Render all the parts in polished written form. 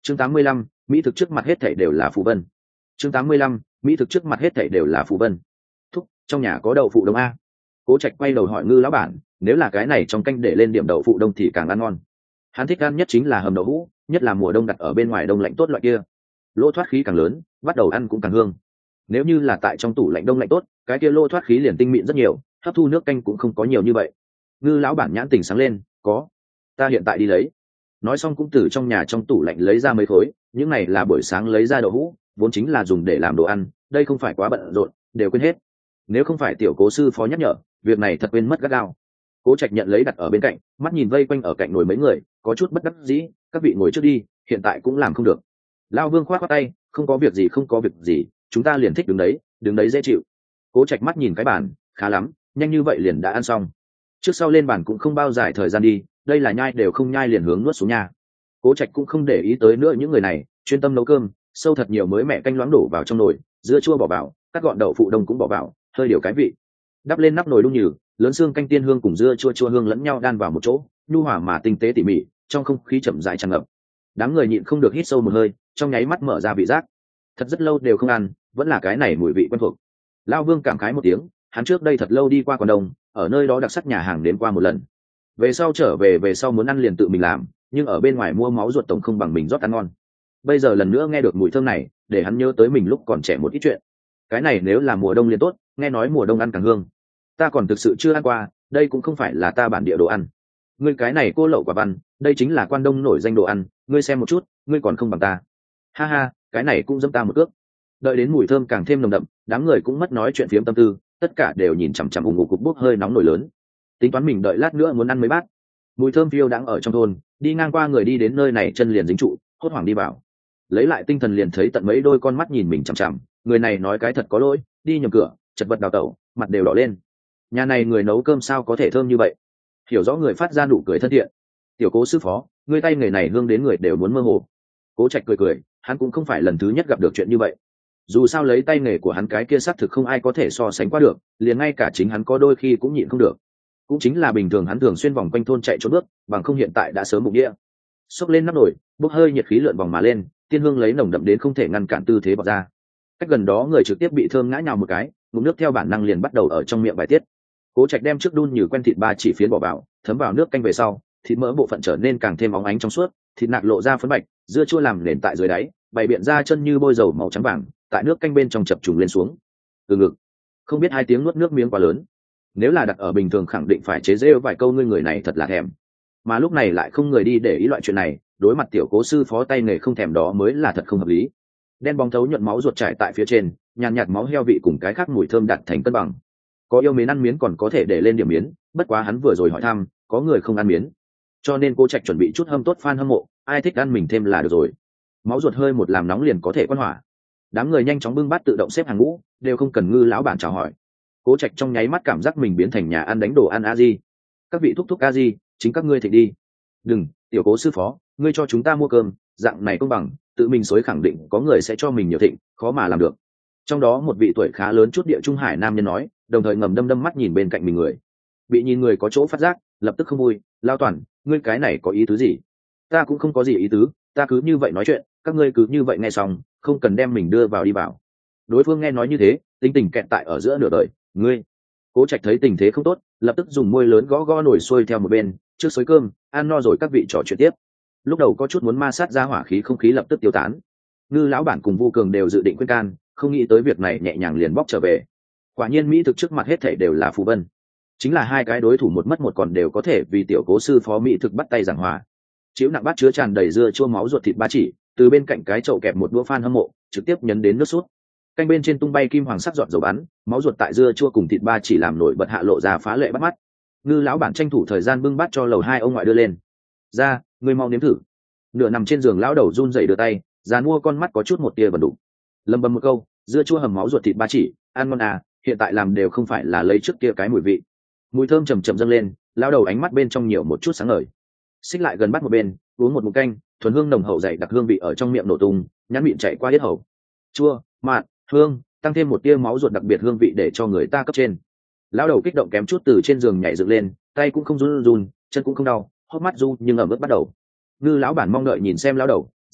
chương 85, mỹ thực trước mặt hết thảy đều là phù vân. chương 85, mỹ thực trước mặt hết thảy đều là phù vân. Thúc, trong nhà có đậu phụ đông a? Cố Trạch quay đầu hỏi Ngư lão bản, nếu là cái này trong canh để lên điểm đậu phụ đông thì càng ăn ngon. Hắn thích ăn nhất chính là hầm đậu hũ, nhất là mùa đông đặt ở bên ngoài đông lạnh tốt loại kia, lỗ thoát khí càng lớn, bắt đầu ăn cũng càng hương. Nếu như là tại trong tủ lạnh đông lạnh tốt, cái kia lỗ thoát khí liền tinh mịn rất nhiều, hấp thu nước canh cũng không có nhiều như vậy. Ngư lão bản nhãn tình sáng lên, có, ta hiện tại đi lấy. Nói xong cũng từ trong nhà trong tủ lạnh lấy ra mấy khối, những này là buổi sáng lấy ra đậu hũ, vốn chính là dùng để làm đồ ăn, đây không phải quá bận rộn, đều quên hết. Nếu không phải tiểu Cố sư phó nhắc nhở, việc này thật quên mất gắt gao. Cố Trạch nhận lấy đặt ở bên cạnh, mắt nhìn vây quanh ở cạnh nồi mấy người, có chút bất đắc dĩ, các vị ngồi trước đi, hiện tại cũng làm không được. Lão Vương khoát khoát tay, không có việc gì không có việc gì, chúng ta liền thích đứng đấy dễ chịu. Cố Trạch mắt nhìn cái bàn, khá lắm, nhanh như vậy liền đã ăn xong. Trước sau lên bàn cũng không bao dài thời gian đi, đây là nhai đều không nhai liền hướng nuốt xuống nhà. Cố Trạch cũng không để ý tới nữa những người này, chuyên tâm nấu cơm, sâu thật nhiều mới mẹ canh loãng đổ vào trong nồi, dưa chua bỏ vào, cắt gọn đậu phụ đông cũng bỏ vào, hơi điều cái vị. Đắp lên nắp nồi đun nhừ, lớn xương canh tiên hương cùng dưa chua chua hương lẫn nhau đan vào một chỗ, nhu hòa mà tinh tế tỉ mỉ, trong không khí chậm rãi tràn ngập. Đám người nhịn không được hít sâu một hơi, trong nháy mắt mở ra vị giác. Thật rất lâu đều không ăn, vẫn là cái này mùi vị quen thuộc. Lão Vương cảm khái một tiếng, hắn trước đây thật lâu đi qua Quảng Đông, ở nơi đó đặc sắc nhà hàng đến qua một lần. Về sau trở về sau muốn ăn liền tự mình làm, nhưng ở bên ngoài mua máu ruột tổng không bằng mình rót ăn ngon. Bây giờ lần nữa nghe được mùi thơm này, để hắn nhớ tới mình lúc còn trẻ một ít chuyện. Cái này nếu là mùa đông liền tốt, nghe nói mùa đông ăn càng hương. Ta còn thực sự chưa ăn qua, đây cũng không phải là ta bản địa đồ ăn. Ngươi cái này cô lậu quả văn, đây chính là Quan Đông nổi danh đồ ăn, ngươi xem một chút, ngươi còn không bằng ta. Ha ha, cái này cũng dẫm ta một cước. Đợi đến mùi thơm càng thêm nồng đậm, đám người cũng mất nói chuyện phiếm tâm tư, tất cả đều nhìn chằm chằm ủng ngục cục bốc hơi nóng nổi lớn. Tính toán mình đợi lát nữa muốn ăn mấy bát. Mùi thơm phiêu đang ở trong thôn, đi ngang qua người đi đến nơi này chân liền dính trụ, hốt hoảng đi vào. Lấy lại tinh thần liền thấy tận mấy đôi con mắt nhìn mình chằm chằm, người này nói cái thật có lỗi, đi nhầm cửa, chật vật đào tẩu, mặt đều đỏ lên. Nhà này người nấu cơm sao có thể thơm như vậy? Hiểu rõ người phát ra nụ cười thân thiện. Tiểu Cố sư phó, người tay người này hương đến người đều muốn mơ hồ. Cố Trạch cười cười, hắn cũng không phải lần thứ nhất gặp được chuyện như vậy. Dù sao lấy tay nghề của hắn cái kia xác thực không ai có thể so sánh qua được, liền ngay cả chính hắn có đôi khi cũng nhịn không được. Cũng chính là bình thường hắn thường xuyên vòng quanh thôn chạy trốn bước, bằng không hiện tại đã sớm bụng đĩa. Xốc lên nắp nồi, bốc hơi nhiệt khí lượn vòng mà lên, tiên hương lấy nồng đậm đến không thể ngăn cản tư thế bọt ra. Cách gần đó người trực tiếp bị thơm ngã nhào một cái, ngụm nước theo bản năng liền bắt đầu ở trong miệng bài tiết. Cố Trạch đem trước đun như quen thịt ba chỉ phiến bỏ vào, thấm vào nước canh về sau, thịt mỡ bộ phận trở nên càng thêm óng ánh trong suốt, thịt nạc lộ ra phấn bạch, dưa chua làm nền tại dưới đáy, bày biện ra chân như bôi dầu màu trắng vàng, tại nước canh bên trong chập trùng lên xuống. Từ ngực, không biết hai tiếng nuốt nước miếng quá lớn. Nếu là đặt ở bình thường khẳng định phải chế giễu vài câu ngươi người này thật là thèm. Mà lúc này lại không người đi để ý loại chuyện này, đối mặt tiểu Cố sư phó tay nghề không thèm đó mới là thật không hợp lý. Đen bóng thấu nhuận máu ruột trải tại phía trên, nhàn nhạt máu heo vị cùng cái khác mùi thơm đặt thành cân bằng. Có yêu mến ăn miến còn có thể để lên điểm miến, bất quá hắn vừa rồi hỏi thăm, có người không ăn miến, cho nên Cố Trạch chuẩn bị chút hâm tốt fan hâm mộ, ai thích ăn mình thêm là được rồi. Máu ruột hơi một làm nóng liền có thể quan hỏa. Đám người nhanh chóng bưng bát tự động xếp hàng ngũ, đều không cần Ngư lão bản chào hỏi. Cố Trạch trong nháy mắt cảm giác mình biến thành nhà ăn đánh đồ ăn a di. Các vị thúc thúc a di, chính các ngươi thịnh đi. Đừng, tiểu Cố sư phó, ngươi cho chúng ta mua cơm, dạng này công bằng, tự mình xối khẳng định có người sẽ cho mình nhiều thịnh, khó mà làm được. Trong đó một vị tuổi khá lớn chút địa trung hải nam nhân nói, đồng thời ngầm đâm mắt nhìn bên cạnh mình người. Bị nhìn người có chỗ phát giác, lập tức không vui, lao toàn, ngươi cái này có ý tứ gì? Ta cũng không có gì ý tứ, ta cứ như vậy nói chuyện, các ngươi cứ như vậy nghe xong, không cần đem mình đưa vào đi vào. Đối phương nghe nói như thế, tính tình kẹt tại ở giữa nửa đời, ngươi. Cố Trạch thấy tình thế không tốt, lập tức dùng môi lớn gõ gõ nổi xuôi theo một bên, trước xới cơm, ăn no rồi các vị trò chuyện tiếp. Lúc đầu có chút muốn ma sát ra hỏa khí không khí lập tức tiêu tán. Ngư lão bản cùng Vu Cường đều dự định khuyên can, không nghĩ tới việc này nhẹ nhàng liền bóc trở về. Quả nhiên mỹ thực trước mặt hết thảy đều là phù vân. Chính là hai cái đối thủ một mất một còn đều có thể vì tiểu Cố sư phó mỹ thực bắt tay giảng hòa. Chiếu nặng bát chứa tràn đầy dưa chua máu ruột thịt ba chỉ, từ bên cạnh cái chậu kẹp một đũa fan hâm mộ, trực tiếp nhấn đến nước sốt. Canh bên trên tung bay kim hoàng sắc giọt dầu bắn, máu ruột tại dưa chua cùng thịt ba chỉ làm nổi bật hạ lộ ra phá lệ bắt mắt. Ngư lão bản tranh thủ thời gian bưng bát cho lầu hai ông ngoại đưa lên. Ra, ngươi mau nếm thử. Nửa nằm trên giường lão đầu run rẩy đưa tay, dàn mua con mắt có chút một tia vẩn đục. Lầm bầm một câu, dưa chua hầm máu ruột thịt ba chỉ, ăn ngon à, hiện tại làm đều không phải là lấy trước kia cái mùi vị. Mùi thơm chầm chậm dâng lên, lão đầu ánh mắt bên trong nhiều một chút sáng ngời. Xích lại gần bắt một bên, uống một ngụm canh, thuần hương nồng hậu dày đặc hương vị ở trong miệng nổ tung, nhãn miệng chạy qua hết hầu. Chua, mặn, hương, tăng thêm một tia máu ruột đặc biệt hương vị để cho người ta cấp trên. Lão đầu kích động kém chút từ trên giường nhảy dựng lên, tay cũng không run run, chân cũng không đau, hốc mắt du nhưng ẩm ướt bắt đầu. Ngư lão bản mong đợi nhìn xem lão đầu, ra,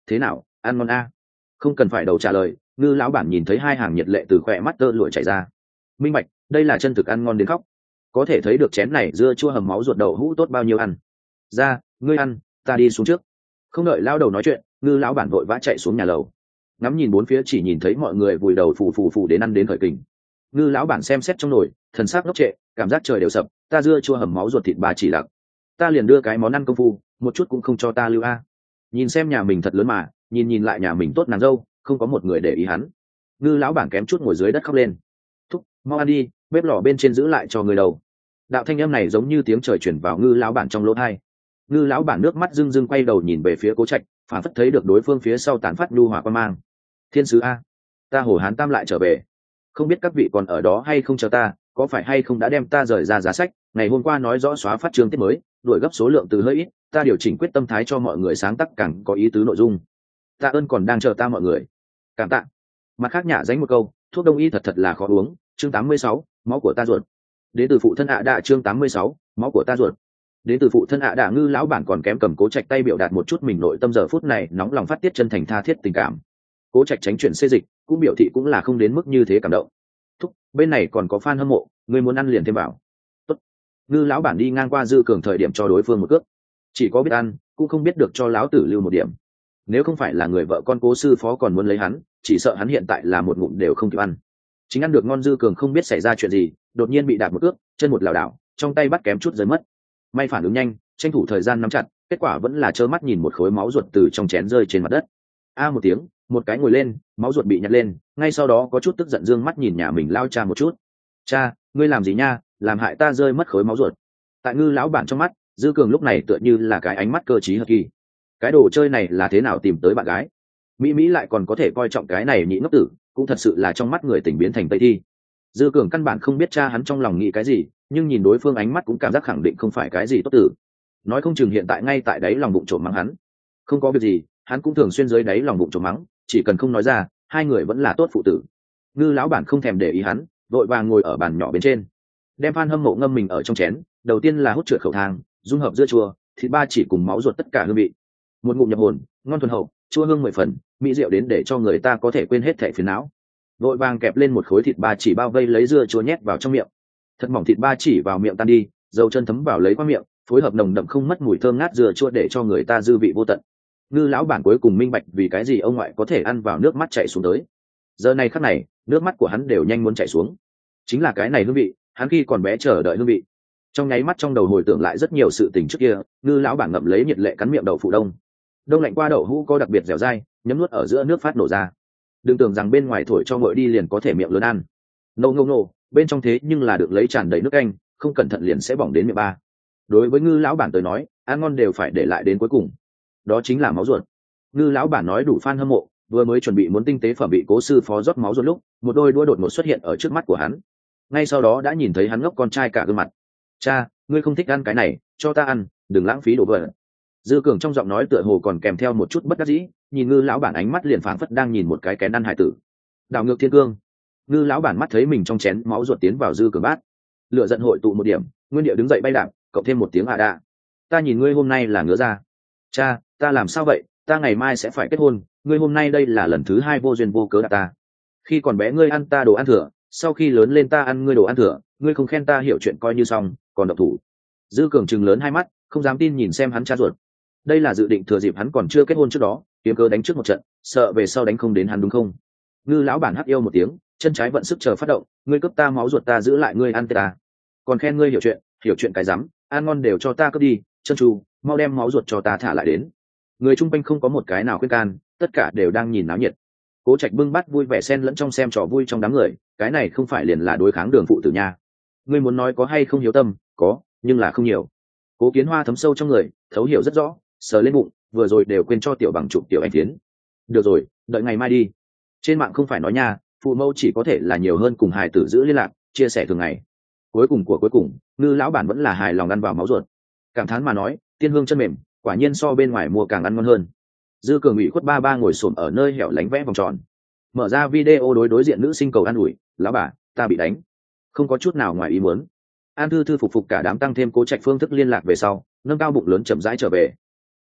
thế nào, ăn ngon a? Không cần phải đầu trả lời, ngư lão bản nhìn thấy hai hàng nhiệt lệ từ khỏe mắt tơ lụi chảy ra. Minh bạch, đây là chân thực ăn ngon đến khóc. Có thể thấy được chén này dưa chua hầm máu ruột đậu hũ tốt bao nhiêu ăn. Ra, ngươi ăn, ta đi xuống trước. Không đợi lao đầu nói chuyện, ngư lão bản vội vã chạy xuống nhà lầu. Ngắm nhìn bốn phía chỉ nhìn thấy mọi người vùi đầu phù đến ăn đến khởi kình. Ngư lão bản xem xét trong nồi, thần sắc ngốc trệ, cảm giác trời đều sập. Ta dưa chua hầm máu ruột thịt bà chỉ lặng, ta liền đưa cái món ăn công phu, một chút cũng không cho ta lưu a. Nhìn xem nhà mình thật lớn mà, nhìn lại nhà mình tốt nàng dâu, không có một người để ý hắn. Ngư lão bản kém chút ngồi dưới đất khóc lên. Thúc, mau ăn đi, bếp lò bên trên giữ lại cho người đầu. Đạo thanh âm này giống như tiếng trời chuyển vào ngư lão bản trong lỗ tai. Ngư lão bản nước mắt rưng rưng quay đầu nhìn về phía Cố Trạch, phản phất thấy được đối phương phía sau tán phát nhu hòa quan mang. Thiên sứ a, ta Hồ Hán Tam lại trở về, không biết các vị còn ở đó hay không chờ ta, có phải hay không đã đem ta rời ra giá sách, ngày hôm qua nói rõ xóa phát chương tiết mới, đuổi gấp số lượng từ hơi ít, ta điều chỉnh quyết tâm thái cho mọi người sáng tác càng có ý tứ nội dung. Tạ ơn còn đang chờ ta mọi người. Cảm tạ. Mặt khác nhả dánh một câu, thuốc đông y thật là khó uống, chương 86, máu của ta ruột. Đến từ phụ thân ạ đạ chương 86, máu của ta ruột. Đến từ phụ thân ạ đạ ngư lão bản còn kém cầm Cố Trạch tay biểu đạt một chút mình nội tâm giờ phút này nóng lòng phát tiết chân thành tha thiết tình cảm. Cố Trạch tránh chuyện xê dịch, cũng biểu thị cũng là không đến mức như thế cảm động. Thúc, bên này còn có fan hâm mộ, ngươi muốn ăn liền thêm vào. Tốt. Ngư lão bản đi ngang qua Dư Cường thời điểm cho đối phương một cước. Chỉ có biết ăn, cũng không biết được cho lão tử lưu một điểm. Nếu không phải là người vợ con Cố sư phó còn muốn lấy hắn, chỉ sợ hắn hiện tại là một ngụm đều không kịp ăn. Chính ăn được ngon Dư Cường không biết xảy ra chuyện gì, đột nhiên bị đạp một cước, chân một lảo đảo, trong tay bắt kém chút rơi mất. May phản ứng nhanh, tranh thủ thời gian nắm chặt, kết quả vẫn là trơ mắt nhìn một khối máu ruột từ trong chén rơi trên mặt đất. A một tiếng, một cái ngồi lên, máu ruột bị nhặt lên, ngay sau đó có chút tức giận dương mắt nhìn nhà mình lao cha một chút. Cha, ngươi làm gì nha, làm hại ta rơi mất khối máu ruột. Tại ngư lão bản trong mắt, Dư Cường lúc này tựa như là cái ánh mắt cơ trí hợp kỳ. Cái đồ chơi này là thế nào tìm tới bạn gái? Mỹ lại còn có thể coi trọng cái này nhị ngốc tử, cũng thật sự là trong mắt người tỉnh biến thành Tây Thi. Dư Cường căn bản không biết cha hắn trong lòng nghĩ cái gì, nhưng nhìn đối phương ánh mắt cũng cảm giác khẳng định không phải cái gì tốt tử. Nói không chừng hiện tại ngay tại đấy lòng bụng trộm mắng hắn. Không có việc gì, hắn cũng thường xuyên dưới đáy lòng bụng trộm mắng, chỉ cần không nói ra, hai người vẫn là tốt phụ tử. Ngư lão bản không thèm để ý hắn, vội vàng ngồi ở bàn nhỏ bên trên, đem phan hâm mộ ngâm mình ở trong chén. Đầu tiên là hút trượt khẩu thang, dung hợp dưa chua, thịt ba chỉ cùng máu ruột tất cả hương vị, một ngụm nhập hồn, ngon thuần hậu, chua hương 10 phần, mỹ rượu đến để cho người ta có thể quên hết thảy phiền não. Vội vàng kẹp lên một khối thịt ba chỉ bao vây lấy dưa chua nhét vào trong miệng. Thật mỏng thịt ba chỉ vào miệng tan đi, dầu chân thấm vào lấy qua miệng, phối hợp nồng đậm không mất mùi thơm ngát dưa chua để cho người ta dư vị vô tận. Ngư lão bản cuối cùng minh bạch vì cái gì ông ngoại có thể ăn vào nước mắt chảy xuống tới. Giờ này khắc này, nước mắt của hắn đều nhanh muốn chảy xuống. Chính là cái này hương vị, hắn khi còn bé chờ đợi hương vị. Trong nháy mắt trong đầu hồi tưởng lại rất nhiều sự tình trước kia, ngư lão bản ngậm lấy nhiệt lệ cắn miệng đậu phụ đông. Đông lạnh qua đậu hũ có đặc biệt dẻo dai, nhấm nuốt ở giữa nước phát nổ ra. Đừng tưởng rằng bên ngoài thổi cho nguội đi liền có thể miệng lớn ăn. Nô, bên trong thế nhưng là được lấy tràn đầy nước canh, không cẩn thận liền sẽ bỏng đến miệng ba. Đối với ngư lão bản tới nói, ăn ngon đều phải để lại đến cuối cùng. Đó chính là máu ruột. Ngư lão bản nói đủ fan hâm mộ, vừa mới chuẩn bị muốn tinh tế phẩm bị Cố sư phó rót máu ruột lúc, một đôi đũa đột ngột xuất hiện ở trước mắt của hắn. Ngay sau đó đã nhìn thấy hắn ngốc con trai cả gương mặt. Cha, ngươi không thích ăn cái này, cho ta ăn, đừng lãng phí đồ vật. Dư Cường trong giọng nói tựa hồ còn kèm theo một chút bất đắc dĩ, nhìn ngư lão bản ánh mắt liền phảng phất đang nhìn một cái kén ăn hải tử. Đảo ngược thiên cương. Ngư lão bản mắt thấy mình trong chén máu ruột tiến vào Dư Cường bát, lửa giận hội tụ một điểm, nguyên điệu đứng dậy bay đạp, cộng thêm một tiếng ạ đạ. Ta nhìn ngươi hôm nay là ngứa ra. Cha, ta làm sao vậy, ta ngày mai sẽ phải kết hôn, ngươi hôm nay đây là lần thứ 2 vô duyên vô cớ đạp ta. Khi còn bé ngươi ăn ta đồ ăn thừa, sau khi lớn lên ta ăn ngươi đồ ăn thừa, ngươi không khen ta hiểu chuyện coi như xong, còn độc thủ. Dư Cường trừng lớn hai mắt, không dám tin nhìn xem hắn cha ruột. Đây là dự định thừa dịp hắn còn chưa kết hôn trước đó, kiếm cớ đánh trước một trận, sợ về sau đánh không đến hắn đúng không? Ngư lão bản hắc yêu một tiếng, chân trái vận sức chờ phát động, ngươi cướp ta máu ruột ta giữ lại ngươi ăn ta. Còn khen ngươi hiểu chuyện cái rắm, ăn ngon đều cho ta cướp đi, chân tru, mau đem máu ruột cho ta thả lại đến. Người chung quanh không có một cái nào khuyên can, tất cả đều đang nhìn náo nhiệt. Cố Trạch bưng bát vui vẻ xen lẫn trong xem trò vui trong đám người, cái này không phải liền là đối kháng Đường phụ tử nha. Ngươi muốn nói có hay không hiếu tâm, có, nhưng là không nhiều. Cố Kiến Hoa thấm sâu trong người, thấu hiểu rất rõ, sờ lên bụng, vừa rồi đều quên cho tiểu bằng chụp tiểu anh tiến. Được rồi, đợi ngày mai đi. Trên mạng không phải nói nha, phụ mẫu chỉ có thể là nhiều hơn cùng hài tử giữ liên lạc, chia sẻ thường ngày. Cuối cùng, Ngư lão bản vẫn là hài lòng ăn vào máu ruột. Cảm thán mà nói, tiên hương chân mềm, quả nhiên so bên ngoài mua càng ăn ngon hơn. Dư Cường ủy khuất ba ngồi xổm ở nơi hẻo lánh vẽ vòng tròn, mở ra video đối diện nữ sinh cầu an ủi, lão bà, ta bị đánh. Không có chút nào ngoài ý muốn. An thư phục cả đám tăng thêm Cố Trạch phương thức liên lạc về sau, nâng cao bụng lớn chậm rãi trở về.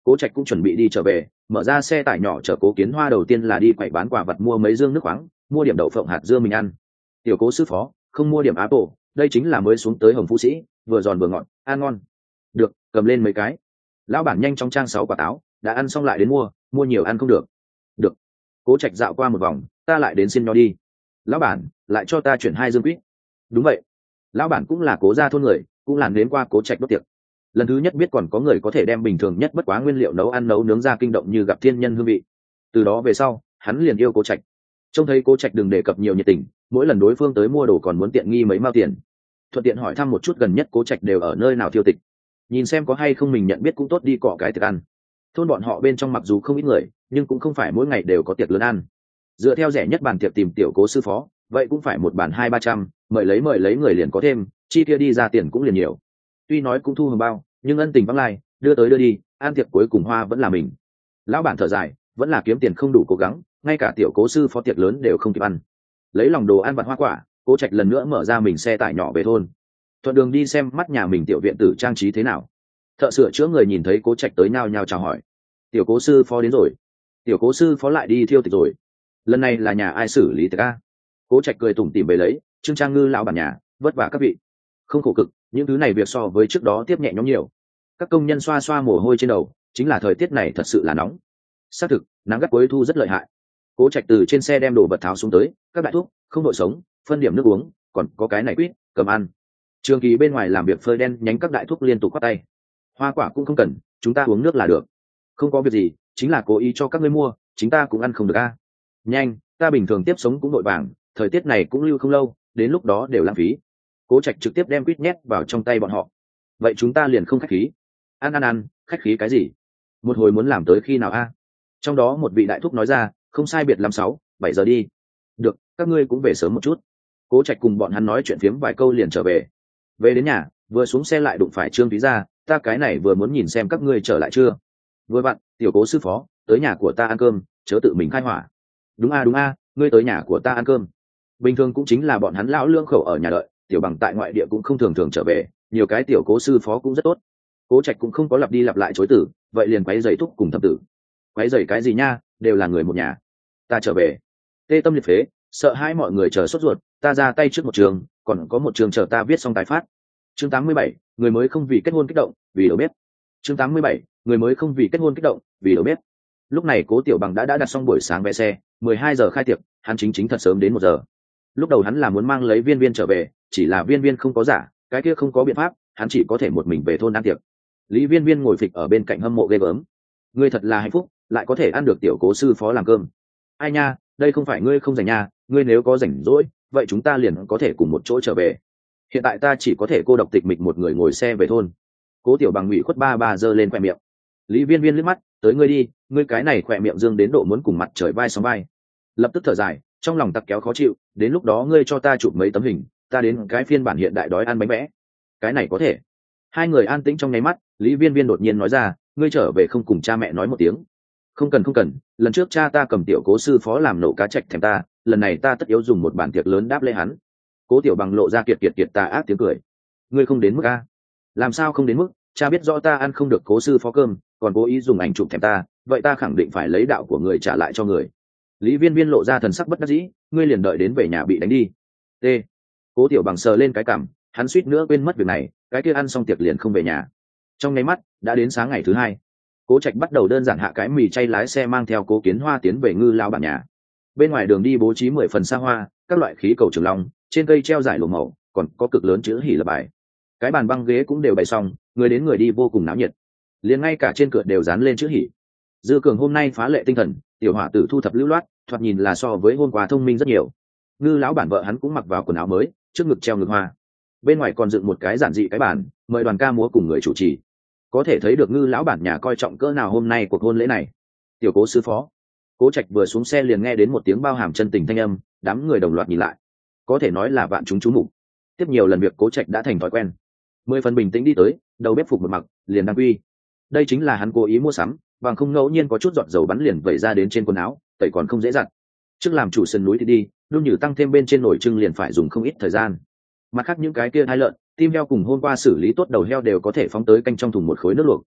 Cố Trạch cũng chuẩn bị đi trở về, mở ra xe tải nhỏ chở Cố Kiến Hoa đầu tiên là đi quậy bán quả vật mua mấy dương nước khoáng, mua điểm đậu phộng hạt dưa mình ăn. Tiểu Cố sư phó, không mua điểm apple, đây chính là mới xuống tới Hồng Phú Sĩ, vừa giòn vừa ngọt, ăn ngon. Được, cầm lên mấy cái. Lão bản nhanh trong trang 6 quả táo, đã ăn xong lại đến mua nhiều ăn không được. Được. Cố Trạch dạo qua một vòng, ta lại đến xin nó đi. Lão bản, lại cho ta chuyển 2 dương quýt. Đúng vậy. Lão bản cũng là Cố gia thôn người, cũng làm đến qua Cố Trạch đốt tiệc. Lần thứ nhất biết còn có người có thể đem bình thường nhất bất quá nguyên liệu nấu ăn nấu nướng ra kinh động như gặp thiên nhân hương vị. Từ đó về sau, hắn liền yêu Cố Trạch. Trông thấy Cố Trạch đừng đề cập nhiều nhiệt tình, mỗi lần đối phương tới mua đồ còn muốn tiện nghi mấy mao tiền. Thuận tiện hỏi thăm một chút gần nhất Cố Trạch đều ở nơi nào tiêu tịch, nhìn xem có hay không mình nhận biết cũng tốt đi cọ cái tiệc ăn. Thôn bọn họ bên trong mặc dù không ít người, nhưng cũng không phải mỗi ngày đều có tiệc lớn ăn. Dựa theo rẻ nhất bàn tiệc tìm tiểu Cố sư phó, vậy cũng phải một bàn 200-300, mời lấy người liền có thêm, chi kia đi ra tiền cũng liền nhiều. Tuy nói cũng thu hưởng bao, nhưng ân tình vắng lai, đưa tới đưa đi, ăn tiệc cuối cùng hoa vẫn là mình. Lão bản thở dài, vẫn là kiếm tiền không đủ cố gắng, ngay cả tiểu Cố sư phó tiệc lớn đều không kịp ăn. Lấy lòng đồ ăn vặt hoa quả, Cố Trạch lần nữa mở ra mình xe tải nhỏ về thôn, thuận đường đi xem mắt nhà mình tiểu viện tử trang trí thế nào. Thợ sửa chữa người nhìn thấy Cố Trạch tới nhao nhao chào hỏi. Tiểu Cố sư phó đến rồi. Tiểu Cố sư phó lại đi thiêu tịch rồi. Lần này là nhà ai xử lý tiệc a? Cố Trạch cười tủm tỉm về lấy, Trương Trang Ngư lão bản nhà, vất vả các vị. Không khổ cực, những thứ này việc so với trước đó tiếp nhẹ nhõm nhiều. Các công nhân xoa xoa mồ hôi trên đầu, chính là thời tiết này thật sự là nóng. Xác thực, nắng gắt cuối thu rất lợi hại. Cố Trạch từ trên xe đem đồ vật tháo xuống tới, các đại thuốc, không đội sống, phân điểm nước uống, còn có cái này quýt, cầm ăn. Trường Kỳ bên ngoài làm việc phơi đen nhánh các đại thuốc liên tục quát tay. Hoa quả cũng không cần, chúng ta uống nước là được. Không có việc gì, chính là cố ý cho các ngươi mua, chúng ta cũng ăn không được a. Nhanh, ta bình thường tiếp sống cũng vội vàng, thời tiết này cũng lưu không lâu, đến lúc đó đều lãng phí. Cố Trạch trực tiếp đem quýt nhét vào trong tay bọn họ. Vậy chúng ta liền không khách khí. Ăn, khách khí cái gì? Một hồi muốn làm tới khi nào a? Trong đó một vị đại thúc nói ra, không sai biệt 5-6-7 giờ đi. Được, các ngươi cũng về sớm một chút. Cố Trạch cùng bọn hắn nói chuyện phiếm vài câu liền trở về. Về đến nhà, vừa xuống xe lại đụng phải Trương Thúy Gia, ta cái này vừa muốn nhìn xem các ngươi trở lại chưa. Vừa vặn, tiểu Cố sư phó, tới nhà của ta ăn cơm, chớ tự mình khai hỏa. Đúng a, ngươi tới nhà của ta ăn cơm. Bình thường cũng chính là bọn hắn lão lương khẩu ở nhà đợi, tiểu bằng tại ngoại địa cũng không thường thường trở về, nhiều cái tiểu Cố sư phó cũng rất tốt. Cố Trạch cũng không có lặp đi lặp lại chối từ, vậy liền quấy giày thúc cùng thập tử. Quấy giày cái gì nha, đều là người một nhà. Ta trở về. Tê tâm liệt phế, sợ hai mọi người chờ sốt ruột, ta ra tay trước một trường, còn có một trường chờ ta viết xong tái phát. Chương 87, người mới không vì kết hôn kích động, vì đầu bếp. Chương 87, người mới không vì kết hôn kích động, vì đầu bếp. Lúc này Cố Tiểu Bằng đã đặt xong buổi sáng vé xe, 12 giờ khai tiệc, hắn chính thật sớm đến 1 giờ. Lúc đầu hắn là muốn mang lấy Viên Viên trở về, chỉ là Viên Viên không có giả, cái kia không có biện pháp, hắn chỉ có thể một mình về thôn ăn tiệc. Lý Viên Viên ngồi phịch ở bên cạnh hâm mộ ghê gớm. Ngươi thật là hạnh phúc, lại có thể ăn được tiểu Cố sư phó làm cơm. Ai nha, đây không phải ngươi không rảnh nha, ngươi nếu có rảnh rỗi, vậy chúng ta liền có thể cùng một chỗ trở về. Hiện tại ta chỉ có thể cô độc tịch mịch một người ngồi xe về thôn. Cố Tiểu Bằng ủy khuất ba giơ lên khỏe miệng. Lý Viên Viên liếc mắt, tới ngươi đi, ngươi cái này khỏe miệng dương đến độ muốn cùng mặt trời vai sóng vai. Lập tức thở dài, trong lòng tặc kéo khó chịu, đến lúc đó ngươi cho ta chụp mấy tấm hình, ta đến cái phiên bản hiện đại đói ăn bánh vẽ. Cái này có thể. Hai người an tĩnh trong nháy mắt, Lý Viên Viên đột nhiên nói ra, ngươi trở về không cùng cha mẹ nói một tiếng. Không cần, lần trước cha ta cầm tiểu Cố sư phó làm nổ cá trạch thèm ta, lần này ta tất yếu dùng một bản tiệc lớn đáp lễ hắn. Cố Tiểu Bằng lộ ra kiệt tà ác tiếng cười. Ngươi không đến mức a? Làm sao không đến mức, cha biết rõ ta ăn không được Cố sư phó cơm, còn cố ý dùng ảnh chụp thèm ta, vậy ta khẳng định phải lấy đạo của người trả lại cho người. Lý Viên Viên lộ ra thần sắc bất đắc dĩ, ngươi liền đợi đến về nhà bị đánh đi. T. Cố Tiểu Bằng sờ lên cái cằm, hắn suýt nữa quên mất việc này, cái kia ăn xong tiệc liền không về nhà. Trong nháy mắt, đã đến sáng ngày thứ 2. Cố Trạch bắt đầu đơn giản hạ cái mì chay lái xe mang theo Cố Kiến Hoa tiến về Ngư lão bản nhà. Bên ngoài đường đi bố trí 10 phần xa hoa, các loại khí cầu trường long, trên cây treo giải lụa màu, còn có cực lớn chữ hỉ lập bài. Cái bàn băng ghế cũng đều bày xong, người đến người đi vô cùng náo nhiệt. Liền ngay cả trên cửa đều dán lên chữ hỉ. Dư Cường hôm nay phá lệ tinh thần, tiểu hỏa tử thu thập lưu loát, thoạt nhìn là so với hôm qua thông minh rất nhiều. Ngư lão bản vợ hắn cũng mặc vào quần áo mới, trước ngực treo ngực hoa. Bên ngoài còn dựng một cái giản dị cái bàn, mời đoàn ca múa cùng người chủ trì. Có thể thấy được Ngư lão bản nhà coi trọng cỡ nào hôm nay cuộc hôn lễ này. Tiểu Cố sư phó. Cố Trạch vừa xuống xe liền nghe đến một tiếng bao hàm chân tình thanh âm, đám người đồng loạt nhìn lại. Có thể nói là vạn chúng chú mục. Tiếp nhiều lần việc Cố Trạch đã thành thói quen. 10 phần bình tĩnh đi tới, đầu bếp phục một mặc, liền đăng quy. Đây chính là hắn cố ý mua sắm, bằng không ngẫu nhiên có chút giọt dầu bắn liền vẩy ra đến trên quần áo, tẩy còn không dễ dặn. Trước làm chủ sườn núi thì đi, đun nhử tăng thêm bên trên nồi trưng liền phải dùng không ít thời gian. Mặt khác những cái kia hai lợn, tim heo cùng hôm qua xử lý tốt đầu heo đều có thể phóng tới canh trong thùng một khối nước luộc.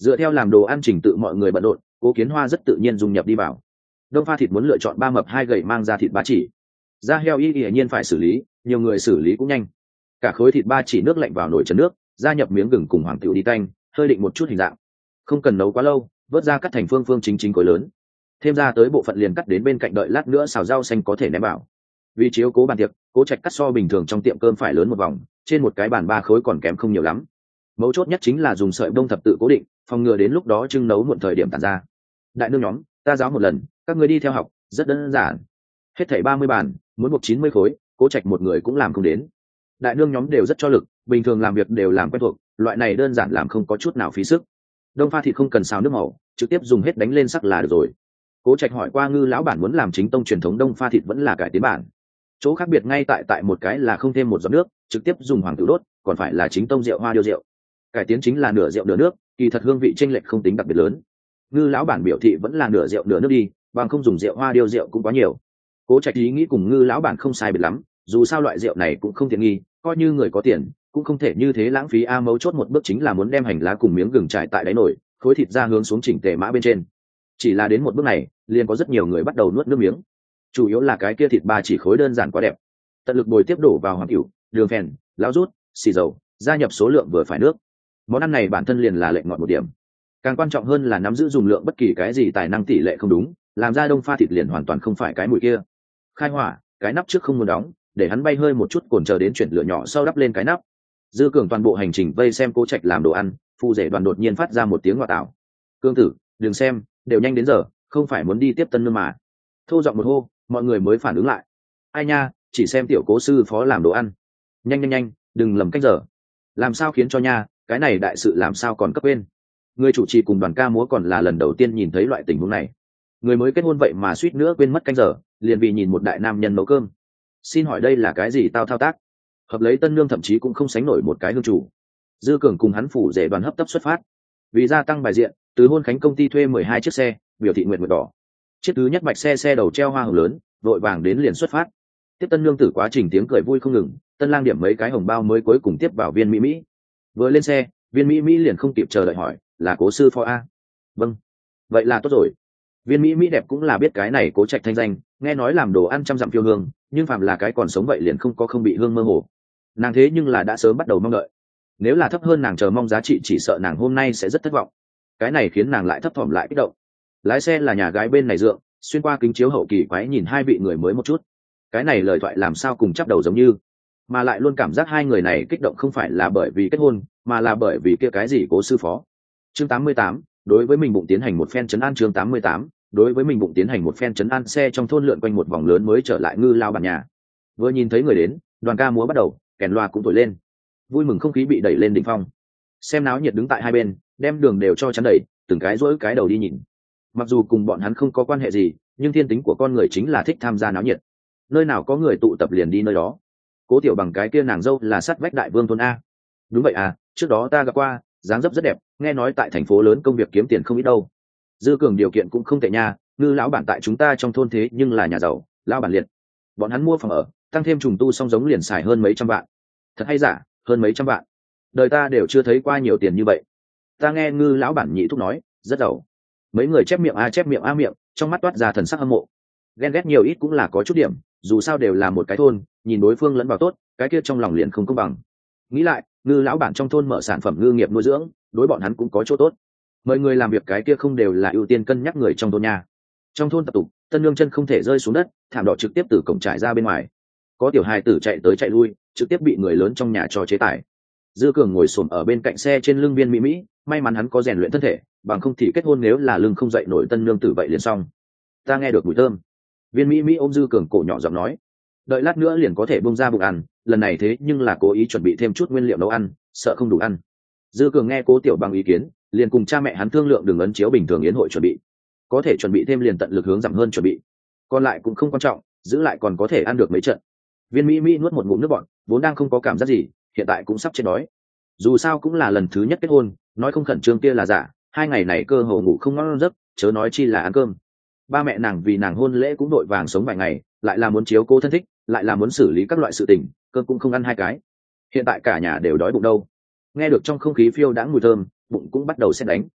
Dựa theo làm đồ ăn trình tự mọi người bận rộn, Cố Kiến Hoa rất tự nhiên dung nhập đi vào. Đông Pha Thịt muốn lựa chọn 3 mập 2 gầy mang ra thịt ba chỉ. Da heo hiển nhiên phải xử lý, nhiều người xử lý cũng nhanh. Cả khối thịt ba chỉ nước lạnh vào nồi chấn nước, gia nhập miếng gừng cùng hoàng tiểu đi canh, hơi định một chút hình dạng. Không cần nấu quá lâu, vớt ra cắt thành phương phương chính chính khối lớn. Thêm ra tới bộ phận liền cắt đến bên cạnh đợi lát nữa xào rau xanh có thể ném vào. Vì chiếu cố bàn tiệc, Cố Trạch cắt so bình thường trong tiệm cơm phải lớn một vòng, trên một cái bàn 3 khối còn kém không nhiều lắm. Mấu chốt nhất chính là dùng sợi bông thập tự cố định, phòng ngừa đến lúc đó trưng nấu muộn thời điểm tản ra. Đại nương nhóm, ta giáo một lần, các ngươi đi theo học, rất đơn giản. Hết thảy 30 bàn, muốn buộc 90 khối, Cố Trạch một người cũng làm không đến. Đại nương nhóm đều rất cho lực, bình thường làm việc đều làm quen thuộc, loại này đơn giản làm không có chút nào phí sức. Đông Pha Thịt không cần xào nước màu, trực tiếp dùng hết đánh lên sắc là được rồi. Cố Trạch hỏi qua Ngư lão bản muốn làm chính tông truyền thống Đông Pha Thịt vẫn là cải tiến bản. Chỗ khác biệt ngay tại một cái là không thêm một giọt nước, trực tiếp dùng hoàng tử đốt, còn phải là chính tông rượu hoa điêu rượu. Cải tiến chính là nửa rượu nửa nước, kỳ thật hương vị chênh lệch không tính đặc biệt lớn. Ngư lão bản biểu thị vẫn là nửa rượu nửa nước đi, bằng không dùng rượu hoa điêu rượu cũng quá nhiều. Cố Trạch ý nghĩ cùng Ngư lão bản không sai biệt lắm, dù sao loại rượu này cũng không tiện nghi, coi như người có tiền cũng không thể như thế lãng phí a. Mấu chốt một bước chính là muốn đem hành lá cùng miếng gừng trải tại đáy nồi, khối thịt ra hướng xuống chỉnh tề mã bên trên. Chỉ là đến một bước này, liền có rất nhiều người bắt đầu nuốt nước miếng. Chủ yếu là cái kia thịt ba chỉ khối đơn giản quá đẹp. Tận lực bồi tiếp đổ vào hoàng cửu, đường phèn, lão rút, xì dầu, gia nhập số lượng vừa phải nước. Món ăn này bản thân liền là lệnh ngọt một điểm. Càng quan trọng hơn là nắm giữ dùng lượng bất kỳ cái gì tài năng tỷ lệ không đúng, làm ra Đông Pha Thịt liền hoàn toàn không phải cái mùi kia. Khai hỏa, cái nắp trước không muốn đóng, để hắn bay hơi một chút cồn chờ đến chuyển lửa nhỏ sau đắp lên cái nắp. Dư Cường toàn bộ hành trình vây xem Cố Trạch làm đồ ăn, phu rể đoàn đột nhiên phát ra một tiếng ngoại tạo. Cương tử, đừng xem, đều nhanh đến giờ, không phải muốn đi tiếp tân nương mà. Thô giọng một hô, mọi người mới phản ứng lại. Ai nha, chỉ xem tiểu Cố sư phó làm đồ ăn. Nhanh, đừng lầm cách giờ. Làm sao khiến cho nha, cái này đại sự làm sao còn cấp quên. Người chủ trì cùng đoàn ca múa còn là lần đầu tiên nhìn thấy loại tình huống này. Người mới kết hôn vậy mà suýt nữa quên mất canh giờ, liền vì nhìn một đại nam nhân nấu cơm. Xin hỏi đây là cái gì tao thao tác? Hợp lấy tân nương thậm chí cũng không sánh nổi một cái hương chủ. Dư Cường cùng hắn phủ rể đoàn hấp tấp xuất phát. Vì gia tăng bài diện, từ hôn khánh công ty thuê 12 chiếc xe, biểu thị nguyện nguyệt đỏ. Chiếc thứ nhất bạch xe đầu treo hoa hồng lớn, vội vàng đến liền xuất phát. Tiếp tân nương tử quá trình tiếng cười vui không ngừng, tân lang điểm mấy cái hồng bao mới cuối cùng tiếp vào Viên Mỹ Mỹ. Vừa lên xe, Viên Mỹ Mỹ liền không kịp chờ đợi hỏi, là Cố sư phó a? Vâng, vậy là tốt rồi. Viên Mỹ Mỹ đẹp cũng là biết cái này Cố Trạch thanh danh, nghe nói làm đồ ăn trăm dặm phiêu hương, nhưng phạm là cái còn sống vậy liền không bị hương mơ hồ. Nàng thế nhưng là đã sớm bắt đầu mong đợi. Nếu là thấp hơn nàng chờ mong giá trị chỉ sợ nàng hôm nay sẽ rất thất vọng. Cái này khiến nàng lại thấp thỏm lại kích động. Lái xe là nhà gái bên này dượng, xuyên qua kính chiếu hậu kỳ quái nhìn hai vị người mới một chút. Cái này lời thoại làm sao cùng chắp đầu giống như, mà lại luôn cảm giác hai người này kích động không phải là bởi vì kết hôn, mà là bởi vì kia cái gì Cố sư phó. Chương 88, đối với mình bụng tiến hành một phen trấn an. Chương 88, đối với mình bụng tiến hành một phen trấn an. Xe trong thôn lượn quanh một vòng lớn mới trở lại Ngư lao bản nhà. Vừa nhìn thấy người đến, đoàn ca múa bắt đầu, kèn loa cũng thổi lên, vui mừng không khí bị đẩy lên đỉnh phong. Xem náo nhiệt đứng tại hai bên, đem đường đều cho chắn đầy, từng cái rỗi cái đầu đi nhìn. Mặc dù cùng bọn hắn không có quan hệ gì, nhưng thiên tính của con người chính là thích tham gia náo nhiệt. Nơi nào có người tụ tập liền đi nơi đó. Cố Tiểu Bằng cái kia nàng dâu là sắt vách đại vương thôn a. Đúng vậy à, trước đó ta gặp qua, dáng dấp rất đẹp, nghe nói tại thành phố lớn công việc kiếm tiền không ít đâu. Dư Cường điều kiện cũng không tệ nha, Ngư lão bản tại chúng ta trong thôn thế nhưng là nhà giàu, lão bản liệt. Bọn hắn mua phòng ở, tăng thêm trùng tu xong giống liền xài hơn mấy trăm vạn. Thật hay giả, hơn mấy trăm vạn. Đời ta đều chưa thấy qua nhiều tiền như vậy. Ta nghe Ngư lão bản nhị thúc nói, rất giàu. Mấy người chép miệng a miệng, trong mắt toát ra thần sắc hâm mộ. Ghen ghét nhiều ít cũng là có chút điểm, dù sao đều là một cái thôn, nhìn đối phương lẫn vào tốt, cái kia trong lòng liền không công bằng. Nghĩ lại, Ngư lão bản trong thôn mở sản phẩm ngư nghiệp nuôi dưỡng, đối bọn hắn cũng có chỗ tốt. Mọi người làm việc cái kia không đều là ưu tiên cân nhắc người trong thôn nhà. Trong thôn tập tục, tân nương chân không thể rơi xuống đất, thảm đỏ trực tiếp từ cổng trải ra bên ngoài. Có tiểu hài tử chạy tới chạy lui, trực tiếp bị người lớn trong nhà cho chế tải. Dư Cường ngồi xổm ở bên cạnh xe trên lưng Viên Mỹ Mỹ, may mắn hắn có rèn luyện thân thể, bằng không thì kết hôn nếu là lưng không dậy nổi tân nương tử vậy liền xong. Ta nghe được mùi thơm. Viên Mỹ Mỹ ôm Dư Cường cổ nhỏ giọng nói, đợi lát nữa liền có thể bung ra bụng ăn, lần này thế nhưng là cố ý chuẩn bị thêm chút nguyên liệu nấu ăn, sợ không đủ ăn. Dư Cường nghe Cố Tiểu Bằng ý kiến, liền cùng cha mẹ hắn thương lượng đường ấn chiếu bình thường yến hội chuẩn bị, có thể chuẩn bị thêm liền tận lực hướng giảm hơn chuẩn bị, còn lại cũng không quan trọng, giữ lại còn có thể ăn được mấy trận. Viên Mỹ Mỹ nuốt một ngụm nước bọt, vốn đang không có cảm giác gì, hiện tại cũng sắp chết đói. Dù sao cũng là lần thứ nhất kết hôn, nói không khẩn trương kia là giả, 2 ngày này cơ hồ ngủ không ngon giấc, chớ nói chi là ăn cơm. Ba mẹ nàng vì nàng hôn lễ cũng đội vàng sống vài ngày, lại là muốn chiếu cố thân thích, lại là muốn xử lý các loại sự tình, cơm cũng không ăn 2 cái. Hiện tại cả nhà đều đói bụng đâu. Nghe được trong không khí phiêu đãng mùi thơm, bụng cũng bắt đầu sét đánh.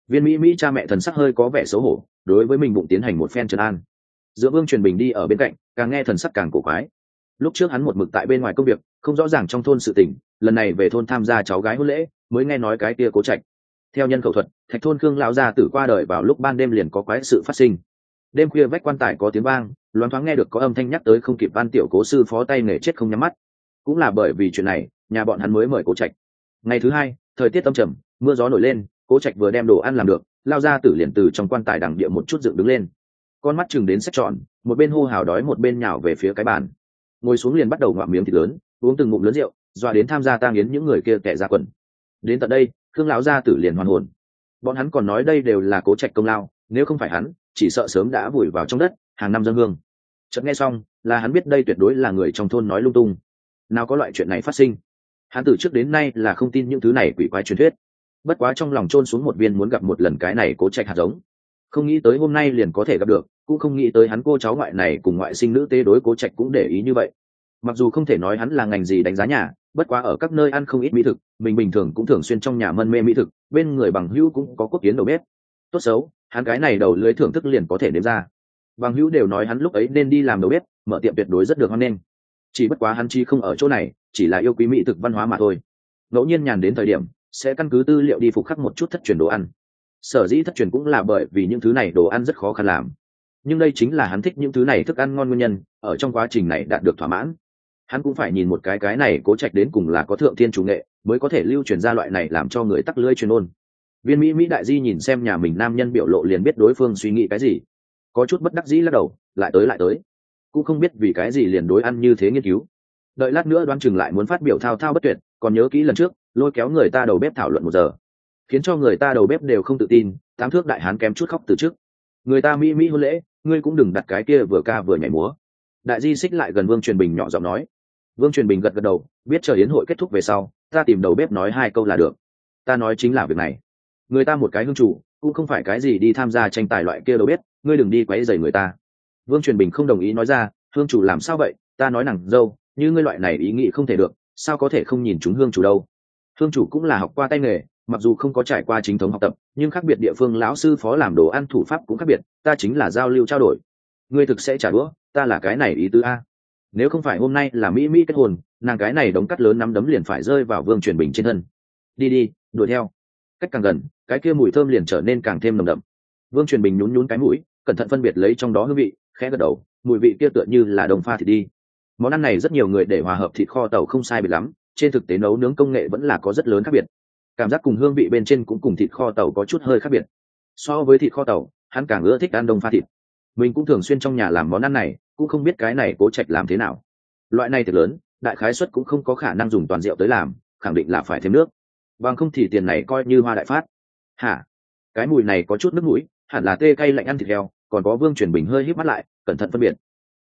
Viên Mỹ cha mẹ thần sắc hơi có vẻ xấu hổ, đối với mình bụng tiến hành một phen trấn an. Giữa Vương Truyền Bình đi ở bên cạnh, càng nghe thần sắc càng cổ quái. Lúc trước hắn một mực tại bên ngoài công việc, không rõ ràng trong thôn sự tình, lần này về thôn tham gia cháu gái hôn lễ, mới nghe nói cái kia Cố Trạch. Theo nhân khẩu thuật, Thạch thôn Khương lão gia tử qua đời vào lúc ban đêm liền có quái sự phát sinh. Đêm khuya vách quan tài có tiếng vang, loáng thoáng nghe được có âm thanh nhắc tới không kịp van tiểu Cố sư phó tay nghề chết không nhắm mắt. Cũng là bởi vì chuyện này, nhà bọn hắn mới mời Cố Trạch. Ngày thứ hai, thời tiết âm trầm, mưa gió nổi lên, Cố Trạch vừa đem đồ ăn làm được, lao ra tử liền từ trong quan tài đằng địa một chút dựng đứng lên, con mắt chừng đến sách tròn, một bên hô hào đói một bên nhào về phía cái bàn, ngồi xuống liền bắt đầu ngoạm miếng thịt lớn, uống từng ngụm lớn rượu, dọa đến tham gia tang yến những người kia tẻ ra quần. Đến tận đây, Khương lão gia tử liền hoàn hồn. Bọn hắn còn nói đây đều là Cố Trạch công lao, nếu không phải hắn, chỉ sợ sớm đã vùi vào trong đất, hàng năm dâng hương. Chợt nghe xong, là hắn biết đây tuyệt đối là người trong thôn nói lung tung. Nào có loại chuyện này phát sinh. Hắn từ trước đến nay là không tin những thứ này quỷ quái truyền thuyết. Bất quá trong lòng chôn xuống một viên muốn gặp một lần cái này Cố Trạch hạt giống. Không nghĩ tới hôm nay liền có thể gặp được, cũng không nghĩ tới hắn cô cháu ngoại này cùng ngoại sinh nữ tế đối Cố Trạch cũng để ý như vậy. Mặc dù không thể nói hắn là ngành gì đánh giá nhà, bất quá ở các nơi ăn không ít mỹ thực, mình bình thường cũng thường xuyên trong nhà mân mê mỹ thực, bên người bằng hữu cũng có quốc kiến đầu bếp. Tốt xấu, hắn cái này đầu lưới thưởng thức liền có thể nếm ra. Bằng hữu đều nói hắn lúc ấy nên đi làm đầu bếp, mở tiệm tuyệt đối rất được hoan nghênh. Chỉ bất quá hắn chi không ở chỗ này, chỉ là yêu quý mỹ thực văn hóa mà thôi. Ngẫu nhiên nhàn đến thời điểm, sẽ căn cứ tư liệu đi phục khắc một chút thất truyền đồ ăn. Sở dĩ thất truyền cũng là bởi vì những thứ này đồ ăn rất khó khăn làm, nhưng đây chính là hắn thích những thứ này thức ăn ngon nguyên nhân, ở trong quá trình này đạt được thỏa mãn. Hắn cũng phải nhìn một cái này Cố Trạch đến cùng là có thượng thiên chủ nghệ, mới có thể lưu truyền ra loại này làm cho người tắc lưỡi truyền ôn. Viên Mỹ đại di nhìn xem nhà mình nam nhân biểu lộ liền biết đối phương suy nghĩ cái gì, có chút bất đắc dĩ lắc đầu, lại tới, cũng không biết vì cái gì liền đối ăn như thế nghiên cứu. Đợi lát nữa đoán chừng lại muốn phát biểu thao thao bất tuyệt, còn nhớ kỹ lần trước lôi kéo người ta đầu bếp thảo luận 1 giờ, khiến cho người ta đầu bếp đều không tự tin, 8 thước đại hán kém chút khóc từ trước. Người ta Mỹ hôn lễ, ngươi cũng đừng đặt cái kia vừa ca vừa nhảy múa. Đại di xích lại gần Vương Truyền Bình nhỏ giọng nói. Vương Truyền Bình gật đầu, biết chờ yến hội kết thúc về sau, ta tìm đầu bếp nói 2 câu là được. Ta nói chính là việc này. Người ta một cái hương chủ, cũng không phải cái gì đi tham gia tranh tài loại kia đầu bếp, ngươi đừng đi quấy rầy người ta. Vương Truyền Bình không đồng ý nói ra, hương chủ làm sao vậy, ta nói nàng dâu, như ngươi loại này ý nghĩ không thể được, sao có thể không nhìn chúng hương chủ đâu. Hương chủ cũng là học qua tay nghề, mặc dù không có trải qua chính thống học tập, nhưng khác biệt địa phương lão sư phó làm đồ ăn thủ pháp cũng khác biệt, ta chính là giao lưu trao đổi. Ngươi thực sẽ trả đũa, ta là cái này ý tứ a. Nếu không phải hôm nay là Mỹ kết hôn, nàng cái này đống cắt lớn nắm đấm liền phải rơi vào Vương Truyền Bình trên thân. Đi, đuổi theo. Cách càng gần, cái kia mùi thơm liền trở nên càng thêm nồng đậm. Vương Truyền Bình nhún cái mũi, cẩn thận phân biệt lấy trong đó hương vị, khẽ gật đầu, mùi vị kia tựa như là đồng pha thịt đi. Món ăn này rất nhiều người để hòa hợp thịt kho tàu không sai biệt lắm, trên thực tế nấu nướng công nghệ vẫn là có rất lớn khác biệt. Cảm giác cùng hương vị bên trên cũng cùng thịt kho tàu có chút hơi khác biệt. So với thịt kho tàu, hắn càng ưa thích ăn đông pha thịt. Mình cũng thường xuyên trong nhà làm món ăn này, cũng không biết cái này Cố Trạch làm thế nào. Loại này thật lớn, đại khái suất cũng không có khả năng dùng toàn rượu tới làm, khẳng định là phải thêm nước. Bằng không thì tiền này coi như hoa đại phát. Hả? Cái mùi này có chút nước mũi, hẳn là tê cay lạnh ăn thịt heo, còn có Vương Truyền Bình hơi híp mắt lại, cẩn thận phân biệt.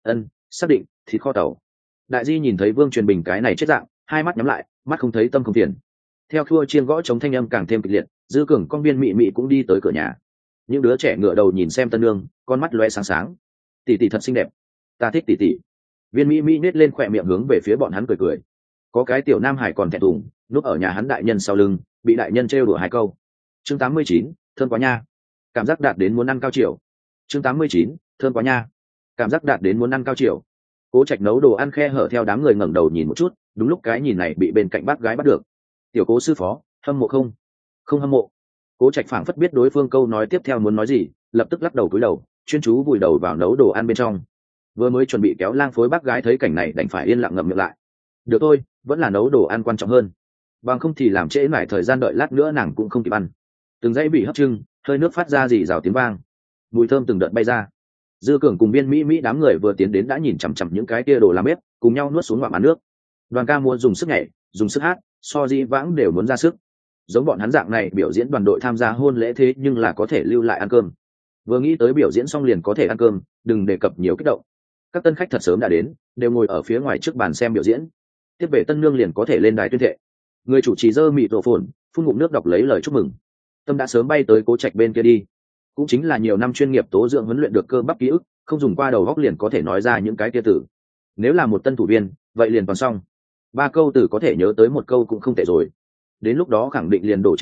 Xác định, thịt kho tàu. Đại di nhìn thấy Vương Truyền Bình cái này chết dạng, hai mắt nhắm lại, mắt không thấy tâm không tiền. Theo khua chiên gõ chống thanh âm càng thêm kịch liệt, Dư Cường con viên mị cũng đi tới cửa nhà. Những đứa trẻ ngựa đầu nhìn xem tân nương, con mắt lóe sáng sáng. Tỷ thật xinh đẹp, ta thích tỷ. Viên Mỹ nết lên khỏe miệng hướng về phía bọn hắn cười. Có cái tiểu nam hải còn thẹn thùng, núp ở nhà hắn đại nhân sau lưng, bị đại nhân trêu đùa 2 câu. Chương 89, thơm quá nha. Cảm giác đạt đến muốn ăn cao chiều. Chương 89, thơm quá nha. Cảm giác đạt đến muốn ăn cao chiều. Cố Trạch nấu đồ ăn khe hở theo đám người ngẩng đầu nhìn một chút, đúng lúc cái nhìn này bị bên cạnh bác gái bắt được. Tiểu Cố sư phó, hâm mộ không? Không hâm mộ. Cố Trạch phảng phất biết đối phương câu nói tiếp theo muốn nói gì, lập tức lắc đầu cúi đầu, chuyên chú vùi đầu vào nấu đồ ăn bên trong. Vừa mới chuẩn bị kéo lang phối bác gái thấy cảnh này đành phải yên lặng ngậm miệng lại. Được thôi, vẫn là nấu đồ ăn quan trọng hơn. Bằng không thì làm trễ mãi thời gian đợi lát nữa nàng cũng không kịp ăn. Từng dãy bị hấp trưng, hơi nước phát ra rì rào tiếng vang, mùi thơm từng đợt bay ra. Dư Cường cùng viên Mỹ đám người vừa tiến đến đã nhìn chằm chằm những cái kia đồ làm bếp, cùng nhau nuốt xuống ngoạm ăn nước. Đoàn ca muốn dùng sức nhảy, dùng sức hát, so dĩ vãng đều muốn ra sức. Giống bọn hắn dạng này biểu diễn đoàn đội tham gia hôn lễ thế nhưng là có thể lưu lại ăn cơm. Vừa nghĩ tới biểu diễn xong liền có thể ăn cơm, đừng đề cập nhiều kích động. Các tân khách thật sớm đã đến, đều ngồi ở phía ngoài trước bàn xem biểu diễn. Tiếp về tân nương liền có thể lên đài tuyên thệ. Người chủ trì giơ mịt rộ phồn, phun ngụm nước đọc lấy lời chúc mừng. Tâm đã sớm bay tới Cố Trạch bên kia đi. Cũng chính là nhiều năm chuyên nghiệp tố dưỡng huấn luyện được cơ bắp ký ức, không dùng qua đầu góc liền có thể nói ra những cái kia từ. Nếu là một tân thủ viên, vậy liền toàn xong. 3 câu từ có thể nhớ tới 1 câu cũng không tệ rồi. Đến lúc đó khẳng định liền đổ trên đài,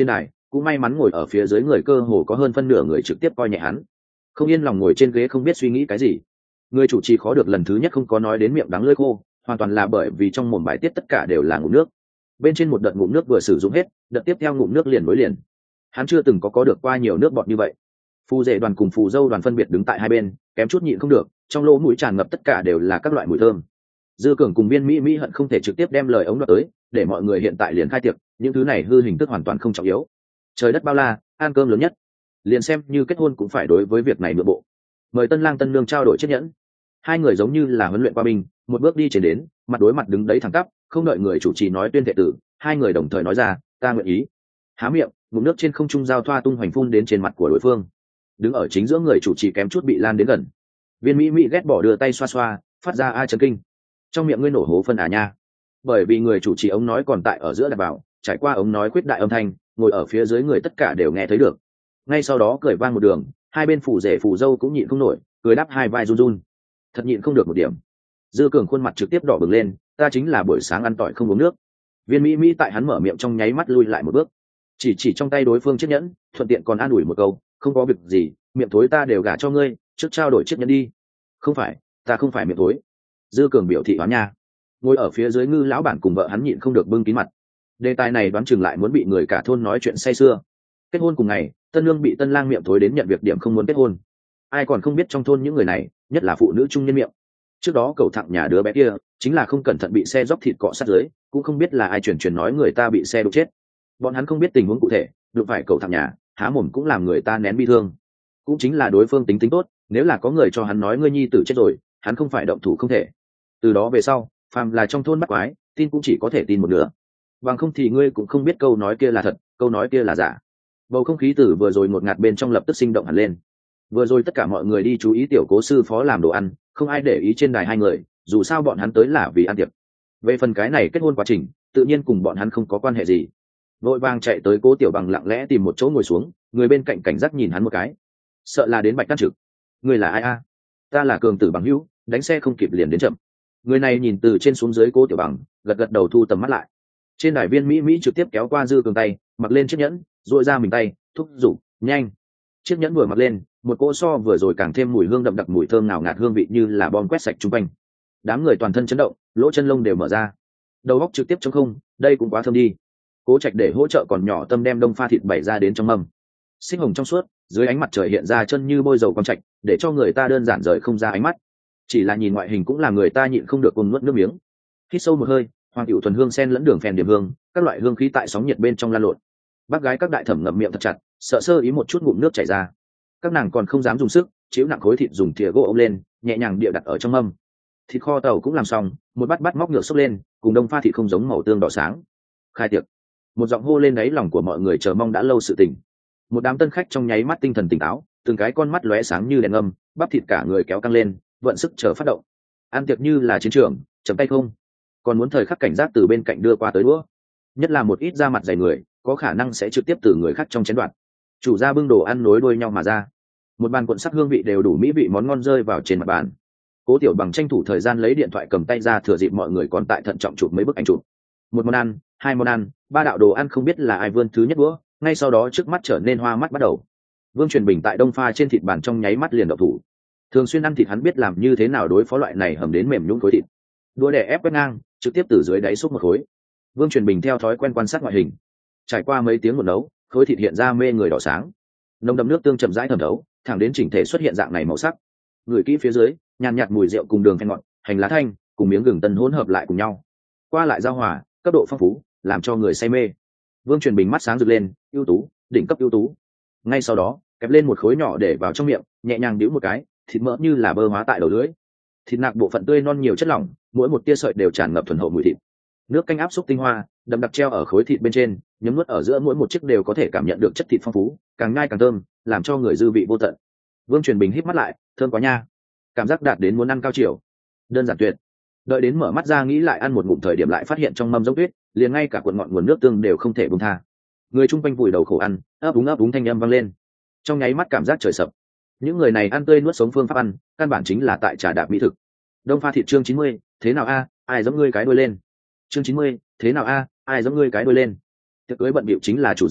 cũng may mắn ngồi ở phía dưới người cơ hồ có hơn phân nửa người trực tiếp coi nhẹ hắn, không yên lòng ngồi trên ghế không biết suy nghĩ cái gì. Người chủ trì khó được lần thứ nhất không có nói đến miệng đắng lưỡi khô, hoàn toàn là bởi vì trong mồm bài tiết tất cả đều là ngụm nước. Bên trên một đợt ngụm nước vừa sử dụng hết, đợt tiếp theo ngụm nước liền nối liền. Hắn chưa từng có được qua nhiều nước bọt như vậy. Phù rể đoàn cùng phù dâu đoàn phân biệt đứng tại hai bên, kém chút nhịn không được, trong lỗ mũi tràn ngập tất cả đều là các loại mùi thơm. Dư Cường cùng Viên Mỹ Mỹ hận không thể trực tiếp đem lời ống đoạt tới, để mọi người hiện tại liền khai tiệc, những thứ này hư hình thức hoàn toàn không trọng yếu. Trời đất bao la, ăn cơm lớn nhất, liền xem như kết hôn cũng phải đối với việc này nhượng bộ. Mời tân lang tân nương trao đổi chiếc nhẫn. Hai người giống như là huấn luyện qua binh, một bước đi trên đến, mặt đối mặt đứng đấy thẳng tắp, không đợi người chủ trì nói tuyên thệ tử, hai người đồng thời nói ra, ta nguyện ý. Há miệng, ngụm nước trên không trung giao thoa tung hoành phun đến trên mặt của đối phương. Đứng ở chính giữa người chủ trì kém chút bị lan đến gần. Viên Mỹ Mỹ ghét bỏ đưa tay xoa xoa, phát ra ai chấn kinh. Trong miệng ngươi nổ hố phân à nha. Bởi vì người chủ trì ống nói còn tại ở giữa đặt vào, trải qua ống nói khuyết đại âm thanh, ngồi ở phía dưới người tất cả đều nghe thấy được. Ngay sau đó cười vang một đường, hai bên phủ rể phủ dâu cũng nhịn không nổi, cười đáp hai vai run run. Thật nhịn không được một điểm. Dư Cường khuôn mặt trực tiếp đỏ bừng lên, ta chính là buổi sáng ăn tỏi không uống nước. Viên Mỹ Mỹ tại hắn mở miệng trong nháy mắt lui lại một bước, chỉ trong tay đối phương chiếc nhẫn, thuận tiện còn an ủi một câu, không có việc gì, miệng thối ta đều gả cho ngươi, trước trao đổi chiếc nhẫn đi. Không phải, ta không phải miệng thối. Dư Cường biểu thị hoán nha. Ngồi ở phía dưới Ngư lão bản cùng vợ hắn nhịn không được bưng kín mặt. Đề tài này đoán chừng lại muốn bị người cả thôn nói chuyện say sưa. Kết hôn cùng ngày, tân nương bị tân lang miệng thối đến nhận việc điểm không muốn kết hôn. Ai còn không biết trong thôn những người này, nhất là phụ nữ trung niên miệng. Trước đó cậu thẳng nhà đứa bé kia, chính là không cẩn thận bị xe dốc thịt cọ sát dưới, cũng không biết là ai truyền nói người ta bị xe đụng chết. Bọn hắn không biết tình huống cụ thể, đụng phải cậu thẳng nhà, há mồm cũng làm người ta nén bi thương. Cũng chính là đối phương tính tốt, nếu là có người cho hắn nói ngươi nhi tử chết rồi, hắn không phải động thủ không thể. Từ đó về sau, phàm là trong thôn bắt quái, tin cũng chỉ có thể tin một nửa. Bằng không thì ngươi cũng không biết câu nói kia là thật, câu nói kia là giả. Bầu không khí từ vừa rồi ngột ngạt bên trong lập tức sinh động hẳn lên. Vừa rồi tất cả mọi người đi chú ý tiểu cố sư phó làm đồ ăn, không ai để ý trên đài hai người, dù sao bọn hắn tới là vì ăn tiệc. Về phần cái này kết hôn quá trình, tự nhiên cùng bọn hắn không có quan hệ gì. Vội vàng chạy tới Cố Tiểu Bằng lặng lẽ tìm một chỗ ngồi xuống, người bên cạnh cảnh giác nhìn hắn một cái, sợ là đến Bạch Đan Trực. Người là ai a? Ta là Cường Tử Bằng hữu, đánh xe không kịp liền đến chậm. Người này nhìn từ trên xuống dưới Cố Tiểu Bằng, gật gật đầu thu tầm mắt lại. Trên đài Viên Mỹ Mỹ trực tiếp kéo qua Dư Cường tay, mặc lên chiếc nhẫn, duỗi ra mình tay, thúc giục, nhanh. Chiếc nhẫn vừa mặc lên, một cỗ so vừa rồi càng thêm mùi hương đậm đặc, mùi thơm nào ngạt hương vị như là bom quét sạch chung quanh. Đám người toàn thân chấn động, lỗ chân lông đều mở ra, đầu óc trực tiếp trống không, đây cũng quá thơm đi. Cố Trạch để hỗ trợ còn nhỏ tâm đem đông pha thịt bày ra đến trong mâm, xích hồng trong suốt, dưới ánh mặt trời hiện ra chân như bôi dầu quang trạch, để cho người ta đơn giản rời không ra ánh mắt. Chỉ là nhìn ngoại hình cũng làm người ta nhịn không được cùng nuốt nước miếng. Hít sâu một hơi, hoàng hữu thuần hương sen lẫn đường phèn điểm hương, các loại hương khí tại sóng nhiệt bên trong lan lộn. Bác gái các đại thẩm ngậm miệng thật chặt, sợ sơ ý một chút ngụm nước chảy ra. Các nàng còn không dám dùng sức, chiếu nặng khối thịt dùng thìa gỗ ôm lên, nhẹ nhàng địa đặt ở trong mâm. Thịt kho tàu cũng làm xong, một bát móc ngược xốc lên, cùng đông pha thịt không giống màu tương đỏ sáng. Khai tiệc. Một giọng hô lên đáy lòng của mọi người chờ mong đã lâu sự tình. Một đám tân khách trong nháy mắt tinh thần tỉnh táo, từng cái con mắt lóe sáng như đèn ngâm, bắp thịt cả người kéo căng lên, vận sức chờ phát động. Ăn tiệc như là chiến trường, chấm tay không. Còn muốn thời khắc cảnh giác từ bên cạnh đưa qua tới đũa. Nhất là một ít da mặt dày người, có khả năng sẽ trực tiếp từ người khác trong chén đoạt. Chủ gia bưng đồ ăn nối đuôi nhau mà ra. Một bàn cuộn sắc hương vị đều đủ mỹ vị món ngon rơi vào trên mặt bàn. Cố Tiểu Bằng tranh thủ thời gian lấy điện thoại cầm tay ra thừa dịp mọi người còn tại thận trọng chụp mấy bức ảnh chụp. Một món ăn, hai món ăn, ba đạo đồ ăn không biết là ai vươn thứ nhất bữa, ngay sau đó trước mắt trở nên hoa mắt bắt đầu. Vương Truyền Bình tại đông pha trên thịt bàn trong nháy mắt liền động thủ. Thường xuyên ăn thịt hắn biết làm như thế nào đối phó loại này hầm đến mềm nhũn khối thịt. Đũa đè ép quét ngang, trực tiếp từ dưới đáy xúc một khối. Vương Truyền Bình theo thói quen quan sát ngoại hình. Trải qua mấy tiếng một nấu, khối thịt hiện ra mê người đỏ sáng. Nồng đậm nước tương chậm rãi thẩm thấu, thẳng đến chỉnh thể xuất hiện dạng này màu sắc. Người kỹ phía dưới, nhàn nhạt mùi rượu cùng đường phèn ngọt, hành lá thanh, cùng miếng gừng tân hỗn hợp lại cùng nhau. Qua lại giao hòa, cấp độ phong phú, làm cho người say mê. Vương Truyền Bình mắt sáng rực lên, ưu tú, đỉnh cấp ưu tú. Ngay sau đó, kẹp lên một khối nhỏ để vào trong miệng, nhẹ nhàng đĩu một cái, thịt mỡ như là bơ hóa tại đầu lưỡi. Thịt nạc bộ phận tươi non nhiều chất lỏng, mỗi một tia sợi đều tràn ngập thuần hậu mùi thịt. Nước canh áp xúc tinh hoa, đậm đặc treo ở khối thịt bên trên, nhấm nuốt ở giữa mỗi một chiếc đều có thể cảm nhận được chất thịt phong phú, càng nhai càng thơm, làm cho người dư vị vô tận. Vương Truyền Bình híp mắt lại, thơm quá nha, cảm giác đạt đến muốn ăn cao chiều, đơn giản tuyệt. Đợi đến mở mắt ra nghĩ lại ăn một ngụm thời điểm lại phát hiện trong mâm giống tuyết, liền ngay cả cuộn ngọn nguồn nước tương đều không thể buông tha. Người chung quanh vùi đầu khổ ăn, ấp úng thanh âm vang lên. Trong nháy mắt cảm giác trời sập. Những người này ăn tươi nuốt sống phương pháp ăn, căn bản chính là tại trà đạp mỹ thực. Đông pha thịt chương 90, thế nào a, ai giống ngươi cái đuôi lên. Chương 90, thế nào a, ai giống ngươi cái đuôi lên. Tiệc cưới bận bịu chính là chủ gia,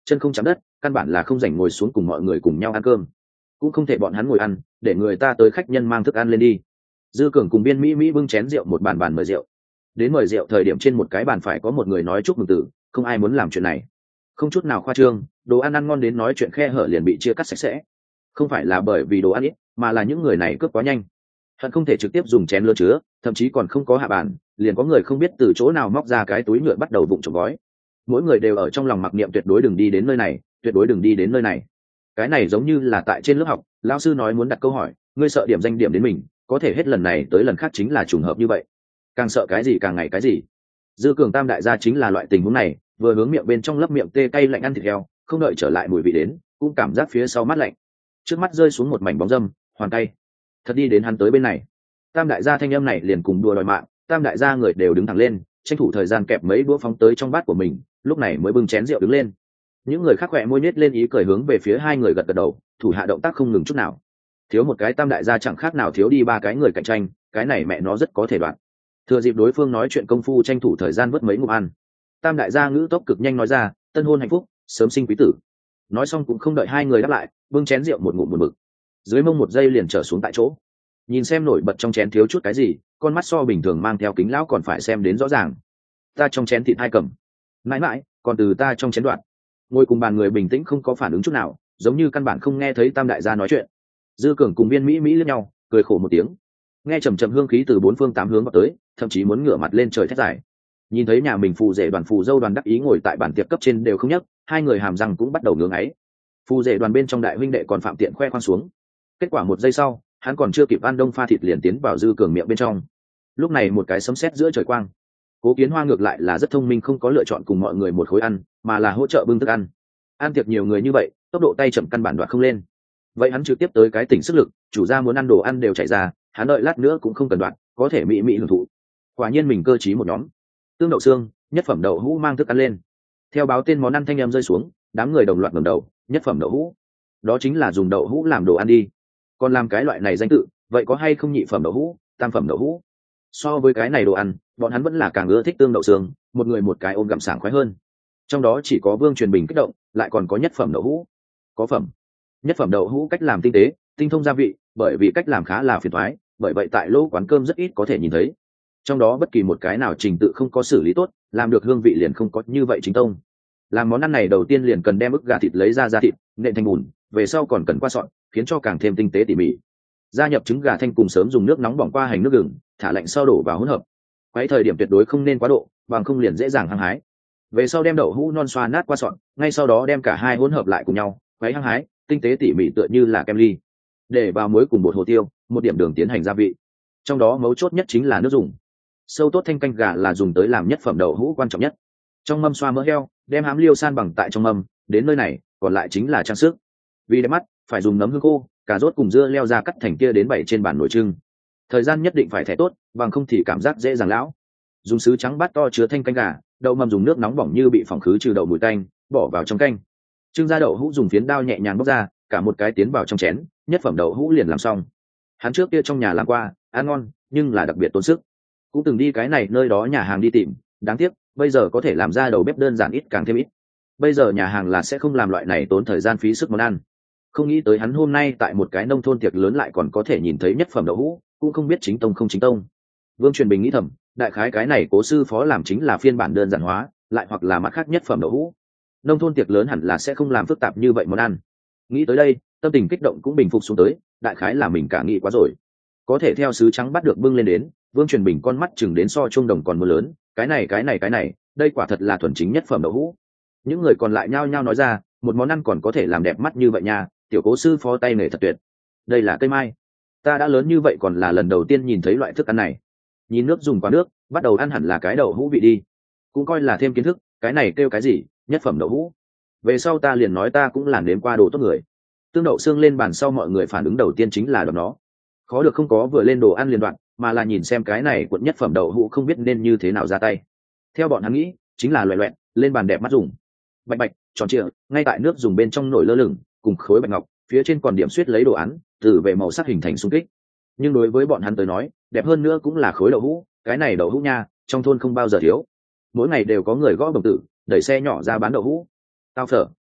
chân không chạm đất, căn bản là không rảnh ngồi xuống cùng mọi người cùng nhau ăn cơm, cũng không thể bọn hắn ngồi ăn, để người ta tới khách nhân mang thức ăn lên đi. Dư Cường cùng Biên Mỹ Mỹ bưng chén rượu một bàn bàn mời rượu. Đến mời rượu thời điểm trên một cái bàn phải có một người nói chúc mừng tử, không ai muốn làm chuyện này. Không chút nào khoa trương, đồ ăn ăn ngon đến nói chuyện khe hở liền bị chia cắt sạch sẽ. Không phải là bởi vì đồ ăn ít, mà là những người này cướp quá nhanh. Hận không thể trực tiếp dùng chén lơ chứa, thậm chí còn không có hạ bàn, liền có người không biết từ chỗ nào móc ra cái túi nhựa bắt đầu vụng trộm gói. Mỗi người đều ở trong lòng mặc niệm tuyệt đối đừng đi đến nơi này, tuyệt đối đừng đi đến nơi này. Cái này giống như là tại trên lớp học, lão sư nói muốn đặt câu hỏi, ngươi sợ điểm danh điểm đến mình, có thể hết lần này tới lần khác chính là trùng hợp như vậy. Càng sợ cái gì càng ngày cái gì. Dư Cường tam đại gia chính là loại tình huống này, vừa hướng miệng bên trong lấp miệng tê cay lạnh ăn thịt heo, không đợi trở lại mùi vị đến, cũng cảm giác phía sau mát lạnh. Trước mắt rơi xuống một mảnh bóng dâm, hoàn tay. Thật đi đến hắn tới bên này. Tam đại gia thanh âm này liền cùng đùa đòi mạng, tam đại gia người đều đứng thẳng lên, tranh thủ thời gian kẹp mấy đũa phóng tới trong bát của mình, lúc này mới bưng chén rượu đứng lên. Những người khác khỏe môi nhếch lên ý cười hướng về phía hai người gật gật đầu, thủ hạ động tác không ngừng chút nào. Thiếu một cái tam đại gia chẳng khác nào thiếu đi ba cái người cạnh tranh, cái này mẹ nó rất có thể đoạn. Thừa dịp đối phương nói chuyện công phu tranh thủ thời gian vớt mấy ngụm ăn. Tam đại gia ngữ tốc cực nhanh nói ra, tân hôn hạnh phúc, sớm sinh quý tử. Nói xong cũng không đợi hai người đáp lại, bưng chén rượu một ngụm một mực. Dưới mông một giây liền trở xuống tại chỗ. Nhìn xem nổi bật trong chén thiếu chút cái gì, con mắt so bình thường mang theo kính lão còn phải xem đến rõ ràng. Ta trong chén thịt hai cầm, mãi mãi còn từ ta trong chén đoạn. Ngồi cùng bàn người bình tĩnh không có phản ứng chút nào, giống như căn bản không nghe thấy tam đại gia nói chuyện. Dư Cường cùng Biên Mỹ Mỹ liếc nhau, cười khổ một tiếng. Nghe trầm trầm hương khí từ bốn phương tám hướng vào tới, thậm chí muốn ngửa mặt lên trời thét giải. Nhìn thấy nhà mình phù rể đoàn phù dâu đoàn đắc ý ngồi tại bàn tiệc cấp trên đều không nhấc, hai người hàm răng cũng bắt đầu ngưỡng ấy. Phù rể đoàn bên trong đại huynh đệ còn phạm tiện khoe khoang xuống. Kết quả một giây sau, hắn còn chưa kịp ăn đông pha thịt liền tiến vào Dư Cường miệng bên trong. Lúc này một cái sấm sét giữa trời quang. Cố Kiến Hoa ngược lại là rất thông minh, không có lựa chọn cùng mọi người một khối ăn, mà là hỗ trợ bưng thức ăn. Ăn tiệc nhiều người như vậy, tốc độ tay chậm căn bản đoạt không lên. Vậy hắn trực tiếp tới cái tỉnh sức lực, chủ gia muốn ăn đồ ăn đều chạy ra, hắn đợi lát nữa cũng không cần đoạt, có thể mỹ mỹ hưởng thụ. Quả nhiên mình cơ trí một nhóm. Tương đậu xương, nhất phẩm đậu hũ mang thức ăn lên. Theo báo tên món ăn thanh em rơi xuống, đám người đồng loạt ngẩng đầu, nhất phẩm đậu hũ. Đó chính là dùng đậu hũ làm đồ ăn đi. Còn làm cái loại này danh tự, vậy có hay không nhị phẩm đậu hũ, tam phẩm đậu hũ? So với cái này đồ ăn, bọn hắn vẫn là càng ưa thích tương đậu xương, một người một cái ôm gặm sảng khoái hơn. Trong đó chỉ có Vương Truyền Bình kích động, lại còn có nhất phẩm đậu hũ. Có phẩm. Nhất phẩm đậu hũ cách làm tinh tế, tinh thông gia vị, bởi vì cách làm khá là phiền toái, bởi vậy tại lỗ quán cơm rất ít có thể nhìn thấy. Trong đó bất kỳ một cái nào trình tự không có xử lý tốt, làm được hương vị liền không có như vậy chính tông. Làm món ăn này đầu tiên liền cần đem ức gà thịt lấy ra thịt, nện thành bùn, về sau còn cần qua sọn, khiến cho càng thêm tinh tế tỉ mỉ. Gia nhập trứng gà thanh cùng sớm dùng nước nóng bỏng qua hành nước gừng, thả lạnh sau đổ vào hỗn hợp. Quấy thời điểm tuyệt đối không nên quá độ, bằng không liền dễ dàng hăng hái. Về sau đem đậu hũ non xoa nát qua sọn, ngay sau đó đem cả hai hỗn hợp lại cùng nhau, quấy hăng hái, tinh tế tỉ mỉ tựa như là kem ly. Để vào muối cùng bột hồ tiêu, một điểm đường tiến hành gia vị. Trong đó mấu chốt nhất chính là nước dùng. Sâu tốt thanh canh gà là dùng tới làm nhất phẩm đậu hũ quan trọng nhất. Trong mâm xoa mỡ heo, đem hám liêu san bằng tại trong mâm, đến nơi này còn lại chính là trang sức. Vì đẹp mắt, phải dùng nấm hương khô, cà rốt cùng dưa leo ra cắt thành kia đến 7 trên bàn nồi trưng. Thời gian nhất định phải thẻ tốt, bằng không thì cảm giác dễ dàng lão. Dùng sứ trắng bát to chứa thanh canh gà, đậu mầm dùng nước nóng bỏng như bị phỏng khứ trừ đậu mùi tanh, bỏ vào trong canh. Trưng ra đậu hũ dùng phiến đao nhẹ nhàng bóc ra, cả một cái tiến vào trong chén, nhất phẩm đậu hũ liền làm xong. Hắn trước kia trong nhà làm qua, ăn ngon, nhưng là đặc biệt tốn sức. Cũng từng đi cái này nơi đó nhà hàng đi tìm, đáng tiếc, bây giờ có thể làm ra đầu bếp đơn giản ít càng thêm ít. Bây giờ nhà hàng là sẽ không làm loại này tốn thời gian phí sức món ăn. Không nghĩ tới hắn hôm nay tại một cái nông thôn tiệc lớn lại còn có thể nhìn thấy nhất phẩm đậu hũ, cũng không biết chính tông không chính tông. Vương Truyền Bình nghĩ thầm, đại khái cái này Cố sư phó làm chính là phiên bản đơn giản hóa, lại hoặc là mặt khác nhất phẩm đậu hũ. Nông thôn tiệc lớn hẳn là sẽ không làm phức tạp như vậy món ăn. Nghĩ tới đây, tâm tình kích động cũng bình phục xuống tới, đại khái là mình cả nghĩ quá rồi. Có thể theo sứ trắng bắt được bưng lên đến, Vương Truyền Bình con mắt chừng đến so chuông đồng còn mưa lớn, cái này, đây quả thật là thuần chính nhất phẩm đậu hũ. Những người còn lại nhao nhao nói ra, một món ăn còn có thể làm đẹp mắt như vậy nha, tiểu Cố sư phó tay nghề thật tuyệt. Đây là cây mai, ta đã lớn như vậy còn là lần đầu tiên nhìn thấy loại thức ăn này. Nhìn nước dùng qua nước, bắt đầu ăn hẳn là cái đậu hũ vị đi, cũng coi là thêm kiến thức. Cái này kêu cái gì, nhất phẩm đậu hũ? Về sau ta liền nói ta cũng làm nếm qua đồ tốt người. Tương đậu xương lên bàn sau, mọi người phản ứng đầu tiên chính là đọc nó. Khó được không có vừa lên đồ ăn liền đoạn, mà là nhìn xem cái này quận nhất phẩm đậu hũ không biết nên như thế nào ra tay. Theo bọn hắn nghĩ, chính là loẹ loẹt lên bàn đẹp mắt dùng. Bạch bạch, tròn trịa, ngay tại nước dùng bên trong nổi lơ lửng, cùng khối bạch ngọc, phía trên còn điểm xuyết lấy đồ án, từ về màu sắc hình thành xung kích. Nhưng đối với bọn hắn tới nói, đẹp hơn nữa cũng là khối đậu hũ, cái này đậu hũ nha, trong thôn không bao giờ thiếu. Mỗi ngày đều có người gõ đồng tử, đẩy xe nhỏ ra bán đậu hũ. Tao phở,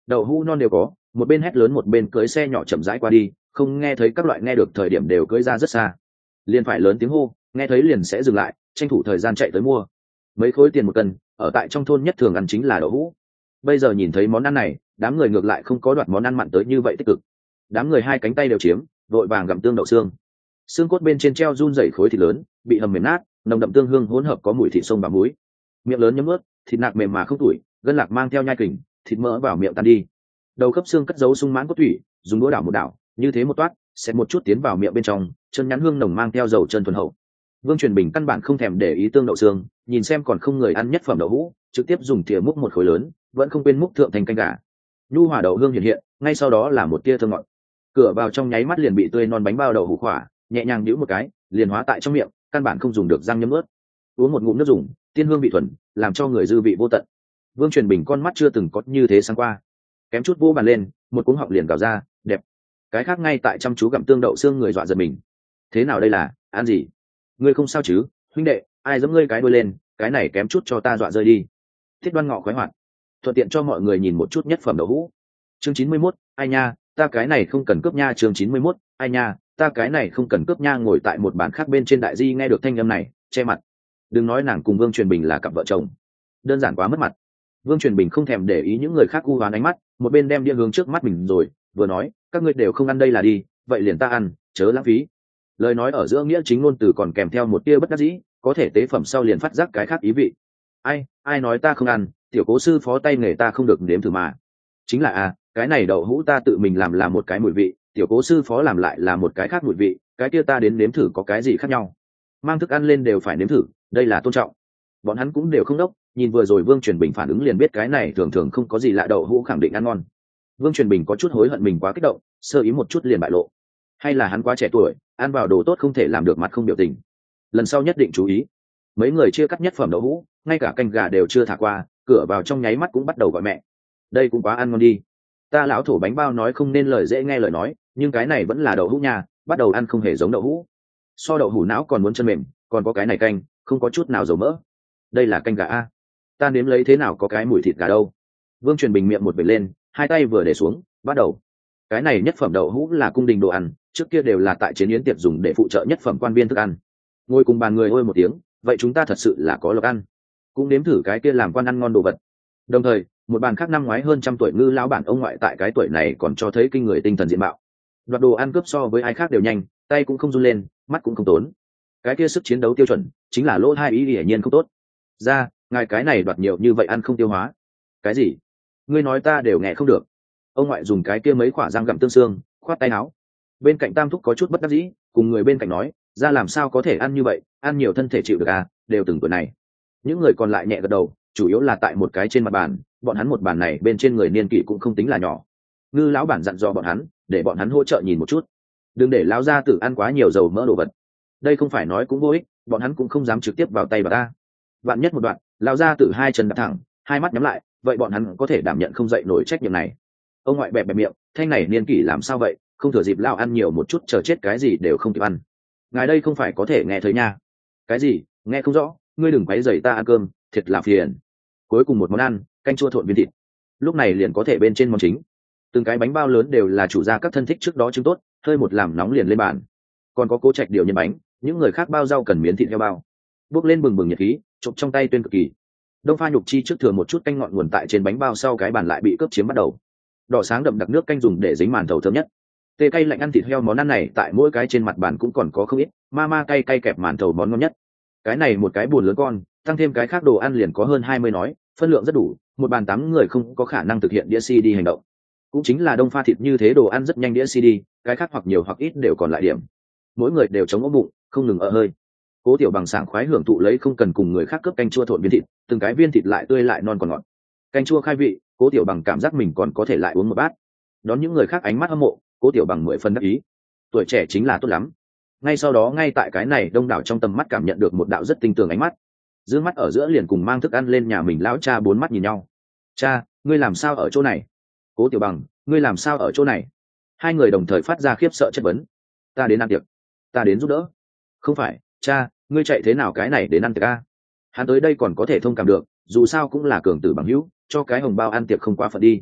đậu hũ non đều có, một bên hét lớn một bên cưỡi xe nhỏ chậm rãi qua đi, không nghe thấy các loại nghe được thời điểm đều cưỡi ra rất xa, liền phải lớn tiếng hô, nghe thấy liền sẽ dừng lại, tranh thủ thời gian chạy tới mua. Mấy khối tiền một cân, ở tại trong thôn nhất thường ăn chính là đậu hũ. Bây giờ nhìn thấy món ăn này, đám người ngược lại không có đoạt món ăn mặn tới như vậy tích cực. Đám người hai cánh tay đều chiếm, vội vàng gặm tương đậu xương. Xương cốt bên trên treo run rẩy khối thịt lớn, bị hầm mềm nát, nồng đậm tương hương hỗn hợp có mùi thịt sông và muối. Miệng lớn nhấm ướt, thịt nạc mềm mà không tủi, gân lạc mang theo nhai kình, thịt mỡ vào miệng tan đi. Đầu khớp xương cất giấu sung mãn cốt thủy, dùng đũa đảo một đảo, như thế một toát, sẽ một chút tiến vào miệng bên trong, chân nhắn hương nồng mang theo dầu chân thuần hậu. Vương Truyền Bình căn bản không thèm để ý tương đậu xương, nhìn xem còn không người ăn nhất phẩm đậu hũ, trực tiếp dùng thìa múc một khối lớn, vẫn không quên múc thượng thành canh gà. Nhu hòa đậu hương hiện hiện, ngay sau đó là một tia thơm ngọt. Cửa vào trong nháy mắt liền bị tươi non bánh bao đậu hũ khỏa, nhẹ nhàng nhíu một cái, liền hóa tại trong miệng, căn bản không dùng được răng nhấm ướt. Uống một ngụm nước dùng, tiên hương vị thuần, làm cho người dư vị vô tận. Vương Truyền Bình con mắt chưa từng có như thế sáng qua, kém chút vỗ bàn lên, một cuống họng liền gào ra, đẹp. Cái khác ngay tại chăm chú gặm tương đậu xương người dọa giật mình. Thế nào đây là, ăn gì? Ngươi không sao chứ, huynh đệ, ai giẫm ngươi cái đuôi lên, cái này kém chút cho ta dọa rơi đi. Thiết Đoan Ngọ khoái hoạt, thuận tiện cho mọi người nhìn một chút nhất phẩm đậu hũ. Chương 91, ai nha, ta cái này không cần cướp nha. Chương 91, ai nha, ta cái này không cần cướp nha. Ngồi tại một bàn khác bên trên đại di nghe được thanh âm này, che mặt. Đừng nói nàng cùng Vương Truyền Bình là cặp vợ chồng, đơn giản quá mất mặt. Vương Truyền Bình không thèm để ý những người khác u hoán ánh mắt, một bên đem đĩa hướng trước mắt mình rồi, vừa nói, các ngươi đều không ăn đây là đi, vậy liền ta ăn, chớ lãng phí. Lời nói ở giữa nghĩa chính ngôn từ còn kèm theo một tia bất đắc dĩ, có thể tế phẩm sau liền phát giác cái khác ý vị. Ai nói ta không ăn, tiểu cố sư phó tay nghề ta không được nếm thử mà. Chính là cái này đậu hũ ta tự mình làm là một cái mùi vị, tiểu cố sư phó làm lại là một cái khác mùi vị, cái kia ta đến nếm thử có cái gì khác nhau. Mang thức ăn lên đều phải nếm thử, đây là tôn trọng. Bọn hắn cũng đều không đốc, nhìn vừa rồi Vương Truyền Bình phản ứng liền biết cái này thường thường không có gì lạ, đậu hũ khẳng định ăn ngon. Vương Truyền Bình có chút hối hận mình quá kích động, sơ ý một chút liền bại lộ. Hay là hắn quá trẻ tuổi, ăn vào đồ tốt không thể làm được mặt không biểu tình. Lần sau nhất định chú ý. Mấy người chia cắt nhất phẩm đậu hũ, ngay cả canh gà đều chưa thả qua, cửa vào trong nháy mắt cũng bắt đầu gọi mẹ. Đây cũng quá ăn ngon đi. Ta lão thổ bánh bao nói không nên lời dễ nghe lời nói, nhưng cái này vẫn là đậu hũ nha, bắt đầu ăn không hề giống đậu hũ. So đậu hũ não còn muốn chân mềm, còn có cái này canh, không có chút nào dầu mỡ. Đây là canh gà a. Ta nếm lấy thế nào có cái mùi thịt gà đâu. Vương Truyền Bình miệng một vệt lên, hai tay vừa để xuống, bắt đầu. Cái này nhất phẩm đậu hũ là cung đình đồ ăn, trước kia đều là tại chế yến tiệc dùng để phụ trợ nhất phẩm quan viên thức ăn. Ngồi cùng bàn người ôi một tiếng, vậy chúng ta thật sự là có lộc ăn, cũng nếm thử cái kia làm quan ăn ngon đồ vật. Đồng thời một bàn khác năm ngoái hơn trăm tuổi ngư lão bản ông ngoại tại cái tuổi này còn cho thấy kinh người tinh thần diện mạo, đoạt đồ ăn cướp so với ai khác đều nhanh, tay cũng không run lên, mắt cũng không tốn. Cái kia sức chiến đấu tiêu chuẩn chính là lỗ hai ý hiển nhiên không tốt. Ra ngài cái này đoạt nhiều như vậy ăn không tiêu hóa. Cái gì? Ngươi nói ta đều nghe không được. Ông ngoại dùng cái kia mấy quả răng gặm tương xương, khoát tay áo. Bên cạnh Tam Thúc có chút bất đắc dĩ, cùng người bên cạnh nói, ra làm sao có thể ăn như vậy, ăn nhiều thân thể chịu được à, đều từng tuổi này. Những người còn lại nhẹ gật đầu, chủ yếu là tại một cái trên mặt bàn, bọn hắn một bàn này bên trên người niên kỷ cũng không tính là nhỏ. Ngư lão bản dặn dò bọn hắn, để bọn hắn hỗ trợ nhìn một chút, đừng để lão gia tử ăn quá nhiều dầu mỡ đồ vật. Đây không phải nói cũng vô ích, bọn hắn cũng không dám trực tiếp vào tay bà ta. Vạn nhất một đoạn, lão gia tử hai chân đặt thẳng, hai mắt nhắm lại, vậy bọn hắn có thể đảm nhận không dậy nổi trách nhiệm này. Ông ngoại bẹp bẹp miệng, thanh này niên kỷ làm sao vậy, không thừa dịp lão ăn nhiều một chút chờ chết cái gì đều không kịp ăn. Ngài đây không phải có thể nghe thấy nha. Cái gì? Nghe không rõ, ngươi đừng quấy rầy ta ăn cơm, thiệt là phiền. Cuối cùng một món ăn, canh chua thộn viên thịt. Lúc này liền có thể bên trên món chính. Từng cái bánh bao lớn đều là chủ gia các thân thích trước đó trưng tốt, hơi một làm nóng liền lên bàn. Còn có Cố Trạch điều nhân bánh, những người khác bao rau cần miến thịt theo bao. Bước lên bừng bừng nhiệt khí, chụp trong tay tuyên cực kỳ. Đông pha nhục chi trước thừa một chút canh ngọn nguồn tại trên bánh bao, sau cái bàn lại bị cướp chiếm bắt đầu. Đỏ sáng đậm đặc nước canh dùng để dính màn thầu thơm nhất. Tê cay lạnh ăn thịt heo, món ăn này tại mỗi cái trên mặt bàn cũng còn có không ít, ma cay cay kẹp màn thầu món ngon nhất. Cái này một cái buồn lớn con, tăng thêm cái khác đồ ăn liền có hơn 20 nói, phân lượng rất đủ, một bàn 8 người không có khả năng thực hiện đĩa CD hành động. Cũng chính là đông pha thịt như thế đồ ăn rất nhanh đĩa CD, cái khác hoặc nhiều hoặc ít đều còn lại điểm. Mỗi người đều chống ốm bụng, không ngừng ở hơi. Cố Tiểu Bằng sảng khoái hưởng thụ lấy không cần cùng người khác cướp canh chua thộn viên thịt, từng cái viên thịt lại tươi lại non còn ngọt. Canh chua khai vị, Cố Tiểu Bằng cảm giác mình còn có thể lại uống một bát. Đón những người khác ánh mắt hâm mộ, Cố Tiểu Bằng 10 phần đắc ý. Tuổi trẻ chính là tốt lắm. Ngay sau đó ngay tại cái này đông đảo trong tầm mắt cảm nhận được một đạo rất tinh tường ánh mắt. Dương mắt ở giữa liền cùng mang thức ăn lên nhà mình lão cha bốn mắt nhìn nhau. Cha, ngươi làm sao ở chỗ này? Cố Tiểu Bằng, ngươi làm sao ở chỗ này? Hai người đồng thời phát ra khiếp sợ chất vấn. Ta đến ăn tiệc, ta đến giúp đỡ. Không phải, cha, ngươi chạy thế nào cái này đến ăn tiệc a? Hắn tới đây còn có thể thông cảm được, dù sao cũng là cường tử bằng hữu, cho cái hồng bao ăn tiệc không quá phận đi.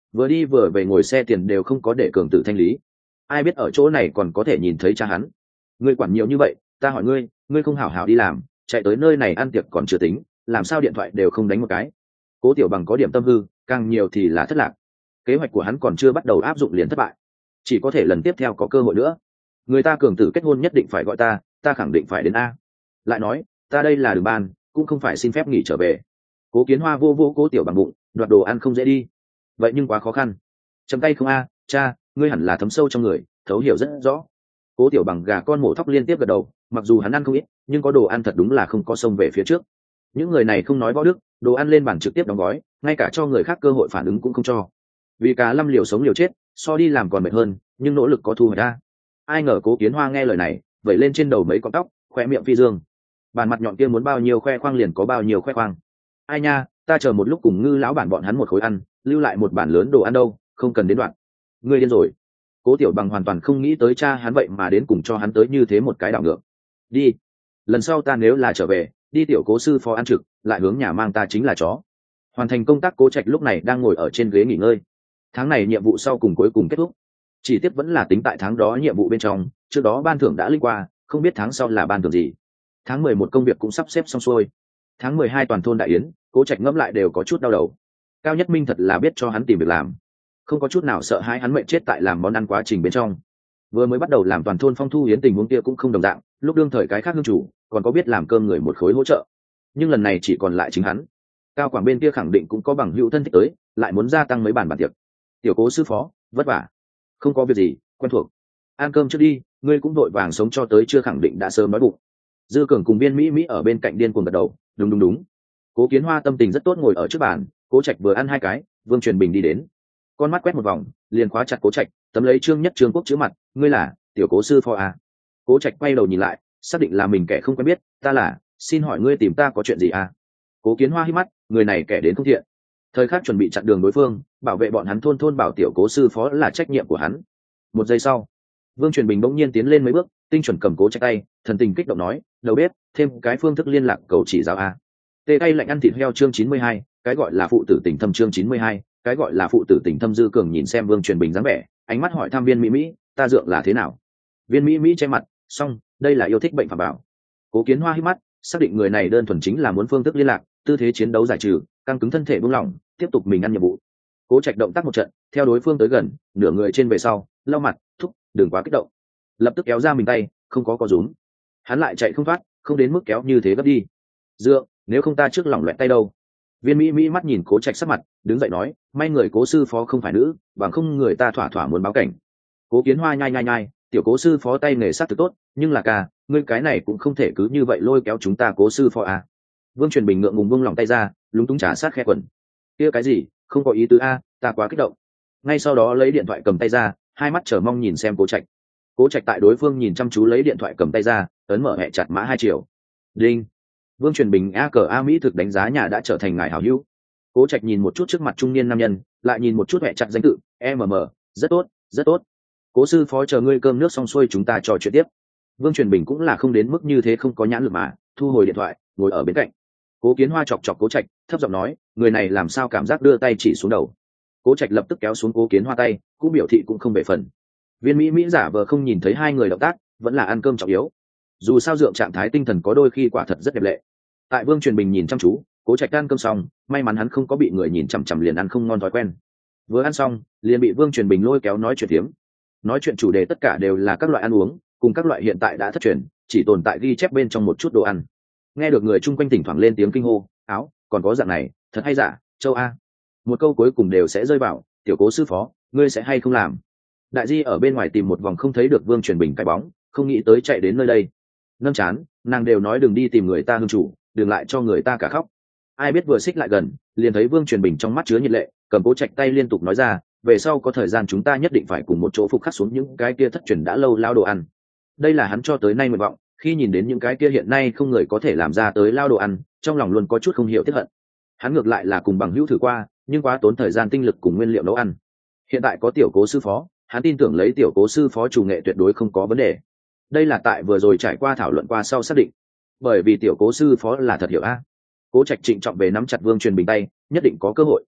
vừa đi vừa về ngồi xe tiền đều không có để cường tử thanh lý, ai biết ở chỗ này còn có thể nhìn thấy cha hắn. Ngươi quản nhiều như vậy, ta hỏi ngươi, ngươi không hảo hảo đi làm, chạy tới nơi này ăn tiệc còn chưa tính, làm sao điện thoại đều không đánh một cái? Cố Tiểu Bằng có điểm tâm hư, càng nhiều thì là thất lạc. Kế hoạch của hắn còn chưa bắt đầu áp dụng liền thất bại, chỉ có thể lần tiếp theo có cơ hội nữa. Người ta cường tử kết hôn nhất định phải gọi ta khẳng định phải đến a. Lại nói, ta đây là đường ban, cũng không phải xin phép nghỉ trở về. Cố Kiến Hoa vô vô Cố Tiểu Bằng bụng, đoạt đồ ăn không dễ đi. Vậy nhưng quá khó khăn. Chấm tay không a, cha, ngươi hẳn là thấm sâu trong người, thấu hiểu rất rõ. Cố Tiểu Bằng gà con mổ thóc liên tiếp gật đầu, mặc dù hắn ăn không ít, nhưng có đồ ăn thật đúng là không có sông về phía trước. Những người này không nói võ đức, đồ ăn lên bàn trực tiếp đóng gói, ngay cả cho người khác cơ hội phản ứng cũng không cho. Vì cả lâm liều sống liều chết, so đi làm còn mệt hơn, nhưng nỗ lực có thu hồi ra. Ai ngờ Cố Kiến Hoa nghe lời này, vẩy lên trên đầu mấy con tóc, khoe miệng phi dương. Bàn mặt nhọn kia muốn bao nhiêu khoe khoang liền có bao nhiêu khoe khoang. Ai nha, ta chờ một lúc cùng Ngư lão bản bọn hắn một khối ăn, lưu lại một bản lớn đồ ăn đâu, không cần đến đoạn. Ngươi điên rồi. Cố Tiểu Bằng hoàn toàn không nghĩ tới cha hắn vậy mà đến cùng cho hắn tới như thế một cái đảo ngược. Đi, lần sau ta nếu là trở về, đi tiểu Cố sư phó ăn trực, lại hướng nhà mang ta chính là chó. Hoàn thành công tác, Cố Trạch lúc này đang ngồi ở trên ghế nghỉ ngơi. Tháng này nhiệm vụ sau cùng cuối cùng kết thúc, chỉ tiếp vẫn là tính tại tháng đó nhiệm vụ bên trong, trước đó ban thưởng đã linh qua, không biết tháng sau là ban thưởng gì. Tháng 11 công việc cũng sắp xếp xong xuôi. Tháng 12 toàn thôn đại yến, Cố Trạch ngẫm lại đều có chút đau đầu. Cao Nhất Minh thật là biết cho hắn tìm việc làm, không có chút nào sợ hãi hắn mệnh chết tại làm món ăn quá trình bên trong. Vừa mới bắt đầu làm toàn thôn phong thu yến tình huống kia cũng không đồng dạng, lúc đương thời cái khác hương chủ còn có biết làm cơm người một khối hỗ trợ, nhưng lần này chỉ còn lại chính hắn. Cao Quảng bên kia khẳng định cũng có bằng hữu thân thích tới, lại muốn gia tăng mấy bàn tiệc. Tiểu Cố sư phó vất vả. Không có việc gì, quen thuộc. Ăn cơm trước đi, ngươi cũng vội vàng sống cho tới chưa, khẳng định đã sớm nói bụng. Dư Cường cùng Viên Mỹ Mỹ ở bên cạnh điên cuồng gật đầu, đúng. Cố Kiến Hoa tâm tình rất tốt ngồi ở trước bàn, Cố Trạch vừa ăn hai cái, Vương Truyền Bình đi đến, con mắt quét một vòng, liền khóa chặt Cố Trạch, tấm lấy Trương Nhất Trương Quốc chữ mặt, ngươi là tiểu Cố sư phó à? Cố Trạch quay đầu nhìn lại, xác định là mình kẻ không quen biết, ta là, xin hỏi ngươi tìm ta có chuyện gì à? Cố Kiến Hoa hít mắt, người này kẻ đến không thiện. Thời khắc chuẩn bị chặn đường đối phương, bảo vệ bọn hắn, thôn bảo tiểu Cố sư phó là trách nhiệm của hắn. Một giây sau, Vương Truyền Bình bỗng nhiên tiến lên mấy bước, tinh chuẩn cầm Cố Trạch tay, thần tình kích động nói, đầu bếp, thêm cái phương thức liên lạc cầu chỉ giáo a. Tê tay lạnh ăn thịt heo chương 92, cái gọi là phụ tử tình thâm chương 92, cái gọi là phụ tử tình thâm. Dư Cường nhìn xem Vương Truyền Bình dáng vẻ, ánh mắt hỏi thăm Viên Mỹ Mỹ, ta dượng là thế nào? Viên Mỹ Mỹ che mặt, xong, đây là yêu thích bệnh phạm bảo. Cố Kiến Hoa hít mắt, xác định người này đơn thuần chính là muốn phương thức liên lạc, tư thế chiến đấu giải trừ, căng cứng thân thể buông lỏng, tiếp tục mình ăn nhiệm vụ. Cố Trạch động tác một trận, theo đối phương tới gần, nửa người trên về sau, lau mặt, thúc, đừng quá kích động. Lập tức kéo ra mình tay, không có rúm. Hắn lại chạy không thoát, không đến mức kéo như thế gấp đi. Dượng, nếu không ta trước lỏng loẹt tay đâu. Viên Mỹ Mỹ mắt nhìn Cố Trạch sắc mặt, đứng dậy nói, may người Cố sư phó không phải nữ, bằng không người ta thỏa thỏa muốn báo cảnh. Cố Kiến Hoa nhai, tiểu Cố sư phó tay nghề sát thực tốt, nhưng là ca, ngươi cái này cũng không thể cứ như vậy lôi kéo chúng ta Cố sư phó à. Vương Truyền Bình ngượng ngùng buông lỏng tay ra, lúng túng trả sát khe quần. Kia cái gì, không có ý tứ a, ta quá kích động. Ngay sau đó lấy điện thoại cầm tay ra, hai mắt chờ mong nhìn xem Cố Trạch. Cố Trạch tại đối phương nhìn chăm chú lấy điện thoại cầm tay ra, ấn mở hẹ chặt mã 2 triệu. Đinh. Vương Truyền Bình a Mỹ thực đánh giá nhà đã trở thành ngài hảo hữu. Cố Trạch nhìn một chút trước mặt trung niên nam nhân, lại nhìn một chút hẹ chặt danh tự, rất tốt. Cố sư phó chờ ngươi cơm nước xong xuôi chúng ta trò chuyện tiếp. Vương Truyền Bình cũng là không đến mức như thế không có nhãn lực mà, thu hồi điện thoại, ngồi ở bên cạnh. Cố Kiến Hoa chọc Cố Trạch, thấp giọng nói, người này làm sao cảm giác đưa tay chỉ xuống đầu. Cố Trạch lập tức kéo xuống Cố Kiến Hoa tay, cũng biểu thị cũng không về phần. Viên Mỹ Mỹ giả vờ không nhìn thấy hai người động tác, vẫn là ăn cơm trọng yếu. Dù sao dượng trạng thái tinh thần có đôi khi quả thật rất đẹp lệ. Tại Vương Truyền Bình nhìn chăm chú, Cố Trạch ăn cơm xong, may mắn hắn không có bị người nhìn chằm chằm liền ăn không ngon thói quen. Vừa ăn xong, liền bị Vương Truyền Bình lôi kéo nói chuyện tiếm. Nói chuyện chủ đề tất cả đều là các loại ăn uống, cùng các loại hiện tại đã thất truyền, chỉ tồn tại ghi chép bên trong một chút đồ ăn. Nghe được người chung quanh thỉnh thoảng lên tiếng kinh hô, áo, còn có dạng này, thật hay giả, châu a. Một câu cuối cùng đều sẽ rơi vào, tiểu Cố sư phó, ngươi sẽ hay không làm. Đại Di ở bên ngoài tìm một vòng không thấy được Vương Truyền Bình cái bóng, không nghĩ tới chạy đến nơi đây. Nâng chán, nàng đều nói đừng đi tìm người ta hương chủ, đừng lại cho người ta cả khóc. Ai biết vừa xích lại gần, liền thấy Vương Truyền Bình trong mắt chứa nhiệt lệ, cầm Cố Trạch tay liên tục nói ra, về sau có thời gian chúng ta nhất định phải cùng một chỗ phục khắc xuống những cái kia thất truyền đã lâu lao đồ ăn. Đây là hắn cho tới nay nguyện vọng, khi nhìn đến những cái kia hiện nay không người có thể làm ra tới lao đồ ăn, trong lòng luôn có chút không hiểu tiếc hận. Hắn ngược lại là cùng bằng hữu thử qua, nhưng quá tốn thời gian tinh lực cùng nguyên liệu nấu ăn. Hiện tại có tiểu Cố sư phó, hắn tin tưởng lấy tiểu Cố sư phó chủ nghệ tuyệt đối không có vấn đề. Đây là tại vừa rồi trải qua thảo luận qua sau xác định, bởi vì tiểu Cố sư phó là thật hiểu a. Cố Trạch trịnh trọng về nắm chặt Vương Truyền Bình tay, nhất định có cơ hội.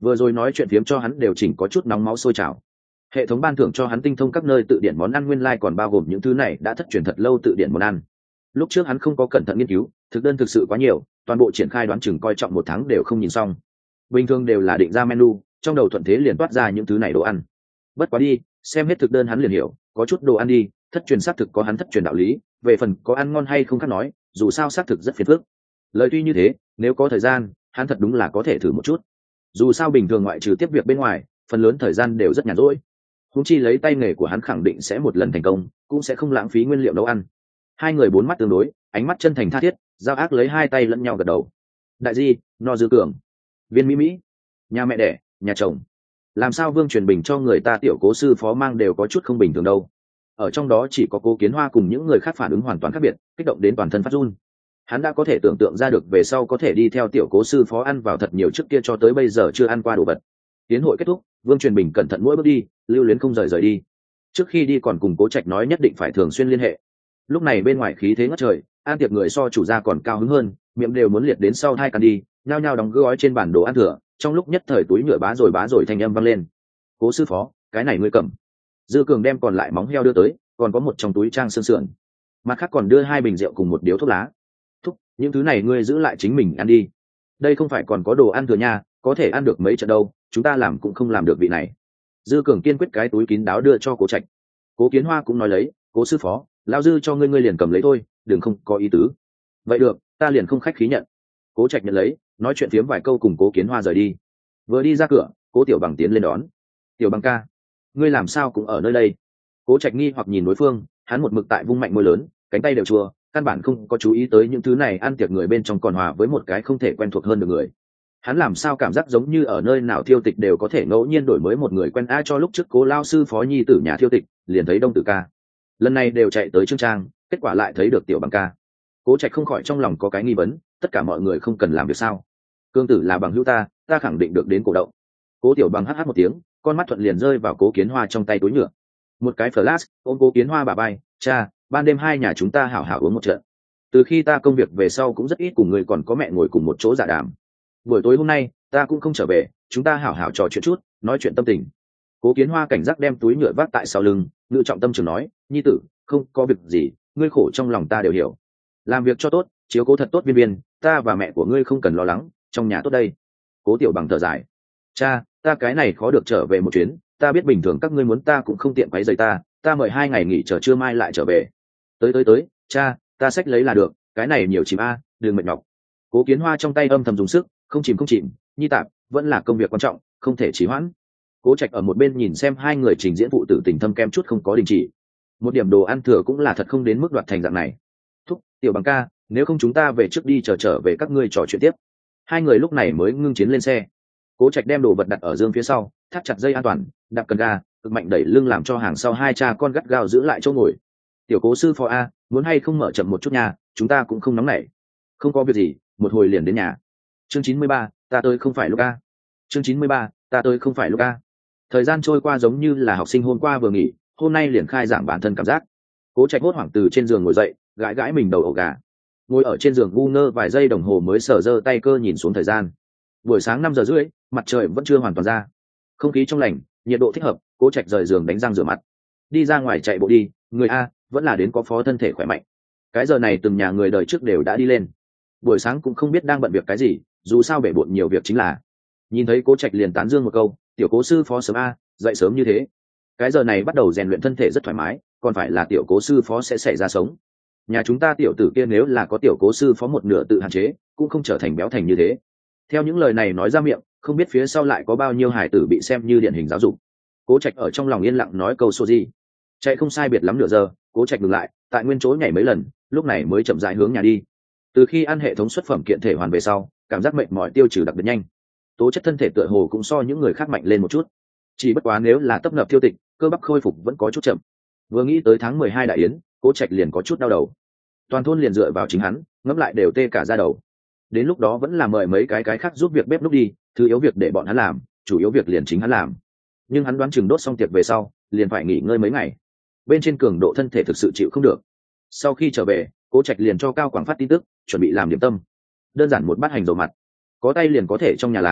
vừa rồi nói chuyện phiếm cho hắn đều chỉnh có chút nóng máu sôi trào. Hệ thống ban thưởng cho hắn tinh thông các nơi tự điển món ăn nguyên lai còn bao gồm những thứ này đã thất truyền thật lâu tự điển món ăn. Lúc trước hắn không có cẩn thận nghiên cứu, thực đơn thực sự quá nhiều, toàn bộ triển khai đoán chừng coi trọng 1 tháng đều không nhìn xong. Bình thường đều là định ra menu, trong đầu thuận thế liền toát ra những thứ này đồ ăn. Bất quá đi, xem hết thực đơn hắn liền hiểu, có chút đồ ăn đi, thất truyền xác thực có hắn thất truyền đạo lý, về phần có ăn ngon hay không khác nói, dù sao xác thực rất phiền phức. Lời tuy như thế, nếu có thời gian, hắn thật đúng là có thể thử một chút. Dù sao bình thường ngoại trừ tiếp việc bên ngoài, phần lớn thời gian đều rất nhàn rỗi. Huống chi lấy tay nghề của hắn khẳng định sẽ một lần thành công, cũng sẽ không lãng phí nguyên liệu nấu ăn. Hai người bốn mắt tương đối, ánh mắt chân thành tha thiết, giao ác lấy hai tay lẫn nhau gật đầu. Đại di, no dư cường, viên mỹ mỹ, nhà mẹ đẻ, nhà chồng, làm sao Vương Truyền Bình cho người ta tiểu cố sư phó mang đều có chút không bình thường đâu. Ở trong đó chỉ có Cố Kiến Hoa cùng những người khác phản ứng hoàn toàn khác biệt, kích động đến toàn thân phát run. Hắn đã có thể tưởng tượng ra được về sau có thể đi theo tiểu cố sư phó ăn vào thật nhiều trước kia cho tới bây giờ chưa ăn qua đồ vật. Tiến hội kết thúc, Vương Truyền Bình cẩn thận mỗi bước đi, lưu luyến không rời đi. Trước khi đi còn cùng Cố Trạch nói nhất định phải thường xuyên liên hệ. Lúc này bên ngoài khí thế ngất trời, an tiệc người so chủ gia còn cao hứng hơn, miệng đều muốn liệt đến sau hai căn đi, nhao nhao đóng gói trên bản đồ ăn thừa. Trong lúc nhất thời túi nhựa bá rồi thanh âm vang lên. Cố sư phó, cái này ngươi cầm. Dư Cường đem còn lại móng heo đưa tới, còn có một trong túi trang xương sườn, mặt khác còn đưa 2 bình rượu cùng một điếu thuốc lá. Thúc, những thứ này ngươi giữ lại chính mình ăn đi. Đây không phải còn có đồ ăn thừa nha, có thể ăn được mấy trận đâu, chúng ta làm cũng không làm được vị này. Dư Cường kiên quyết cái túi kín đáo đưa cho Cố Trạch. Cố Kiến Hoa cũng nói lấy, Cố sư phó, lão dư cho ngươi liền cầm lấy thôi, đừng không có ý tứ. Vậy được, ta liền không khách khí nhận. Cố Trạch nhận lấy, nói chuyện phiếm vài câu cùng Cố Kiến Hoa rời đi. Vừa đi ra cửa, Cố Tiểu Bằng tiến lên đón. Tiểu Bằng ca, ngươi làm sao cũng ở nơi đây? Cố Trạch nghi hoặc nhìn đối phương, hắn một mực tại vung mạnh môi lớn, cánh tay đều chua, căn bản không có chú ý tới những thứ này ăn tiệc người bên trong còn hòa với một cái không thể quen thuộc hơn được người. Hắn làm sao cảm giác giống như ở nơi nào thiêu tịch đều có thể ngẫu nhiên đổi mới một người quen. Cho lúc trước Cố lao sư phó nhi tử nhà thiêu tịch, liền thấy Đông Tử ca. Lần này đều chạy tới Trương Trang, kết quả lại thấy được Tiểu Bằng ca. Cố Trạch không khỏi trong lòng có cái nghi vấn, tất cả mọi người không cần làm việc sao? Cương tử là bằng hữu ta khẳng định được đến cổ động. Cố Tiểu Bằng hắt một tiếng, con mắt thuận liền rơi vào Cố Kiến Hoa trong tay túi nhựa. Một cái flash ôm Cố Kiến Hoa bà bay, cha, ban đêm hai nhà chúng ta hảo hảo uống một trận. Từ khi ta công việc về sau cũng rất ít cùng người còn có mẹ ngồi cùng một chỗ giả đàm. Buổi tối hôm nay ta cũng không trở về, chúng ta hảo hảo trò chuyện chút, nói chuyện tâm tình. Cố Kiến Hoa cảnh giác đem túi nhựa vác tại sau lưng, ngự trọng tâm trường nói, nhi tử, không có việc gì, ngươi khổ trong lòng ta đều hiểu. Làm việc cho tốt, chiếu cố thật tốt viên viên, ta và mẹ của ngươi không cần lo lắng, trong nhà tốt đây. Cố Tiểu Bằng thở dài, cha, ta cái này khó được trở về một chuyến, ta biết bình thường các ngươi muốn ta cũng không tiện quấy rầy ta mời 2 ngày nghỉ chờ trưa mai lại trở về. Tới, cha, ta xách lấy là được, cái này nhiều chìm đừng mệt nhọc. Cố Kiến Hoa trong tay âm thầm dùng sức, không chìm, nhi tạp, vẫn là công việc quan trọng, không thể trì hoãn. Cố Trạch ở một bên nhìn xem hai người trình diễn phụ tử tình thâm kem chút không có đình chỉ. Một điểm đồ ăn thừa cũng là thật không đến mức đoạt thành dạng này. Thúc, Tiểu Bằng ca, nếu không chúng ta về trước đi trở về các ngươi trò chuyện tiếp. Hai người lúc này mới ngưng chiến lên xe. Cố Trạch đem đồ vật đặt ở dương phía sau, thắt chặt dây an toàn, đạp cần ga, cực mạnh đẩy lưng làm cho hàng sau hai cha con gắt gao giữ lại chỗ ngồi. Tiểu Cố sư phó a, muốn hay không mở chậm một chút nha, chúng ta cũng không nóng nảy. Không có việc gì, một hồi liền đến nhà. Chương 93, ta tới không phải lúc a. Chương 93, ta tới không phải lúc a. Thời gian trôi qua giống như là học sinh hôm qua vừa nghỉ, hôm nay liền khai giảng bản thân cảm giác. Cố Trạch hốt hoảng từ trên giường ngồi dậy, gãi gãi mình đầu ổ gà. Ngồi ở trên giường ngu ngơ vài giây đồng hồ mới sờ giơ tay cơ nhìn xuống thời gian. Buổi sáng 5:30, mặt trời vẫn chưa hoàn toàn ra. Không khí trong lành, nhiệt độ thích hợp, Cố Trạch rời giường đánh răng rửa mặt. Đi ra ngoài chạy bộ đi, người a, vẫn là đến có phó thân thể khỏe mạnh. Cái giờ này từng nhà người đời trước đều đã đi lên. Buổi sáng cũng không biết đang bận việc cái gì, dù sao bể bộn nhiều việc chính là. Nhìn thấy Cố Trạch liền tán dương một câu, tiểu Cố sư phó sớm a, dậy sớm như thế. Cái giờ này bắt đầu rèn luyện thân thể rất thoải mái, còn phải là tiểu Cố sư phó sẽ xảy ra sống. Nhà chúng ta tiểu tử kia nếu là có tiểu Cố sư phó một nửa tự hạn chế, cũng không trở thành béo thành như thế. Theo những lời này nói ra miệng, không biết phía sau lại có bao nhiêu hải tử bị xem như điển hình giáo dục. Cố Trạch ở trong lòng yên lặng nói câu số gì. Chạy không sai biệt lắm nửa giờ, Cố Trạch dừng lại, tại nguyên chỗ nhảy mấy lần, lúc này mới chậm rãi hướng nhà đi. Từ khi ăn hệ thống xuất phẩm kiện thể hoàn về sau, cảm giác mệt mỏi tiêu trừ đặc biệt nhanh. Tố chất thân thể tựa hồ cũng so những người khác mạnh lên một chút. Chỉ bất quá nếu là tấp nập tiêu tịch, cơ bắp khôi phục vẫn có chút chậm. Vừa nghĩ tới tháng 12 đại yến, Cố Trạch liền có chút đau đầu. Toàn thôn liền dựa vào chính hắn, ngẫm lại đều tê cả da đầu. Đến lúc đó vẫn là mời mấy cái khác giúp việc bếp núc đi, thứ yếu việc để bọn hắn làm, chủ yếu việc liền chính hắn làm. Nhưng hắn đoán chừng đốt xong tiệc về sau, liền phải nghỉ ngơi mấy ngày. Bên trên cường độ thân thể thực sự chịu không được. Sau khi trở về, Cố Trạch liền cho Cao Quảng phát tin tức, chuẩn bị làm điểm tâm. Đơn giản một bát hành dầu mặt, có tay liền có thể trong nhà làm,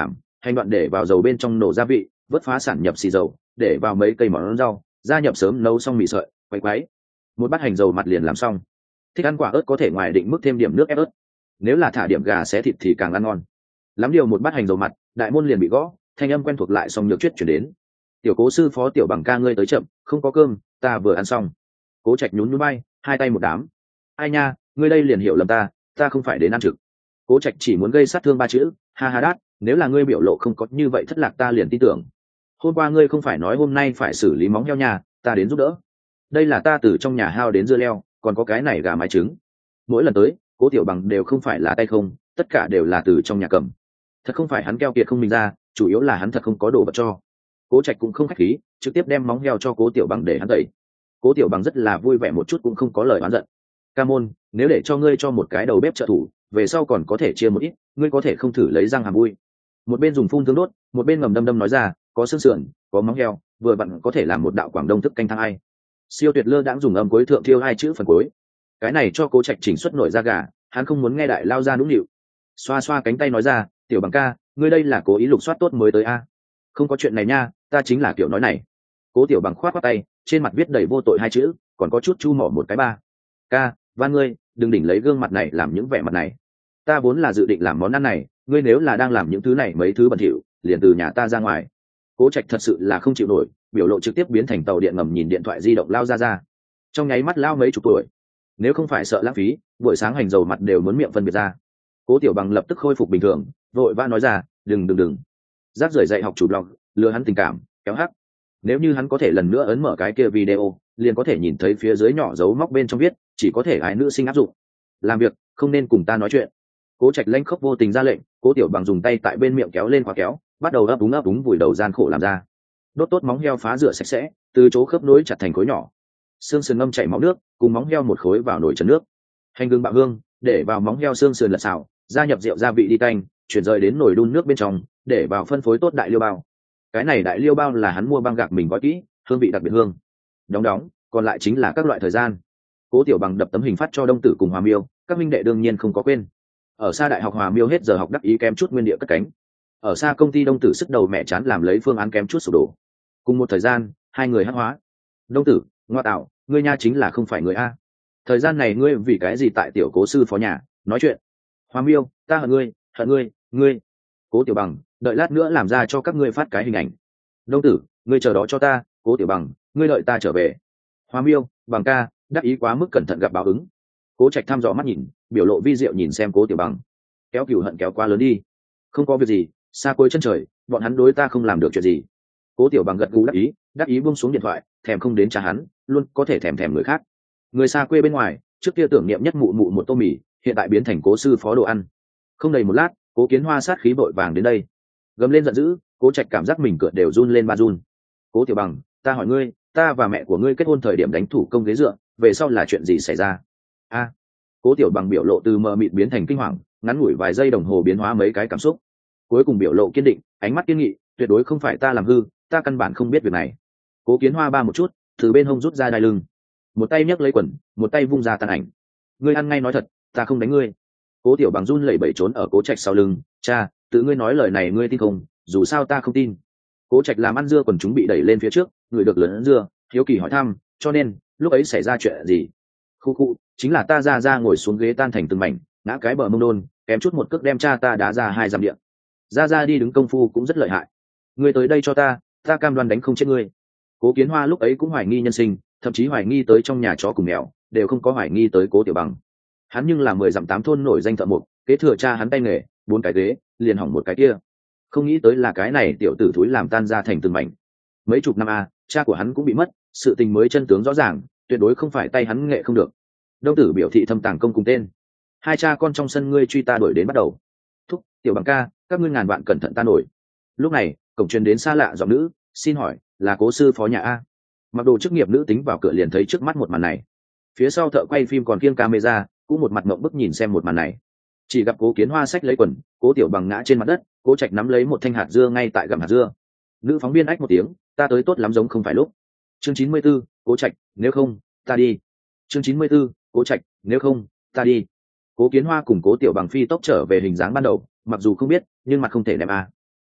hành đoạn để vào dầu bên trong nổ gia vị, vớt phá sản nhập xì dầu, để vào mấy cây món rau, gia nhập sớm nấu xong mì sợi, quay quấy. Một bát hành dầu mặt liền làm xong. Thích ăn quả ớt có thể ngoài định mức thêm điểm nước ép ớt, nếu là thả điểm gà xé thịt thì càng ăn ngon. Lắm điều một bát hành dầu mặt, đại môn liền bị gõ, thanh âm quen thuộc lại xong nhược chuyết chuyển đến. Tiểu Cố sư phó Tiểu Bằng ca ngươi tới chậm, không có cơm, ta vừa ăn xong. Cố Trạch nhún nhún bay, hai tay một đám. Ai nha, ngươi đây liền hiểu lầm ta không phải đến ăn trực. Cố Trạch chỉ muốn gây sát thương ba chữ, ha ha đát, nếu là ngươi biểu lộ không có như vậy thất lạc ta liền tin tưởng. Hôm qua ngươi không phải nói hôm nay phải xử lý móng heo nhà, ta đến giúp đỡ. Đây là ta từ trong nhà hao đến dưa leo, còn có cái này gà mái trứng. Mỗi lần tới, Cố Tiểu Bằng đều không phải là tay không, tất cả đều là từ trong nhà cầm. Thật không phải hắn keo kiệt không mình ra, chủ yếu là hắn thật không có đồ vật cho. Cố Trạch cũng không khách khí, trực tiếp đem móng heo cho Cố Tiểu Bằng để hắn tẩy. Cố Tiểu Bằng rất là vui vẻ một chút cũng không có lời oán giận. Ca môn, nếu để cho ngươi cho một cái đầu bếp trợ thủ, về sau còn có thể chia một ít, ngươi có thể không thử lấy răng hàm vui. Một bên dùng phun thương đốt, một bên ngầm đâm đâm nói ra, có xương sườn, có móng heo, vừa vặn có thể làm một đạo Quảng Đông thức canh thang ai. Siêu Tuyệt Lơ đãng dùng âm cuối thượng thiêu hai chữ phần cuối. Cái này cho Cố Trạch chỉnh xuất nổi da gà, hắn không muốn nghe đại lao ra nũng nịu. Xoa xoa cánh tay nói ra, Tiểu Bằng ca, ngươi đây là cố ý lục soát tốt mới tới a? Không có chuyện này nha, ta chính là kiểu nói này. Cố Tiểu Bằng khoát khoát tay, trên mặt viết đầy vô tội hai chữ, còn có chút chu mỏ một cái ba. Ca, van ngươi, đừng đỉnh lấy gương mặt này làm những vẻ mặt này. Ta vốn là dự định làm món ăn này, ngươi nếu là đang làm những thứ này mấy thứ bẩn thỉu, liền từ nhà ta ra ngoài. Cố Trạch thật sự là không chịu nổi, biểu lộ trực tiếp biến thành tàu điện ngầm nhìn điện thoại di động lao ra. Trong nháy mắt lao mấy chục tuổi. Nếu không phải sợ lãng phí, buổi sáng hành dầu mặt đều muốn miệng phân biệt ra. Cố Tiểu Bằng lập tức khôi phục bình thường, vội vã nói ra, đừng. Rác rưởi dạy học chủ blog, lừa hắn tình cảm, kéo hắc. Nếu như hắn có thể lần nữa ấn mở cái kia video, liền có thể nhìn thấy phía dưới nhỏ dấu móc bên trong viết, chỉ có thể ái nữ sinh áp dụng. Làm việc, không nên cùng ta nói chuyện. Cố Trạch lanh khốc vô tình ra lệnh, Cố Tiểu Bằng dùng tay tại bên miệng kéo lên khóa kéo, bắt đầu ấp úng vùi đầu gian khổ làm ra. Đốt tốt móng heo phá rửa sạch sẽ, từ chỗ khớp nối chặt thành khối nhỏ. Xương sườn ngâm chảy máu nước, cùng móng heo một khối vào nồi trần nước. Hành gừng bạo hương, để vào móng heo xương sườn lật xào, gia nhập rượu gia vị đi canh, chuyển rời đến nồi đun nước bên trong, để vào phân phối tốt đại liêu bao. Cái này đại liêu bao là hắn mua băng gạc mình gói kỹ, hương vị đặc biệt hương. Đóng, còn lại chính là các loại thời gian. Cố Tiểu Bằng đập tấm hình phát cho Đông Tử cùng Hòa Miêu, các minh đệ đương nhiên không có quên. Ở xa đại học Hòa Miêu hết giờ học đắc ý kém chút nguyên địa cất cánh. Ở xa công ty Đông Tử sức đầu mẹ chán làm lấy phương án kém chút sụp đổ. Cùng một thời gian, hai người hắc hóa. Đông Tử, ngoa tạo, ngươi nha chính là không phải người a. Thời gian này ngươi vì cái gì tại tiểu Cố sư phó nhà nói chuyện? Hòa Miêu, ta hận ngươi. Cố Tiểu Bằng, đợi lát nữa làm ra cho các ngươi phát cái hình ảnh. Đông Tử, ngươi chờ đó cho ta. Cố Tiểu Bằng, ngươi đợi ta trở về. Hòa Miêu, Bằng ca, đắc ý quá mức cẩn thận gặp báo ứng. Cố Trạch thăm dò mắt nhìn, biểu lộ vi diệu nhìn xem Cố Tiểu Bằng. Kéo cừu hận kéo quá lớn đi. Không có việc gì, xa cuối chân trời, bọn hắn đối ta không làm được chuyện gì. Cố Tiểu Bằng gật gù đắc ý buông xuống điện thoại, thèm không đến trả hắn, luôn có thể thèm người khác. Người xa quê bên ngoài, trước kia tưởng niệm nhất mụ một tô mì, hiện tại biến thành Cố sư phó đồ ăn. Không đầy một lát, Cố Kiến Hoa sát khí vội vàng đến đây, gầm lên giận dữ. Cố Trạch cảm giác mình cửa đều run lên ba run. Cố Tiểu Bằng, ta hỏi ngươi, ta và mẹ của ngươi kết hôn thời điểm đánh thủ công ghế dựa, về sau là chuyện gì xảy ra? A. Cố Tiểu Bằng biểu lộ từ mờ mịt biến thành kinh hoàng, ngắn ngủi vài giây đồng hồ biến hóa mấy cái cảm xúc, cuối cùng biểu lộ kiên định, ánh mắt kiên nghị, tuyệt đối không phải ta làm hư, ta căn bản không biết việc này. Cố Kiến Hoa ba một chút, từ bên hông rút ra đai lưng, một tay nhấc lấy quần, một tay vung ra tàn ảnh. Ngươi ăn ngay nói thật, ta không đánh ngươi. Cố Tiểu Bằng run lẩy bẩy trốn ở Cố Trạch sau lưng, cha, tự ngươi nói lời này ngươi tin không? Dù sao ta không tin. Cố Trạch làm ăn dưa quần chúng bị đẩy lên phía trước, người được lớn dưa, hiếu kỳ hỏi thăm, cho nên lúc ấy xảy ra chuyện gì? Khu, chính là ta ra ngồi xuống ghế tan thành từng mảnh, ngã cái bờ mông đôn, kém chút một cước đem cha ta đá ra 2 dặm điện. Ra đi đứng công phu cũng rất lợi hại. Ngươi tới đây cho ta cam đoan đánh không chết ngươi. Cố Kiến Hoa lúc ấy cũng hoài nghi nhân sinh, thậm chí hoài nghi tới trong nhà chó cùng mèo, đều không có hoài nghi tới Cố Tiểu Bằng. Hắn nhưng là 10 dặm 8 thôn nổi danh thợ mộc, kế thừa cha hắn tay nghề, 4 cái ghế, liền hỏng một cái kia. Không nghĩ tới là cái này tiểu tử thúi làm tan ra thành từng mảnh. Mấy chục năm cha của hắn cũng bị mất, sự tình mới chân tướng rõ ràng, tuyệt đối không phải tay hắn nghệ không được. Đông Tử biểu thị thâm tàng công cùng tên. Hai cha con trong sân ngươi truy ta đuổi đến bắt đầu. Thúc, Tiểu Bằng ca, các ngươi ngàn vạn cẩn thận ta nổi. Lúc này, cổng truyền đến xa lạ giọng nữ, xin hỏi, là Cố sư phó nhà a? Mặc đồ chức nghiệp nữ tính vào cửa liền thấy trước mắt một màn này. Phía sau thợ quay phim còn kiêng camera, cũng một mặt mộng bức nhìn xem một màn này. Chỉ gặp Cố Kiến Hoa xách lấy quần, Cố Tiểu Bằng ngã trên mặt đất, Cố Trạch nắm lấy một thanh hạt dưa ngay tại gặm hạt dưa. Nữ phóng viên ách một tiếng, ta tới tốt lắm giống không phải lúc. Chương 94, Cố Trạch, nếu không, ta đi. Chương 94, Cố Trạch, nếu không, ta đi. Cố Kiến Hoa cùng Cố Tiểu Bằng phi tốc trở về hình dáng ban đầu, mặc dù không biết, nhưng mặt không thể ném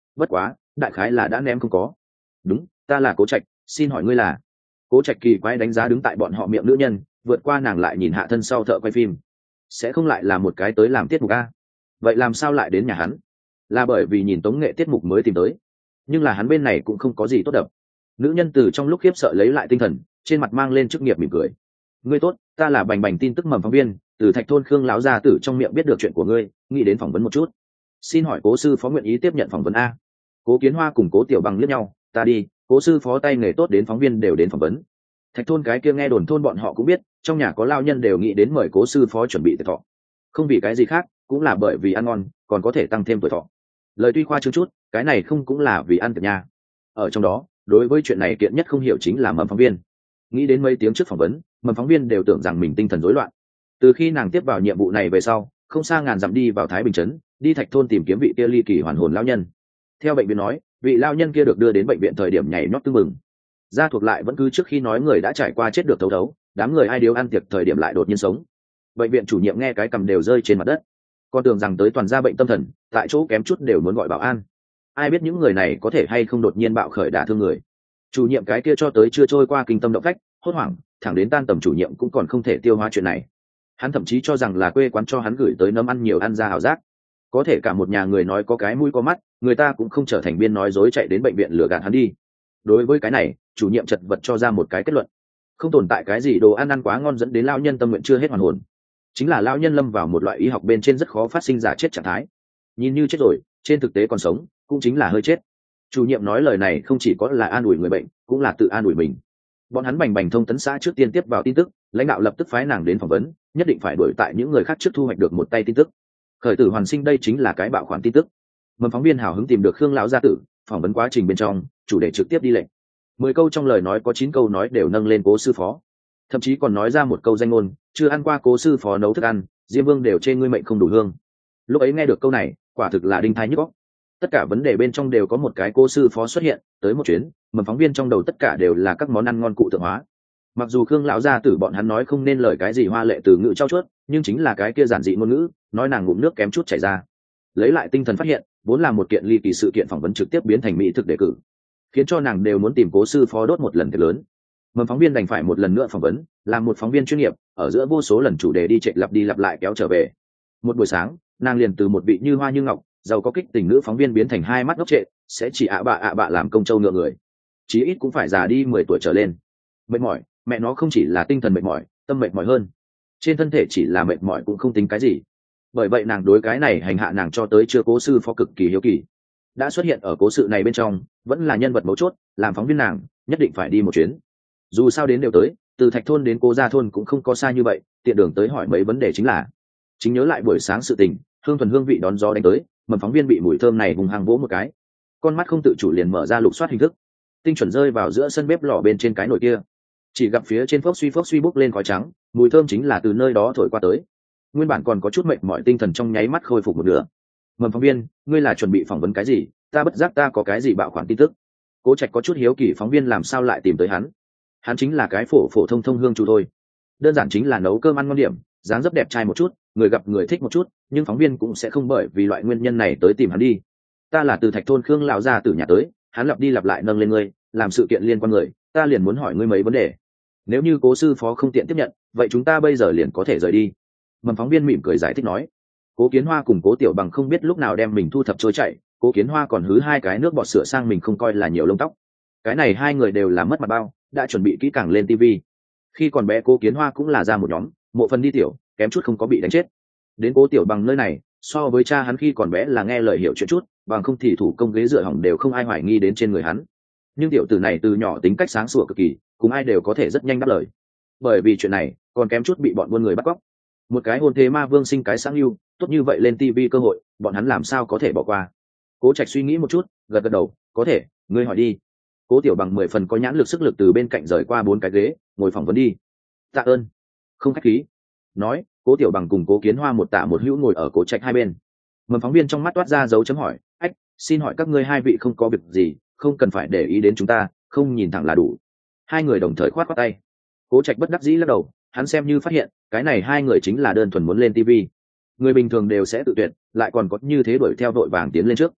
bất quá đại khái là đã ném không có. Đúng, ta là Cố Trạch, xin hỏi ngươi là? Cố Trạch kỳ quái đánh giá đứng tại bọn họ miệng nữ nhân, vượt qua nàng lại nhìn hạ thân sau thợ quay phim. Sẽ không lại là một cái tới làm tiết mục a? Vậy làm sao lại đến nhà hắn? Là bởi vì nhìn tống nghệ tiết mục mới tìm tới, nhưng là hắn bên này cũng không có gì tốt đập. Nữ nhân từ trong lúc khiếp sợ lấy lại tinh thần, trên mặt mang lên chức nghiệp mỉm cười. Ngươi tốt, ta là Bành Bành tin tức mầm phóng viên, từ Thạch thôn Khương lão gia tử trong miệng biết được chuyện của ngươi, nghĩ đến phỏng vấn một chút. Xin hỏi Cố sư phó nguyện ý tiếp nhận phỏng vấn a? Cố Kiến Hoa cùng Cố Tiểu Bằng liếc nhau, ta đi. Cố sư phó tay nghề tốt đến phóng viên đều đến phỏng vấn. Thạch thôn cái kia nghe đồn thôn bọn họ cũng biết, trong nhà có lao nhân đều nghĩ đến mời Cố sư phó chuẩn bị tiệc thọ. Không vì cái gì khác, cũng là bởi vì ăn ngon, còn có thể tăng thêm tuổi thọ. Lời tuy khoa trương chút, cái này không cũng là vì ăn tiệc nha. Ở trong đó, đối với chuyện này kiện nhất không hiểu chính là mầm phóng viên. Nghĩ đến mấy tiếng trước phỏng vấn, mầm phóng viên đều tưởng rằng mình tinh thần rối loạn. Từ khi nàng tiếp vào nhiệm vụ này về sau, không xa ngàn dặm đi vào Thái Bình trấn, đi Thạch thôn tìm kiếm vị kia ly kỳ hoàn hồn lão nhân. Theo bệnh viện nói, vị lão nhân kia được đưa đến bệnh viện thời điểm nhảy nhót tưng mừng. Gia thuộc lại vẫn cứ trước khi nói người đã trải qua chết được thấu thấu, đám người ai điếu ăn tiệc thời điểm lại đột nhiên sống. Bệnh viện chủ nhiệm nghe cái cầm đều rơi trên mặt đất, con tưởng rằng tới toàn gia bệnh tâm thần, tại chỗ kém chút đều muốn gọi bảo an. Ai biết những người này có thể hay không đột nhiên bạo khởi đả thương người. Chủ nhiệm cái kia cho tới chưa trôi qua kinh tâm động phách, hốt hoảng, thẳng đến tan tầm chủ nhiệm cũng còn không thể tiêu hóa chuyện này. Hắn thậm chí cho rằng là quê quán cho hắn gửi tới nấm ăn nhiều ăn ra hảo giác. Có thể cả một nhà người nói có cái mũi có mắt, người ta cũng không trở thành biên nói dối chạy đến bệnh viện lừa gạt hắn đi. Đối với cái này, chủ nhiệm chật vật cho ra một cái kết luận: không tồn tại cái gì đồ ăn ăn quá ngon dẫn đến lão nhân tâm nguyện chưa hết hoàn hồn, chính là lão nhân lâm vào một loại y học bên trên rất khó phát sinh giả chết trạng thái. Nhìn như chết rồi, trên thực tế còn sống, cũng chính là hơi chết. Chủ nhiệm nói lời này không chỉ có là an ủi người bệnh, cũng là tự an ủi mình. Bọn hắn Bành Bành thông tấn xã trước tiên tiếp vào tin tức, lãnh đạo lập tức phái nàng đến phỏng vấn, nhất định phải đuổi tại những người khác trước thu hoạch được một tay tin tức. Khởi tử hoàn sinh đây chính là cái bạo khoản tin tức. Mầm phóng viên hào hứng tìm được Khương lão gia tử, phỏng vấn quá trình bên trong, chủ đề trực tiếp đi lệnh. 10 câu trong lời nói có 9 câu nói đều nâng lên Cố sư phó, thậm chí còn nói ra một câu danh ngôn: chưa ăn qua Cố sư phó nấu thức ăn, Diêm Vương đều chê ngươi mệnh không đủ hương. Lúc ấy nghe được câu này, quả thực là đinh tai nhức óc. Tất cả vấn đề bên trong đều có một cái Cố sư phó xuất hiện, tới một chuyến, mầm phóng viên trong đầu tất cả đều là các món ăn ngon cụ tượng hóa. Mặc dù Khương lão gia tử bọn hắn nói không nên lời cái gì hoa lệ từ ngữ trau chuốt, nhưng chính là cái kia giản dị ngôn ngữ, nói nàng ngụm nước kém chút chảy ra. Lấy lại tinh thần phát hiện, vốn là một kiện ly kỳ sự kiện phỏng vấn trực tiếp biến thành mỹ thực đề cử, khiến cho nàng đều muốn tìm Cố sư phó đốt một lần thiệt lớn. Mầm phóng viên đành phải một lần nữa phỏng vấn, làm một phóng viên chuyên nghiệp, ở giữa vô số lần chủ đề đi chạy lặp đi lặp lại kéo trở về. Một buổi sáng, nàng liền từ một vị như hoa như ngọc, giàu có kích tình nữ phóng viên biến thành hai mắt ngốc trệ, sẽ chỉ ạ bạ làm công châu ngựa người. Chí ít cũng phải già đi 10 tuổi trở lên. Mệt mỏi, mẹ nó không chỉ là tinh thần mệt mỏi, tâm mệt mỏi hơn. Trên thân thể chỉ là mệt mỏi cũng không tính cái gì. Bởi vậy nàng đối cái này hành hạ nàng cho tới chưa Cố sư phó cực kỳ hiếu kỳ. Đã xuất hiện ở cố sự này bên trong, vẫn là nhân vật mấu chốt, làm phóng viên nàng nhất định phải đi một chuyến. Dù sao đến đều tới, từ Thạch thôn đến Cố gia thôn cũng không có xa như vậy, tiện đường tới hỏi mấy vấn đề chính nhớ lại buổi sáng sự tình, hương thuần hương vị đón gió đánh tới, mầm phóng viên bị mùi thơm này hùng hăng vỗ một cái, con mắt không tự chủ liền mở ra lục soát hình thức, tinh chuẩn rơi vào giữa sân bếp lò bên trên cái nồi kia, chỉ gặp phía trên phốc suy bốc lên khói trắng, mùi thơm chính là từ nơi đó thổi qua tới. Nguyên bản còn có chút mệt mỏi tinh thần trong nháy mắt khôi phục một nửa. Mầm phóng viên, ngươi là chuẩn bị phỏng vấn cái gì? Ta bất giác ta có cái gì bạo khoản tin tức? Cố Trạch có chút hiếu kỳ phóng viên làm sao lại tìm tới hắn chính là cái phổ thông hương chủ thôi, đơn giản chính là nấu cơm ăn ngon điểm, dáng dấp đẹp trai một chút, người gặp người thích một chút, nhưng phóng viên cũng sẽ không bởi vì loại nguyên nhân này tới tìm hắn đi. Ta là từ Thạch thôn Khương lão gia tử nhà tới, hắn lặp đi lặp lại nâng lên ngươi, làm sự kiện liên quan người, ta liền muốn hỏi ngươi mấy vấn đề. Nếu như Cố sư phó không tiện tiếp nhận, vậy chúng ta bây giờ liền có thể rời đi. Mầm phóng viên mỉm cười giải thích nói. Cố Kiến Hoa cùng Cố Tiểu Bằng không biết lúc nào đem mình thu thập trôi chảy, Cố Kiến Hoa còn hứ 2 cái nước bọt sửa sang mình không coi là nhiều lông tóc. Cái này 2 người đều là mất mặt bao, đã chuẩn bị kỹ càng lên tivi. Khi còn bé Cố Kiến Hoa cũng là ra một nhóm, mộ phần đi tiểu, kém chút không có bị đánh chết. Đến Cố Tiểu Bằng nơi này, so với cha hắn khi còn bé là nghe lời hiểu chuyện chút, bằng không thì thủ công ghế dựa hỏng đều không ai hoài nghi đến trên người hắn. Nhưng tiểu tử này từ nhỏ tính cách sáng sủa cực kỳ, cùng ai đều có thể rất nhanh đáp lời. Bởi vì chuyện này, còn kém chút bị bọn buôn người bắt cóc. Một cái hôn thế ma vương sinh cái sáng lưu, tốt như vậy lên tivi cơ hội, bọn hắn làm sao có thể bỏ qua. Cố Trạch suy nghĩ một chút, gật đầu, có thể, ngươi hỏi đi. Cố Tiểu Bằng 10 phần có nhãn lực sức lực từ bên cạnh rời qua 4 cái ghế, ngồi phỏng vấn đi. Tạ ơn. Không khách khí. Nói, Cố Tiểu Bằng cùng Cố Kiến Hoa một tạ một hữu ngồi ở Cố Trạch hai bên. Mầm phóng viên trong mắt toát ra dấu chấm hỏi, ách, xin hỏi các ngươi 2 vị không có việc gì, không cần phải để ý đến chúng ta, không nhìn thẳng là đủ. 2 người đồng thời khoát tay. Cố Trạch bất đắc dĩ lắc đầu, hắn xem như phát hiện, cái này 2 người chính là đơn thuần muốn lên tivi. Người bình thường đều sẽ tự tuyệt, lại còn có như thế đuổi theo vội vàng tiến lên trước.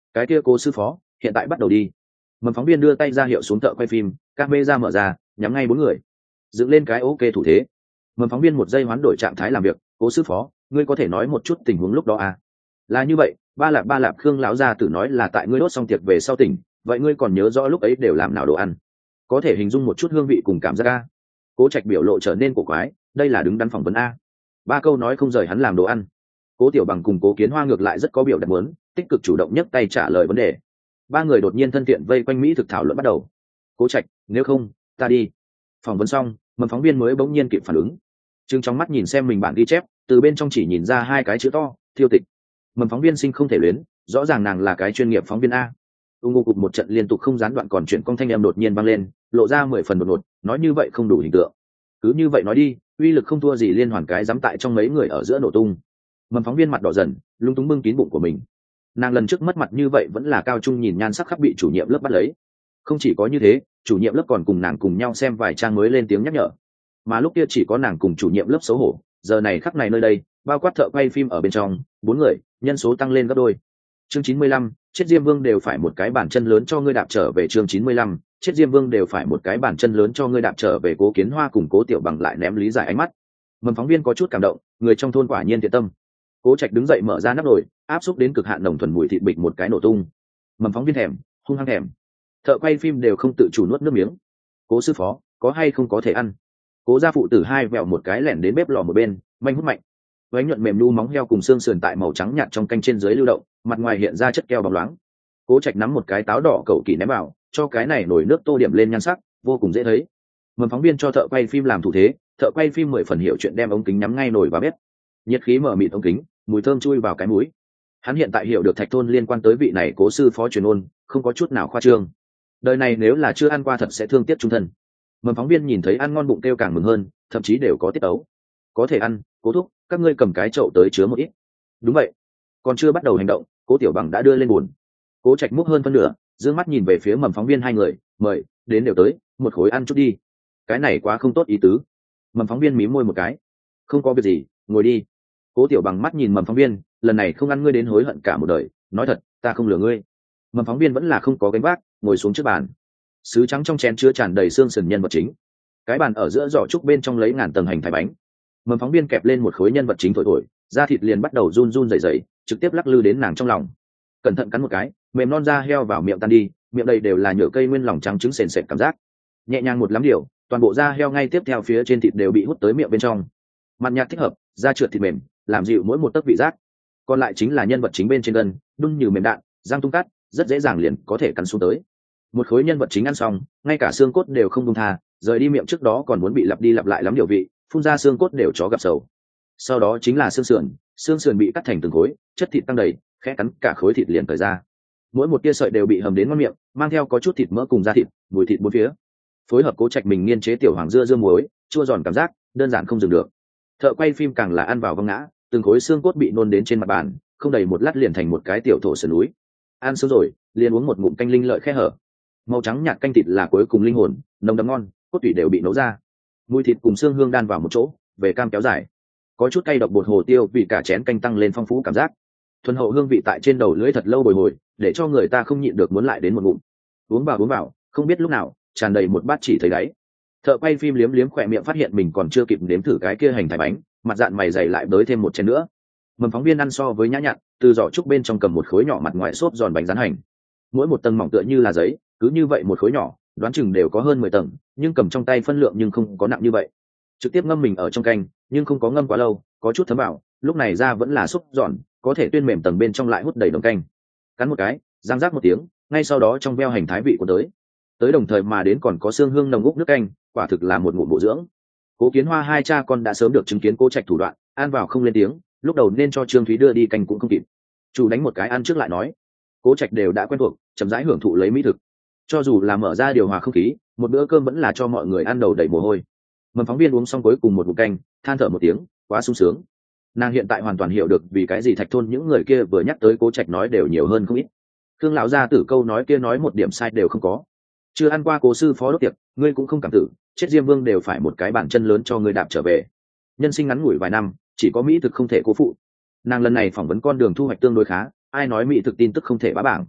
cái kia cố sư phó hiện tại bắt đầu đi. Mầm phóng viên đưa tay ra hiệu xuống thợ quay phim, camera mở ra nhắm ngay 4 người, dựng lên cái ok thủ thế. Mầm phóng viên một giây hoán đổi trạng thái làm việc. Cố sư phó, ngươi có thể nói một chút tình huống lúc đó à? Là như vậy, ba lạp Khương lão gia tử nói là tại ngươi đốt xong tiệc về sau tỉnh, vậy ngươi còn nhớ rõ lúc ấy đều làm nào đồ ăn? Có thể hình dung một chút hương vị cùng cảm giác a? Cố Trạch biểu lộ trở nên cổ quái, đây là đứng đắn phỏng vấn a. 3 câu nói không rời hắn làm đồ ăn. Cố Tiểu Bằng cùng Cố Kiến Hoa ngược lại rất có biểu đạt muốn, tích cực chủ động nhấc tay trả lời vấn đề. 3 người đột nhiên thân thiện vây quanh mỹ thực thảo luận bắt đầu. Cố Trạch, nếu không, ta đi. Phỏng vấn xong, Mầm phóng viên mới bỗng nhiên kịp phản ứng. Trừng trong mắt nhìn xem mình bản ghi chép, từ bên trong chỉ nhìn ra 2 cái chữ to, Thiêu Tịch. Mầm phóng viên sinh không thể luyến, rõ ràng nàng là cái chuyên nghiệp phóng viên a. Ung cục một trận liên tục không gián đoạn, còn chuyện công thanh em đột nhiên vang lên, lộ ra 10 phần đột ngột, nói như vậy không đủ hình tượng. Cứ như vậy nói đi, uy lực không thua gì liên hoàn cái dám tại trong mấy người ở giữa nổ tung. Mầm phóng viên mặt đỏ dần, lung túng bưng kín bụng của mình. Nàng lần trước mất mặt như vậy vẫn là cao trung nhìn nhan sắc khắp bị chủ nhiệm lớp bắt lấy. Không chỉ có như thế, chủ nhiệm lớp còn cùng nàng cùng nhau xem vài trang mới lên tiếng nhắc nhở. Mà lúc kia chỉ có nàng cùng chủ nhiệm lớp xấu hổ, giờ này khắc này nơi đây, bao quát thợ quay phim ở bên trong, 4 người, nhân số tăng lên gấp đôi. Chương 95, chết Diêm Vương đều phải một cái bàn chân lớn cho ngươi đạp trở về. Chương 95, chết Diêm Vương đều phải một cái bàn chân lớn cho ngươi đạp trở về. Cố Kiến Hoa cùng Cố Tiểu Bằng lại ném lý giải ánh mắt. Mầm phóng viên có chút cảm động, người trong thôn quả nhiên thiện tâm. Cố Trạch đứng dậy mở ra nắp nồi, áp xúc đến cực hạn nồng thuần mùi thịt bịch một cái nổ tung. Mầm phóng viên thèm, hung hăng thèm. Thợ quay phim đều không tự chủ nuốt nước miếng. Cố sư phó, có hay không có thể ăn? Cố gia phụ tử hai vẹo một cái lẻn đến bếp lò một bên, manh hút mạnh. Váy nhuận mềm nu móng heo cùng xương sườn tại màu trắng nhạt trong canh trên dưới lưu động, mặt ngoài hiện ra chất keo bóng loáng. Cố Trạch nắm một cái táo đỏ cầu kỳ ném vào, cho cái này nồi nước tô điểm lên nhan sắc, vô cùng dễ thấy. Mầm phóng viên cho thợ quay phim làm thủ thế, thợ quay phim 10 phần hiểu chuyện đem ống kính nhắm ngay nồi vào bếp. Nhiệt khí mở mịt ống kính, mùi thơm chui vào cái mũi. Hắn hiện tại hiểu được Thạch thôn liên quan tới vị này cố sư phó truyền ôn, không có chút nào khoa trương. Đời này nếu là chưa ăn qua thật sẽ thương tiếc trung thân. Mầm phóng viên nhìn thấy ăn ngon bụng kêu càng mừng hơn, thậm chí đều có tiết ấu. Có thể ăn, Cố thúc, các ngươi cầm cái chậu tới chứa một ít. Đúng vậy. Còn chưa bắt đầu hành động, Cố Tiểu Bằng đã đưa lên buồn. Cố Trạch múc hơn phân nửa, dương mắt nhìn về phía mầm phóng viên hai người, mời, đến đều tới, một khối ăn chút đi. Cái này quá không tốt ý tứ. Mầm phóng viên mím môi một cái. Không có việc gì, ngồi đi. Cố Tiểu Bằng mắt nhìn mầm phóng viên, lần này không ăn ngươi đến hối hận cả một đời, nói thật, ta không lừa ngươi. Mầm phóng viên vẫn là không có gánh vác, ngồi xuống trước bàn. Sứ trắng trong chén chứa tràn đầy xương sườn nhân vật chính. Cái bàn ở giữa giỏ trúc bên trong lấy ngàn tầng hành thái bánh. Mầm phóng viên kẹp lên một khối nhân vật chính thổi thổi, da thịt liền bắt đầu run run rẩy rẩy, trực tiếp lắc lư đến nàng trong lòng. Cẩn thận cắn một cái, mềm non da heo vào miệng tan đi, miệng đầy đều là nhựa cây nguyên lòng trắng trứng sền sệt cảm giác. Nhẹ nhàng một lắm điều, toàn bộ da heo ngay tiếp theo phía trên thịt đều bị hút tới miệng bên trong. Mặt nhạt thích hợp, da trượt thịt mềm, làm dịu mỗi một tấc vị giác. Còn lại chính là nhân vật chính bên trên gân, đun như mềm đạn, răng tung cắt, rất dễ dàng liền có thể cắn xuống tới. Một khối nhân vật chính ăn xong, ngay cả xương cốt đều không buông tha, rời đi miệng trước đó còn muốn bị lặp đi lặp lại lắm điều vị, phun ra xương cốt đều chó gặp sầu. Sau đó chính là xương sườn bị cắt thành từng khối, chất thịt tăng đầy, khẽ cắn cả khối thịt liền cởi ra. Mỗi một tia sợi đều bị hầm đến ngon miệng, mang theo có chút thịt mỡ cùng da thịt, mùi thịt bốn phía. Phối hợp Cố Trạch mình nghiên chế tiểu hoàng dưa muối, chua giòn cảm giác, đơn giản không dừng được. Thợ quay phim càng là ăn vào văng ngã, từng khối xương cốt bị nôn đến trên mặt bàn, không đầy một lát liền thành một cái tiểu thổ sườn núi. Ăn sớm rồi, liền uống một ngụm canh linh lợi khe hở. Màu trắng nhạt canh thịt là cuối cùng linh hồn, nồng đậm ngon, cốt tủy đều bị nấu ra. Mùi thịt cùng xương hương đan vào một chỗ, về cam kéo dài. Có chút cay độc bột hồ tiêu vì cả chén canh tăng lên phong phú cảm giác. Thuần hậu hương vị tại trên đầu lưỡi thật lâu bồi hồi, để cho người ta không nhịn được muốn lại đến một ngụm. Uống vào, không biết lúc nào, tràn đầy một bát chỉ thấy đáy. Thợ quay phim liếm liếm khỏe miệng phát hiện mình còn chưa kịp nếm thử cái kia hành thái bánh, mặt dạn mày dày lại bới thêm một chén nữa. Mầm phóng viên ăn so với nhã nhặn, từ giỏ trúc bên trong cầm một khối nhỏ mặt ngoài xốp giòn bánh rán hành. Mỗi một tầng mỏng tựa như là giấy, cứ như vậy một khối nhỏ, đoán chừng đều có hơn 10 tầng, nhưng cầm trong tay phân lượng nhưng không có nặng như vậy. Trực tiếp ngâm mình ở trong canh, nhưng không có ngâm quá lâu, có chút thấm vào, lúc này ra vẫn là xúc giòn, có thể tuyên mềm tầng bên trong lại hút đầy đồng canh. Cắn một cái, răng rác một tiếng, ngay sau đó trong veo hành thái vị của tới đồng thời mà đến còn có xương hương nồng úc nước canh, quả thực là một ngụm bổ dưỡng. Cố Kiến Hoa hai cha con đã sớm được chứng kiến Cố Trạch thủ đoạn, ăn vào không lên tiếng, lúc đầu nên cho Trương Thúy đưa đi canh cũng không kịp. Chủ đánh một cái ăn trước lại nói. Cố Trạch đều đã quen thuộc, chậm rãi hưởng thụ lấy mỹ thực. Cho dù là mở ra điều hòa không khí, một bữa cơm vẫn là cho mọi người ăn đầu đầy mồ hôi. Mầm phóng viên uống xong cuối cùng một ngụm canh, than thở một tiếng, quá sung sướng. Nàng hiện tại hoàn toàn hiểu được vì cái gì Thạch thôn những người kia vừa nhắc tới Cố Trạch nói đều nhiều hơn không ít. Khương lão gia tử câu nói kia nói một điểm sai đều không có. Chưa ăn qua Cố sư phó đốt tiệc, ngươi cũng không cảm tử, chết Diêm Vương đều phải một cái bàn chân lớn cho ngươi đạp trở về. Nhân sinh ngắn ngủi vài năm, chỉ có mỹ thực không thể cố phụ. Nàng lần này phỏng vấn con đường thu hoạch tương đối khá, ai nói mỹ thực tin tức không thể bá bảng.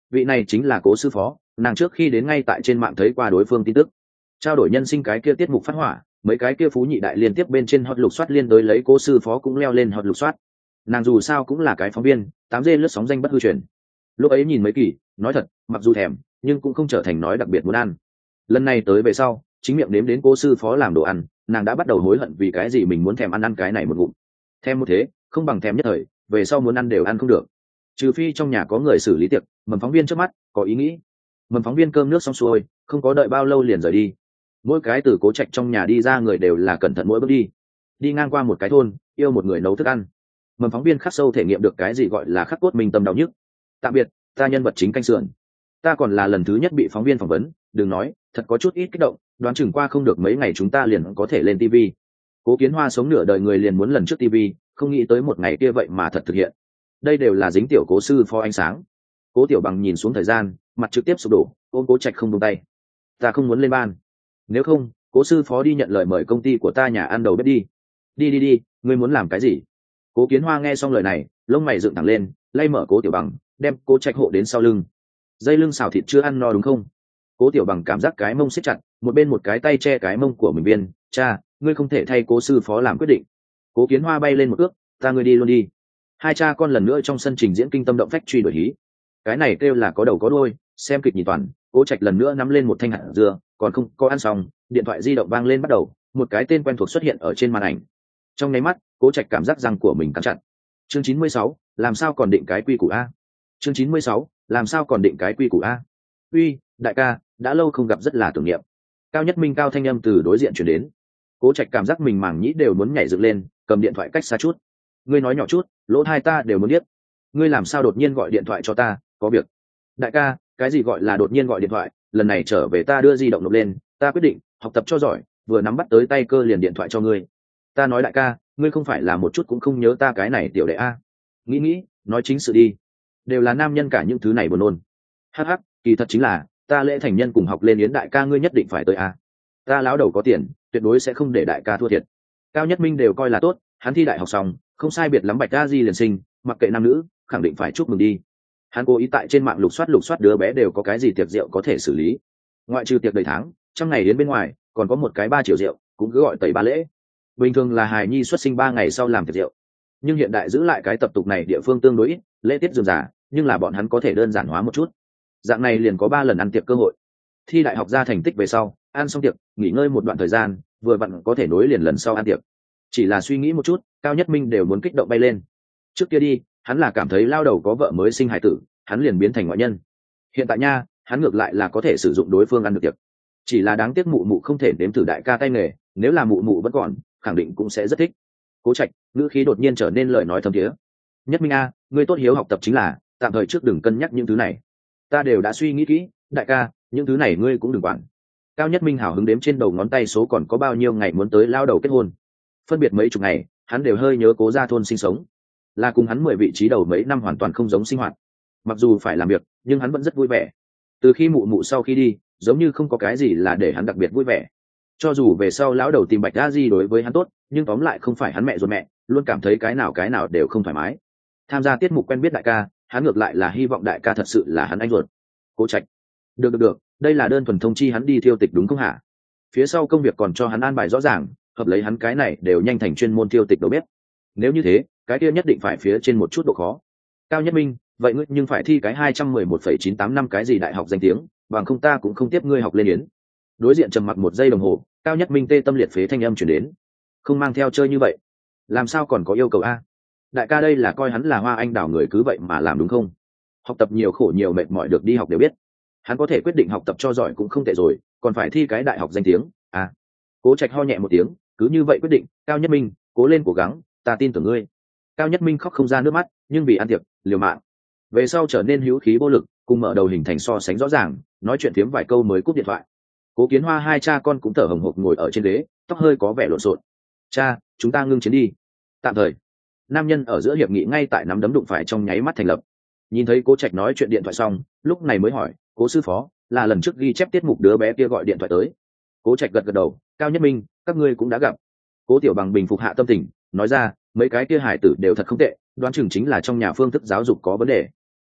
vị này chính là Cố sư phó, nàng trước khi đến ngay tại trên mạng thấy qua đối phương tin tức, trao đổi nhân sinh cái kia tiết mục phát hỏa, mấy cái kia phú nhị đại liên tiếp bên trên hot lục soát liên đối lấy Cố sư phó cũng leo lên hot lục soát. Nàng dù sao cũng là cái phóng viên, 8G lướt sóng danh bất hư truyền. Lúc ấy nhìn mấy kỳ, nói thật, mặc dù thèm, nhưng cũng không trở thành nói đặc biệt muốn ăn. Lần này tới về sau, chính miệng nếm đến Cố sư phó làm đồ ăn, nàng đã bắt đầu hối hận vì cái gì mình muốn thèm ăn cái này một ngụm. Thèm một thế, không bằng thèm nhất thời, về sau muốn ăn đều ăn không được. Trừ phi trong nhà có người xử lý tiệc, mầm phóng viên trước mắt có ý nghĩ. Mầm phóng viên cơm nước xong xuôi, không có đợi bao lâu liền rời đi. Mỗi cái từ Cố Trạch trong nhà đi ra người đều là cẩn thận mỗi bước đi. Đi ngang qua một cái thôn, yêu một người nấu thức ăn. Mầm phóng viên khắc sâu thể nghiệm được cái gì gọi là khắc cốt minh tâm đau nhức. Tạm biệt, ta nhân vật chính canh sườn. Ta còn là lần thứ nhất bị phóng viên phỏng vấn, đừng nói, thật có chút ít kích động, đoán chừng qua không được mấy ngày chúng ta liền có thể lên TV. Cố Kiến Hoa sống nửa đời người liền muốn lần trước TV, không nghĩ tới một ngày kia vậy mà thật thực hiện. Đây đều là dính tiểu Cố sư phó ánh sáng. Cố Tiểu Bằng nhìn xuống thời gian, mặt trực tiếp sụp đổ, ôm Cố Trạch không buông tay. Ta không muốn lên ban. Nếu không, Cố sư phó đi nhận lời mời công ty của ta nhà ăn đầu bếp đi. Đi, ngươi muốn làm cái gì? Cố Kiến Hoa nghe xong lời này, lông mày dựng thẳng lên, lay mở Cố Tiểu Bằng, đem Cố Trạch hộ đến sau lưng. Dây lưng xào thịt chưa ăn no đúng không? Cố Tiểu Bằng cảm giác cái mông siết chặt, một bên một cái tay che cái mông của mình viên. Cha, ngươi không thể thay Cố sư phó làm quyết định. Cố Kiến Hoa bay lên một ước, ta ngươi đi luôn đi. Hai cha con lần nữa trong sân trình diễn kinh tâm động phách truy đuổi hí. Cái này kêu là có đầu có đuôi, xem kịch nhìn toàn. Cố Trạch lần nữa nắm lên một thanh hạt dưa, còn không có ăn xong, điện thoại di động vang lên bắt đầu, một cái tên quen thuộc xuất hiện ở trên màn ảnh. Trong nháy mắt, Cố Trạch cảm giác răng của mình cắn chặt. Chương 96, làm sao còn định cái quy củ a? Chương 96, làm sao còn định cái quy củ a? Uy, đại ca, đã lâu không gặp rất là tưởng niệm. Cao Nhất Minh cao thanh âm từ đối diện truyền đến. Cố Trạch cảm giác mình màng nhĩ đều muốn nhảy dựng lên, cầm điện thoại cách xa chút. Ngươi nói nhỏ chút, lỗ tai ta đều muốn điếc. Ngươi làm sao đột nhiên gọi điện thoại cho ta, có việc? Đại ca, cái gì gọi là đột nhiên gọi điện thoại, lần này trở về ta đưa di động nộp lên, ta quyết định học tập cho giỏi, vừa nắm bắt tới tay cơ liền điện thoại cho ngươi. Ta nói đại ca, ngươi không phải là một chút cũng không nhớ ta cái này tiểu đệ a? Nghĩ, nói chính sự đi. Đều là nam nhân cả những thứ này buồn nôn. Hắc, kỳ thật chính là, ta lễ thành nhân cùng học lên yến đại ca ngươi nhất định phải tới a. Ta lão đầu có tiền, tuyệt đối sẽ không để đại ca thua thiệt. Cao Nhất Minh đều coi là tốt, hắn thi đại học xong, không sai biệt lắm Bạch A Di liền sinh, mặc kệ nam nữ, khẳng định phải chúc mừng đi. Hắn cố ý tại trên mạng lục soát đứa bé đều có cái gì tiệc rượu có thể xử lý. Ngoại trừ tiệc đầy tháng, trong ngày đến bên ngoài, còn có một cái 3 triệu rượu, cũng cứ gọi tẩy ba lễ. Bình thường là hài nhi xuất sinh 3 ngày sau làm tiệc rượu, nhưng hiện đại giữ lại cái tập tục này địa phương tương đối ít, lễ tiết rườm rà, nhưng là bọn hắn có thể đơn giản hóa một chút. Dạng này liền có 3 lần ăn tiệc cơ hội. Thi đại học ra thành tích về sau, ăn xong tiệc, nghỉ ngơi một đoạn thời gian, vừa vặn có thể nối liền lần sau ăn tiệc. Chỉ là suy nghĩ một chút, Cao Nhất Minh đều muốn kích động bay lên. Trước kia đi, hắn là cảm thấy lao đầu có vợ mới sinh hài tử, hắn liền biến thành ngoại nhân. Hiện tại nha, hắn ngược lại là có thể sử dụng đối phương ăn được tiệc. Chỉ là đáng tiếc mụ mụ không thể nếm thử đại ca tay nghề, nếu là mụ mụ vẫn còn, khẳng định cũng sẽ rất thích. Cố Trạch, ngữ khí đột nhiên trở nên lời nói thâm thiế. Nhất Minh a, ngươi tốt hiếu học tập chính là, tạm thời trước đừng cân nhắc những thứ này. Ta đều đã suy nghĩ kỹ, đại ca, những thứ này ngươi cũng đừng quản. Cao Nhất Minh hào hứng đếm trên đầu ngón tay số còn có bao nhiêu ngày muốn tới lao đầu kết hôn. Phân biệt mấy chục ngày, hắn đều hơi nhớ Cố gia thôn sinh sống, là cùng hắn 10 vị trí đầu mấy năm hoàn toàn không giống sinh hoạt. Mặc dù phải làm việc, nhưng hắn vẫn rất vui vẻ. Từ khi mụ mụ sau khi đi, giống như không có cái gì là để hắn đặc biệt vui vẻ. Cho dù về sau lão đầu tìm Bạch A Di đối với hắn tốt, nhưng tóm lại không phải hắn mẹ ruột mẹ, luôn cảm thấy cái nào đều không thoải mái. Tham gia tiết mục quen biết đại ca, hắn ngược lại là hy vọng đại ca thật sự là hắn anh ruột. Cố Trạch, được, đây là đơn thuần thông chi hắn đi thiêu tịch đúng không hả? Phía sau công việc còn cho hắn an bài rõ ràng, hợp lấy hắn cái này đều nhanh thành chuyên môn thiêu tịch đầu bếp. Nếu như thế, cái kia nhất định phải phía trên một chút độ khó. Cao Nhất Minh, vậy ngươi nhưng phải thi cái 211,98 năm cái gì đại học danh tiếng, bằng không ta cũng không tiếp ngươi học lên yến. Đối diện trầm mặc một giây đồng hồ, Cao Nhất Minh tê tâm liệt phế thanh âm chuyển đến. Không mang theo chơi như vậy, làm sao còn có yêu cầu a? Đại ca đây là coi hắn là hoa anh đào người cứ vậy mà làm đúng không? Học tập nhiều khổ nhiều mệt mỏi được đi học đều biết. Hắn có thể quyết định học tập cho giỏi cũng không tệ rồi, còn phải thi cái đại học danh tiếng à? Cố Trạch ho nhẹ một tiếng, cứ như vậy quyết định. Cao Nhất Minh, cố lên cố gắng, ta tin tưởng ngươi. Cao Nhất Minh khóc không ra nước mắt, nhưng vì ăn tiệc, liều mạng. Về sau trở nên hữu khí vô lực, cùng mở đầu hình thành so sánh rõ ràng, nói chuyện phiếm vài câu mới cúp điện thoại. Cố Kiến Hoa hai cha con cũng thở hồng hộc ngồi ở trên ghế, tóc hơi có vẻ lộn xộn. Cha, chúng ta ngưng chiến đi. Tạm thời. Nam nhân ở giữa hiệp nghị ngay tại nắm đấm đụng phải trong nháy mắt thành lập. Nhìn thấy Cố Trạch nói chuyện điện thoại xong, lúc này mới hỏi, Cố sư phó, là lần trước ghi chép tiết mục đứa bé kia gọi điện thoại tới. Cố Trạch gật đầu, Cao Nhất Minh, các ngươi cũng đã gặp. Cố Tiểu Bằng bình phục hạ tâm tình, nói ra, mấy cái kia hải tử đều thật không tệ, đoán chừng chính là trong nhà phương thức giáo dục có vấn đề.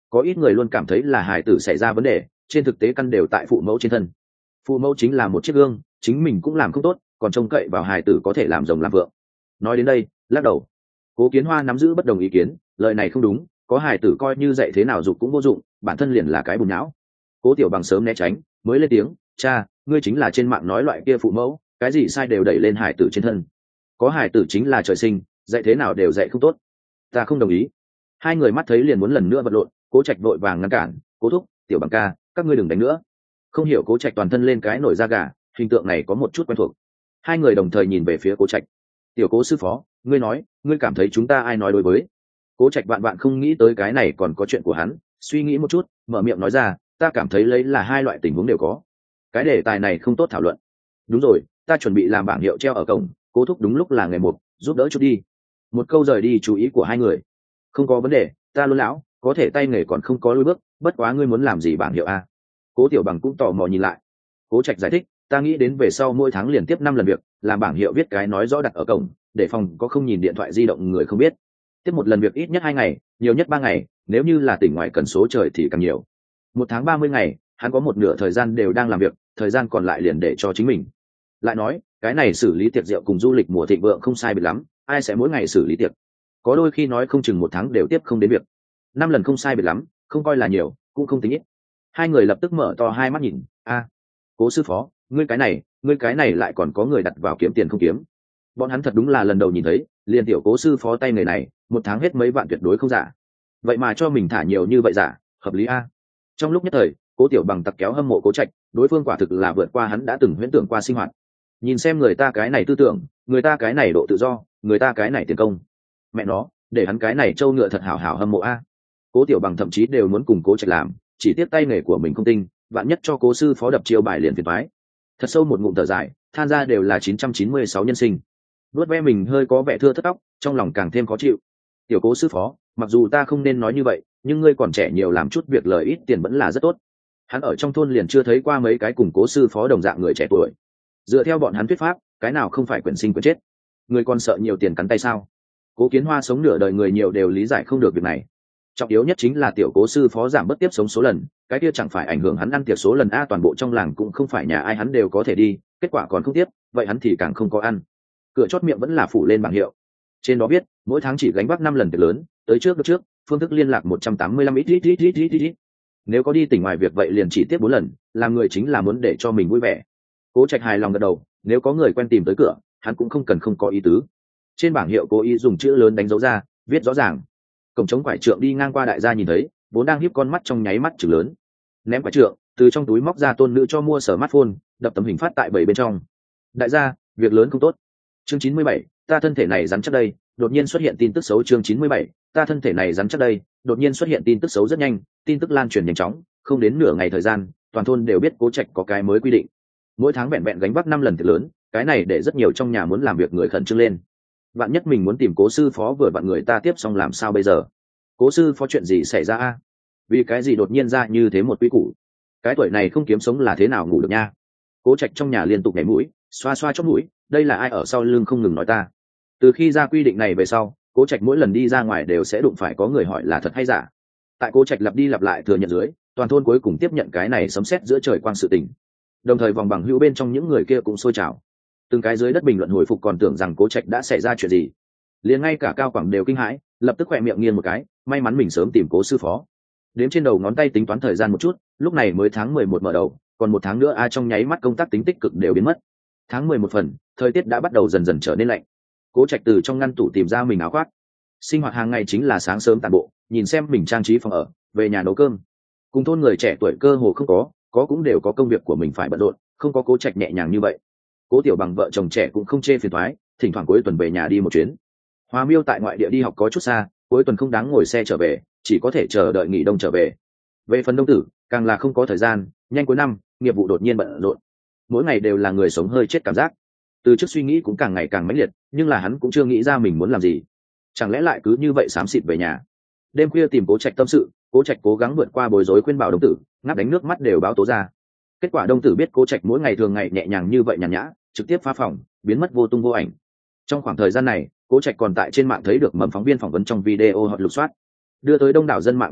có ít người luôn cảm thấy là hài tử xảy ra vấn đề, trên thực tế căn đều tại phụ mẫu trên thân. Phụ mẫu chính là một chiếc gương, chính mình cũng làm không tốt, còn trông cậy vào hài tử có thể làm rồng làm vượng. Nói đến đây lắc đầu. Cố Kiến Hoa nắm giữ bất đồng ý kiến, lời này không đúng, có hài tử coi như dạy thế nào dục cũng vô dụng, bản thân liền là cái bùn não. Cố Tiểu Bằng sớm né tránh, mới lên tiếng, cha, ngươi chính là trên mạng nói loại kia phụ mẫu, cái gì sai đều đẩy lên hài tử trên thân. Có hài tử chính là trời sinh, dạy thế nào đều dạy không tốt. Ta không đồng ý. Hai người mắt thấy liền muốn lần nữa vật lộn, Cố Trạch vội vàng ngăn cản, Cố thúc, Tiểu Bằng ca, các ngươi đừng đánh nữa. Không hiểu Cố Trạch toàn thân lên cái nổi da gà, hình tượng này có một chút quen thuộc. Hai người đồng thời nhìn về phía Cố Trạch. Tiểu Cố sư phó, ngươi nói, ngươi cảm thấy chúng ta ai nói đối với? Cố Trạch vạn vạn không nghĩ tới cái này còn có chuyện của hắn, suy nghĩ một chút, mở miệng nói ra, ta cảm thấy lấy là hai loại tình huống đều có. Cái đề tài này không tốt thảo luận. Đúng rồi, ta chuẩn bị làm bảng hiệu treo ở cổng, Cố thúc đúng lúc là ngày một, giúp đỡ chút đi. Một câu rời đi chú ý của hai người. Không có vấn đề, ta luôn lão, có thể tay nghề còn không có lùi bước, bất quá ngươi muốn làm gì bảng hiệu a? Cố Tiểu Bằng cũng tò mò nhìn lại. Cố Trạch giải thích, ta nghĩ đến về sau mỗi tháng liên tiếp 5 lần việc, làm bảng hiệu viết cái nói rõ đặt ở cổng, để phòng có không nhìn điện thoại di động người không biết. Tiếp một lần việc ít nhất 2 ngày, nhiều nhất 3 ngày, nếu như là tỉnh ngoài cần số trời thì càng nhiều. Một tháng 30 ngày, hắn có một nửa thời gian đều đang làm việc, thời gian còn lại liền để cho chính mình. Lại nói, cái này xử lý tiệc rượu cùng du lịch mùa thịnh vượng không sai biệt lắm, ai sẽ mỗi ngày xử lý tiệc? Có đôi khi nói không chừng một tháng đều tiếp không đến việc. 5 lần không sai biệt lắm, không coi là nhiều, cũng không tính ít. Hai người lập tức mở to hai mắt nhìn, a, Cố sư phó, ngươi cái này lại còn có người đặt vào kiếm tiền không kiếm. Bọn hắn thật đúng là lần đầu nhìn thấy, liền tiểu Cố sư phó tay người này, một tháng hết mấy vạn tuyệt đối không giả. Vậy mà cho mình thả nhiều như vậy giả, hợp lý a. Trong lúc nhất thời, Cố Tiểu Bằng tặc kéo hâm mộ Cố Trạch, đối phương quả thực là vượt qua hắn đã từng huyễn tưởng qua sinh hoạt. Nhìn xem người ta cái này tư tưởng, người ta cái này độ tự do, người ta cái này tiền công. Mẹ nó, để hắn cái này trâu ngựa thật hảo hảo hâm mộ a. Cố Tiểu Bằng thậm chí đều muốn cùng Cố Trạch làm, chỉ tiếc tay nghề của mình không tinh, vạn nhất cho Cố sư phó đập chiêu bài liền phiền toái. Thật sâu một ngụm thở dài, than ra đều là 996 nhân sinh. Vuốt ve mình hơi có vẻ thưa thớt tóc, trong lòng càng thêm khó chịu. Tiểu Cố sư phó, mặc dù ta không nên nói như vậy, nhưng ngươi còn trẻ nhiều làm chút việc lời ít tiền vẫn là rất tốt. Hắn ở trong thôn liền chưa thấy qua mấy cái cùng Cố sư phó đồng dạng người trẻ tuổi. Dựa theo bọn hắn thuyết pháp, cái nào không phải quyển sinh quyển chết. Người còn sợ nhiều tiền cắn tay sao? Cố Kiến Hoa sống nửa đời người nhiều đều lý giải không được việc này. Trọng yếu nhất chính là tiểu Cố sư phó giảm bất tiếp sống số lần, cái kia chẳng phải ảnh hưởng hắn ăn tiệc số lần a, toàn bộ trong làng cũng không phải nhà ai hắn đều có thể đi, kết quả còn không tiếp, vậy hắn thì càng không có ăn. Cửa chót miệng vẫn là phủ lên bảng hiệu. Trên đó viết, mỗi tháng chỉ gánh vác 5 lần tiệc lớn, tới trước được trước, phương thức liên lạc 185 ít. Nếu có đi tỉnh ngoài việc vậy liền chỉ tiếp 4 lần, làm người chính là muốn để cho mình vui vẻ. Cố Trạch hài lòng gật đầu, nếu có người quen tìm tới cửa, hắn cũng không cần không có ý tứ. Trên bảng hiệu cố ý dùng chữ lớn đánh dấu ra, viết rõ ràng. Cổng trống quải trượng đi ngang qua đại gia nhìn thấy, vốn đang híp con mắt trong nháy mắt chừng lớn. Ném quải trượng, từ trong túi móc ra tôn nữ cho mua smartphone, đập tấm hình phát tại 7 bên trong. Đại gia, việc lớn không tốt. Chương 97, ta thân thể này rắn chắc đây, đột nhiên xuất hiện tin tức xấu. Chương 97, ta thân thể này rắn chắc đây, đột nhiên xuất hiện tin tức xấu rất nhanh, tin tức lan truyền nhanh chóng, không đến nửa ngày thời gian, toàn thôn đều biết Cố Trạch có cái mới quy định. Mỗi tháng vẹn vẹn gánh vác 5 lần tiệc lớn, cái này để rất nhiều trong nhà muốn làm việc người khẩn trương lên. Vạn nhất mình muốn tìm Cố sư phó vừa vặn người ta tiếp xong làm sao bây giờ? Cố sư phó chuyện gì xảy ra a? Vì cái gì đột nhiên ra như thế một quy củ? Cái tuổi này không kiếm sống là thế nào ngủ được nha? Cố Trạch trong nhà liên tục nhảy mũi, xoa xoa chóp mũi, đây là ai ở sau lưng không ngừng nói ta. Từ khi ra quy định này về sau, Cố Trạch mỗi lần đi ra ngoài đều sẽ đụng phải có người hỏi là thật hay giả. Tại Cố Trạch lặp đi lặp lại thừa nhận dưới, toàn thôn cuối cùng tiếp nhận cái này sấm sét giữa trời quang sự tình. Đồng thời vòng bằng hữu bên trong những người kia cũng sôi trào, từng cái dưới đất bình luận hồi phục còn tưởng rằng Cố Trạch đã xảy ra chuyện gì. Liền ngay cả Cao Quảng đều kinh hãi, lập tức khỏe miệng nghiêng một cái, may mắn mình sớm tìm Cố sư phó. Đếm trên đầu ngón tay tính toán thời gian một chút, lúc này mới tháng 11 mở đầu, còn một tháng nữa trong nháy mắt công tác tính tích cực đều biến mất. Tháng 11 phần, thời tiết đã bắt đầu dần dần trở nên lạnh. Cố Trạch từ trong ngăn tủ tìm ra mình áo khoác. Sinh hoạt hàng ngày chính là sáng sớm tản bộ, nhìn xem mình trang trí phòng ở, về nhà nấu cơm. Cùng thôn người trẻ tuổi cơ hồ không có cũng đều có công việc của mình phải bận rộn, không có Cố Trạch nhẹ nhàng như vậy. Cố Tiểu Bằng vợ chồng trẻ cũng không chê phiền toái, thỉnh thoảng cuối tuần về nhà đi một chuyến. Hoa Miêu tại ngoại địa đi học có chút xa, cuối tuần không đáng ngồi xe trở về, chỉ có thể chờ đợi nghỉ đông trở về. Về phần Đông Tử, càng là không có thời gian, nhanh cuối năm, nghiệp vụ đột nhiên bận rộn, mỗi ngày đều là người sống hơi chết cảm giác. Từ trước suy nghĩ cũng càng ngày càng mãnh liệt, nhưng là hắn cũng chưa nghĩ ra mình muốn làm gì. Chẳng lẽ lại cứ như vậy xám xịt về nhà? Đêm khuya tìm Cố Trạch tâm sự, Cố Trạch cố gắng vượt qua bối rối khuyên bảo Đông Tử, ngáp đánh nước mắt đều báo tố ra. Kết quả Đông Tử biết Cố Trạch mỗi ngày thường ngày nhẹ nhàng như vậy nhàn nhã, trực tiếp phá phòng, biến mất vô tung vô ảnh. Trong khoảng thời gian này, Cố Trạch còn tại trên mạng thấy được mầm phóng viên phỏng vấn trong video họ lục soát, đưa tới đông đảo dân mạng thảo luận,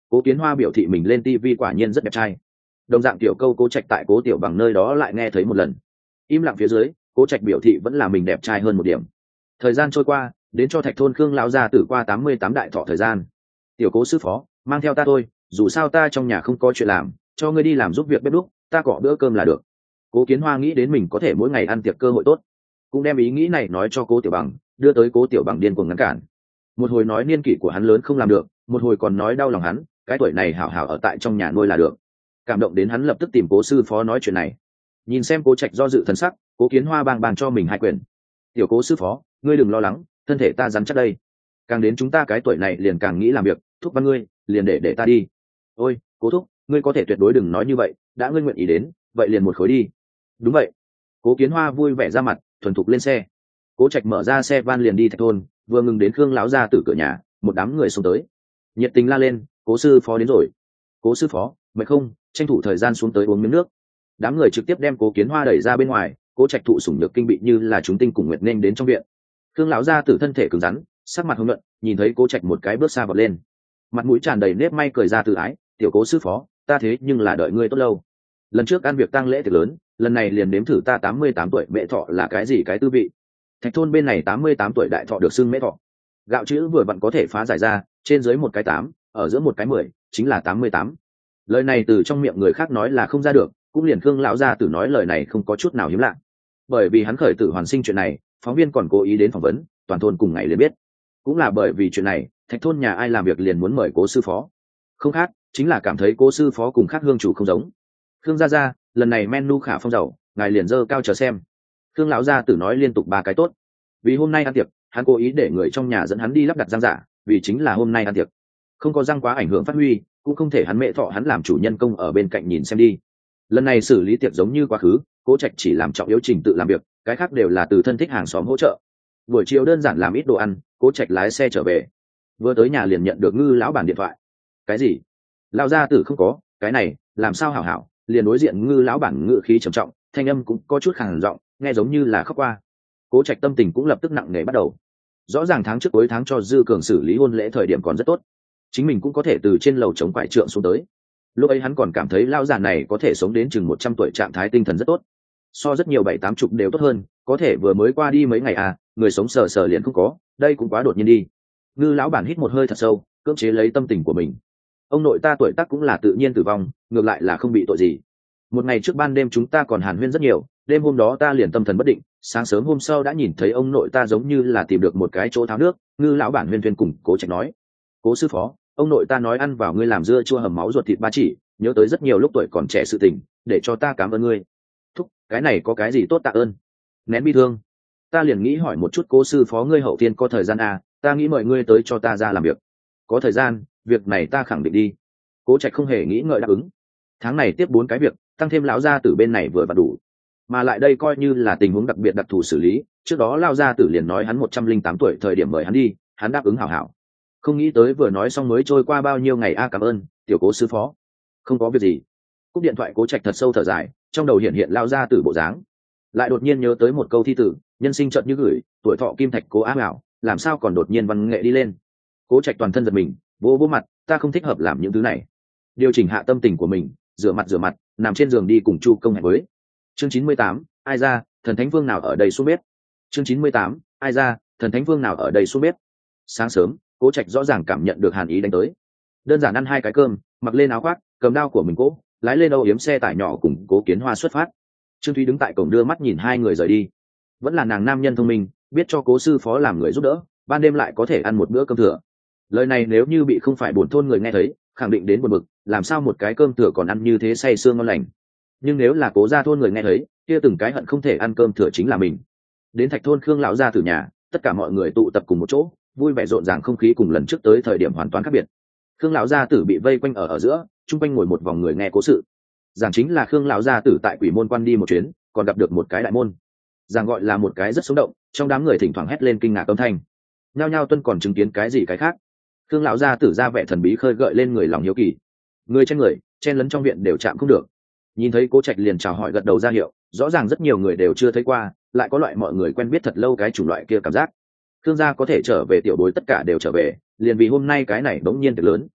Cố Kiến Hoa biểu thị mình lên tivi quả nhiên rất đẹp trai. Đồng dạng tiểu câu Cố Trạch tại Cố Tiểu Bằng nơi đó lại nghe thấy một lần. Im lặng phía dưới, Cố Trạch biểu thị vẫn là mình đẹp trai hơn một điểm. Thời gian trôi qua, đến cho Thạch thôn Khương lão gia tử qua 88 đại thọ thời gian. Tiểu Cố sư phó, mang theo ta thôi, dù sao ta trong nhà không có chuyện làm, cho ngươi đi làm giúp việc bếp núc, ta cọ bữa cơm là được. Cố Kiến Hoa nghĩ đến mình có thể mỗi ngày ăn tiệc cơ hội tốt, cũng đem ý nghĩ này nói cho Cố Tiểu Bằng, đưa tới Cố Tiểu Bằng điên cuồng ngăn cản. Một hồi nói niên kỷ của hắn lớn không làm được, một hồi còn nói đau lòng hắn, cái tuổi này hảo hảo ở tại trong nhà nuôi là được. Cảm động đến hắn lập tức tìm Cố sư phó nói chuyện này. Nhìn xem Cố Trạch do dự thần sắc, Cố Kiến Hoa bang bang cho mình hai quyền. Tiểu Cố sư phó, ngươi đừng lo lắng, thân thể ta rắn chắc đây. Càng đến chúng ta cái tuổi này liền càng nghĩ làm việc, thúc văn ngươi, liền để ta đi. Ôi, Cố thúc, ngươi có thể tuyệt đối đừng nói như vậy, đã ngươi nguyện ý đến, vậy liền một khối đi. Đúng vậy. Cố Kiến Hoa vui vẻ ra mặt, thuần thục lên xe. Cố Trạch mở ra xe van liền đi Thạch thôn, vừa ngừng đến Khương lão gia tử cửa nhà, một đám người xông tới, nhiệt tình la lên, Cố sư phó đến rồi. Cố sư phó, mệt không, tranh thủ thời gian xuống tới uống miếng nước. Đám người trực tiếp đem Cố Kiến Hoa đẩy ra bên ngoài, Cố Trạch thụ sủng nhược kinh bị như là chúng tinh cùng nguyệt nên đến trong viện. Khương lão gia tử thân thể cứng rắn, sắc mặt hồng nhuận, nhìn thấy Cố Trạch một cái bước xa vọt lên, mặt mũi tràn đầy nếp may cười ra từ ái, tiểu Cố sư phó, ta thế nhưng là đợi ngươi tốt lâu. Lần trước ăn việc tang lễ tiệc lớn, lần này liền nếm thử ta 88 tuổi mẹ thọ là cái gì cái tư vị. Thạch thôn bên này 88 tuổi đại thọ được xưng mễ thọ. Gạo chữ vừa vặn có thể phá giải ra, trên dưới một cái 8, ở giữa một cái 10, chính là 88. Lời này từ trong miệng người khác nói là không ra được, cũng liền Khương lão gia tử nói lời này không có chút nào hiếm lạ. Bởi vì hắn khởi tử hoàn sinh chuyện này, phóng viên còn cố ý đến phỏng vấn, toàn thôn cùng ngày liền biết. Cũng là bởi vì chuyện này, Thạch thôn nhà ai làm việc liền muốn mời Cố sư phó. Không khác, chính là cảm thấy Cố sư phó cùng khác hương chủ không giống. Khương gia gia, lần này menu khả phong giàu, ngài liền dơ cao chờ xem. Khương lão gia tử nói liên tục ba cái tốt. Vì hôm nay ăn tiệc, hắn cố ý để người trong nhà dẫn hắn đi lắp đặt răng giả, vì chính là hôm nay ăn tiệc không có răng quá ảnh hưởng phát huy, cũng không thể hắn mẹ thọ hắn làm chủ nhân công ở bên cạnh nhìn xem đi. Lần này xử lý tiệc giống như quá khứ, Cố Trạch chỉ làm trọng yếu trình tự làm việc, cái khác đều là từ thân thích hàng xóm hỗ trợ. Buổi chiều đơn giản làm ít đồ ăn, Cố Trạch lái xe trở về. Vừa tới nhà liền nhận được Ngư lão bản điện thoại. Cái gì? Lão gia tử không có, cái này làm sao hảo hảo? Liền đối diện Ngư lão bản ngự khí trầm trọng, thanh âm cũng có chút khàn giọng, nghe giống như là khóc qua. Cố Trạch tâm tình cũng lập tức nặng nề bắt đầu. Rõ ràng tháng trước cuối tháng cho Dư Cường xử lý hôn lễ thời điểm còn rất tốt, chính mình cũng có thể từ trên lầu chống quải trượng xuống tới. Lúc ấy hắn còn cảm thấy lão già này có thể sống đến chừng 100 tuổi, trạng thái tinh thần rất tốt, so rất nhiều 7-80 đều tốt hơn. Có thể vừa mới qua đi mấy ngày à, người sống sờ sờ liền không có, đây cũng quá đột nhiên đi. Ngư lão bản hít một hơi thật sâu, cưỡng chế lấy tâm tình của mình. Ông nội ta tuổi tác cũng là tự nhiên tử vong, ngược lại là không bị tội gì. Một ngày trước ban đêm chúng ta còn hàn huyên rất nhiều, đêm hôm đó ta liền tâm thần bất định, sáng sớm hôm sau đã nhìn thấy ông nội ta giống như là tìm được một cái chỗ tháo nước. Ngư lão bản huyên thuyên cùng Cố Trạch nói, Cố sư phó, ông nội ta nói ăn vào ngươi làm dưa chua hầm máu ruột thịt ba chỉ, nhớ tới rất nhiều lúc tuổi còn trẻ sự tình, để cho ta cảm ơn ngươi. Thúc, cái này có cái gì tốt tạ ơn? Nén bi thương. Ta liền nghĩ hỏi một chút Cố sư phó ngươi hậu thiên có thời gian à, ta nghĩ mời ngươi tới cho ta ra làm việc. Có thời gian, việc này ta khẳng định đi. Cố Trạch không hề nghĩ ngợi đáp ứng. Tháng này tiếp 4 cái việc, tăng thêm lão gia tử bên này vừa vặn đủ. Mà lại đây coi như là tình huống đặc biệt đặc thù xử lý, trước đó lão gia tử liền nói hắn 108 tuổi thời điểm mời hắn đi, hắn đáp ứng hảo hảo. Không nghĩ tới vừa nói xong mới trôi qua bao nhiêu ngày a, cảm ơn tiểu Cố sư phó. Không có việc gì. Cúp điện thoại, Cố Trạch thật sâu thở dài, trong đầu hiện hiện lão gia tử bộ dáng, lại đột nhiên nhớ tới một câu thi tử, nhân sinh chợt như gửi, tuổi thọ kim thạch cố áp ảo, làm sao còn đột nhiên văn nghệ đi lên. Cố Trạch toàn thân giật mình, vỗ mặt, ta không thích hợp làm những thứ này. Điều chỉnh hạ tâm tình của mình, rửa mặt, nằm trên giường đi cùng Chu Công hẹn với. Chương 98, ai ra, thần thánh vương nào ở đây xuống bếp. Chương 98, ai ra, thần thánh vương nào ở đây xuống bếp. Sáng sớm, Cố Trạch rõ ràng cảm nhận được hàn ý đánh tới. Đơn giản ăn 2 cái cơm, mặc lên áo khoác, cầm đao của mình cố, lái lên âu yếm xe tải nhỏ cùng Cố Kiến Hoa xuất phát. Trương Thúy đứng tại cổng đưa mắt nhìn hai người rời đi. Vẫn là nàng nam nhân thông minh, biết cho Cố sư phó làm người giúp đỡ, ban đêm lại có thể ăn một bữa cơm thừa. Lời này nếu như bị không phải buồn thôn người nghe thấy, khẳng định đến buồn bực, làm sao một cái cơm thừa còn ăn như thế say sương ngon lành. Nhưng nếu là Cố gia thôn người nghe thấy, kia từng cái hận không thể ăn cơm thừa chính là mình. Đến Thạch thôn Khương lão gia tử nhà, tất cả mọi người tụ tập cùng một chỗ, vui vẻ rộn ràng, không khí cùng lần trước tới thời điểm hoàn toàn khác biệt. Khương lão gia tử bị vây quanh ở giữa, chung quanh ngồi một vòng người nghe cố sự. Giảng chính là Khương lão gia tử tại Quỷ môn quan đi một chuyến, còn gặp được một cái đại môn. Giảng gọi là một cái rất sống động, trong đám người thỉnh thoảng hét lên kinh ngạc âm thanh. Nhao nhao tuân còn chứng kiến cái gì cái khác. Khương lão gia tử ra vẻ thần bí khơi gợi lên người lòng hiếu kỳ. Người chen lấn trong viện đều chạm không được. Nhìn thấy Cố Trạch liền chào hỏi gật đầu ra hiệu, rõ ràng rất nhiều người đều chưa thấy qua, lại có loại mọi người quen biết thật lâu cái chủng loại kia cảm giác. Khương gia có thể trở về tiểu bối tất cả đều trở về, liền vì hôm nay cái này bỗng nhiên thật lớn.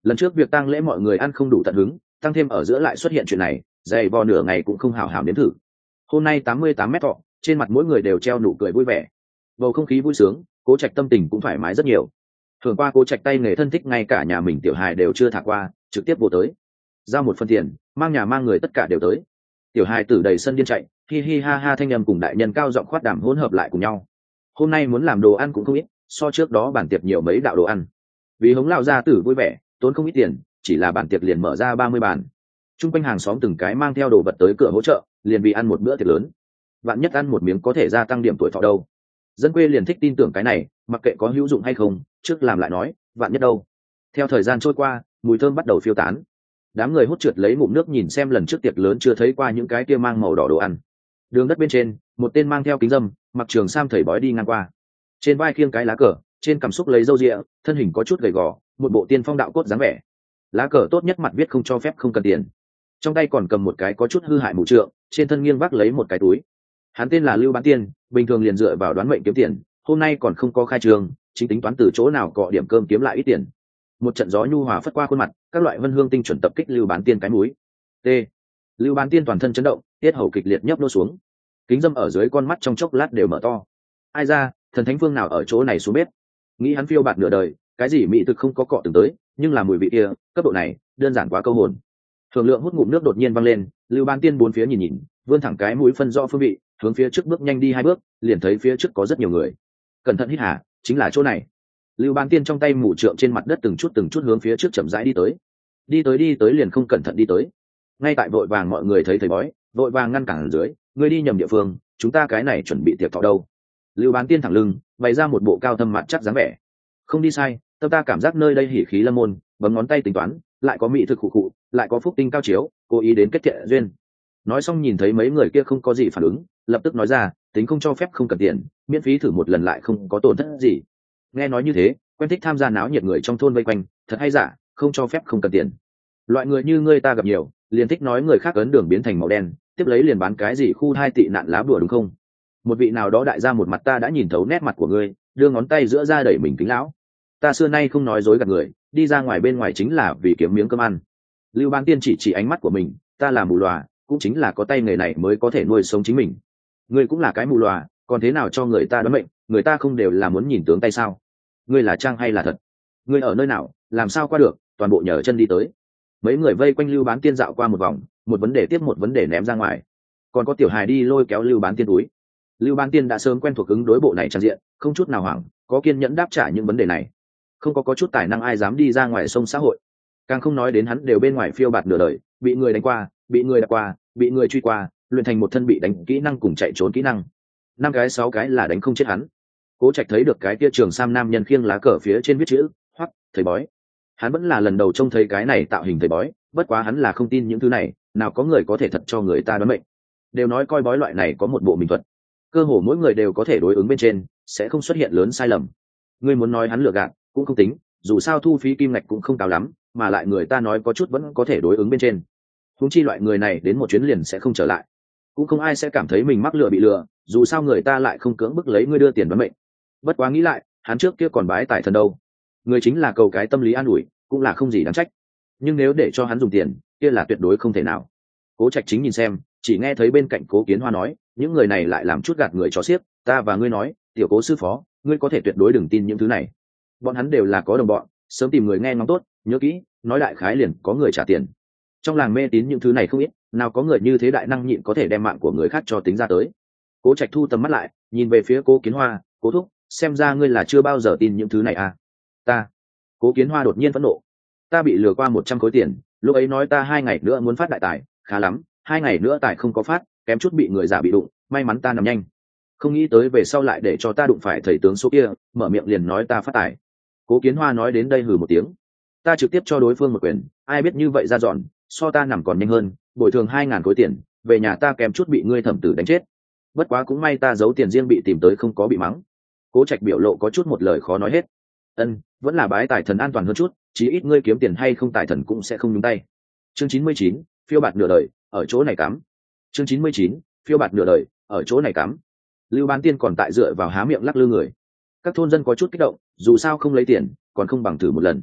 Lần trước việc tang lễ mọi người ăn không đủ tận hứng, tăng thêm ở giữa lại xuất hiện chuyện này, dày vò nửa ngày cũng không hào hào nếm thử. Hôm nay 88 mét thọ, trên mặt mỗi người đều treo nụ cười vui vẻ, bầu không khí vui sướng, Cố Trạch tâm tình cũng thoải mái rất nhiều. Thường qua Cố Trạch tay nghề thân thích ngay cả nhà mình tiểu hài đều chưa thả qua, trực tiếp vô tới, giao một phần tiền, mang nhà mang người tất cả đều tới. Tiểu hài tử đầy sân điên chạy, hi hi ha ha thanh âm cùng đại nhân cao giọng khoát đàm hỗn hợp lại cùng nhau. Hôm nay muốn làm đồ ăn cũng không ít, so trước đó bản tiệc nhiều mấy đạo đồ ăn. Vì hống lão gia tử vui vẻ, tốn không ít tiền, chỉ là bản tiệc liền mở ra 30 bàn. Trung quanh hàng xóm từng cái mang theo đồ vật tới cửa hỗ trợ, liền vì ăn một bữa tiệc lớn. Bạn nhất ăn một miếng có thể gia tăng điểm tuổi thọ đâu. Dân quê liền thích tin tưởng cái này, mặc kệ có hữu dụng hay không, trước làm lại nói, vạn nhất đâu. Theo thời gian trôi qua, mùi thơm bắt đầu phiêu tán. Đám người hút trượt lấy ngụm nước nhìn xem lần trước tiệc lớn chưa thấy qua những cái kia mang màu đỏ đồ ăn. Đường đất bên trên, một tên mang theo kính dâm, mặc trường sam thầy bói đi ngang qua. Trên vai khiêng cái lá cờ, trên cằm xúc lấy râu ria, thân hình có chút gầy gò, một bộ tiên phong đạo cốt dáng vẻ. Lá cờ tốt nhất mặt viết không cho phép không cần tiền. Trong tay còn cầm một cái có chút hư hại mũ trượng, trên thân nghiêng vác lấy một cái túi. Hắn tên là Lưu Bán Tiên, bình thường liền dựa vào đoán mệnh kiếm tiền, hôm nay còn không có khai trường, chính tính toán từ chỗ nào cọ điểm cơm kiếm lại ít tiền. Một trận gió nhu hòa phất qua khuôn mặt, các loại vân hương tinh chuẩn tập kích Lưu Bán Tiên cái mũi. T. Lưu Bán Tiên toàn thân chấn động, tiết hầu kịch liệt nhấp nô xuống. Kính dâm ở dưới con mắt trong chốc lát đều mở to. Ai ra, thần thánh phương nào ở chỗ này xuống bếp? Nghĩ hắn phiêu bạt nửa đời, cái gì mỹ thực không có cọ từng tới, nhưng là mùi vị kia, cấp độ này, đơn giản quá câu hồn. Thường Lượng hút ngụm nước đột nhiên văng lên, Lưu Bán Tiên bốn phía nhìn nhìn, vươn thẳng cái mũi phân rõ phương vị, hướng phía trước bước nhanh đi 2 bước, liền thấy phía trước có rất nhiều người. Cẩn thận hít hà, chính là chỗ này. Lưu Bán Tiên trong tay mũ trượng trên mặt đất từng chút hướng phía trước chậm rãi đi tới. Đi tới liền không cẩn thận đi tới. Ngay tại vội vàng mọi người thấy thầy bói, vội vàng ngăn cản ở dưới, người đi nhầm địa phương, chúng ta cái này chuẩn bị tiệc thọ đâu. Lưu Bán Tiên thẳng lưng, bày ra một bộ cao thâm mặt chắc dáng vẻ. Không đi sai, tâm ta cảm giác nơi đây hỉ khí lâm môn, bấm ngón tay tính toán, lại có mỹ thực khụ khụ, lại có phúc tinh cao chiếu, cố ý đến kết thiện duyên. Nói xong nhìn thấy mấy người kia không có gì phản ứng, lập tức nói ra, tính không cho phép không cần tiền, miễn phí thử một lần lại không có tổn thất gì. Nghe nói như thế, quen thích tham gia náo nhiệt người trong thôn vây quanh, thật hay giả, không cho phép không cần tiền. Loại người như ngươi ta gặp nhiều, liền thích nói người khác ấn đường biến thành màu đen, tiếp lấy liền bán cái gì khu 2 tị nạn lá bùa đúng không? Một vị nào đó đại gia một mặt ta đã nhìn thấu nét mặt của ngươi, đưa ngón tay giữa ra đẩy mình kính lão. Ta xưa nay không nói dối gạt người, đi ra ngoài bên ngoài chính là vì kiếm miếng cơm ăn. Lưu Bán Tiên chỉ ánh mắt của mình, ta là mù lòa, cũng chính là có tay nghề này mới có thể nuôi sống chính mình. Ngươi cũng là cái mù lòa, còn thế nào cho người ta đoán mệnh, người ta không đều là muốn nhìn tướng tay sao? Ngươi là trang hay là thật? Ngươi ở nơi nào, làm sao qua được, toàn bộ nhờ chân đi tới. Mấy người vây quanh Lưu Bán Tiên dạo qua một vòng, một vấn đề tiếp một vấn đề ném ra ngoài. Còn có tiểu hài đi lôi kéo Lưu Bán Tiên túi. Lưu Bán Tiên đã sớm quen thuộc ứng đối bộ này trang diện, không chút nào hoảng, có kiên nhẫn đáp trả những vấn đề này. Không có chút tài năng ai dám đi ra ngoài sông xã hội, càng không nói đến hắn đều bên ngoài phiêu bạt nửa đời, bị người đánh qua, bị người đạp qua, bị người truy qua, luyện thành một thân bị đánh kỹ năng cùng chạy trốn kỹ năng. 5 cái 6 cái là đánh không chết hắn. Cố Trạch thấy được cái kia trường sam nam nhân khiêng lá cờ phía trên viết chữ hoắc thầy bói. Hắn vẫn là lần đầu trông thấy cái này tạo hình thầy bói, bất quá hắn là không tin những thứ này, nào có người có thể thật cho người ta đoán mệnh. Đều nói coi bói loại này có một bộ minh thuật, cơ hồ mỗi người đều có thể đối ứng bên trên, sẽ không xuất hiện lớn sai lầm. Ngươi muốn nói hắn lừa gạt cũng không tính, dù sao thu phí kim ngạch cũng không cao lắm, mà lại người ta nói có chút vẫn có thể đối ứng bên trên. Huống chi loại người này đến một chuyến liền sẽ không trở lại, cũng không ai sẽ cảm thấy mình mắc lừa bị lừa, dù sao người ta lại không cưỡng bức lấy ngươi đưa tiền đoán mệnh. Bất quá nghĩ lại, hắn trước kia còn bái tài thần đâu, người chính là cầu cái tâm lý an ủi, cũng là không gì đáng trách. Nhưng nếu để cho hắn dùng tiền, kia là tuyệt đối không thể nào. Cố Trạch chính nhìn xem, chỉ nghe thấy bên cạnh Cố Kiến Hoa nói, những người này lại làm chút gạt người chó xiếc, ta và ngươi nói, tiểu Cố sư phó, ngươi có thể tuyệt đối đừng tin những thứ này. Bọn hắn đều là có đồng bọn, sớm tìm người nghe ngóng tốt, nhớ kỹ, nói đại khái liền có người trả tiền. Trong làng mê tín những thứ này không ít, nào có người như thế đại năng nhịn có thể đem mạng của người khác cho tính ra tới. Cố Trạch thu tầm mắt lại, nhìn về phía Cố Kiến Hoa, Cố thúc, xem ra ngươi là chưa bao giờ tin những thứ này à? Ta. Cố Kiến Hoa đột nhiên phẫn nộ. Ta bị lừa qua 100 khối tiền, lúc ấy nói ta 2 ngày nữa muốn phát đại tài, khá lắm, 2 ngày nữa tài không có phát, kém chút bị người giả bị đụng, may mắn ta nằm nhanh. Không nghĩ tới về sau lại để cho ta đụng phải thầy tướng số kia, mở miệng liền nói ta phát tài. Cố Kiến Hoa nói đến đây hừ một tiếng. Ta trực tiếp cho đối phương một quyền, ai biết như vậy ra dọn, so ta nằm còn nhanh hơn, bồi thường 2.000 khối tiền, về nhà ta kém chút bị ngươi thẩm tử đánh chết. Bất quá cũng may ta giấu tiền riêng bị tìm tới không có bị mắng. Cố Trạch biểu lộ có chút một lời khó nói hết. Vẫn là bái tài thần an toàn hơn chút, chí ít ngươi kiếm tiền hay không tài thần cũng sẽ không nhúng tay. Chương 99, phiêu bạt nửa đời, ở chỗ này cắm. Chương 99, phiêu bạt nửa đời, ở chỗ này cắm. Lưu Bán Tiên còn tại dựa vào há miệng lắc lư người. Các thôn dân có chút kích động, dù sao không lấy tiền, còn không bằng thử một lần.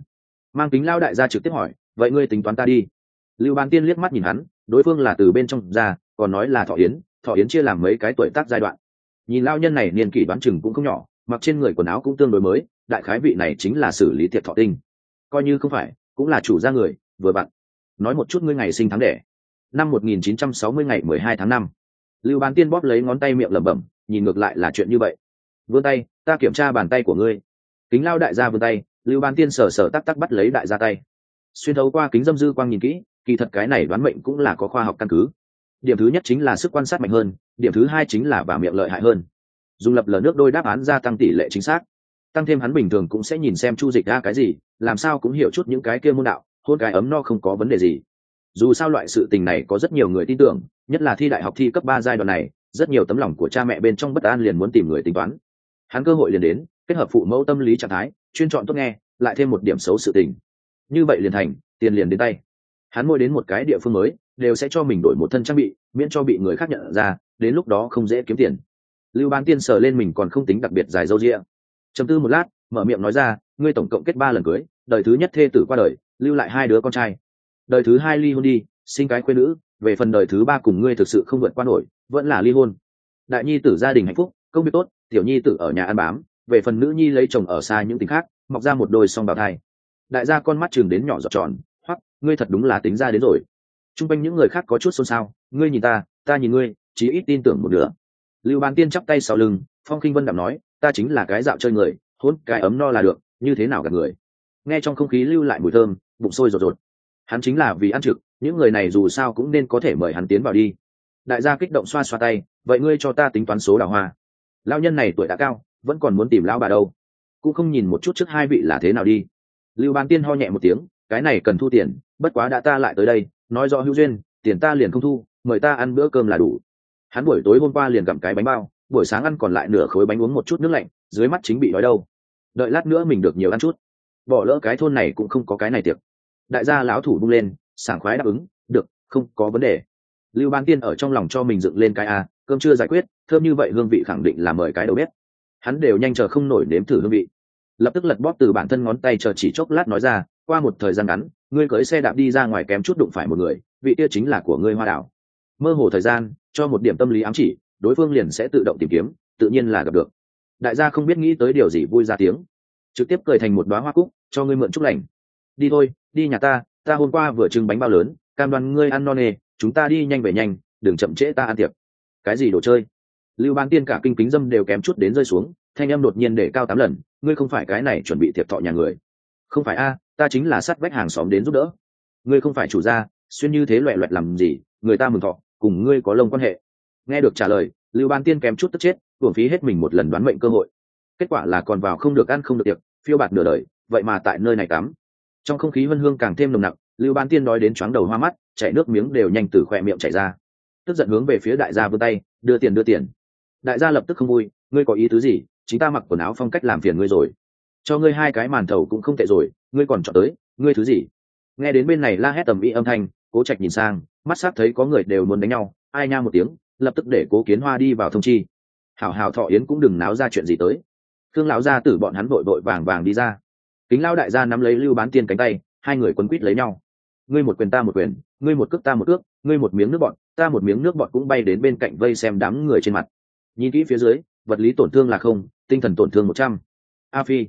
Mang kính lao đại gia trực tiếp hỏi, vậy ngươi tính toán ta đi? Lưu Bán Tiên liếc mắt nhìn hắn, đối phương là từ bên trong ra, còn nói là thọ yến chia làm mấy cái tuổi tác giai đoạn. Nhìn lao nhân này niên kỷ đoán chừng cũng không nhỏ, mặc trên người quần áo cũng tương đối mới, đại khái vị này chính là xử lý tiệc thọ tinh. Coi như không phải, cũng là chủ gia người, vừa vặn. Nói một chút ngươi ngày sinh tháng đẻ. Năm 1960 ngày 12 tháng 5. Lưu Bán Tiên bóp lấy ngón tay miệng lẩm bẩm, nhìn ngược lại là chuyện như vậy. Vươn tay, ta kiểm tra bàn tay của ngươi. Kính lao đại gia vươn tay, Lưu Bán Tiên sờ sờ tắc tắc bắt lấy đại gia tay. Xuyên thấu qua kính dâm dư quang nhìn kỹ, kỳ thật cái này đoán mệnh cũng là có khoa học căn cứ. Điểm thứ nhất chính là sức quan sát mạnh hơn, điểm thứ hai chính là vả miệng lợi hại hơn. Dùng lập lờ nước đôi đáp án gia tăng tỷ lệ chính xác. Tăng thêm hắn bình thường cũng sẽ nhìn xem chu dịch ra cái gì, làm sao cũng hiểu chút những cái kia môn đạo, hôn cái ấm no không có vấn đề gì. Dù sao loại sự tình này có rất nhiều người tin tưởng, nhất là thi đại học thi cấp 3 giai đoạn này, rất nhiều tấm lòng của cha mẹ bên trong bất an liền muốn tìm người tính toán. Hắn cơ hội liền đến, kết hợp phụ mẫu tâm lý trạng thái, chuyên chọn tốt nghe, lại thêm một điểm xấu sự tình. Như vậy liền thành, tiền liền đến tay. Hắn mỗi đến một cái địa phương mới, đều sẽ cho mình đổi một thân trang bị, miễn cho bị người khác nhận ra, đến lúc đó không dễ kiếm tiền. Lưu Bán Tiên sờ lên mình còn không tính đặc biệt dài râu ria, trầm tư một lát, mở miệng nói ra, ngươi tổng cộng kết 3 lần cưới, đời thứ nhất thê tử qua đời, lưu lại 2 đứa con trai. Đời thứ 2 ly hôn đi, sinh cái khuê nữ, về phần đời thứ 3 cùng ngươi thực sự không vượt qua nổi, vẫn là ly hôn. Đại nhi tử gia đình hạnh phúc, công việc tốt, tiểu nhi tử ở nhà ăn bám, về phần nữ nhi lấy chồng ở xa những tỉnh khác, mọc ra một đôi song bào thai. Đại gia con mắt chừng đến nhỏ giọt tròn, hoặc ngươi thật đúng là tính ra đến rồi. Trung quanh những người khác có chút xôn xao, ngươi nhìn ta nhìn ngươi, chí ít tin tưởng một nửa. Lưu Bán Tiên chắp tay sau lưng, phong khinh vân đạm nói, ta chính là cái dạo chơi người, hôn cái ấm no là được, như thế nào gạt người. Nghe trong không khí lưu lại mùi thơm, bụng sôi rột rột. Hắn chính là vì ăn trực, những người này dù sao cũng nên có thể mời hắn tiến vào đi. Đại gia kích động xoa xoa tay, vậy ngươi cho ta tính toán số đào hoa. Lão nhân này tuổi đã cao, vẫn còn muốn tìm lão bà đâu, cũng không nhìn một chút trước hai vị là thế nào đi. Lưu Bán Tiên ho nhẹ một tiếng, cái này cần thu tiền, bất quá đã ta lại tới đây, nói rõ hữu duyên, tiền ta liền không thu, mời ta ăn bữa cơm là đủ. Hắn buổi tối hôm qua liền gặm cái bánh bao, buổi sáng ăn còn lại nửa khối bánh, uống một chút nước lạnh, dưới mắt chính bị đói đâu. Đợi lát nữa mình được nhiều ăn chút, bỏ lỡ cái thôn này cũng không có cái này tiệc. Đại gia lão thủ bung lên, sảng khoái đáp ứng, được, không có vấn đề. Lưu Bán Tiên ở trong lòng cho mình dựng lên cái cơm chưa giải quyết, thơm như vậy hương vị khẳng định là mời cái đầu bếp. Hắn đều nhanh chờ không nổi nếm thử hương vị, lập tức lật bóp từ bản thân ngón tay, chờ chỉ chốc lát nói ra, qua một thời gian ngắn, ngươi cưỡi xe đạp đi ra ngoài kém chút đụng phải một người, vị kia chính là của ngươi Hoa Đảo. Mơ hồ thời gian, cho một điểm tâm lý ám chỉ, đối phương liền sẽ tự động tìm kiếm, tự nhiên là gặp được. Đại gia không biết nghĩ tới điều gì vui ra tiếng, trực tiếp cười thành một đóa hoa cúc, cho ngươi mượn chúc lành. Đi thôi, đi nhà ta hôm qua vừa trưng bánh bao lớn, cam đoan ngươi ăn no nê, chúng ta đi nhanh về nhanh, đừng chậm trễ ta ăn tiệc. Cái gì đồ chơi? Lưu Bán Tiên cả kinh kính dâm đều kém chút đến rơi xuống, thanh âm đột nhiên để cao 8 lần, ngươi không phải cái này chuẩn bị tiệc thọ nhà người? Không phải ta chính là sát vách hàng xóm đến giúp đỡ. Ngươi không phải chủ gia, xuyên như thế loẹt loẹt làm gì, người ta mừng thọ, cùng ngươi có lông quan hệ. Nghe được trả lời, Lưu Bán Tiên kém chút tức chết, uổng phí hết mình một lần đoán mệnh cơ hội. Kết quả là còn vào không được ăn không được tiệc, phiêu bạt nửa đời, vậy mà tại nơi này tắm. Trong không khí vân hương càng thêm nồng nặc, Lưu Bán Tiên đói đến choáng đầu hoa mắt, chảy nước miếng đều nhanh từ khóe miệng chảy ra. Tức giận hướng về phía đại gia vươn tay, đưa tiền. Đại gia lập tức không vui, ngươi có ý tứ gì, chính ta mặc quần áo phong cách làm phiền ngươi rồi, cho ngươi 2 cái màn thầu cũng không tệ rồi, ngươi còn chọn tới, ngươi thứ gì? Nghe đến bên này la hét tầm ý âm thanh, Cố Trạch nhìn sang, mắt sắc thấy có người đều muốn đánh nhau, ai nha một tiếng, lập tức để Cố Kiến Hoa đi vào thông chi. Hảo thọ yến cũng đừng náo ra chuyện gì tới. Khương lão gia tử bọn hắn vội vàng đi ra. Kính lão đại gia nắm lấy Lưu Bán Tiên cánh tay, hai người quấn quýt lấy nhau. Ngươi một quyền ta một quyền, ngươi một cước ta một cước, ngươi một miếng nước bọt, ta một miếng nước bọt cũng bay đến bên cạnh vây xem đám người trên mặt. Nhìn kỹ phía dưới, vật lý tổn thương là 0, tinh thần tổn thương 100. A phi,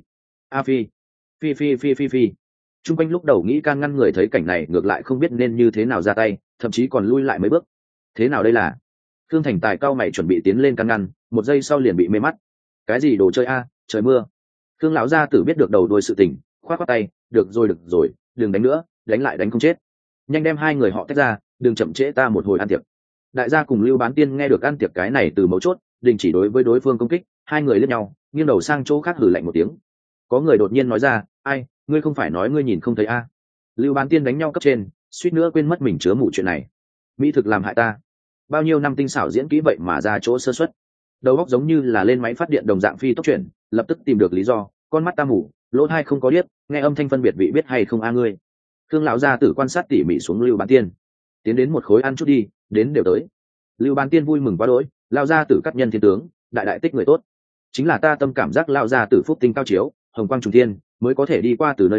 phi. Trung quanh lúc đầu nghĩ can ngăn người thấy cảnh này ngược lại không biết nên như thế nào ra tay, thậm chí còn lui lại mấy bước. Thế nào đây là? Thương Thành Tài cao mày chuẩn bị tiến lên can ngăn, một giây sau liền bị mê mắt. Cái gì đồ chơi trời mưa. Thương lão gia tử biết được đầu đuôi sự tình, khoát tay, được rồi, đừng đánh nữa, đánh lại đánh không chết. Nhanh đem 2 người họ tách ra, đừng chậm trễ ta một hồi ăn tiệc. Đại gia cùng Lưu Bán Tiên nghe được ăn tiệc cái này từ mấu chốt, đình chỉ đối với đối phương công kích, 2 người liếc nhau, nghiêng đầu sang chỗ khác hử lạnh một tiếng. Có người đột nhiên nói ra, ai, ngươi không phải nói ngươi nhìn không thấy Lưu Bán Tiên đánh nhau cấp trên, suýt nữa quên mất mình chứa mủ chuyện này. Mỹ thực làm hại ta, bao nhiêu năm tinh xảo diễn kỹ vậy mà ra chỗ sơ suất. Đầu óc giống như là lên máy phát điện đồng dạng phi tốc chuyển, lập tức tìm được lý do, con mắt ta mù, lỗ tai không có điếc, nghe âm thanh phân biệt vị biết hay không ngươi. Khương lão gia tử quan sát tỉ mỉ xuống Lưu Bán Tiên, tiến đến một khối ăn chút đi, đến đều tới. Lưu Bán Tiên vui mừng quá đỗi, lão gia tử cắt nhân thiên tướng, đại tích người tốt, chính là ta tâm cảm giác lão gia tử phúc tinh cao chiếu, hồng quang trùng thiên, mới có thể đi qua từ nơi này,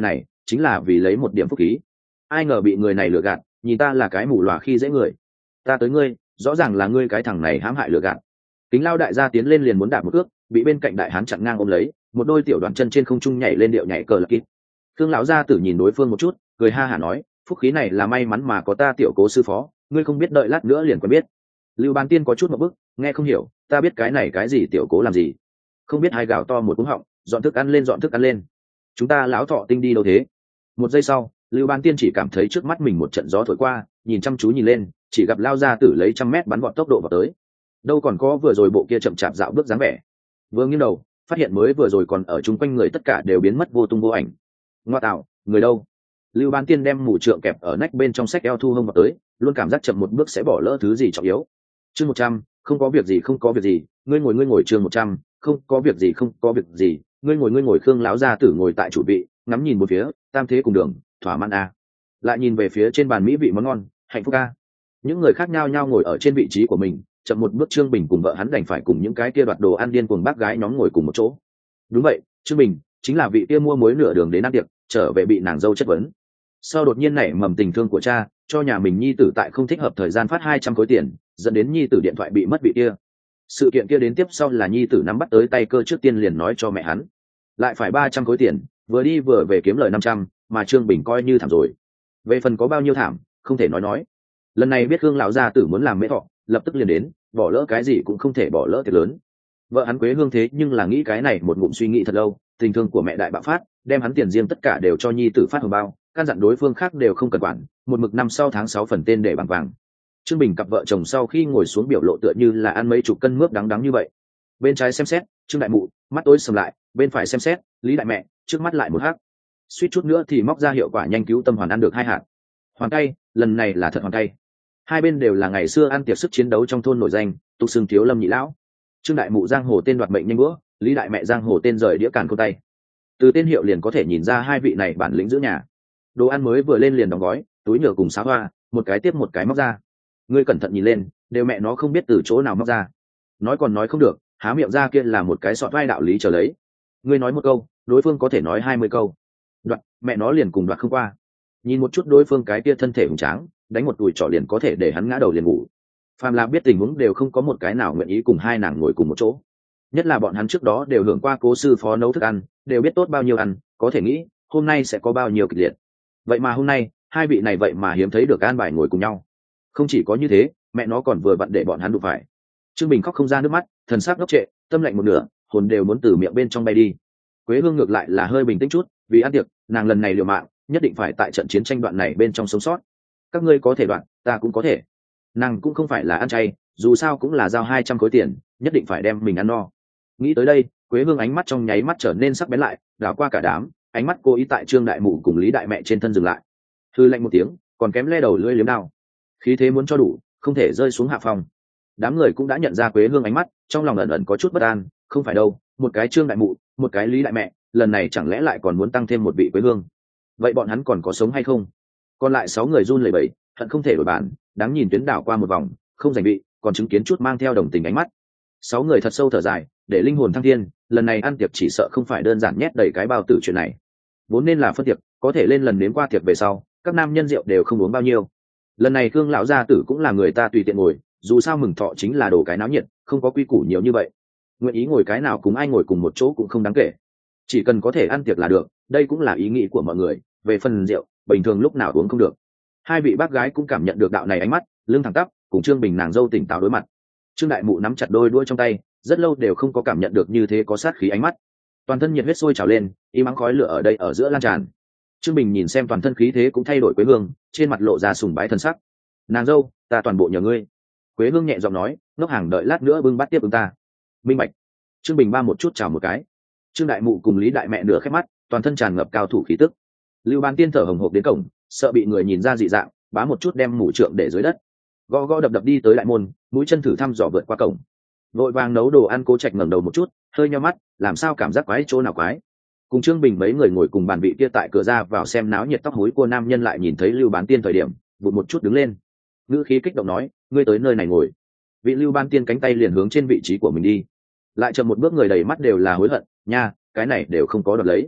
chính là vì lấy một điểm phúc khí. Ai ngờ bị người này lừa gạt, nhìn ta là cái mù lòa khi dễ người. Ta tới ngươi, rõ ràng là ngươi cái thằng này hãm hại lừa gạt. Kính Lao đại gia tiến lên liền muốn đạp một cước, bị bên cạnh đại hán chặn ngang ôm lấy, một đôi tiểu đoàn chân trên không trung nhảy lên điệu nhảy cờ lạc kít. Khương lão gia tử nhìn đối phương một chút, cười ha hả nói, phúc khí này là may mắn mà có ta tiểu cố sư phó, ngươi không biết đợi lát nữa liền quen biết. Lưu Bán Tiên có chút một bức, nghe không hiểu, ta biết cái này cái gì tiểu cố làm gì? Không biết hai gào to một cú họng, dọn thức ăn lên dọn thức ăn lên. Chúng ta lão thọ tinh đi đâu thế? Một giây sau, Lưu Bán Tiên chỉ cảm thấy trước mắt mình một trận gió thổi qua, nhìn chăm chú nhìn lên, chỉ gặp Lao gia tử lấy 100 mét bắn vọt tốc độ vào tới. Đâu còn có vừa rồi bộ kia chậm chạp dạo bước dáng vẻ. Vừa nghiêng đầu, phát hiện mới vừa rồi còn ở chung quanh người tất cả đều biến mất vô tung vô ảnh. Ngoa tạo, người đâu? Lưu Bán Tiên đem mũ trượng kẹp ở nách bên trong sách eo thu hông vào tới, luôn cảm giác chậm một bước sẽ bỏ lỡ thứ gì trọng yếu. Chương 100, không có việc gì không có việc gì, ngươi ngồi chương 100, không có việc gì không có việc gì, ngươi ngồi. Khương lão gia tử ngồi tại chủ vị, ngắm nhìn một phía, tam thế cùng đường, thỏa mãn a. Lại nhìn về phía trên bàn mỹ vị món ngon, hạnh phúc a. Những người khác nhao nhao ngồi ở trên vị trí của mình, chậm một bước Trương Bình cùng vợ hắn đành phải cùng những cái kia đoạt đồ ăn điên cuồng bác gái nhóm ngồi cùng một chỗ. Đúng vậy, Trương Bình chính là vị kia mua muối nửa đường đến ăn tiệc, trở về bị nàng dâu chất vấn. Sau đột nhiên nảy mầm tình thương của cha, cho nhà mình nhi tử tại không thích hợp thời gian phát 200 khối tiền, dẫn đến nhi tử điện thoại bị mất vị kia. Sự kiện kia đến tiếp sau là nhi tử nắm bắt tới tay cơ trước tiên liền nói cho mẹ hắn, lại phải 300 khối tiền, vừa đi vừa về kiếm lời 500, mà Trương Bình coi như thảm rồi. Về phần có bao nhiêu thảm, không thể nói. Lần này biết Hương lão gia tử muốn làm mễ thọ, lập tức liền đến, bỏ lỡ cái gì cũng không thể bỏ lỡ thiệt lớn. Vợ hắn Quế Hương thế nhưng là nghĩ cái này một ngụm suy nghĩ thật lâu, tình thương của mẹ đại bạo phát, đem hắn tiền riêng tất cả đều cho nhi tử phát hồng bao, căn dặn đối phương khác đều không cần quản, một mực năm sau tháng 6 phần tên để bằng vàng. Trương Bình cặp vợ chồng sau khi ngồi xuống biểu lộ tựa như là ăn mấy chục cân mướp đắng như vậy. Bên trái xem xét, Trương đại mụ, mắt tối sầm lại, bên phải xem xét, Lý đại mẹ, trước mắt lại một hắc. Suýt chút nữa thì móc ra hiệu quả nhanh cứu tâm hoàn ăn được 2 hạt. Hoàn cay, lần này là thật hoàn cay. Hai bên đều là ngày xưa ăn tiệc sức chiến đấu trong thôn nổi danh, tục xưng thiếu lâm nhị lão. Trương đại mụ giang hồ tên đoạt mệnh nhanh bữa, Lý đại mẹ giang hồ tên rời đĩa càn khôn tay. Từ tên hiệu liền có thể nhìn ra hai vị này bản lĩnh giữ nhà. Đồ ăn mới vừa lên liền đóng gói, túi nhựa cùng xá hoa, một cái tiếp một cái móc ra. Ngươi cẩn thận nhìn lên, đều mẹ nó không biết từ chỗ nào móc ra. Nói còn nói không được, há miệng ra kia là một cái sọt vai đạo lý chờ lấy. Ngươi nói một câu, đối phương có thể nói 20 câu. Đoạt, mẹ nó liền cùng đoạt không qua. Nhìn một chút đối phương cái kia thân thể hùng tráng, đánh một tuổi trỏ liền có thể để hắn ngã đầu liền ngủ. Phàm là biết tình huống đều không có một cái nào nguyện ý cùng hai nàng ngồi cùng một chỗ. Nhất là bọn hắn trước đó đều hưởng qua cố sư phó nấu thức ăn, đều biết tốt bao nhiêu ăn, có thể nghĩ hôm nay sẽ có bao nhiêu kịch liệt. Vậy mà hôm nay hai vị này vậy mà hiếm thấy được an bài ngồi cùng nhau. Không chỉ có như thế, mẹ nó còn vừa vặn để bọn hắn đụng phải. Trương Bình khóc không ra nước mắt, thần sắc ngốc trệ, tâm lạnh một nửa, hồn đều muốn từ miệng bên trong bay đi. Quế Hương ngược lại là hơi bình tĩnh chút, vì ăn tiệc, nàng lần này liều mạng, nhất định phải tại trận chiến tranh đoạn này bên trong sống sót. Các ngươi có thể đoạn, ta cũng có thể. Nàng cũng không phải là ăn chay, dù sao cũng là giao 200 khối tiền, nhất định phải đem mình ăn no. Nghĩ tới đây, Quế Hương ánh mắt trong nháy mắt trở nên sắc bén lại, đảo qua cả đám, ánh mắt cô ý tại Trương đại mụ cùng Lý đại mẹ trên thân dừng lại. Hư lạnh một tiếng, còn kém le đầu lưỡi liếm đao. Khí thế muốn cho đủ, không thể rơi xuống hạ phòng. Đám người cũng đã nhận ra Quế Hương ánh mắt, trong lòng ẩn ẩn có chút bất an, không phải đâu, một cái Trương đại mụ, một cái Lý đại mẹ, lần này chẳng lẽ lại còn muốn tăng thêm một vị Quế Hương? Vậy bọn hắn còn có sống hay không? Còn lại 6 người run lẩy bẩy, hận không thể đổi bản, đáng nhìn tuyến đảo qua một vòng, không giành vị, còn chứng kiến chút mang theo đồng tình ánh mắt. 6 người thật sâu thở dài, để linh hồn thăng thiên, lần này ăn tiệc chỉ sợ không phải đơn giản nhét đầy cái bao tử chuyện này. Vốn nên là phân tiệc, có thể lên lần đến qua tiệc về sau, các nam nhân rượu đều không uống bao nhiêu. Lần này Khương lão gia tử cũng là người ta tùy tiện ngồi, dù sao mừng thọ chính là đồ cái náo nhiệt, không có quy củ nhiều như vậy. Nguyện ý ngồi cái nào cùng ai ngồi cùng một chỗ cũng không đáng kể, chỉ cần có thể ăn tiệc là được, đây cũng là ý nghĩ của mọi người. Về phần rượu, bình thường lúc nào uống không được. Hai vị bác gái cũng cảm nhận được đạo này ánh mắt, lưng thẳng tắp, cùng Trương Bình nàng dâu tỉnh táo đối mặt. Trương đại mụ nắm chặt đôi đuôi trong tay, rất lâu đều không có cảm nhận được như thế có sát khí ánh mắt. Toàn thân nhiệt huyết sôi trào lên, im ắng khói lửa ở đây ở giữa lan tràn. Trương Bình nhìn xem toàn thân khí thế cũng thay đổi Quế Hương, trên mặt lộ ra sùng bái thần sắc. Nàng dâu, ta toàn bộ nhờ ngươi. Quế Hương nhẹ giọng nói, ngốc hàng đợi lát nữa bưng bát tiếp ứng ta. Minh bạch. Trương Bình ba một chút chào một cái. Trương đại mụ cùng Lý đại mẹ nửa khép mắt, toàn thân tràn ngập cao thủ khí tức. Lưu Bán Tiên thở hồng hộc đến cổng, sợ bị người nhìn ra dị dạng, bá một chút đem mũ trượng để dưới đất, gõ gõ đập đập đi tới đại môn, mũi chân thử thăm dò vượt qua cổng. Vội vàng nấu đồ ăn, Cố Trạch ngẩng đầu một chút, hơi nheo mắt, làm sao cảm giác quái chỗ nào quái. Cùng Trương Bình mấy người ngồi cùng bàn vị kia tại cửa ra vào xem náo nhiệt tóc hối của nam nhân lại nhìn thấy Lưu Bán Tiên thời điểm, vụt một chút đứng lên, ngữ khí kích động nói, ngươi tới nơi này ngồi. Vị Lưu Bán Tiên cánh tay liền hướng trên vị trí của mình đi, lại chậm một bước, người đầy mắt đều là hối hận, nha, cái này đều không có đoạt lấy.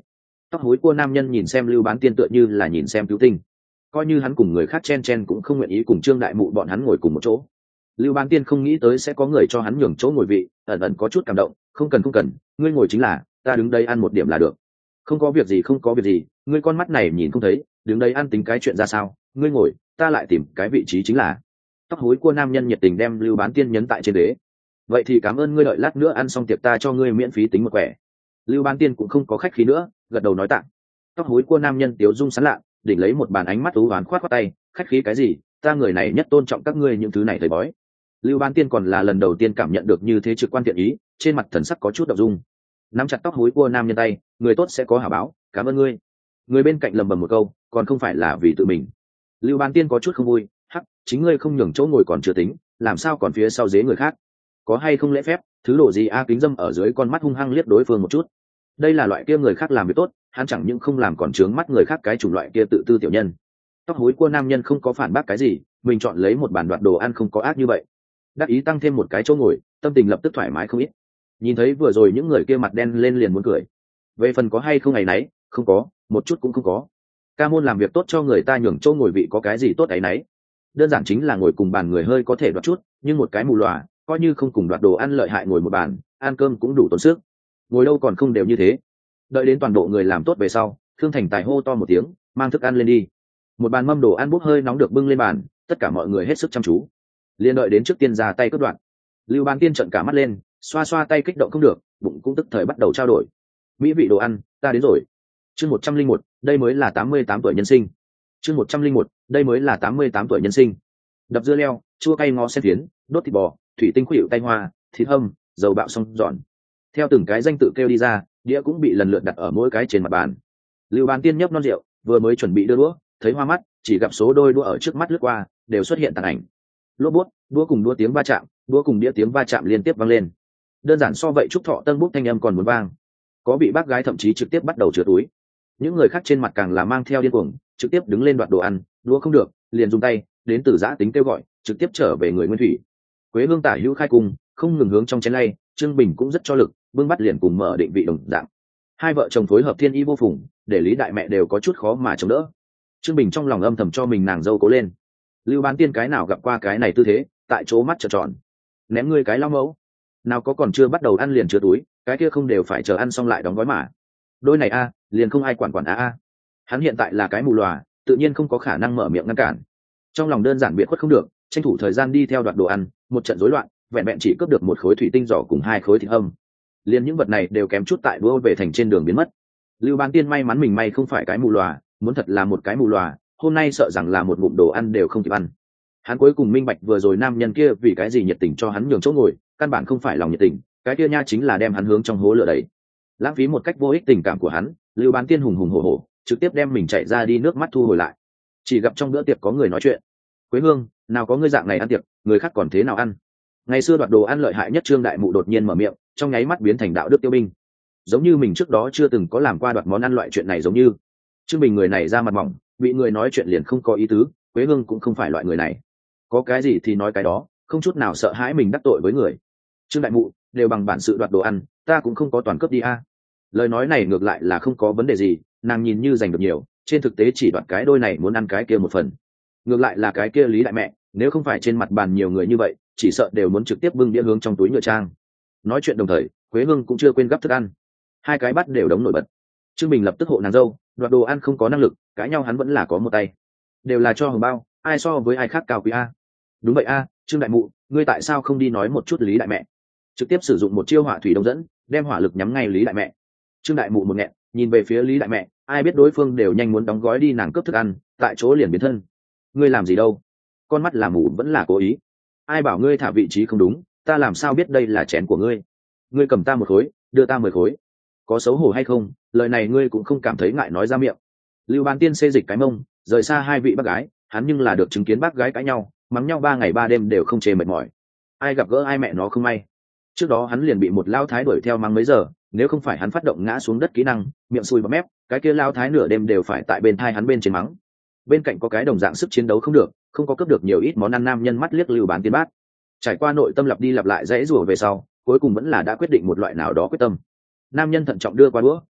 Tóc hối cua nam nhân nhìn xem Lưu Bán Tiên tựa như là nhìn xem cứu tinh, coi như hắn cùng người khác chen chen cũng không nguyện ý cùng Trương đại mụ bọn hắn ngồi cùng một chỗ. Lưu Bán Tiên không nghĩ tới sẽ có người cho hắn nhường chỗ ngồi vị, ẩn ẩn có chút cảm động. Không cần không cần, ngươi ngồi chính là, ta đứng đây ăn một điểm là được. Không có việc gì không có việc gì, ngươi con mắt này nhìn không thấy, đứng đây ăn tính cái chuyện ra sao, ngươi ngồi, ta lại tìm cái vị trí chính là. Tóc hối cua nam nhân nhiệt tình đem Lưu Bán Tiên nhấn tại trên đế. Vậy thì cảm ơn ngươi, đợi lát nữa ăn xong tiệc ta cho ngươi miễn phí tính một quẻ. Lưu Bán Tiên cũng không có khách khí nữa, gật đầu nói tạ. Tóc hối cua nam nhân tiếu dung sán lạ, đỉnh lấy một bàn ánh mắt ú oán khoát khoát tay, khách khí cái gì, ta người này nhất tôn trọng các ngươi những thứ này thầy bói. Lưu Bán Tiên còn là lần đầu tiên cảm nhận được như thế trực quan thiện ý, trên mặt thần sắc có chút động dung. Nắm chặt tóc hối cua nam nhân tay, người tốt sẽ có hảo báo, cảm ơn ngươi. Người bên cạnh lầm bầm một câu, còn không phải là vì tự mình. Lưu Bán Tiên có chút không vui, hắc, chính ngươi không nhường chỗ ngồi còn chưa tính, làm sao còn phía sau dế người khác? Có hay không lễ phép, thứ độ gì a? Kính dâm ở dưới con mắt hung hăng liếc đối phương một chút. Đây là loại kia người khác làm việc tốt, hắn chẳng những không làm còn trướng mắt người khác cái chủng loại kia tự tư tiểu nhân. Tóc hối cua nam nhân không có phản bác cái gì, mình chọn lấy một bàn đoạt đồ ăn không có ác như vậy. Đắc ý tăng thêm một cái chỗ ngồi, tâm tình lập tức thoải mái không ít. Nhìn thấy vừa rồi những người kia mặt đen lên liền muốn cười. Về phần có hay không ngày nấy, không có, một chút cũng không có. Ca môn làm việc tốt cho người ta nhường chỗ ngồi vị có cái gì tốt ấy nấy. Đơn giản chính là ngồi cùng bàn người hơi có thể đoạt chút, nhưng một cái mù lòa, coi như không cùng đoạt đồ ăn lợi hại ngồi một bàn, ăn cơm cũng đủ tốn sức. Ngồi đâu còn không đều như thế. Đợi đến toàn bộ người làm tốt về sau, Thương Thành Tài hô to một tiếng, mang thức ăn lên đi. Một bàn mâm đồ ăn bốc hơi nóng được bưng lên bàn, tất cả mọi người hết sức chăm chú. Liên đợi đến trước tiên ra tay cất đoạn. Lưu Bán Tiên trợn cả mắt lên, xoa xoa tay kích động không được, bụng cũng tức thời bắt đầu trao đổi. Mỹ vị đồ ăn, ta đến rồi. Chương 101, đây mới là 88 tuổi nhân sinh. Chương 101, đây mới là 88 tuổi nhân sinh. Đập dưa leo, chua cay ngó sen phiến, đốt thịt bò, thủy tinh khuỷu tay hoa, thịt hâm, dầu bạo xong giòn. Theo từng cái danh tự kêu đi ra, đĩa cũng bị lần lượt đặt ở mỗi cái trên mặt bàn. Lưu Bán Tiên nhấp non rượu, vừa mới chuẩn bị đưa đũa, thấy hoa mắt, chỉ gặp số đôi đũa ở trước mắt lướt qua, đều xuất hiện tàn ảnh. Lốp bút, đũa cùng đũa tiếng va chạm, đũa cùng đĩa tiếng va chạm liên tiếp vang lên. Đơn giản so vậy chúc thọ tân bút thanh âm còn muốn vang. Có vị bác gái thậm chí trực tiếp bắt đầu chứa túi. Những người khác trên mặt càng là mang theo điên cuồng, trực tiếp đứng lên đoạt đồ ăn, đũa không được, liền dùng tay, đến từ giã tính kêu gọi, trực tiếp trở về người nguyên thủy. Quế Hương tả hữu khai cung, không ngừng hướng trong chén lay, Trương Bình cũng rất cho lực, bưng bắt liền cùng mở định vị đồng dạng. Hai vợ chồng phối hợp thiên y vô phùng, để Lý đại mẹ đều có chút khó mà chống đỡ. Trương Bình trong lòng âm thầm cho mình nàng dâu cố lên. Lưu Bán Tiên cái nào gặp qua cái này tư thế, tại chỗ mắt trợn tròn. Ném ngươi cái lao mẫu, nào có còn chưa bắt đầu ăn liền chứa túi, cái kia không đều phải chờ ăn xong lại đóng gói mà. Đôi này a, liền không ai quản quản a. Hắn hiện tại là cái mù lòa, tự nhiên không có khả năng mở miệng ngăn cản. Trong lòng đơn giản biệt khuất không được, tranh thủ thời gian đi theo đoạt đồ ăn, một trận rối loạn, vẹn vẹn chỉ cướp được một khối thủy tinh giỏ cùng hai khối thịt hâm. Liên những vật này đều kém chút tại đua về thành trên đường biến mất. Lưu Bán Tiên may mắn mình may không phải cái mù lòa, muốn thật là một cái mù lòa, hôm nay sợ rằng là một ngụm đồ ăn đều không kịp ăn. Hắn cuối cùng minh bạch vừa rồi nam nhân kia vì cái gì nhiệt tình cho hắn nhường chỗ ngồi, căn bản không phải lòng nhiệt tình, cái kia nha chính là đem hắn hướng trong hố lửa đấy. Lãng phí một cách vô ích tình cảm của hắn, Lưu Bán Tiên hùng hùng hổ hổ, trực tiếp đem mình chạy ra đi nước mắt thu hồi lại. Chỉ gặp trong bữa tiệc có người nói chuyện. Quế Hương, nào có ngươi dạng này ăn tiệc, người khác còn thế nào ăn? Ngày xưa đoạt đồ ăn lợi hại nhất Trương đại mụ đột nhiên mở miệng, trong nháy mắt biến thành đạo đức tiêu binh. Giống như mình trước đó chưa từng có làm qua đoạt món ăn loại chuyện này giống như. Trương Bình người này ra mặt mỏng, bị người nói chuyện liền không có ý tứ, Quế Hương cũng không phải loại người này. Có cái gì thì nói cái đó, không chút nào sợ hãi mình đắc tội với người. Trương đại mụ, đều bằng bản sự đoạt đồ ăn, ta cũng không có toàn cấp đi a. Lời nói này ngược lại là không có vấn đề gì, nàng nhìn như giành được nhiều, trên thực tế chỉ đoạt cái đôi này muốn ăn cái kia một phần. Ngược lại là cái kia Lý đại mẹ, nếu không phải trên mặt bàn nhiều người như vậy, chỉ sợ đều muốn trực tiếp bưng đĩa hướng trong túi nhựa trang. Nói chuyện đồng thời, Quế Hương cũng chưa quên gắp thức ăn, hai cái bát đều đống nổi bật. Trương Bình lập tức hộ nàng dâu, đoạt đồ ăn không có năng lực, cãi nhau hắn vẫn là có một tay, đều là cho hồng bao, ai so với ai khác cao quý a. Đúng vậy a, Trương đại mụ, ngươi tại sao không đi nói một chút Lý đại mẹ? Trực tiếp sử dụng một chiêu hỏa thủy đông dẫn, đem hỏa lực nhắm ngay Lý đại mẹ. Trương đại mụ một nghẹn, nhìn về phía Lý đại mẹ, ai biết đối phương đều nhanh muốn đóng gói đi nàng cướp thức ăn, tại chỗ liền biến thân. Ngươi làm gì đâu? Con mắt là mù vẫn là cố ý. Ai bảo ngươi thả vị trí không đúng, ta làm sao biết đây là chén của ngươi? Ngươi cầm ta một khối, đưa ta 10 khối. Có xấu hổ hay không? Lời này ngươi cũng không cảm thấy ngại nói ra miệng. Lưu Bán Tiên xê dịch cái mông, rời xa hai vị bác gái, hắn nhưng là được chứng kiến bác gái cãi nhau, mắng nhau 3 ngày 3 đêm đều không chê mệt mỏi. Ai gặp gỡ ai mẹ nó không may. Trước đó hắn liền bị một lao thái đuổi theo mắng mấy giờ, nếu không phải hắn phát động ngã xuống đất kỹ năng, miệng sùi bọt mép, cái kia lao thái nửa đêm đều phải tại bên thai hắn bên trên mắng. Bên cạnh có cái đồng dạng sức chiến đấu không được, không có cướp được nhiều ít món ăn, nam nhân mắt liếc Lưu Bán Tiên bát. Trải qua nội tâm lặp đi lặp lại dãy rủa về sau, cuối cùng vẫn là đã quyết định một loại nào đó quyết tâm. Nam nhân thận trọng đưa qua đũa,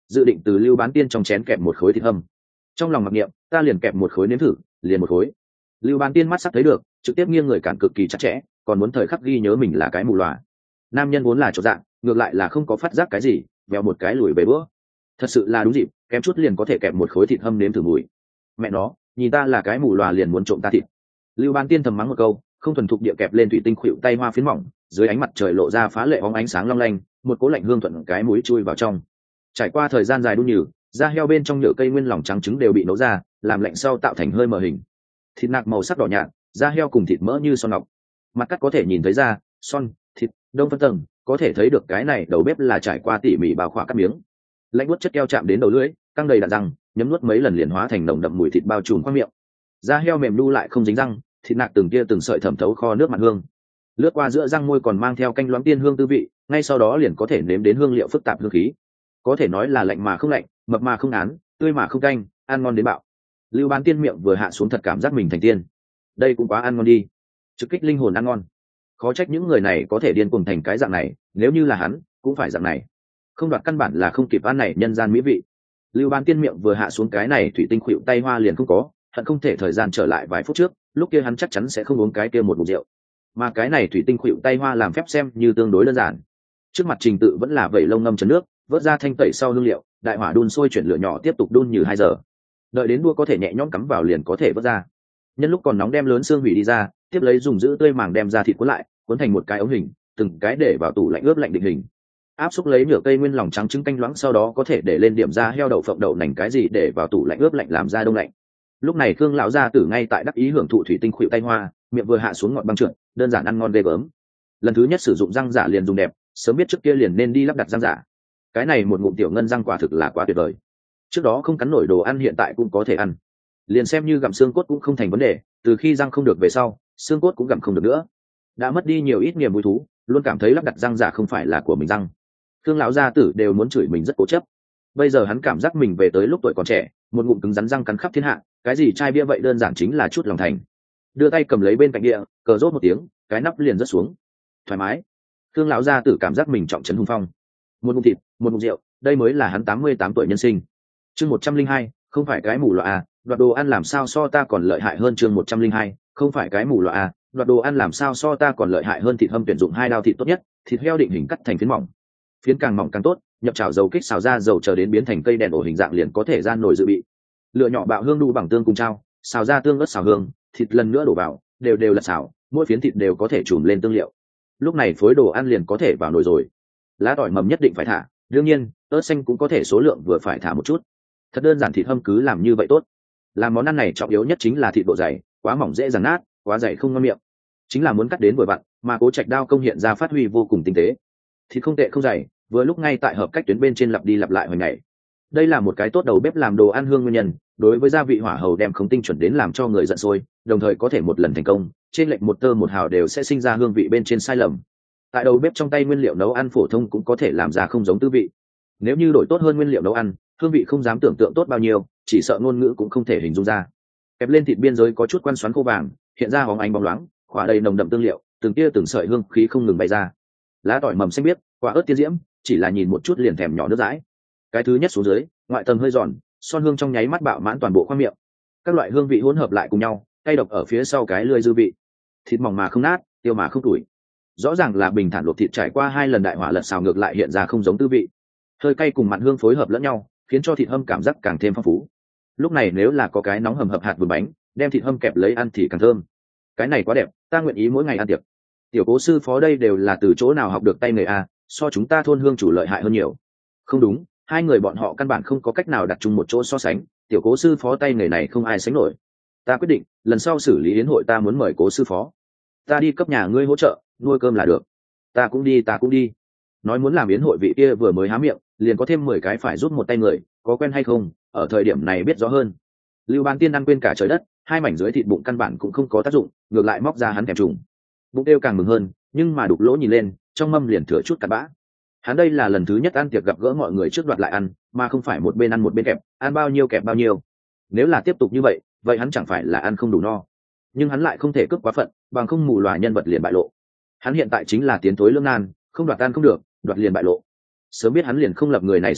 dự định từ Lưu Bán Tiên trong chén kẹp một khối thịt hâm. Trong lòng mặc niệm, ta liền kẹp một khối nếm thử, liền một khối. Lưu Bán Tiên mắt sắc thấy được, trực tiếp nghiêng người cản cực kỳ chặt chẽ, còn muốn thời khắc ghi nhớ mình là cái mù lòa. Nam nhân vốn là chỗ dạng, ngược lại là không có phát giác cái gì, vèo một cái lùi về bữa. Thật sự là đúng dịp, kém chút liền có thể kẹp một khối thịt hâm nếm thử mùi. Mẹ nó, nhìn ta là cái mù lòa liền muốn trộm ta thịt. Lưu Bán Tiên thầm mắng một câu, không thuần thục địa kẹp lên thủy tinh khuỵu tay hoa phiến mỏng, dưới ánh mặt trời lộ ra phá lệ bóng ánh sáng long lanh, một cỗ lạnh hương thuận cái mũi chui vào trong. Trải qua thời gian dài đun nhừ, da heo bên trong nhựa cây nguyên lỏng trắng trứng đều bị nấu ra, làm lạnh sau tạo thành hơi mờ hình. Thịt nạc màu sắc đỏ nhạt, da heo cùng thịt mỡ như son ngọc. Mặt cắt có thể nhìn thấy da, son, thịt, đông phân tầng, có thể thấy được cái này đầu bếp là trải qua tỉ mỉ bao khỏa cắt miếng. Lạnh buốt chất keo chạm đến đầu lưỡi, căng đầy đạn răng, nhấm nuốt mấy lần liền hóa thành nồng đậm mùi thịt bao trùm qua miệng. Da heo mềm nu lại không dính răng, thịt nạc từng tia từng sợi thẩm thấu kho nước mặn hương. Lướt qua giữa răng môi còn mang theo canh loãng tiên hương tư vị, ngay sau đó liền có thể nếm đến hương liệu phức tạp hương khí. Có thể nói là lạnh mà không lạnh, mập mà không án, tươi mà không canh, ăn ngon đến bạo. Lưu Bán Tiên miệng vừa hạ xuống thật cảm giác mình thành tiên. Đây cũng quá ăn ngon đi, trực kích linh hồn ăn ngon. Khó trách những người này có thể điên cuồng thành cái dạng này, nếu như là hắn cũng phải dạng này. Không đoạt căn bản là không kịp ăn này nhân gian mỹ vị. Lưu Bán Tiên miệng vừa hạ xuống cái này thủy tinh khuỵu tay hoa liền không có, hận không thể thời gian trở lại vài phút trước, lúc kia hắn chắc chắn sẽ không uống cái kia một bụng rượu. Mà cái này thủy tinh khuỵu tay hoa làm phép xem như tương đối đơn giản. Trước mặt trình tự vẫn là vẩy lông ngâm chấn nước, vớt ra thanh tẩy sau hương liệu, đại hỏa đun sôi chuyển lửa nhỏ tiếp tục đun như 2 giờ. Đợi đến đua có thể nhẹ nhõm cắm vào liền có thể vớt ra. Nhân lúc còn nóng đem lớn xương hủy đi ra, tiếp lấy dùng giữ tươi màng đem ra thịt cuốn lại, cuốn thành một cái ống hình, từng cái để vào tủ lạnh ướp lạnh định hình. Áp xúc lấy nửa cây nguyên lòng trắng trứng canh loãng, sau đó có thể để lên điểm ra heo đậu phộng đậu nành cái gì để vào tủ lạnh ướp lạnh làm ra đông lạnh. Lúc này Khương lão gia tử ngay tại đắc ý hưởng thụ thủy tinh khuỵu tay hoa, miệng vừa hạ xuống ngọt băng trượt, đơn giản ăn ngon ghê gớm. Lần thứ nhất sử dụng răng giả liền dùng đẹp, sớm biết trước kia liền nên đi lắp đặt răng giả. Cái này một ngụm tiểu ngân răng quả thực là quá tuyệt vời. Trước đó không cắn nổi đồ ăn hiện tại cũng có thể ăn. Liền xem như gặm xương cốt cũng không thành vấn đề, từ khi răng không được về sau, xương cốt cũng gặm không được nữa. Đã mất đi nhiều ít niềm vui thú, luôn cảm thấy lắp đặt răng giả không phải là của mình răng. Khương lão gia tử đều muốn chửi mình rất cố chấp. Bây giờ hắn cảm giác mình về tới lúc tuổi còn trẻ, một ngụm cứng rắn răng cắn khắp thiên hạ, cái gì chai bia vậy đơn giản chính là chút lòng thành. Đưa tay cầm lấy bên cạnh địa, cờ rốt một tiếng, cái nắp liền rớt xuống. Thoải mái. Khương lão gia tử cảm giác mình trọng trấn hùng phong. Một ngụm thịt, một ngụm rượu, đây mới là hắn 88 tuổi nhân sinh. Chương 102, không phải cái mù lòa à, đoạt đồ ăn làm sao so ta còn lợi hại hơn. Chương 102, không phải cái mù lòa à, đoạt đồ ăn làm sao so ta còn lợi hại hơn. Thịt hâm tuyển dụng 2 đao thịt tốt nhất, thịt heo định hình cắt thành phiến mỏng. Phiến càng mỏng càng tốt, nhập chảo dầu kích xào ra dầu chờ đến biến thành cây đèn ổ hình dạng liền có thể ra nồi dự bị. Lựa nhỏ bạo hương đu bằng tương cùng trao, xào ra tương ớt xào hương, thịt lần nữa đổ vào, đều đều là xào, mỗi phiến thịt đều có thể trùm lên tương liệu. Lúc này phối đồ ăn liền có thể vào nồi rồi. Lá tỏi mầm nhất định phải thả, đương nhiên ớt xanh cũng có thể số lượng vừa phải thả một chút. Thật đơn giản, thịt hâm cứ làm như vậy tốt. Làm món ăn này trọng yếu nhất chính là thịt độ dày, quá mỏng dễ dàng nát, quá dày không ngon miệng. Chính là muốn cắt đến vừa vặn, mà Cố Trạch đao công hiện ra phát huy vô cùng tinh tế. Thịt không tệ không dày, vừa lúc ngay tại hợp cách tuyến bên trên lặp đi lặp lại hồi ngày. Đây là một cái tốt đầu bếp làm đồ ăn hương nguyên nhân, đối với gia vị hỏa hầu đem không tinh chuẩn đến làm cho người giận sôi, đồng thời có thể một lần thành công, trên lệch một tơ một hào đều sẽ sinh ra hương vị bên trên sai lầm. Tại đầu bếp trong tay nguyên liệu nấu ăn phổ thông cũng có thể làm ra không giống tư vị. Nếu như đổi tốt hơn nguyên liệu nấu ăn, hương vị không dám tưởng tượng tốt bao nhiêu, chỉ sợ ngôn ngữ cũng không thể hình dung ra. Kẹp lên thịt biên giới có chút quan xoắn khô vàng, hiện ra hóng ánh bóng loáng, khỏa đầy nồng đậm tương liệu, từng tia từng sợi hương khí không ngừng bay ra. Lá tỏi mầm xanh biếc, quả ớt tiên diễm, chỉ là nhìn một chút liền thèm nhỏ nước dãi. Cái thứ nhất xuống dưới, ngoại tầng hơi giòn, son hương trong nháy mắt bạo mãn toàn bộ khoang miệng. Các loại hương vị hỗn hợp lại cùng nhau, cay độc ở phía sau cái lưỡi dư vị. Thịt mỏng mà không nát, tiêu mà không tủi. Rõ ràng là bình thản luộc thịt trải qua 2 lần đại hỏa lật xào ngược lại hiện ra không giống tư vị. Hơi cay cùng mặn hương phối hợp lẫn nhau, khiến cho thịt hâm cảm giác càng thêm phong phú. Lúc này nếu là có cái nóng hầm hập hạt vườn bánh, đem thịt hâm kẹp lấy ăn thì càng thơm. Cái này quá đẹp, ta nguyện ý mỗi ngày ăn tiệc. Tiểu Cố sư phó đây đều là từ chỗ nào học được tay nghề a, so chúng ta thôn hương chủ lợi hại hơn nhiều. Không đúng, 2 người bọn họ căn bản không có cách nào đặt chung một chỗ so sánh, Tiểu Cố sư phó tay nghề này không ai sánh nổi. Ta quyết định, lần sau xử lý yến hội ta muốn mời Cố sư phó. Ta đi cấp nhà ngươi hỗ trợ, nuôi cơm là được. Ta cũng đi. Nói muốn làm yến hội vị kia vừa mới há miệng, liền có thêm 10 cái phải giúp một tay người, có quen hay không, ở thời điểm này biết rõ hơn. Lưu Bán Tiên ăn quên cả trời đất, 2 mảnh dưới thịt bụng căn bản cũng không có tác dụng, ngược lại móc ra hắn thèm trùng. Bụng kêu càng mừng hơn, nhưng mà đục lỗ nhìn lên, trong mâm liền thừa chút cặn bã. Hắn đây là lần thứ nhất ăn tiệc gặp gỡ mọi người trước đoạt lại ăn, mà không phải một bên ăn một bên kẹp, ăn bao nhiêu kẹp bao nhiêu. Nếu là tiếp tục như vậy, vậy hắn chẳng phải là ăn không đủ no. Nhưng hắn lại không thể cướp quá phận, bằng không mù lòa nhân vật liền bại lộ. Hắn hiện tại chính là tiến thối lưỡng nan, không đoạt ăn không được, đoạt liền bại lộ. Sớm biết hắn liền không lập người này xếp đặt,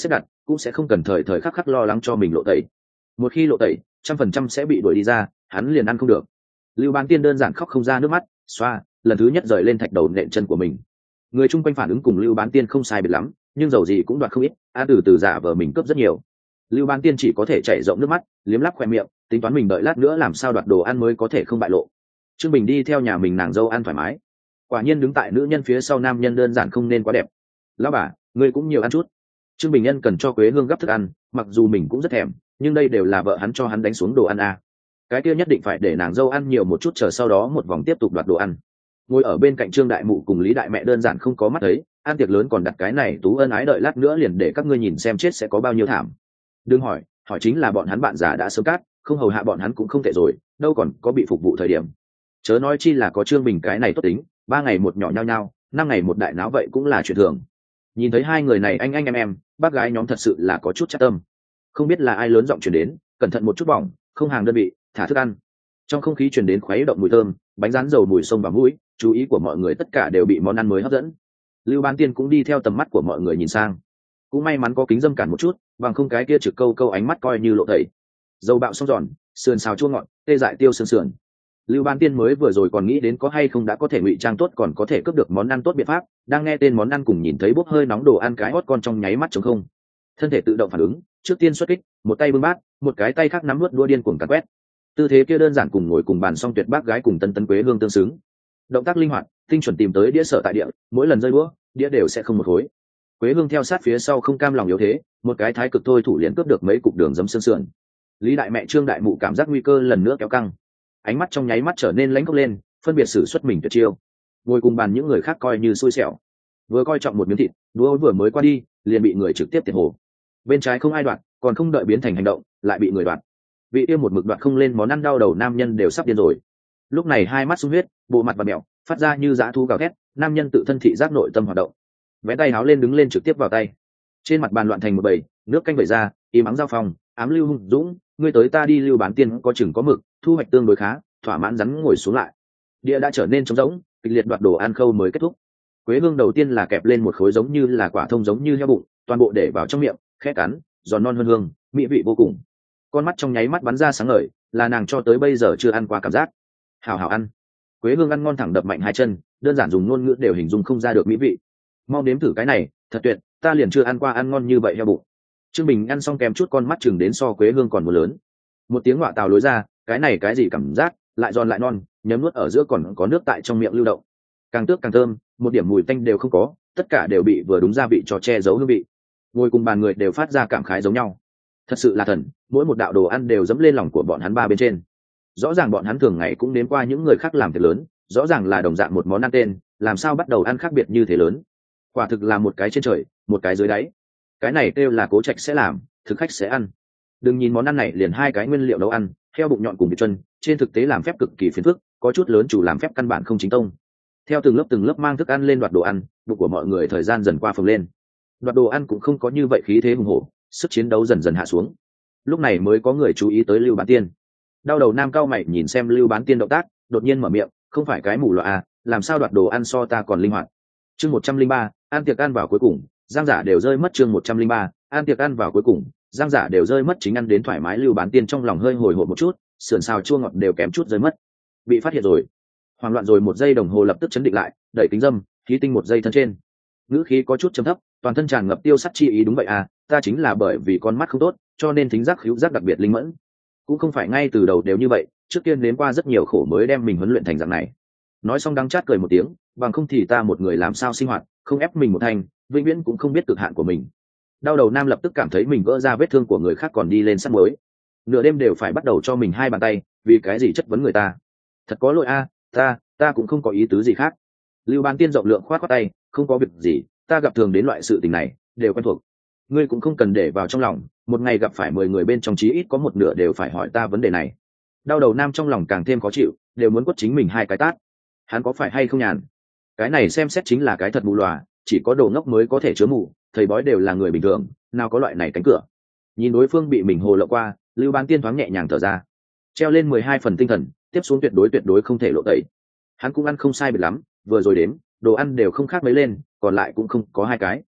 cũng sẽ không cần thời thời khắc khắc lo lắng cho mình lộ tẩy. Một khi lộ tẩy 100% sẽ bị đuổi đi ra, hắn liền ăn không được. Lưu Bán Tiên đơn giản khóc không ra nước mắt, xoa lần thứ nhất rời lên thạch đầu nện chân của mình. Người chung quanh phản ứng cùng Lưu Bán Tiên không sai biệt lắm, nhưng dầu gì cũng đoạt không ít, từ từ giả vờ mình cướp rất nhiều. Lưu Bán Tiên chỉ có thể chảy rộng nước mắt, liếm lắp khoe miệng, tính toán mình đợi lát nữa làm sao đoạt đồ ăn mới có thể không bại lộ. Trương Bình đi theo nhà mình nàng dâu ăn thoải mái. Quả nhiên đứng tại nữ nhân phía sau nam nhân đơn giản không nên quá đẹp. Lão bà, ngươi cũng nhiều ăn chút. Trương Bình Nhân cần cho Quế Hương gấp thức ăn, mặc dù mình cũng rất thèm, nhưng đây đều là vợ hắn cho hắn đánh xuống đồ ăn cái kia nhất định phải để nàng dâu ăn nhiều một chút, chờ sau đó một vòng tiếp tục đoạt đồ ăn. Ngồi ở bên cạnh Trương Đại Mụ cùng Lý Đại Mẹ đơn giản không có mắt thấy, ăn tiệc lớn còn đặt cái này tú ân ái đợi lát nữa liền để các ngươi nhìn xem chết sẽ có bao nhiêu thảm. Đừng hỏi chính là bọn hắn bạn già đã sớm cát, không hầu hạ bọn hắn cũng không tệ rồi, đâu còn có bị phục vụ thời điểm. Chớ nói chi là có Trương Bình cái này tốt tính, 3 ngày một nhỏ nhau nhau, 5 ngày một đại náo vậy cũng là chuyện thường. Nhìn thấy hai người này anh em, bác gái nhóm thật sự là có chút chắc tâm. Không biết là ai lớn giọng truyền đến, cẩn thận một chút bỏng, không hàng đơn vị, thả thức ăn. Trong không khí truyền đến khuấy động mùi thơm, bánh rán dầu mùi sông và mũi, chú ý của mọi người tất cả đều bị món ăn mới hấp dẫn. Lưu Bán Tiên cũng đi theo tầm mắt của mọi người nhìn sang. Cũng may mắn có kính dâm cản một chút, bằng không cái kia trực câu ánh mắt coi như lộ tẩy. Dầu bạo xong giòn, sườn xào chua ngọt, tê dại tiêu sườn sườn. Lưu Bán Tiên mới vừa rồi còn nghĩ đến có hay không đã có thể ngụy trang tốt, còn có thể cướp được món ăn tốt biện pháp, đang nghe tên món ăn cùng nhìn thấy bốc hơi nóng đồ ăn cái hót con trong nháy mắt trống không. Thân thể tự động phản ứng, trước tiên xuất kích, một tay bưng bát, một cái tay khác nắm nuốt đua điên cuồng càn quét. Tư thế kia đơn giản cùng ngồi cùng bàn song tuyệt bác gái cùng tân Quế Hương tương xứng. Động tác linh hoạt, tinh chuẩn tìm tới đĩa sở tại địa, mỗi lần rơi đũa, đĩa đều sẽ không một khối. Quế Hương theo sát phía sau không cam lòng yếu thế, một cái thái cực thôi thủ liền cướp được mấy cục đường giấm sương sườn. Lý Đại Mẹ Trương Đại Mụ cảm giác nguy cơ lần nữa kéo căng, ánh mắt trong nháy mắt trở nên lãnh khốc lên, phân biệt sử xuất mình tuyệt chiêu. Ngồi cùng bàn những người khác coi như xui xẻo, vừa coi trọng một miếng thịt, đũa vừa mới qua đi, liền bị người trực tiếp tiệt hồ. Bên trái không ai đoạt, còn không đợi biến thành hành động, lại bị người đoạt. Vị yêu một mực đoạt không lên món ăn đau đầu nam nhân đều sắp điên rồi. Lúc này hai mắt sung huyết, bộ mặt và mèo, phát ra như dã thú gào thét, nam nhân tự thân thị giác nội tâm hoạt động. Vẽ tay háo lên đứng lên trực tiếp vào tay. Trên mặt bàn loạn thành một bầy, nước canh vẩy ra, im ắng giao phòng, ám Lưu Hung Dũng, ngươi tới ta đi Lưu Bán Tiên có chừng có mực, thu hoạch tương đối khá, thỏa mãn rắn ngồi xuống lại. Địa đã trở nên trống rỗng, kịch liệt đoạt đồ ăn khâu mới kết thúc. Quế Hương đầu tiên là kẹp lên một khối giống như là quả thông giống như heo bụng, toàn bộ để vào trong miệng, khẽ cắn, giòn non hơn hương, mỹ vị vô cùng. Con mắt trong nháy mắt bắn ra sáng ngời, là nàng cho tới bây giờ chưa ăn qua cảm giác. Hảo hảo ăn. Quế Hương ăn ngon thẳng đập mạnh hai chân, đơn giản dùng ngôn ngữ đều hình dung không ra được mỹ vị. Mau nếm thử cái này, thật tuyệt, ta liền chưa ăn qua ăn ngon như vậy heo bụng. Trương Bình ăn xong kèm chút con mắt chừng đến so Quế Hương còn một lớn. Một tiếng ngọa tào lối ra, cái này cái gì cảm giác, lại giòn lại non, nhấm nuốt ở giữa còn có nước tại trong miệng lưu động. Càng tước càng thơm, một điểm mùi tanh đều không có, tất cả đều bị vừa đúng gia vị cho che giấu hương vị. Ngồi cùng bàn người đều phát ra cảm khái giống nhau. Thật sự là thần, mỗi một đạo đồ ăn đều dẫm lên lòng của bọn hắn ba bên trên. Rõ ràng bọn hắn thường ngày cũng nếm qua những người khác làm việc lớn, rõ ràng là đồng dạng một món ăn tên, làm sao bắt đầu ăn khác biệt như thế lớn. Quả thực là một cái trên trời, một cái dưới đáy. Cái này kêu là Cố Trạch sẽ làm, thực khách sẽ ăn. Đừng nhìn món ăn này liền hai cái nguyên liệu nấu ăn, heo bụng nhọn cùng vịt chân, trên thực tế làm phép cực kỳ phiền phức, có chút lớn chủ làm phép căn bản không chính tông. Theo từng lớp mang thức ăn lên đoạt đồ ăn, bụng của mọi người thời gian dần qua phồng lên. Đoạt đồ ăn cũng không có như vậy khí thế hùng hổ, sức chiến đấu dần dần hạ xuống. Lúc này mới có người chú ý tới Lưu Bán Tiên. Đau đầu nam cao mày nhìn xem Lưu Bán Tiên động tác, đột nhiên mở miệng, không phải cái mù loà làm sao đoạt đồ ăn so ta còn linh hoạt. Chương 103, ăn tiệc ăn vào cuối cùng, giang giả đều rơi mất. Chương 103, ăn tiệc ăn vào cuối cùng, giang giả đều rơi mất. Chính ăn đến thoải mái Lưu Bán Tiên trong lòng hơi hồi hộp một chút, sườn xào chua ngọt đều kém chút rơi mất. Bị phát hiện rồi. Hoảng loạn rồi một giây đồng hồ lập tức chấn định lại, đẩy kính dâm, khí tinh một giây thân trên. Ngữ khí có chút trầm thấp, toàn thân tràn ngập tiêu sắt chi ý. Đúng vậy ta chính là bởi vì con mắt không tốt, cho nên thính giác khứu giác đặc biệt linh mẫn. Cũng không phải ngay từ đầu đều như vậy, trước tiên nếm qua rất nhiều khổ mới đem mình huấn luyện thành dạng này. Nói xong đắng chát cười một tiếng, bằng không thì ta một người làm sao sinh hoạt, không ép mình một thành, vĩnh viễn cũng không biết cực hạn của mình. Đau đầu nam lập tức cảm thấy mình gỡ ra vết thương của người khác còn đi lên sắt mới. Nửa đêm đều phải bắt đầu cho mình hai bàn tay, vì cái gì chất vấn người ta. Thật có lỗi ta cũng không có ý tứ gì khác. Lưu Bán Tiên rộng lượng khoát khoát tay, không có việc gì, ta gặp thường đến loại sự tình này đều quen thuộc, ngươi cũng không cần để vào trong lòng, một ngày gặp phải 10 người bên trong chí ít có một nửa đều phải hỏi ta vấn đề này. Đau đầu nam trong lòng càng thêm khó chịu, đều muốn quất chính mình hai cái tát. Hắn có phải hay không nhàn? Cái này xem xét chính là cái thật mù lòa, chỉ có đồ ngốc mới có thể chứa mù, thầy bói đều là người bình thường, nào có loại này cánh cửa. Nhìn đối phương bị mình hồ lộ qua, Lưu Bán Tiên thoáng nhẹ nhàng thở ra, treo lên 12 phần tinh thần, tiếp xuống tuyệt đối không thể lộ tẩy. Hắn cũng ăn không sai biệt lắm, vừa rồi đến đồ ăn đều không khác mấy lên, còn lại cũng không có hai cái.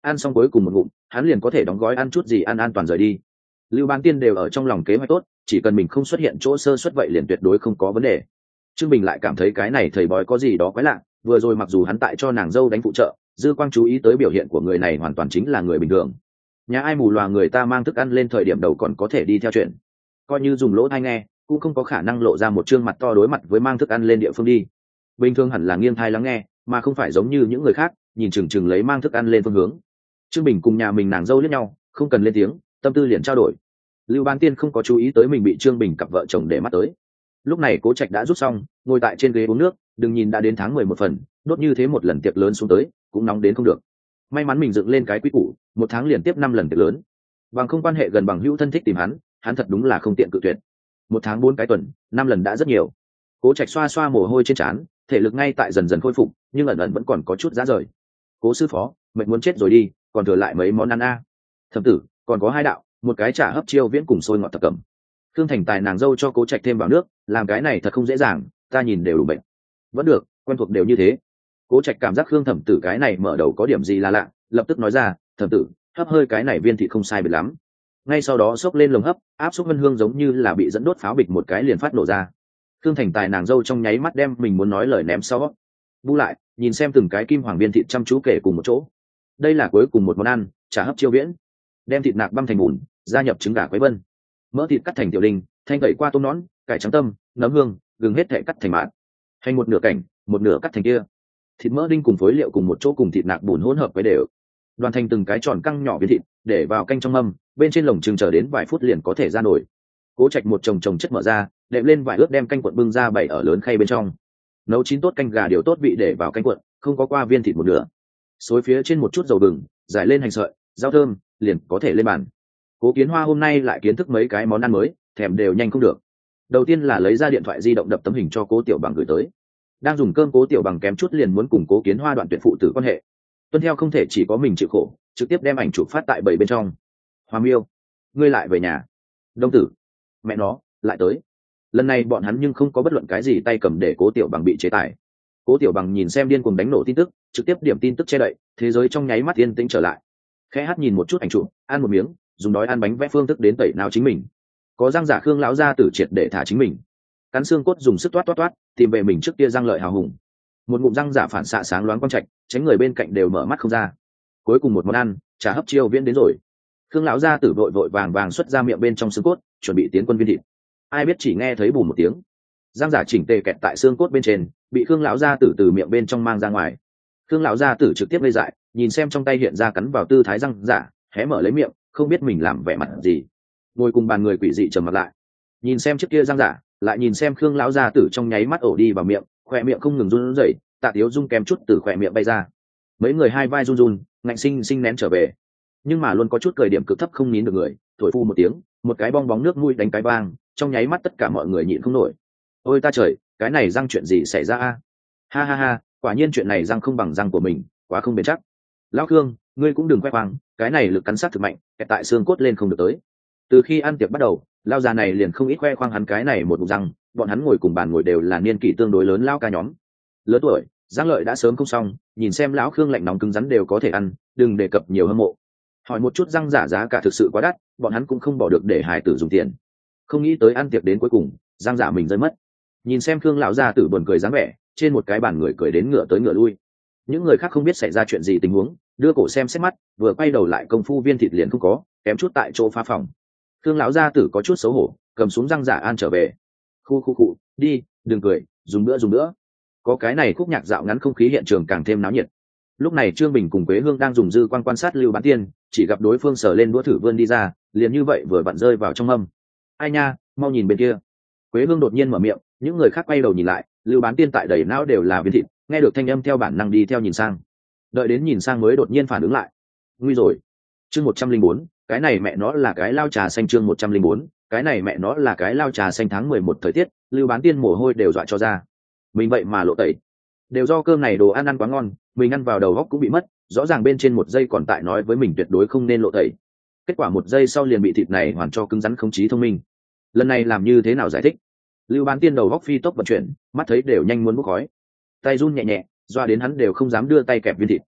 ăn xong cuối cùng một ngụm hắn liền có thể đóng gói ăn chút gì ăn an toàn rời đi. Lưu Bán Tiên đều ở trong lòng kế hoạch tốt, chỉ cần mình không xuất hiện chỗ sơ suất vậy liền tuyệt đối không có vấn đề. Trương Bình lại cảm thấy cái này thầy bói có gì đó quái lạ, vừa rồi mặc dù hắn tại cho nàng dâu đánh phụ trợ, dư quang chú ý tới biểu hiện của người này hoàn toàn chính là người bình thường. Nhà ai mù loà người ta mang thức ăn lên thời điểm đầu còn có thể đi theo chuyện, coi như dùng lỗ tai nghe cũng không có khả năng lộ ra một trương mặt to đối mặt với mang thức ăn lên địa phương đi. Bình thường hẳn là nghiêng thai lắng nghe, mà không phải giống như những người khác nhìn chừng chừng lấy mang thức ăn lên phương hướng. Trương Bình cùng nhà mình nàng dâu liếc nhau, không cần lên tiếng, tâm tư liền trao đổi. Lưu Bán Tiên không có chú ý tới mình bị Trương Bình cặp vợ chồng để mắt tới. Lúc này Cố Trạch đã rút xong, ngồi tại trên ghế uống nước, đừng nhìn đã đến tháng 11 phần, đốt như thế một lần tiệc lớn xuống tới, cũng nóng đến không được. May mắn mình dựng lên cái quy củ, một tháng liên tiếp 5 lần tiệc lớn. Bằng không quan hệ gần bằng hữu thân thích tìm hắn thật đúng là không tiện cự tuyệt. Một tháng 4 cái tuần, 5 lần đã rất nhiều. Cố Trạch xoa xoa mồ hôi trên trán, thể lực ngay tại dần dần khôi phục, nhưng ẩn ẩn vẫn còn có chút rã rời. Cố sư phó, mệt muốn chết rồi đi, còn thừa lại mấy món ăn a. Thẩm tử, còn có 2 đạo, một cái chả hấp chiêu viễn cùng xôi ngọt thập cẩm. Khương Thành Tài nàng dâu cho Cố Trạch thêm vào nước, làm cái này thật không dễ dàng, ta nhìn đều đủ bệnh. Vẫn được, quen thuộc đều như thế. Cố Trạch cảm giác Khương Thẩm tử cái này mở đầu có điểm gì là lạ, lập tức nói ra, Thẩm tử, hấp hơi cái này viên thịt không sai biệt lắm. Ngay sau đó xốc lên lồng hấp, áp xúc vân hương giống như là bị dẫn đốt pháo bịch một cái liền phát nổ ra. Khương Thành Tài nàng dâu trong nháy mắt đem mình muốn nói lời ném sau, bu lại, nhìn xem từng cái kim hoàng viên thịt chăm chú kể cùng một chỗ. Đây là cuối cùng một món ăn, chả hấp chiêu viễn. Đem thịt nạc băm thành bùn, gia nhập trứng gà quấy vân, mỡ thịt cắt thành tiểu đinh, thanh tẩy qua tôm nón, cải trắng tâm, nấm hương, gừng hết thể cắt thành mạt, hành một nửa cảnh, một nửa cắt thành kia. Thịt mỡ đinh cùng phối liệu cùng một chỗ cùng thịt nạc bùn hỗn hợp với đều, đoàn thành từng cái tròn căng nhỏ viên thịt, để vào canh trong mâm, bên trên lồng chừng chờ đến vài phút liền có thể ra nổi. Cố Trạch một chồng chất mở ra, đệm lên vải ướt đem canh cuộn bưng ra bày ở lớn khay bên trong. Nấu chín tốt canh gà điều tốt vị để vào canh cuộn, không có qua viên thịt một nửa. Xối phía trên một chút dầu bừng, rải lên hành sợi, rau thơm, liền có thể lên bàn. Cố Kiến Hoa hôm nay lại kiến thức mấy cái món ăn mới, thèm đều nhanh không được. Đầu tiên là lấy ra điện thoại di động đập tấm hình cho Cố Tiểu Bằng gửi tới. Đang dùng cơm Cố Tiểu Bằng kém chút liền muốn cùng Cố Kiến Hoa đoạn tuyệt phụ tử quan hệ. Tuân theo không thể chỉ có mình chịu khổ, trực tiếp đem ảnh chụp phát tại bầy bên trong. Hoa Miêu, ngươi lại về nhà. Đông tử, mẹ nó, lại tới. Lần này bọn hắn nhưng không có bất luận cái gì tay cầm để Cố Tiểu Bằng bị chế tài. Cố Tiểu Bằng nhìn xem điên cuồng đánh nổ tin tức, trực tiếp điểm tin tức che đậy, thế giới trong nháy mắt yên tĩnh trở lại. Khẽ hát nhìn một chút ảnh chụp, ăn một miếng, dùng đói ăn bánh vẽ phương thức đến tẩy nào chính mình. Có răng giả Khương lão gia tử triệt để thả chính mình, cắn xương cốt dùng sức toát toát toát, tìm về mình trước kia răng lợi hào hùng. Một ngụm răng giả phản xạ sáng loáng quang trạch, tránh người bên cạnh đều mở mắt không ra. Cuối cùng một món ăn, trà hấp chiêu viễn đến rồi. Khương lão gia tử vội vội vàng vàng xuất ra miệng bên trong xương cốt, chuẩn bị tiến quân viên thịt. Ai biết chỉ nghe thấy bùm một tiếng, răng giả chỉnh tề kẹt tại xương cốt bên trên, bị Khương lão gia tử từ miệng bên trong mang ra ngoài. Khương lão gia tử trực tiếp lây dại, nhìn xem trong tay hiện ra cắn vào tư thái răng giả, hé mở lấy miệng, không biết mình làm vẻ mặt gì. Ngồi cùng bàn người quỷ dị trầm mặt lại, nhìn xem trước kia răng giả, lại nhìn xem Khương lão gia tử trong nháy mắt ổ đi vào miệng, khỏe miệng không ngừng run rẩy, Tạ Tiếu Dung kèm chút từ khỏe miệng bay ra. Mấy người hai vai run run, ngạnh sinh sinh nén trở về, nhưng mà luôn có chút cười điểm cực thấp không nín được người, thổi phu một tiếng, một cái bong bóng nước mũi đánh cái vang, trong nháy mắt tất cả mọi người nhịn không nổi. Ôi ta trời, cái này răng chuyện gì xảy ra a? Ha ha ha, quả nhiên chuyện này răng không bằng răng của mình, quá không bền chắc. Lão Khương, ngươi cũng đừng khoe khoang, cái này lực cắn sát thực mạnh, kẹt tại xương cốt lên không được tới. Từ khi ăn tiệc bắt đầu, lão già này liền không ít khoe khoang hắn cái này một bụng răng, bọn hắn ngồi cùng bàn ngồi đều là niên kỷ tương đối lớn lão ca nhóm. Lớn tuổi, răng lợi đã sớm không xong, nhìn xem lão Khương lạnh nóng cứng rắn đều có thể ăn, đừng đề cập nhiều hâm mộ. Hỏi một chút răng giả giá cả thực sự quá đắt, bọn hắn cũng không bỏ được để hài tử dùng tiền. Không nghĩ tới ăn tiệc đến cuối cùng, răng giả mình rơi mất. Nhìn xem Khương lão gia tử buồn cười dáng vẻ, trên một cái bàn người cười đến ngựa tới ngựa lui. Những người khác không biết xảy ra chuyện gì tình huống, đưa cổ xem xét mắt, vừa quay đầu lại công phu viên thịt liền không có, kém chút tại chỗ phá phòng. Khương lão gia tử có chút xấu hổ, cầm xuống răng giả an trở về. Khu, đi, đừng cười, dùng nữa. Có cái này khúc nhạc dạo ngắn không khí hiện trường càng thêm náo nhiệt. Lúc này Trương Bình cùng Quế Hương đang dùng dư quan quan sát Lưu Bán Tiên, chỉ gặp đối phương sờ lên đũa thử vươn đi ra, liền như vậy vừa vặn rơi vào trong mâm. Ai nha, mau nhìn bên kia. Quế Hương đột nhiên mở miệng, những người khác quay đầu nhìn lại, Lưu Bán Tiên tại đầy não đều là viên thịt, nghe được thanh âm theo bản năng đi theo nhìn sang. Đợi đến nhìn sang mới đột nhiên phản ứng lại. Nguy rồi. Chương 104, cái này mẹ nó là cái lao trà xanh. Chương 104, cái này mẹ nó là cái lao trà xanh. Tháng 11 thời tiết, Lưu Bán Tiên mồ hôi đều dọa cho ra. Mình vậy mà lộ tẩy. Đều do cơm này đồ ăn quá ngon, mình ăn vào đầu góc cũng bị mất, rõ ràng bên trên một giây còn tại nói với mình tuyệt đối không nên lộ tẩy. Kết quả một giây sau liền bị thịt này hoàn cho cứng rắn không trí thông minh. Lần này làm như thế nào giải thích? Lưu Bán Tiên đầu góc phi tốc vận chuyển, mắt thấy đều nhanh muốn bốc khói, tay run nhẹ nhẹ, doa đến hắn đều không dám đưa tay kẹp viên thịt.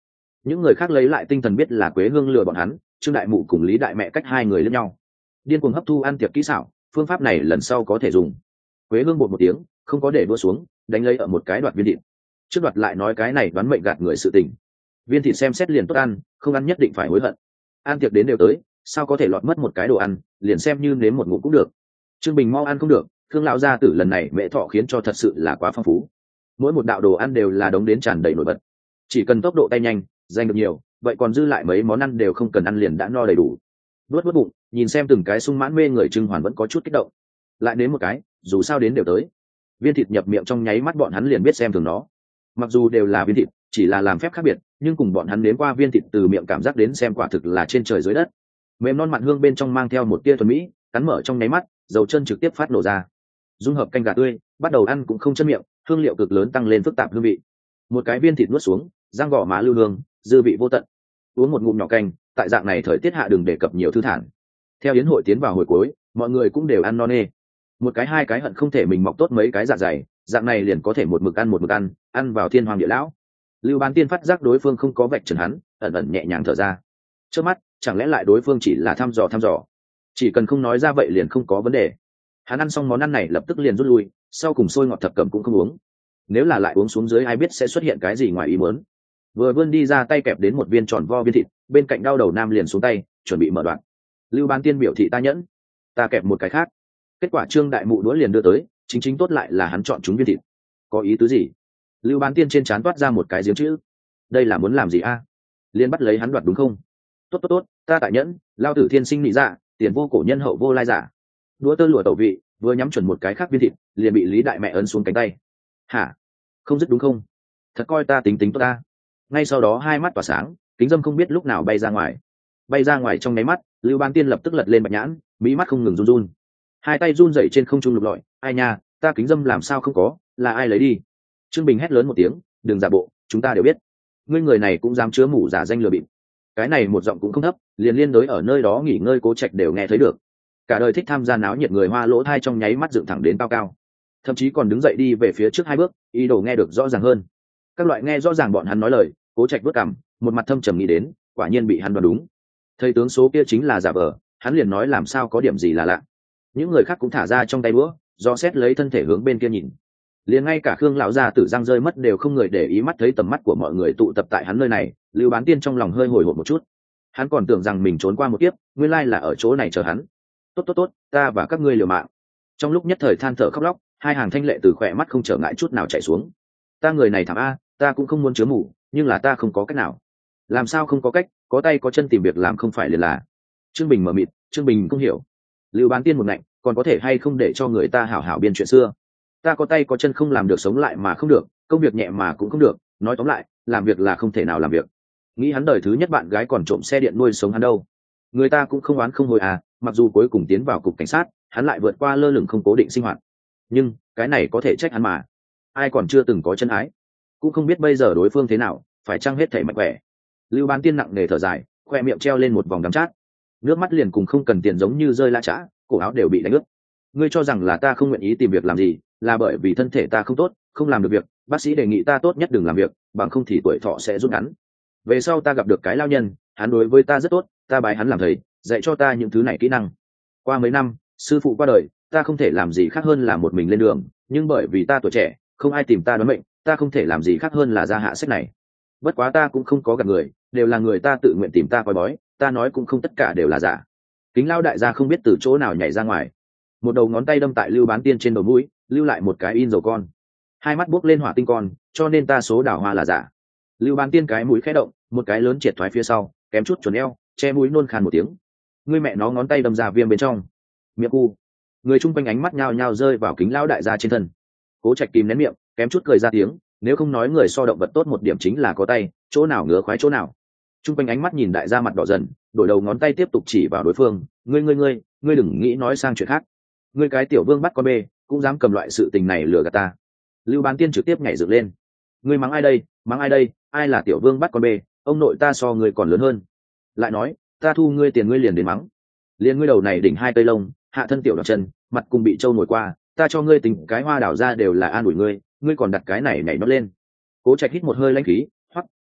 Những người khác lấy lại tinh thần biết là Quế Hương lừa bọn hắn, Trương đại mụ cùng Lý đại mẹ cách hai người lẫn nhau, điên cuồng hấp thu ăn tiệc kỹ xảo, phương pháp này lần sau có thể dùng. Quế Hương bột một tiếng, không có để đua xuống, đánh lấy ở một cái đoạt viên thịt. Trước đoạt lại nói cái này đoán mệnh gạt người sự tình. Viên thịt xem xét liền tốt ăn, không ăn nhất định phải hối hận. Ăn tiệc đến đều tới, sao có thể lọt mất một cái đồ ăn, liền xem như nếm một ngụm cũng được. Trương Bình mau ăn không được, Khương lão gia tử lần này mẹ thọ khiến cho thật sự là quá phong phú. Mỗi một đạo đồ ăn đều là đống đến tràn đầy nổi bật. Chỉ cần tốc độ tay nhanh, giành được nhiều, vậy còn dư lại mấy món ăn đều không cần ăn liền đã no đầy đủ. Nuốt bụng, nhìn xem từng cái sung mãn mê người Trương Hoàn vẫn có chút kích động. Lại đến một cái, dù sao đến đều tới. Viên thịt nhập miệng trong nháy mắt bọn hắn liền biết xem thường nó. Mặc dù đều là viên thịt, chỉ là làm phép khác biệt, nhưng cùng bọn hắn đến qua viên thịt từ miệng cảm giác đến xem quả thực là trên trời dưới đất. Mềm non mặn hương bên trong mang theo một tia thuần mỹ, cắn mở trong nháy mắt, dầu chân trực tiếp phát nổ ra. Dung hợp canh gà tươi, bắt đầu ăn cũng không chân miệng, hương liệu cực lớn tăng lên phức tạp hương vị. Một cái viên thịt nuốt xuống, răng gò má lưu hương, dư vị vô tận. Uống một ngụm nhỏ canh, tại dạng này thời tiết hạ đừng đề cập nhiều thư thản. Theo yến hội tiến vào hồi cuối, mọi người cũng đều ăn no nê. Một cái hai cái hận không thể mình mọc tốt mấy cái dạ dày, dạng này liền có thể một mực ăn, ăn vào thiên hoàng địa lão. Lưu Bán Tiên phát giác đối phương không có vạch trần hắn, ẩn ẩn nhẹ nhàng thở ra. Trước mắt, chẳng lẽ lại đối phương chỉ là thăm dò, chỉ cần không nói ra vậy liền không có vấn đề. Hắn ăn xong món ăn này lập tức liền rút lui, sau cùng sôi ngọt thập cẩm cũng không uống. Nếu là lại uống xuống dưới ai biết sẽ xuất hiện cái gì ngoài ý muốn. Vừa vươn đi ra tay kẹp đến một viên tròn vo viên thịt, bên cạnh đau đầu nam liền xuống tay, chuẩn bị mở đoạn. Lưu Bán Tiên biểu thị ta nhẫn, ta kẹp một cái khác. Kết quả Trương đại mụ đũa liền đưa tới, chính tốt lại là hắn chọn chúng viên thịt. Có ý tứ gì? Lưu Bán Tiên trên trán toát ra một cái giếng chữ. Đây là muốn làm gì a? Liên bắt lấy hắn đoạt đúng không? Tốt, ta tại nhẫn, lao tử thiên sinh mỹ dạ, tiền vô cổ nhân hậu vô lai giả. Đũa tơ lụa tẩu vị, vừa nhắm chuẩn một cái khác viên thịt, liền bị Lý đại mẹ ấn xuống cánh tay. Hả? Không dứt đúng không? Thật coi ta tính tốt ta. Ngay sau đó hai mắt tỏa sáng, kính dâm không biết lúc nào bay ra ngoài. Bay ra ngoài trong nháy mắt, Lưu Bán Tiên lập tức lật lên bạch nhãn, mí mắt không ngừng run. Hai tay run rẩy trên không trung lục lọi, ai nha, ta kính dâm làm sao không có, là ai lấy đi? Trương Bình hét lớn một tiếng, đừng giả bộ, chúng ta đều biết. Ngươi người này cũng dám chứa mủ giả danh lừa bịp. Cái này một giọng cũng không thấp, liền liên đối ở nơi đó nghỉ ngơi Cố Trạch đều nghe thấy được. Cả đời thích tham gia náo nhiệt người Hoa lỗ thai trong nháy mắt dựng thẳng đến cao cao, thậm chí còn đứng dậy đi về phía trước hai bước, ý đồ nghe được rõ ràng hơn. Các loại nghe rõ ràng bọn hắn nói lời, Cố Trạch bước cằm, một mặt thâm trầm nghĩ đến, quả nhiên bị hắn đoán đúng. Thầy tướng số kia chính là giả vờ, hắn liền nói làm sao có điểm gì là lạ. Những người khác cũng thả ra trong tay búa, do xét lấy thân thể hướng bên kia nhìn. Liền ngay cả Khương lão gia tử răng rơi mất đều không người để ý, mắt thấy tầm mắt của mọi người tụ tập tại hắn nơi này, Lưu Bán Tiên trong lòng hơi hồi hộp một chút. Hắn còn tưởng rằng mình trốn qua một kiếp, nguyên lai là ở chỗ này chờ hắn. Tốt, ta và các ngươi liều mạng. Trong lúc nhất thời than thở khóc lóc, hai hàng thanh lệ từ khỏe mắt không trở ngại chút nào chảy xuống. Ta người này thảm a, ta cũng không muốn chứa mủ, nhưng là ta không có cách nào. Làm sao không có cách, có tay có chân tìm việc làm không phải liền là. Trương Bình mờ mịt, Trương Bình không hiểu. Lưu Bán Tiên một ngạnh, còn có thể hay không để cho người ta hảo hảo biên chuyện xưa. Ta có tay có chân không làm được sống lại mà không được, công việc nhẹ mà cũng không được, nói tóm lại làm việc là không thể nào làm việc. Nghĩ hắn đời thứ nhất bạn gái còn trộm xe điện nuôi sống hắn đâu. Người ta cũng không oán không hối à, mặc dù cuối cùng tiến vào cục cảnh sát, hắn lại vượt qua lơ lửng không cố định sinh hoạt. Nhưng cái này có thể trách hắn mà. Ai còn chưa từng có chân ái, cũng không biết bây giờ đối phương thế nào, phải chăng hết thảy mạnh khỏe. Lưu Bán Tiên nặng nề thở dài, khoe miệng treo lên một vòng đắng chát, nước mắt liền cùng không cần tiền giống như rơi la chã, cổ áo đều bị đánh ướt. Ngươi cho rằng là ta không nguyện ý tìm việc làm gì, là bởi vì thân thể ta không tốt, không làm được việc, bác sĩ đề nghị ta tốt nhất đừng làm việc, bằng không thì tuổi thọ sẽ rút ngắn. Về sau ta gặp được cái lao nhân, hắn đối với ta rất tốt, ta bái hắn làm thầy, dạy cho ta những thứ này kỹ năng. Qua mấy năm, sư phụ qua đời, ta không thể làm gì khác hơn là một mình lên đường, nhưng bởi vì ta tuổi trẻ, không ai tìm ta đoán mệnh, ta không thể làm gì khác hơn là ra hạ sách này. Bất quá ta cũng không có gặp người, đều là người ta tự nguyện tìm ta coi bói, ta nói cũng không tất cả đều là giả. Kính lao đại gia không biết từ chỗ nào nhảy ra ngoài, một đầu ngón tay đâm tại Lưu Bán Tiên trên đầu mũi, lưu lại một cái in dầu con, hai mắt buốc lên hỏa tinh con, cho nên ta số đào hoa là giả. Lưu Bán Tiên cái mũi khẽ động, một cái lớn triệt thoái phía sau, kém chút chuẩn eo, che mũi nôn khan một tiếng. Ngươi mẹ nó, ngón tay đâm ra viêm bên trong miệng cu. Người chung quanh ánh mắt nhao nhao rơi vào Kính lão đại gia trên thân. Cố Trạch kìm nén miệng, kém chút cười ra tiếng, nếu không nói người so động vật tốt một điểm chính là có tay, chỗ nào ngứa khoái chỗ nào. Chung quanh ánh mắt nhìn đại gia mặt đỏ dần, đổi đầu ngón tay tiếp tục chỉ vào đối phương. Ngươi đừng nghĩ nói sang chuyện khác. Ngươi cái tiểu vương bắt con bê, cũng dám cầm loại sự tình này lừa gạt ta. Lưu Bán Tiên trực tiếp nhảy dựng lên. Ngươi mắng ai đây, mắng ai đây, ai là tiểu vương bắt con bê, ông nội ta so ngươi còn lớn hơn. Lại nói, ta thu ngươi tiền ngươi liền đến mắng. Liền ngươi đầu này đỉnh hai cây lông, hạ thân tiểu đoạt chân, mặt cùng bị trâu nổi qua, ta cho ngươi tình cái hoa đảo ra đều là an ủi ngươi, ngươi còn đặt cái này nhảy nó lên. Cố Trạch hít một hơi lãnh khí, hoắc,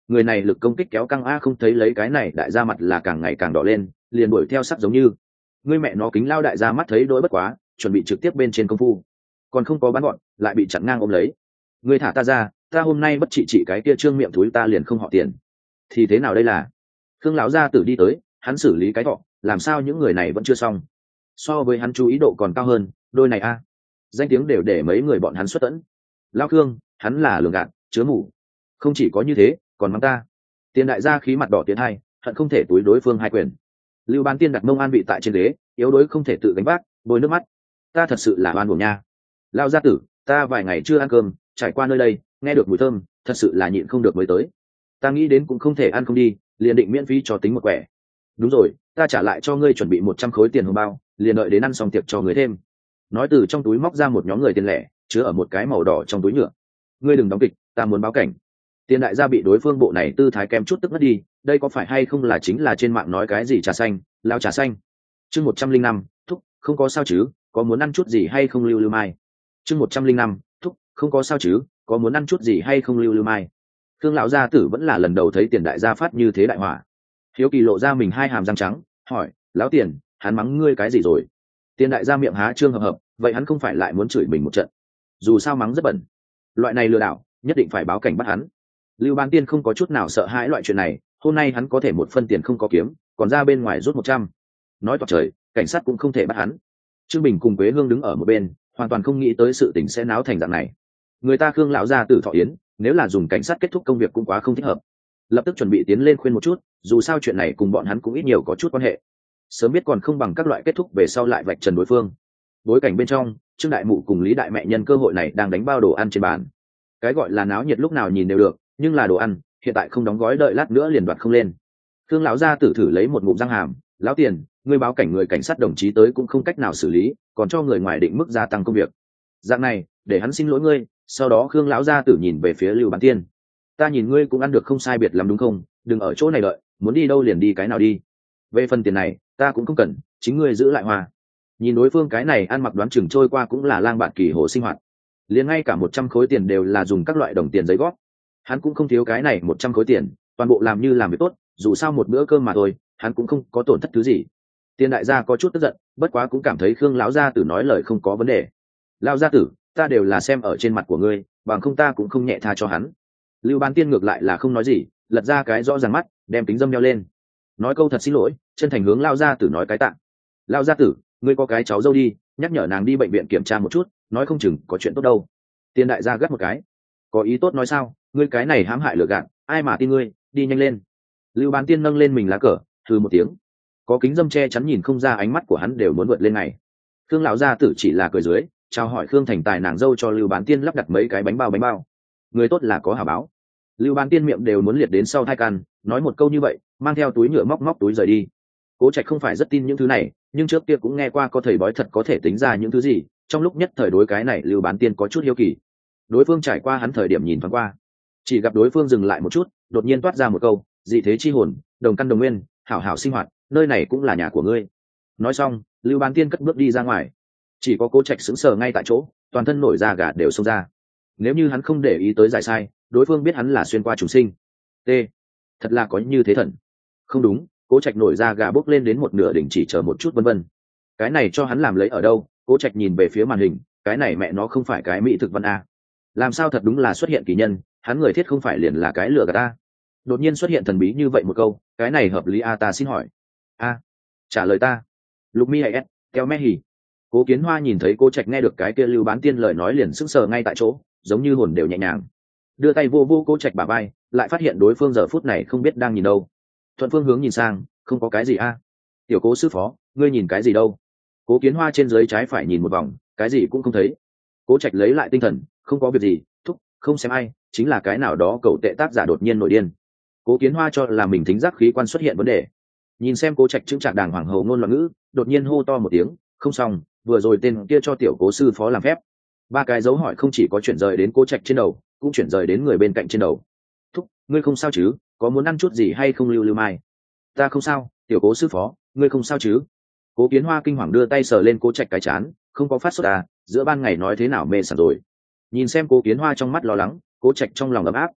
người này lực công kích kéo căng a, không thấy lấy cái này đại gia mặt là càng ngày càng đỏ lên, liền đuổi theo sắc giống như ngươi mẹ nó kính lao đại gia mắt thấy đỗi bất quá, chuẩn bị trực tiếp bên trên công phu, còn không có bắn gọn lại bị chặn ngang ôm lấy. Ngươi thả ta ra, ta hôm nay bất trị cái kia trương miệng thúi ta liền không họ tiền. Thì thế nào đây là? Khương lão gia tử đi tới, hắn xử lý cái thọ, làm sao những người này vẫn chưa xong? So với hắn chú ý độ còn cao hơn, đôi này a, danh tiếng đều để mấy người bọn hắn xuất tẫn. Lao Khương, hắn là lường gạt, chứa mủ. Không chỉ có như thế, còn mắng ta. Tiền đại gia khí mặt đỏ tiến hai, hận không thể túi đối phương hai quyền. Lưu Bán Tiên đặt mông an vị tại trên ghế, yếu đuối không thể tự gánh vác, bôi nước mắt. Ta thật sự là oan uổng nha. Lao gia tử, ta vài ngày chưa ăn cơm, trải qua nơi đây, nghe được mùi thơm, thật sự là nhịn không được mới tới. Ta nghĩ đến cũng không thể ăn không đi, liền định miễn phí cho tính một quẻ. Đúng rồi, ta trả lại cho ngươi chuẩn bị 100 khối tiền hồng bao, liền đợi đến ăn xong tiệc cho ngươi thêm. Nói từ trong túi móc ra một nhóm người tiền lẻ, chứa ở một cái màu đỏ trong túi nhựa. Ngươi đừng đóng kịch, ta muốn báo cảnh. Tiền đại gia bị đối phương bộ này tư thái kém chút tức mất đi, đây có phải hay không là chính là trên mạng nói cái gì trà xanh, lao trà xanh. Chương 105, thúc, không có sao chứ, có muốn ăn chút gì hay không Lưu Mai. Chương 105, thúc, không có sao chứ, có muốn ăn chút gì hay không Lưu Mai. Khương lão gia tử vẫn là lần đầu thấy Tiền đại gia phát như thế đại hỏa. Hiếu kỳ lộ ra mình hai hàm răng trắng, hỏi, lão Tiền, hắn mắng ngươi cái gì rồi? Tiền đại gia miệng há trương hợp hợp, vậy hắn không phải lại muốn chửi mình một trận? Dù sao mắng rất bẩn, loại này lừa đảo, nhất định phải báo cảnh bắt hắn. Lưu Bán Tiên không có chút nào sợ hãi loại chuyện này, hôm nay hắn có thể một phân tiền không có kiếm, còn ra bên ngoài rút 100. Nói toạc trời, cảnh sát cũng không thể bắt hắn. Trương Bình cùng Quế Hương đứng ở một bên, hoàn toàn không nghĩ tới sự tình sẽ náo thành dạng này. Người ta Khương lão gia tử thọ yến, nếu là dùng cảnh sát kết thúc công việc cũng quá không thích hợp. Lập tức chuẩn bị tiến lên khuyên một chút, dù sao chuyện này cùng bọn hắn cũng ít nhiều có chút quan hệ. Sớm biết còn không bằng các loại kết thúc về sau lại vạch trần đối phương. Bối cảnh bên trong, Trương đại mụ cùng Lý đại mẹ nhân cơ hội này đang đánh bao đồ ăn trên bàn. Cái gọi là náo nhiệt lúc nào nhìn đều được, nhưng là đồ ăn hiện tại không đóng gói đợi lát nữa liền đoạt không lên. Khương lão gia tử thử lấy một ngụm răng hàm, lão Tiền, ngươi báo cảnh người cảnh sát đồng chí tới cũng không cách nào xử lý, còn cho người ngoài định mức gia tăng công việc. Dạng này, để hắn xin lỗi ngươi. Sau đó Khương lão gia tử nhìn về phía Lưu Bán Tiên, ta nhìn ngươi cũng ăn được không sai biệt lắm đúng không, đừng ở chỗ này đợi, muốn đi đâu liền đi cái nào đi. Về phần tiền này ta cũng không cần, chính ngươi giữ lại hoa. Nhìn đối phương cái này ăn mặc đoán chừng trôi qua cũng là lang bạt kỳ hồ sinh hoạt, liền ngay cả 100 khối tiền đều là dùng các loại đồng tiền giấy góp. Hắn cũng không thiếu cái này 100 khối tiền, toàn bộ làm như làm việc tốt, dù sao một bữa cơm mà thôi, hắn cũng không có tổn thất thứ gì. Tiền đại gia có chút tức giận, bất quá cũng cảm thấy Khương lão gia tử nói lời không có vấn đề. Lão gia tử, ta đều là xem ở trên mặt của ngươi, bằng không ta cũng không nhẹ tha cho hắn. Lưu Bán Tiên ngược lại là không nói gì, lật ra cái rõ ràng mắt, đem kính dâm đeo lên, nói câu thật xin lỗi, chân thành hướng lão gia tử nói cái tạ. Lão gia tử, ngươi có cái cháu dâu đi, nhắc nhở nàng đi bệnh viện kiểm tra một chút, nói không chừng có chuyện tốt đâu. Tiền đại gia gắt một cái, có ý tốt nói sao, ngươi cái này hãm hại lừa gạt, ai mà tin ngươi, đi nhanh lên. Lưu Bán Tiên nâng lên mình lá cờ, hừ một tiếng, có kính dâm che chắn nhìn không ra ánh mắt của hắn đều muốn vượt lên ngày. Khương lão gia tử chỉ là cười dưới, chào hỏi Khương Thành Tài nàng dâu cho Lưu Bán Tiên lắp đặt mấy cái bánh bao. Người tốt là có hảo báo. Lưu Bán Tiên miệng đều muốn liệt đến sau thai can, nói một câu như vậy, mang theo túi nhựa móc túi rời đi. Cố Trạch không phải rất tin những thứ này, nhưng trước kia cũng nghe qua có thầy bói thật có thể tính ra những thứ gì, trong lúc nhất thời đối cái này Lưu Bán Tiên có chút hiếu kỳ. Đối phương trải qua hắn thời điểm nhìn thoáng qua, chỉ gặp đối phương dừng lại một chút, đột nhiên toát ra một câu, dị thế chi hồn, đồng căn đồng nguyên, hảo hảo sinh hoạt, nơi này cũng là nhà của ngươi. Nói xong, Lưu Bán Tiên cất bước đi ra ngoài. Chỉ có Cố Trạch sững sờ ngay tại chỗ, toàn thân nổi da gà đều xông ra. Nếu như hắn không để ý tới giải sai, đối phương biết hắn là xuyên qua trùng sinh. T, thật là có như thế thần. Không đúng, Cố Trạch nổi da gà bốc lên đến một nửa đỉnh chỉ chờ một chút vân vân. Cái này cho hắn làm lấy ở đâu? Cố Trạch nhìn về phía màn hình, cái này mẹ nó không phải cái mỹ thực văn a. Làm sao thật đúng là xuất hiện kỳ nhân, hắn người thiết không phải liền là cái lừa gạt ta. Đột nhiên xuất hiện thần bí như vậy một câu, cái này hợp lý a, ta xin hỏi. A, trả lời ta. Lục Mi hay S, keo mẹ hỉ. Cố Kiến Hoa nhìn thấy Cố Trạch nghe được cái kia Lưu Bán Tiên lời nói liền sững sờ ngay tại chỗ, giống như hồn đều nhẹ nhàng. Đưa tay vô vô Cố Trạch bả vai, lại phát hiện đối phương giờ phút này không biết đang nhìn đâu. Thuận phương hướng nhìn sang, không có cái gì a. Tiểu Cố sư phó, ngươi nhìn cái gì đâu? Cố Kiến Hoa trên dưới trái phải nhìn một vòng, cái gì cũng không thấy. Cố Trạch lấy lại tinh thần, không có việc gì, thúc, không xem ai, chính là cái nào đó cậu tệ tác giả đột nhiên nổi điên. Cố Kiến Hoa cho là mình thính giác khí quan xuất hiện vấn đề. Nhìn xem Cố Trạch chững chạc đàng hoàng hầu ngôn loạn ngữ, đột nhiên hô to một tiếng, không xong, vừa rồi tên kia cho tiểu Cố sư phó làm phép. Ba cái dấu hỏi không chỉ có chuyển rời đến Cố Trạch trên đầu, cũng chuyển rời đến người bên cạnh trên đầu. Thúc, ngươi không sao chứ, có muốn ăn chút gì hay không Lưu Mai? Ta không sao, tiểu Cố sư phó, ngươi không sao chứ? Cố Kiến Hoa kinh hoàng đưa tay sờ lên Cố Trạch cái chán, không có phát sốt à, giữa ban ngày nói thế nào mê sảng rồi. Nhìn xem Cố Kiến Hoa trong mắt lo lắng, Cố Trạch trong lòng ấm áp.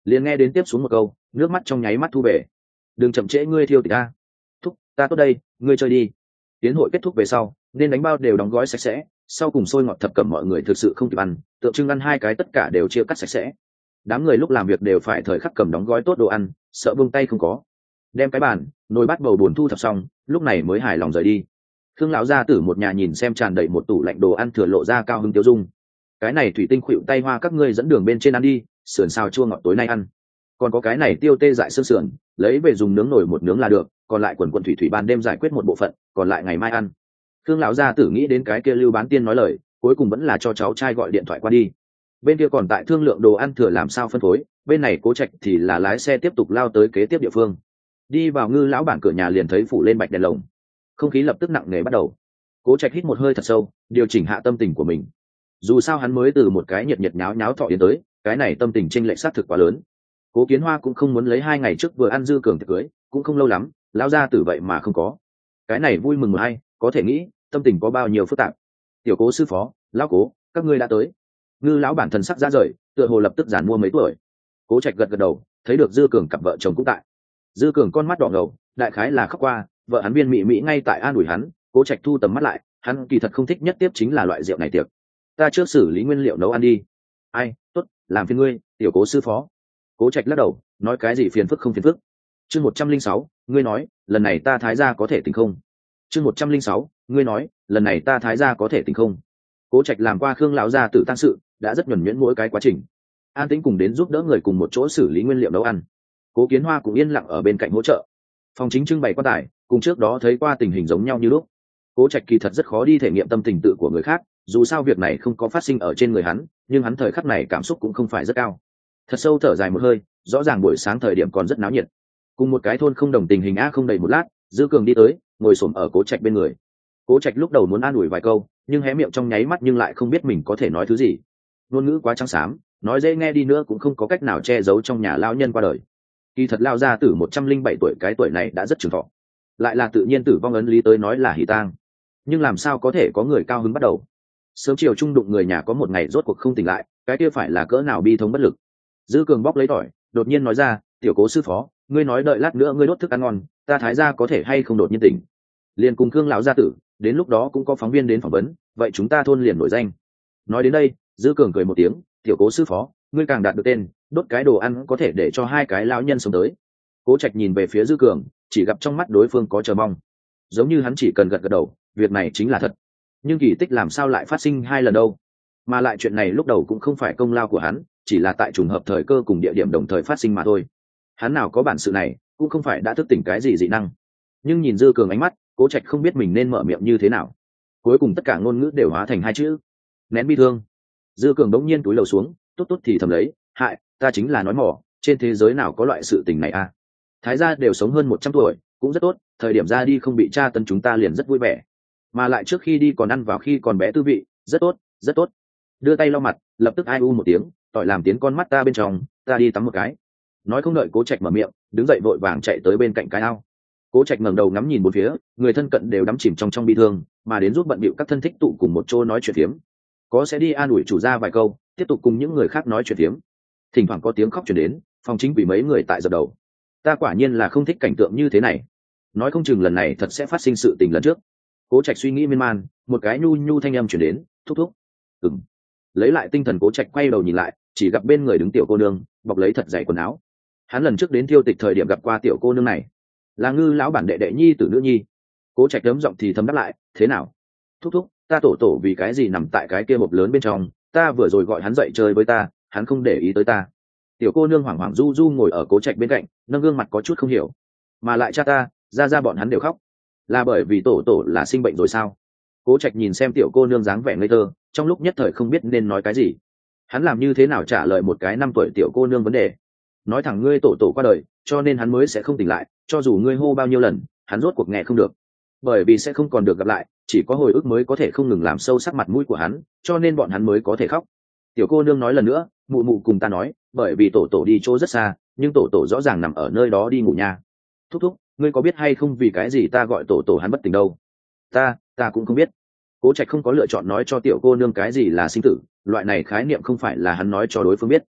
liền nghe đến tiếp xuống một câu, nước mắt trong nháy mắt thu về. Đừng chậm trễ ngươi thiêu tịch ta. Thúc, ta tốt đây, ngươi chơi đi. Tiến hội kết thúc về sau, nên đánh bao đều đóng gói sạch sẽ, sau cùng xôi ngọt thập cẩm mọi người thực sự không kịp ăn, tượng trưng ăn hai cái tất cả đều chia cắt sạch sẽ. Đám người lúc làm việc đều phải thời khắc cầm đóng gói tốt đồ ăn, sợ buông tay không có. Đem cái bàn, nồi bát bầu buồn thu thập xong, lúc này mới hài lòng rời đi. Khương lão gia tử một nhà nhìn xem tràn đầy một tủ lạnh đồ ăn thừa lộ ra cao hứng tiêu dung. Cái này thủy tinh khuỵu tay hoa các ngươi dẫn đường bên trên ăn đi, sườn xào chua ngọt tối nay ăn. Còn có cái này tiêu tê dại xương sườn, lấy về dùng nướng nổi một nướng là được, còn lại quần thủy thủy ban đêm giải quyết một bộ phận, còn lại ngày mai ăn. Khương lão gia tử nghĩ đến cái kia Lưu Bán Tiên nói lời, cuối cùng vẫn là cho cháu trai gọi điện thoại qua đi. Bên kia còn tại thương lượng đồ ăn thừa làm sao phân phối, bên này Cố Trạch thì là lái xe tiếp tục lao tới kế tiếp địa phương. Đi vào Ngư lão bản cửa nhà liền thấy phủ lên bạch đèn lồng, không khí lập tức nặng nề bắt đầu. Cố Trạch hít một hơi thật sâu, điều chỉnh hạ tâm tình của mình. Dù sao hắn mới từ một cái nhiệt nhiệt nháo nháo thọ yến tới, cái này tâm tình chênh lệch sát thực quá lớn. Cố Kiến Hoa cũng không muốn lấy 2 ngày trước vừa ăn dư cường tiệc cưới, cũng không lâu lắm, lão gia tử vậy mà không có. Cái này vui mừng hay, có thể nghĩ, tâm tình có bao nhiêu phức tạp. Tiểu Cố sư phó, lão Cố, các ngươi đã tới. Ngư lão bản thần sắc ra rời, tựa hồ lập tức giàn mua mấy tuổi. Cố Trạch gật gật đầu, thấy được dư cường cặp vợ chồng cũng tại. Dư cường con mắt đỏ ngầu, đại khái là khóc qua, vợ hắn Viên Mị Mị ngay tại an ủi hắn. Cố Trạch thu tầm mắt lại, hắn kỳ thật không thích nhất tiếp chính là loại rượu này tiệc. Ta trước xử lý nguyên liệu nấu ăn đi. Ai, tốt, làm phiền ngươi, Tiểu Cố sư phó. Cố Trạch lắc đầu, nói cái gì phiền phức không phiền phức. Chương 106, ngươi nói, lần này ta thái gia có thể tỉnh không? Chương 106, ngươi nói, lần này ta thái gia có thể tỉnh không? Cố Trạch làm qua Khương lão gia tử tang sự, đã rất nhuần nhuyễn mỗi cái quá trình. An Tĩnh cùng đến giúp đỡ người cùng một chỗ xử lý nguyên liệu nấu ăn. Cố Kiến Hoa cũng yên lặng ở bên cạnh hỗ trợ. Phòng chính trưng bày quan tài, cùng trước đó thấy qua tình hình giống nhau như lúc. Cố Trạch kỳ thật rất khó đi thể nghiệm tâm tình tự của người khác, dù sao việc này không có phát sinh ở trên người hắn, nhưng hắn thời khắc này cảm xúc cũng không phải rất cao. Thật sâu thở dài một hơi, rõ ràng buổi sáng thời điểm còn rất náo nhiệt. Cùng một cái thôn không đồng tình hình không đầy một lát, Dư Cường đi tới, ngồi xổm ở Cố Trạch bên người. Cố Trạch lúc đầu muốn an ủi vài câu, nhưng hé miệng trong nháy mắt nhưng lại không biết mình có thể nói thứ gì. Ngôn ngữ quá trắng xám, nói dễ nghe đi nữa cũng không có cách nào che giấu trong nhà lão nhân qua đời. Kỳ thật lao gia tử 107 tuổi, cái tuổi này đã rất trường thọ, lại là tự nhiên tử vong ấn lý tới nói là hỉ tang, nhưng làm sao có thể có người cao hứng bắt đầu. Sớm chiều trung đụng người nhà có một ngày rốt cuộc không tỉnh lại, cái kia phải là cỡ nào bi thống bất lực. Dư Cường bóc lấy tỏi, đột nhiên nói ra, Tiểu Cố sư phó, ngươi nói đợi lát nữa ngươi đốt thức ăn ngon, ta thái gia có thể hay không đột nhiên tỉnh. Liền cùng Khương lão gia tử, đến lúc đó cũng có phóng viên đến phỏng vấn, vậy chúng ta thôn liền nổi danh. Nói đến đây, Dư Cường cười một tiếng, Tiểu Cố sư phó, ngươi càng đạt được tên, đốt cái đồ ăn có thể để cho hai cái lão nhân sống tới. Cố Trạch nhìn về phía Dư Cường, chỉ gặp trong mắt đối phương có chờ mong, giống như hắn chỉ cần gật gật đầu, việc này chính là thật. Nhưng kỳ tích làm sao lại phát sinh 2 lần đâu? Mà lại chuyện này lúc đầu cũng không phải công lao của hắn, chỉ là tại trùng hợp thời cơ cùng địa điểm đồng thời phát sinh mà thôi. Hắn nào có bản sự này, cũng không phải đã thức tỉnh cái gì dị năng. Nhưng nhìn Dư Cường ánh mắt, Cố Trạch không biết mình nên mở miệng như thế nào. Cuối cùng tất cả ngôn ngữ đều hóa thành 2 chữ: nén bi thương. Dư Cường đống nhiên túi lầu xuống, tốt tốt thì thầm lấy, hại, ta chính là nói mỏ, trên thế giới nào có loại sự tình này à? Thái gia đều sống hơn 100 tuổi, cũng rất tốt, thời điểm ra đi không bị tra tấn chúng ta liền rất vui vẻ. Mà lại trước khi đi còn ăn vào khi còn bé tư vị, rất tốt, rất tốt. Đưa tay lau mặt, lập tức ai u một tiếng, tỏi làm tiến con mắt ta bên trong, ta đi tắm một cái. Nói không đợi Cố Trạch mở miệng, đứng dậy vội vàng chạy tới bên cạnh cái ao. Cố Trạch ngẩng đầu ngắm nhìn bốn phía, người thân cận đều đắm chìm trong bi thương, mà đến giúp bận bịu các thân thích tụ cùng một chỗ nói chuyện phiếm. Có sẽ đi an ủi chủ gia vài câu, tiếp tục cùng những người khác nói chuyện phiếm. Thỉnh thoảng có tiếng khóc truyền đến, phòng chính vì mấy người tại dập đầu. Ta quả nhiên là không thích cảnh tượng như thế này, nói không chừng lần này thật sẽ phát sinh sự tình lần trước. Cố Trạch suy nghĩ miên man, một cái nhu nhu thanh âm truyền đến, thúc thúc. Ừm. Lấy lại tinh thần, Cố Trạch quay đầu nhìn lại, chỉ gặp bên người đứng tiểu cô nương, bọc lấy thật dày quần áo. Hắn lần trước đến Tiêu Tịch thời điểm gặp qua tiểu cô nương này, là Ngư lão bản đệ đệ nhi tử nữ nhi. Cố Trạch đớm giọng thì thầm đáp lại, thế nào? Thúc thúc, ta tổ vì cái gì nằm tại cái kia hộp lớn bên trong, ta vừa rồi gọi hắn dậy chơi với ta, hắn không để ý tới ta. Tiểu cô nương hoảng hoảng du du ngồi ở Cố Trạch bên cạnh, nâng gương mặt có chút không hiểu. Mà lại cha ta, ra bọn hắn đều khóc, là bởi vì tổ là sinh bệnh rồi sao? Cố Trạch nhìn xem tiểu cô nương dáng vẻ ngây thơ, trong lúc nhất thời không biết nên nói cái gì. Hắn làm như thế nào trả lời một cái 5 tuổi tiểu cô nương vấn đề? Nói thẳng ngươi tổ qua đời, cho nên hắn mới sẽ không tỉnh lại, cho dù ngươi hô bao nhiêu lần, hắn rốt cuộc nghe không được. Bởi vì sẽ không còn được gặp lại, chỉ có hồi ức mới có thể không ngừng làm sâu sắc mặt mũi của hắn, cho nên bọn hắn mới có thể khóc. Tiểu cô nương nói lần nữa, mụ mụ cùng ta nói, bởi vì tổ đi chỗ rất xa, nhưng tổ rõ ràng nằm ở nơi đó đi ngủ nha. Thúc thúc, ngươi có biết hay không vì cái gì ta gọi tổ hắn bất tỉnh đâu? Ta cũng không biết. Cố Trạch không có lựa chọn nói cho tiểu cô nương cái gì là sinh tử, loại này khái niệm không phải là hắn nói cho đối phương biết,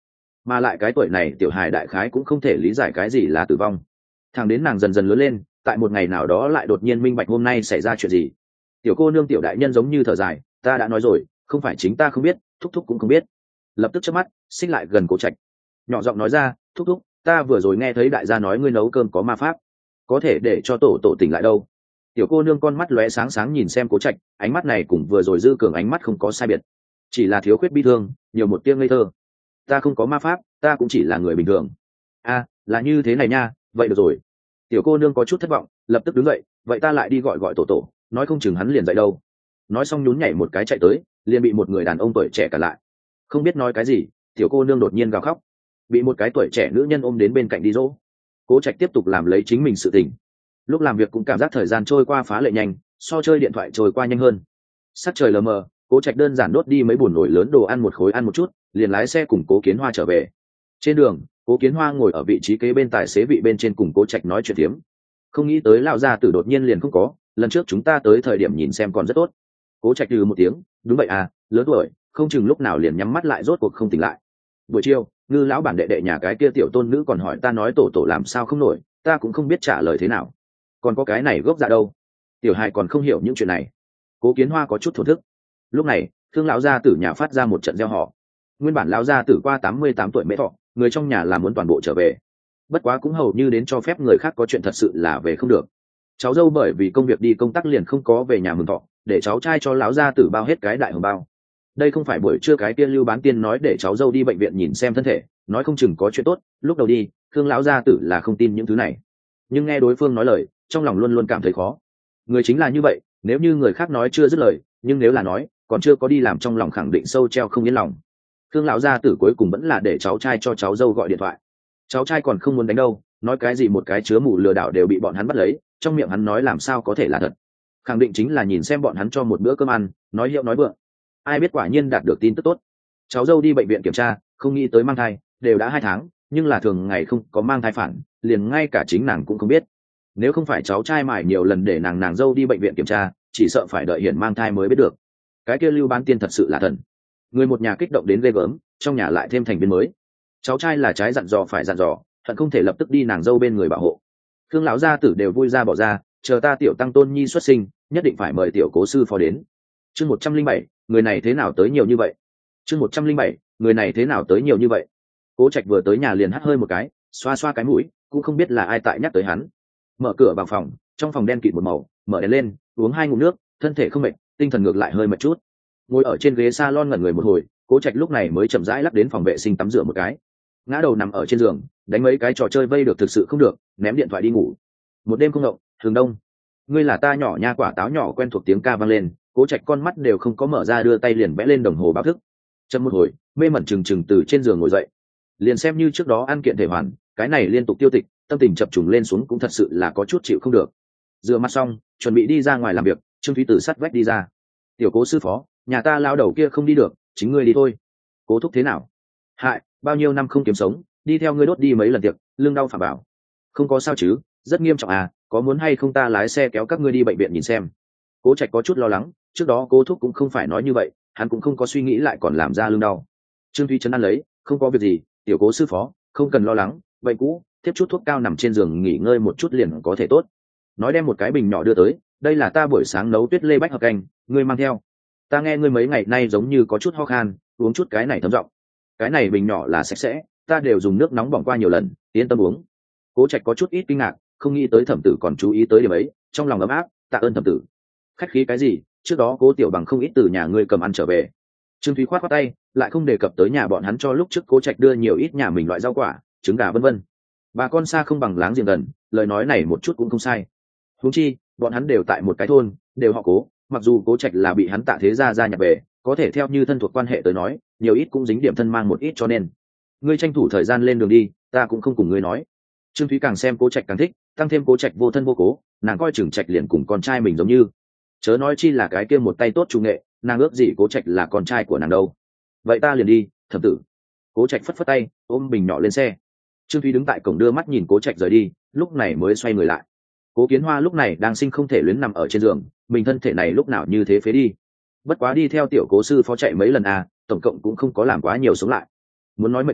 mà lại cái tuổi này tiểu hài đại khái cũng không thể lý giải cái gì là tử vong. Thằng đến nàng dần dần lớn lên, tại một ngày nào đó lại đột nhiên minh bạch hôm nay xảy ra chuyện gì. Tiểu cô nương tiểu đại nhân giống như thở dài, ta đã nói rồi, không phải chính ta không biết, thúc thúc cũng không biết. Lập tức chớp mắt xích lại gần Cố Trạch, nhỏ giọng nói ra, thúc thúc, ta vừa rồi nghe thấy đại gia nói ngươi nấu cơm có ma pháp, có thể để cho tổ tổ tỉnh lại đâu. Tiểu cô nương con mắt lóe sáng sáng nhìn xem Cố Trạch, ánh mắt này cùng vừa rồi dư cường ánh mắt không có sai biệt, chỉ là thiếu khuyết bi thương, nhiều một tia ngây thơ. Ta không có ma pháp, ta cũng chỉ là người bình thường. A, là như thế này nha, vậy được rồi. Tiểu cô nương có chút thất vọng, lập tức đứng dậy, vậy ta lại đi gọi gọi tổ tổ, nói không chừng hắn liền dậy đâu. Nói xong nhún nhảy một cái chạy tới, liền bị một người đàn ông tuổi trẻ cản lại. Không biết nói cái gì, tiểu cô nương đột nhiên gào khóc, bị một cái tuổi trẻ nữ nhân ôm đến bên cạnh đi dỗ. Cố Trạch tiếp tục làm lấy chính mình sự tình. Lúc làm việc cũng cảm giác thời gian trôi qua phá lệ nhanh, so chơi điện thoại trôi qua nhanh hơn. Sắc trời lờ mờ, Cố Trạch đơn giản đốt đi mấy bùn nồi lớn đồ ăn một khối ăn một chút, liền lái xe cùng Cố Kiến Hoa trở về. Trên đường, Cố Kiến Hoa ngồi ở vị trí kế bên tài xế vị bên trên cùng Cố Trạch nói chuyện tiếm. Không nghĩ tới lão gia tử đột nhiên liền không có, lần trước chúng ta tới thời điểm nhìn xem còn rất tốt. Cố Trạch từ một tiếng, đúng vậy à, lớn tuổi, không chừng lúc nào liền nhắm mắt lại rốt cuộc không tỉnh lại. Buổi chiều, Ngư lão bản đệ đệ nhà cái kia tiểu tôn nữ còn hỏi ta nói tổ tổ làm sao không nổi, ta cũng không biết trả lời thế nào. Còn có cái này gốc dạ đâu? Tiểu hài còn không hiểu những chuyện này. Cố Kiến Hoa có chút thổ thức. Lúc này, Thương lão gia tử nhà phát ra một trận reo hò. Nguyên bản lão gia tử qua 88 tuổi mễ thọ, người trong nhà làm muốn toàn bộ trở về. Bất quá cũng hầu như đến cho phép người khác có chuyện thật sự là về không được. Cháu dâu bởi vì công việc đi công tác liền không có về nhà mừng thọ, để cháu trai cho lão gia tử bao hết cái đại hồng bao. Đây không phải buổi trưa cái tiên Lưu Bán Tiên nói để cháu dâu đi bệnh viện nhìn xem thân thể, nói không chừng có chuyện tốt. Lúc đầu đi, Thương lão gia tử là không tin những thứ này, nhưng nghe đối phương nói lời, trong lòng luôn luôn cảm thấy khó. Người chính là như vậy, nếu như người khác nói chưa dứt lời, nhưng nếu là nói còn chưa có đi làm, trong lòng khẳng định sâu treo không yên lòng. Thương lão gia tử cuối cùng vẫn là để cháu trai cho cháu dâu gọi điện thoại. Cháu trai còn không muốn đánh đâu, nói cái gì một cái chứa mù lừa đảo đều bị bọn hắn bắt lấy, trong miệng hắn nói làm sao có thể là thật, khẳng định chính là nhìn xem bọn hắn cho một bữa cơm ăn, nói hiệu nói vượng. Ai biết quả nhiên đạt được tin tức tốt. Cháu dâu đi bệnh viện kiểm tra, không nghĩ tới mang thai, đều đã 2 tháng, nhưng là thường ngày không có mang thai phản, liền ngay cả chính nàng cũng không biết. Nếu không phải cháu trai mải nhiều lần để nàng dâu đi bệnh viện kiểm tra, chỉ sợ phải đợi Hiển mang thai mới biết được. Cái kia Lưu Bán Tiên thật sự là thần. Người một nhà kích động đến ghê gớm, trong nhà lại thêm thành viên mới. Cháu trai là trái dặn dò phải dặn dò, hận không thể lập tức đi nàng dâu bên người bảo hộ. Thương lão gia tử đều vui ra bỏ ra, chờ ta tiểu tăng tôn nhi xuất sinh, nhất định phải mời tiểu cố sư phó đến. Chương 107, người này thế nào tới nhiều như vậy? Chương 107, người này thế nào tới nhiều như vậy? Cố Trạch vừa tới nhà liền hắt hơi một cái, xoa xoa cái mũi, cũng không biết là ai tại nhắc tới hắn. Mở cửa vào phòng, trong phòng đen kịt một màu, mở đèn lên, uống 2 ngụm nước, thân thể không mệt, tinh thần ngược lại hơi mệt chút. Ngồi ở trên ghế salon ngẩn người một hồi, Cố Trạch lúc này mới chậm rãi lắc đến phòng vệ sinh tắm rửa một cái. Ngã đầu nằm ở trên giường, đánh mấy cái trò chơi vây được thực sự không được, ném điện thoại đi ngủ. Một đêm không động, Thường Đông, ngươi là ta nhỏ nha, quả táo nhỏ quen thuộc tiếng ca vang lên. Cố Trạch con mắt đều không có mở ra, đưa tay liền vẽ lên đồng hồ báo thức. Chậm một hồi, mê mẩn chừng từ trên giường ngồi dậy. Liền xem như trước đó ăn kiện thể hoàn, cái này liên tục tiêu tịch, tâm tình chập trùng lên xuống cũng thật sự là có chút chịu không được. Rửa mặt xong, chuẩn bị đi ra ngoài làm việc, Trương Thúy từ sắt vách đi ra. Tiểu Cố sư phó, nhà ta lao đầu kia không đi được, chính ngươi đi thôi. Cố thúc thế nào? Hại, bao nhiêu năm không kiếm sống, đi theo ngươi đốt đi mấy lần tiệc, lưng đau phà bảo. Không có sao chứ, rất nghiêm trọng à, có muốn hay không ta lái xe kéo các ngươi đi bệnh viện nhìn xem? Cố Trạch có chút lo lắng, trước đó Cố thúc cũng không phải nói như vậy, hắn cũng không có suy nghĩ lại còn làm ra lưng đau. Trương Thúy chấn an lấy, không có việc gì, tiểu Cố sư phó, không cần lo lắng, bệnh cũ, tiếp chút thuốc cao nằm trên giường nghỉ ngơi một chút liền có thể tốt. Nói đem một cái bình nhỏ đưa tới, đây là ta buổi sáng nấu tuyết lê bách hợp canh, ngươi mang theo. Ta nghe ngươi mấy ngày nay giống như có chút ho khan, uống chút cái này thấm giọng. Cái này bình nhỏ là sạch sẽ, ta đều dùng nước nóng bỏng qua nhiều lần, yên tâm uống. Cố Trạch có chút ít kinh ngạc, không nghĩ tới thẩm tử còn chú ý tới điểm ấy, trong lòng ấm áp, tạ ơn thẩm tử. Khách khí cái gì, trước đó Cố tiểu bằng không ít từ nhà ngươi cầm ăn trở về. Trương Thúy khoát khoát tay, lại không đề cập tới nhà bọn hắn cho lúc trước Cố Trạch đưa nhiều ít nhà mình loại rau quả, trứng gà vân vân. Bà con xa không bằng láng giềng gần, lời nói này một chút cũng không sai. Huống chi, bọn hắn đều tại một cái thôn, đều họ Cố, mặc dù Cố Trạch là bị hắn Tạ Thế gia nhập về, có thể theo như thân thuộc quan hệ tới nói, nhiều ít cũng dính điểm thân mang một ít, cho nên ngươi tranh thủ thời gian lên đường đi, ta cũng không cùng ngươi nói. Trương Thúy càng xem Cố Trạch càng thích, tăng thêm Cố Trạch vô thân vô cố, nàng coi chừng Trạch liền cùng con trai mình giống như. Chớ nói chi là cái kia một tay tốt trung nghệ, nàng ước gì Cố Trạch là con trai của nàng đâu. Vậy ta liền đi, thẩm tử. Cố Trạch phất phất tay, ôm bình nhỏ lên xe. Trương Thúy đứng tại cổng đưa mắt nhìn Cố Trạch rời đi, lúc này mới xoay người lại. Cố Kiến Hoa lúc này đang sinh không thể luyến nằm ở trên giường, mình thân thể này lúc nào như thế phế đi. Bất quá đi theo tiểu Cố sư phó chạy mấy lần à, tổng cộng cũng không có làm quá nhiều sống lại. Muốn nói mệt mỏi,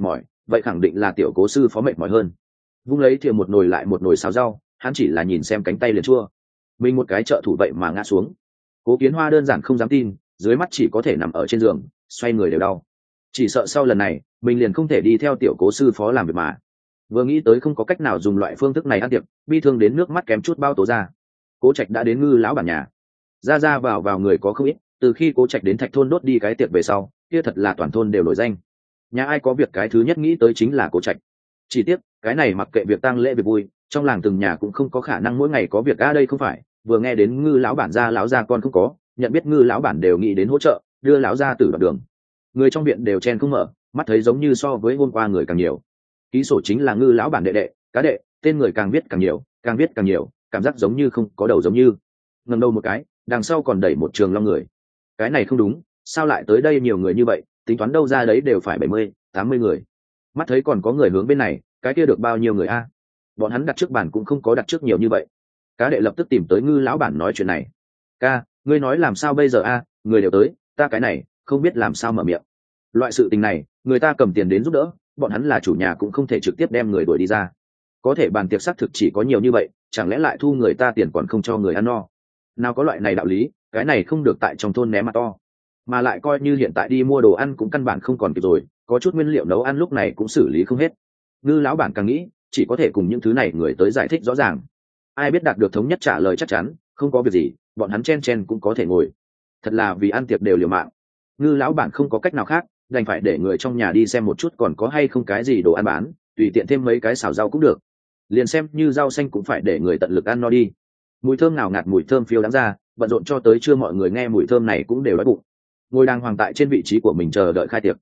vậy khẳng định là tiểu cố sư phó mệt mỏi hơn. Vung lấy thìa một nồi lại một nồi xào rau, hắn chỉ là nhìn xem cánh tay liền chua. Mình một cái trợ thủ vậy mà ngã xuống. Cố Kiến Hoa đơn giản không dám tin, dưới mắt chỉ có thể nằm ở trên giường, xoay người đều đau. Chỉ sợ sau lần này mình liền không thể đi theo tiểu cố sư phó làm việc mà. Vừa nghĩ tới không có cách nào dùng loại phương thức này ăn tiệc, bi thương đến nước mắt kém chút bao tố ra. Cố Trạch đã đến Ngư lão bản nhà, ra vào người có không ít. Từ khi Cố Trạch đến Thạch thôn đốt đi cái tiệc về sau, kia thật là toàn thôn đều nổi danh. Nhà ai có việc cái thứ nhất nghĩ tới chính là Cố Trạch. Chỉ tiếc cái này mặc kệ việc tang lễ việc vui, trong làng từng nhà cũng không có khả năng mỗi ngày có việc đây không phải. Vừa nghe đến Ngư lão bản gia lão gia con không có, nhận biết Ngư lão bản đều nghĩ đến hỗ trợ đưa lão gia tử đoạn đường. Người trong viện đều chen không mở, mắt thấy giống như so với hôm qua người càng nhiều. Ký sổ chính là Ngư lão bản đệ đệ, cá đệ, tên người càng viết càng nhiều, càng viết càng nhiều, cảm giác giống như không có đầu giống như. Ngẩng đầu một cái, đằng sau còn đẩy một trường long người. Cái này không đúng, sao lại tới đây nhiều người như vậy, tính toán đâu ra đấy đều phải 70-80 người. Mắt thấy còn có người hướng bên này, cái kia được bao nhiêu người a? Bọn hắn đặt trước bản cũng không có đặt trước nhiều như vậy. Cá đệ lập tức tìm tới Ngư lão bản nói chuyện này. Ca, ngươi nói làm sao bây giờ a? Người đều tới, ta cái này không biết làm sao mở miệng. Loại sự tình này, người ta cầm tiền đến giúp đỡ, bọn hắn là chủ nhà cũng không thể trực tiếp đem người đuổi đi ra. Có thể bàn tiệc xác thực chỉ có nhiều như vậy, chẳng lẽ lại thu người ta tiền còn không cho người ăn no? Nào có loại này đạo lý, cái này không được tại trong thôn ném mặt to. Mà lại coi như hiện tại đi mua đồ ăn cũng căn bản không còn kịp rồi, có chút nguyên liệu nấu ăn lúc này cũng xử lý không hết. Ngư lão bản càng nghĩ, chỉ có thể cùng những thứ này người tới giải thích rõ ràng. Ai biết đạt được thống nhất trả lời chắc chắn, không có việc gì, bọn hắn chen cũng có thể ngồi. Thật là vì ăn tiệc đều liều mạng. Ngư lão bản không có cách nào khác, đành phải để người trong nhà đi xem một chút còn có hay không cái gì đồ ăn bán, tùy tiện thêm mấy cái xào rau cũng được. Liền xem như rau xanh cũng phải để người tận lực ăn no đi. Mùi thơm nào ngạt mùi thơm phiêu đáng ra, bận rộn cho tới trưa mọi người nghe mùi thơm này cũng đều đói bụng. Ngồi đàng hoàng tại trên vị trí của mình chờ đợi khai tiệc.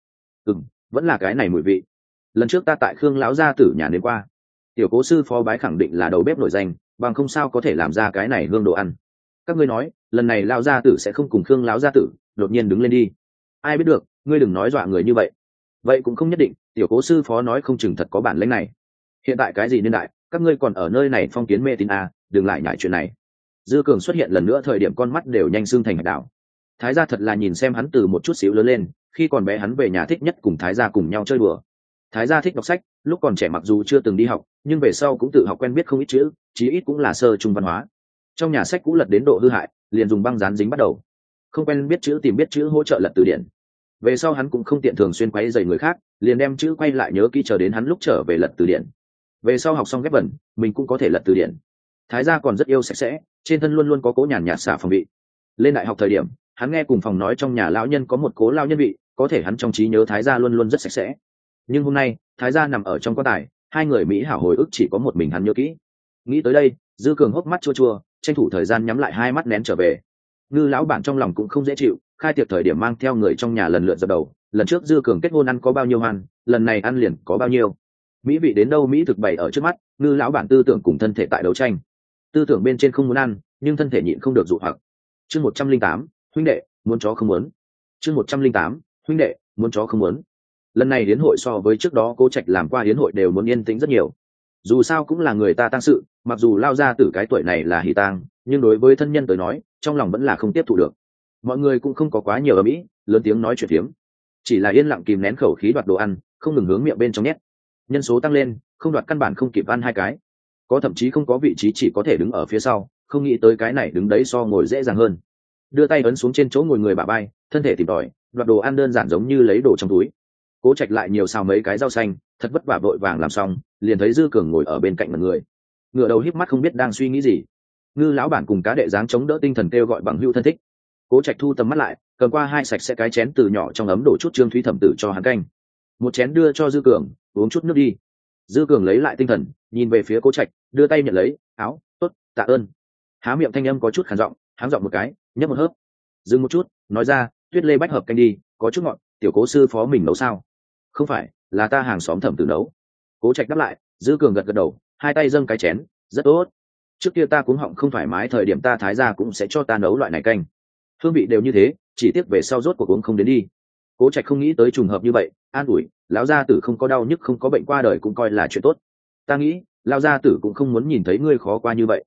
Vẫn là cái này mùi vị. Lần trước ta tại Khương lão gia tử nhà đến qua, tiểu cố sư phó bái khẳng định là đầu bếp nổi danh, bằng không sao có thể làm ra cái này hương đồ ăn. Các ngươi nói, lần này lão gia tử sẽ không cùng Khương lão gia tử đột nhiên đứng lên đi. Ai biết được, ngươi đừng nói dọa người như vậy. Vậy cũng không nhất định, tiểu cố sư phó nói không chừng thật có bản lĩnh này. Hiện tại cái gì niên đại, các ngươi còn ở nơi này phong kiến mê tín à, đừng lại nhải chuyện này. Dư Cường xuất hiện lần nữa thời điểm con mắt đều nhanh sưng thành hạt đảo. Thái gia thật là nhìn xem hắn từ một chút xíu lớn lên, khi còn bé hắn về nhà thích nhất cùng Thái gia cùng nhau chơi đùa. Thái gia thích đọc sách, lúc còn trẻ mặc dù chưa từng đi học, nhưng về sau cũng tự học quen biết không ít chữ, chí ít cũng là sơ trung văn hóa. Trong nhà sách cũ lật đến độ hư hại, liền dùng băng dán dính bắt đầu. Không quen biết chữ tìm biết chữ hỗ trợ lật từ điển. Về sau hắn cũng không tiện thường xuyên quay dày người khác, liền đem chữ quay lại nhớ kỹ chờ đến hắn lúc trở về lật từ điển. Về sau học xong ghép vần, mình cũng có thể lật từ điển. Thái gia còn rất yêu sạch sẽ, trên thân luôn luôn có cố nhàn nhạt xả phòng vị. Lên đại học thời điểm, hắn nghe cùng phòng nói trong nhà lão nhân có một cố lao nhân vị, có thể hắn trong trí nhớ Thái gia luôn luôn rất sạch sẽ. Nhưng hôm nay, Thái gia nằm ở trong quan tài, hai người mỹ hảo hồi ức chỉ có một mình hắn nhớ kỹ. Nghĩ tới đây, Dư Cường hốc mắt chua chua, tranh thủ thời gian nhắm lại hai mắt nén trở về. Ngư lão bản trong lòng cũng không dễ chịu, khai tiệc thời điểm mang theo người trong nhà lần lượt dập đầu. Lần trước Dư Cường kết hôn ăn có bao nhiêu hoan, lần này ăn liền có bao nhiêu. Mỹ vị đến đâu mỹ thực bày ở trước mắt, Ngư lão bản tư tưởng cùng thân thể tại đấu tranh. Tư tưởng bên trên không muốn ăn, nhưng thân thể nhịn không được dụ hoặc. Chương 108, huynh đệ, muốn chó không muốn. Chương 108, huynh đệ, muốn chó không muốn. Lần này hiến hội so với trước đó Cố Trạch làm qua hiến hội đều muốn yên tĩnh rất nhiều. Dù sao cũng là người ta tang sự, mặc dù lao ra từ cái tuổi này là hỉ tang, nhưng đối với thân nhân tới nói, trong lòng vẫn là không tiếp thụ được. Mọi người cũng không có quá nhiều ầm ĩ, lớn tiếng nói chuyện phiếm, chỉ là yên lặng kìm nén khẩu khí đoạt đồ ăn, không ngừng hướng miệng bên trong nhét. Nhân số tăng lên, không đoạt căn bản không kịp ăn hai cái, có thậm chí không có vị trí chỉ có thể đứng ở phía sau, không nghĩ tới cái này đứng đấy so ngồi dễ dàng hơn. Đưa tay ấn xuống trên chỗ ngồi người bả vai, thân thể tìm tòi, đoạt đồ ăn đơn giản giống như lấy đồ trong túi. Cố Trạch lại nhiều xào mấy cái rau xanh, thật vất vả vội vàng làm xong, liền thấy Dư Cường ngồi ở bên cạnh mọi người, ngửa đầu híp mắt không biết đang suy nghĩ gì. Ngư lão bản cùng cá đệ dáng chống đỡ tinh thần kêu gọi bằng hữu thân thích. Cố Trạch thu tầm mắt lại, cầm qua hai sạch sẽ cái chén từ nhỏ trong ấm đổ chút Trương Thúy Thẩm tử cho hắn canh, một chén đưa cho Dư Cường, uống chút nước đi. Dư Cường lấy lại tinh thần, nhìn về phía Cố Trạch, đưa tay nhận lấy, áo, tốt, tạ ơn. Há miệng thanh âm có chút khàn giọng, háng giọng một cái, nhấp một hớp, dừng một chút, nói ra, tuyết lê bách hợp canh đi, có chút ngọt, tiểu Cố sư phó mình nấu sao? Không phải, là ta hàng xóm Thẩm tử nấu. Cố Trạch đáp lại. Dư Cường gật gật đầu, hai tay dâng cái chén, rất tốt. Trước kia ta cuống họng không thoải mái thời điểm ta Thái gia cũng sẽ cho ta nấu loại này canh, hương vị đều như thế, chỉ tiếc về sau rốt cuộc uống không đến đi. Cố Trạch không nghĩ tới trùng hợp như vậy, an ủi, lão gia tử không có đau nhức không có bệnh qua đời cũng coi là chuyện tốt. Ta nghĩ lão gia tử cũng không muốn nhìn thấy ngươi khó qua như vậy.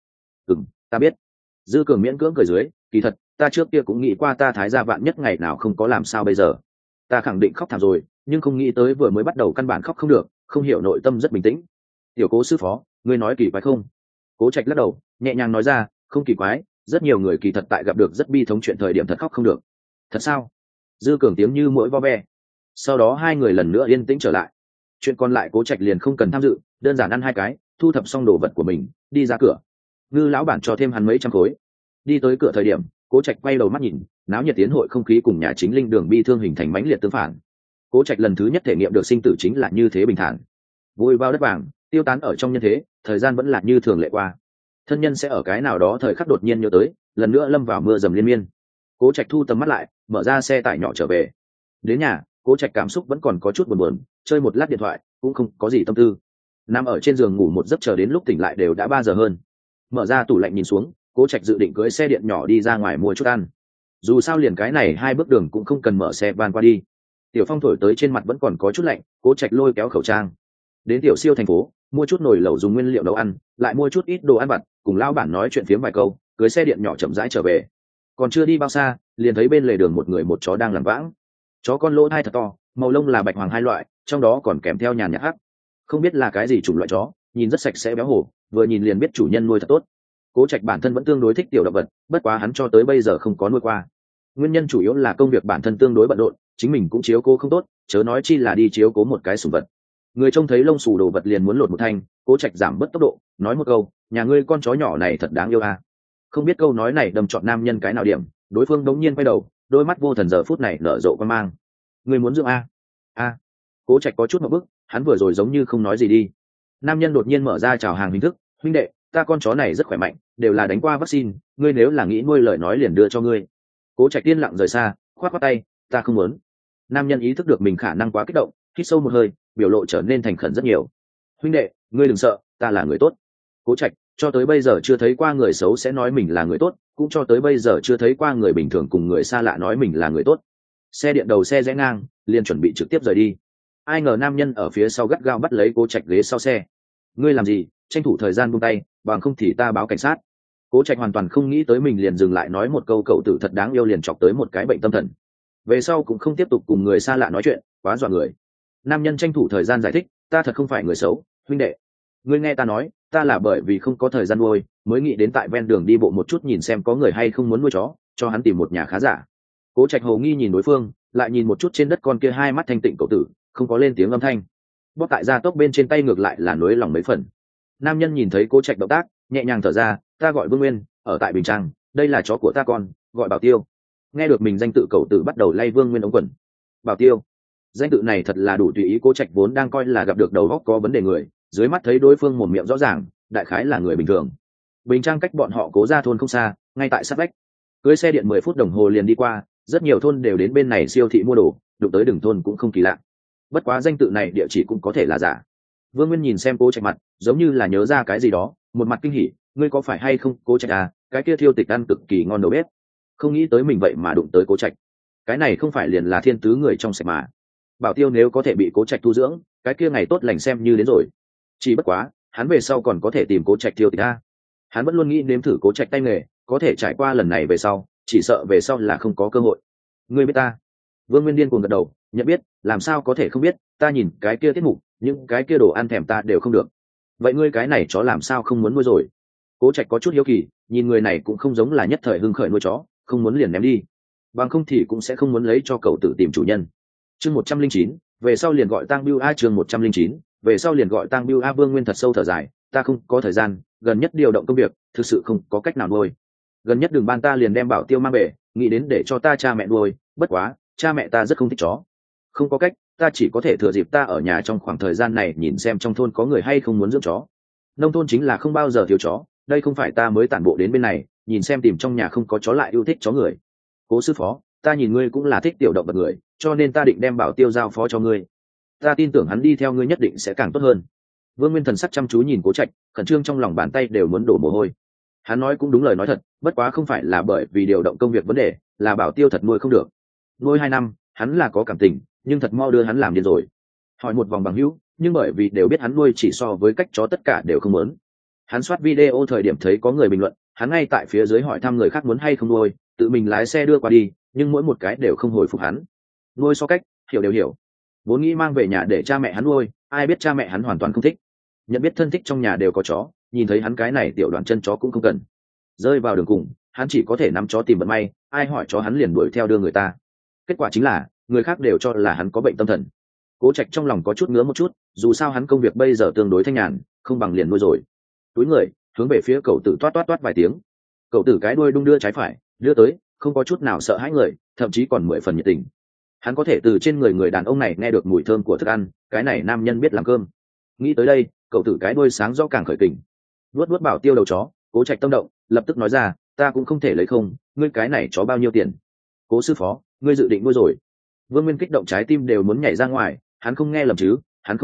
Ta biết. Dư Cường miễn cưỡng cười dưới, kỳ thật ta trước kia cũng nghĩ qua ta Thái gia vạn nhất ngày nào không có làm sao bây giờ. Ta khẳng định khóc thảm rồi, nhưng không nghĩ tới vừa mới bắt đầu căn bản khóc không được, không hiểu nội tâm rất bình tĩnh. Tiểu Cố sư phó, ngươi nói kỳ quái không? Cố Trạch lắc đầu nhẹ nhàng nói ra, không kỳ quái, rất nhiều người kỳ thật tại gặp được rất bi thống chuyện thời điểm thật khóc không được. Thật sao? Dư Cường tiếng như mũi vo ve. Sau đó hai người lần nữa yên tĩnh trở lại. Chuyện còn lại Cố Trạch liền không cần tham dự, đơn giản ăn hai cái, thu thập xong đồ vật của mình, đi ra cửa. Ngư lão bản cho thêm hắn mấy trăm khối. Đi tới cửa thời điểm, Cố Trạch quay đầu mắt nhìn, náo nhiệt tiến hội không khí cùng nhà chính linh đường bi thương hình thành mãnh liệt tương phản. Cố Trạch lần thứ nhất thể nghiệm được sinh tử chính là như thế bình thản, vui vào đất vàng, tiêu tán ở trong nhân thế, thời gian vẫn là như thường lệ qua. Thân nhân sẽ ở cái nào đó thời khắc đột nhiên nhớ tới, lần nữa lâm vào mưa dầm liên miên. Cố Trạch thu tầm mắt lại, mở ra xe tải nhỏ trở về. Đến nhà, Cố Trạch cảm xúc vẫn còn có chút buồn buồn, chơi một lát điện thoại, cũng không có gì tâm tư. Nằm ở trên giường ngủ một giấc chờ đến lúc tỉnh lại đều đã 3 giờ hơn. Mở ra tủ lạnh nhìn xuống, Cố Trạch dự định cưỡi xe điện nhỏ đi ra ngoài mua chút ăn. Dù sao liền cái này 2 bước đường cũng không cần mở xe van qua đi. Tiểu phong thổi tới trên mặt vẫn còn có chút lạnh, Cố Trạch lôi kéo khẩu trang đến tiểu siêu thành phố, mua chút nồi lẩu dùng nguyên liệu nấu ăn, lại mua chút ít đồ ăn vặt, cùng lão bản nói chuyện phiếm vài câu, cưới xe điện nhỏ chậm rãi trở về. Còn chưa đi bao xa, liền thấy bên lề đường một người một chó đang lảng vãng. Chó con lỗ thai thật to, màu lông là bạch hoàng hai loại, trong đó còn kèm theo nhàn nhạt hắc. Không biết là cái gì chủng loại chó, nhìn rất sạch sẽ béo hổ, vừa nhìn liền biết chủ nhân nuôi thật tốt. Cố Trạch bản thân vẫn tương đối thích tiểu động vật, bất quá hắn cho tới bây giờ không có nuôi qua. Nguyên nhân chủ yếu là công việc bản thân tương đối bận rộn, chính mình cũng chiếu cố không tốt, chớ nói chi là đi chiếu cố một cái sủng vật. Người trông thấy lông xù đồ vật liền muốn lột một thanh, Cố Trạch giảm bớt tốc độ, nói một câu, nhà ngươi con chó nhỏ này thật đáng yêu à. Không biết câu nói này đâm trọn nam nhân cái nào điểm, đối phương đống nhiên quay đầu, đôi mắt vô thần giờ phút này nở rộ quan mang. Ngươi muốn dưỡng a? A. Cố Trạch có chút một bức, hắn vừa rồi giống như không nói gì đi. Nam nhân đột nhiên mở ra chào hàng hình thức, huynh đệ, ta con chó này rất khỏe mạnh, đều là đánh qua vaccine, ngươi nếu là nghĩ nuôi lời nói liền đưa cho ngươi. Cố Trạch tiên lặng rời xa, khoát khoát tay, ta không muốn. Nam nhân ý thức được mình khả năng quá kích động, hít sâu một hơi, biểu lộ trở nên thành khẩn rất nhiều. Huynh đệ, ngươi đừng sợ, ta là người tốt. Cố Trạch cho tới bây giờ chưa thấy qua người xấu sẽ nói mình là người tốt, cũng cho tới bây giờ chưa thấy qua người bình thường cùng người xa lạ nói mình là người tốt. Xe điện đầu xe rẽ ngang, liền chuẩn bị trực tiếp rời đi. Ai ngờ nam nhân ở phía sau gắt gao bắt lấy Cố Trạch ghế sau xe. Ngươi làm gì? Tranh thủ thời gian buông tay, bằng không thì ta báo cảnh sát. Cố Trạch hoàn toàn không nghĩ tới mình liền dừng lại nói một câu cậu tử thật đáng yêu liền chọc tới một cái bệnh tâm thần. Về sau cũng không tiếp tục cùng người xa lạ nói chuyện, quá dọa người. Nam nhân tranh thủ thời gian giải thích, ta thật không phải người xấu, huynh đệ. Ngươi nghe ta nói, ta là bởi vì không có thời gian nuôi, mới nghĩ đến tại ven đường đi bộ một chút nhìn xem có người hay không muốn nuôi chó, cho hắn tìm một nhà khá giả. Cố Trạch hồ nghi nhìn đối phương, lại nhìn một chút trên đất con kia hai mắt thanh tịnh cậu tử, không có lên tiếng âm thanh. Bóp tại gia tốc bên trên tay ngược lại là nối lòng mấy phần. Nam nhân nhìn thấy Cố Trạch động tác, nhẹ nhàng thở ra, ta gọi Vương Nguyên, ở tại Bình Trang, đây là chó của ta con, gọi Bảo Tiêu. Nghe được mình danh tự cậu tử bắt đầu lay Vương Nguyên ống quần. Bảo Tiêu, danh tự này thật là đủ tùy ý. Cố Trạch vốn đang coi là gặp được đầu óc có vấn đề người, dưới mắt thấy đối phương mồm miệng rõ ràng, đại khái là người bình thường. Bình Trang cách bọn họ Cố gia thôn không xa, ngay tại sát vách. Cưới xe điện 10 phút đồng hồ liền đi qua, rất nhiều thôn đều đến bên này siêu thị mua đồ, đụng tới đường thôn cũng không kỳ lạ. Bất quá danh tự này địa chỉ cũng có thể là giả. Vương Nguyên nhìn xem Cố Trạch mặt, giống như là nhớ ra cái gì đó, một mặt kinh hỉ, ngươi có phải hay không Cố Trạch à, cái kia thiêu tịch ăn cực kỳ ngon đầu bếp. Không nghĩ tới mình vậy mà đụng tới Cố Trạch. Cái này không phải liền là thiên tứ người trong sạch mà. Bảo Tiêu nếu có thể bị Cố Trạch thu dưỡng, cái kia ngày tốt lành xem như đến rồi. Chỉ bất quá, hắn về sau còn có thể tìm Cố Trạch thiêu tịch a. Hắn vẫn luôn nghĩ nếm thử Cố Trạch tay nghề, có thể trải qua lần này về sau, chỉ sợ về sau là không có cơ hội. Ngươi biết ta? Vương Nguyên điên cuồng gật đầu, nhận biết, làm sao có thể không biết, ta nhìn cái kia tiết mục, những cái kia đồ ăn thèm ta đều không được. Vậy ngươi cái này chó làm sao không muốn nuôi rồi? Cố Trạch có chút hiếu kỳ, nhìn người này cũng không giống là nhất thời hưng khởi nuôi chó, không muốn liền ném đi. Bằng không thì cũng sẽ không muốn lấy cho cậu tự tìm chủ nhân. Chương 109, về sau liền gọi Tang Bưu A. Chương 109, về sau liền gọi Tang Bưu A. Vương Nguyên thật sâu thở dài, ta không có thời gian, gần nhất điều động công việc, thực sự không có cách nào nuôi. Gần nhất đường ban ta liền đem Bảo Tiêu mang về, nghĩ đến để cho ta cha mẹ nuôi, bất quá cha mẹ ta rất không thích chó. Không có cách, ta chỉ có thể thừa dịp ta ở nhà trong khoảng thời gian này nhìn xem trong thôn có người hay không muốn dưỡng chó. Nông thôn chính là không bao giờ thiếu chó, đây không phải ta mới tản bộ đến bên này, nhìn xem tìm trong nhà không có chó lại yêu thích chó người. Cố sư phó, ta nhìn ngươi cũng là thích tiểu động vật người, cho nên ta định đem Bảo Tiêu giao phó cho ngươi. Ta tin tưởng hắn đi theo ngươi nhất định sẽ càng tốt hơn. Vương Nguyên thần sắc chăm chú nhìn Cố Trạch, khẩn trương trong lòng bàn tay đều muốn đổ mồ hôi. Hắn nói cũng đúng lời nói thật, bất quá không phải là bởi vì điều động công việc vấn đề, là Bảo Tiêu thật nuôi không được. Nuôi 2 năm, hắn là có cảm tình, nhưng thật mau đưa hắn làm điên rồi. Hỏi một vòng bằng hữu, nhưng bởi vì đều biết hắn nuôi chỉ so với cách chó tất cả đều không muốn. Hắn soát video thời điểm thấy có người bình luận, hắn ngay tại phía dưới hỏi thăm người khác muốn hay không nuôi, tự mình lái xe đưa qua đi, nhưng mỗi một cái đều không hồi phục hắn. Nuôi so cách, hiểu đều hiểu. vốn nghĩ mang về nhà để cha mẹ hắn nuôi, ai biết cha mẹ hắn hoàn toàn không thích. Nhận biết thân thích trong nhà đều có chó, nhìn thấy hắn cái này tiểu đoạn chân chó cũng không cần. Rơi vào đường cùng, hắn chỉ có thể nắm chó tìm vận may, ai hỏi chó hắn liền đuổi theo đưa người ta. Kết quả chính là người khác đều cho là hắn có bệnh tâm thần. Cố Trạch trong lòng có chút ngứa một chút, dù sao hắn công việc bây giờ tương đối thanh nhàn, không bằng liền nuôi rồi. Túi người hướng về phía cậu tử toát toát toát vài tiếng. Cậu tử cái đuôi đung đưa trái phải đưa tới, không có chút nào sợ hãi người, thậm chí còn 10 phần nhiệt tình. Hắn có thể từ trên người đàn ông này nghe được mùi thơm của thức ăn, cái này nam nhân biết làm cơm. Nghĩ tới đây, cậu tử cái đuôi sáng rõ càng khởi kình. Vuốt vuốt Bảo Tiêu đầu chó, Cố Trạch tâm động, lập tức nói ra, ta cũng không thể lấy không, ngươi cái này chó bao nhiêu tiền? Cố sư phó, ngươi dự định nuôi rồi? Vương Nguyên kích động trái tim đều muốn nhảy ra ngoài, hắn không nghe lầm chứ?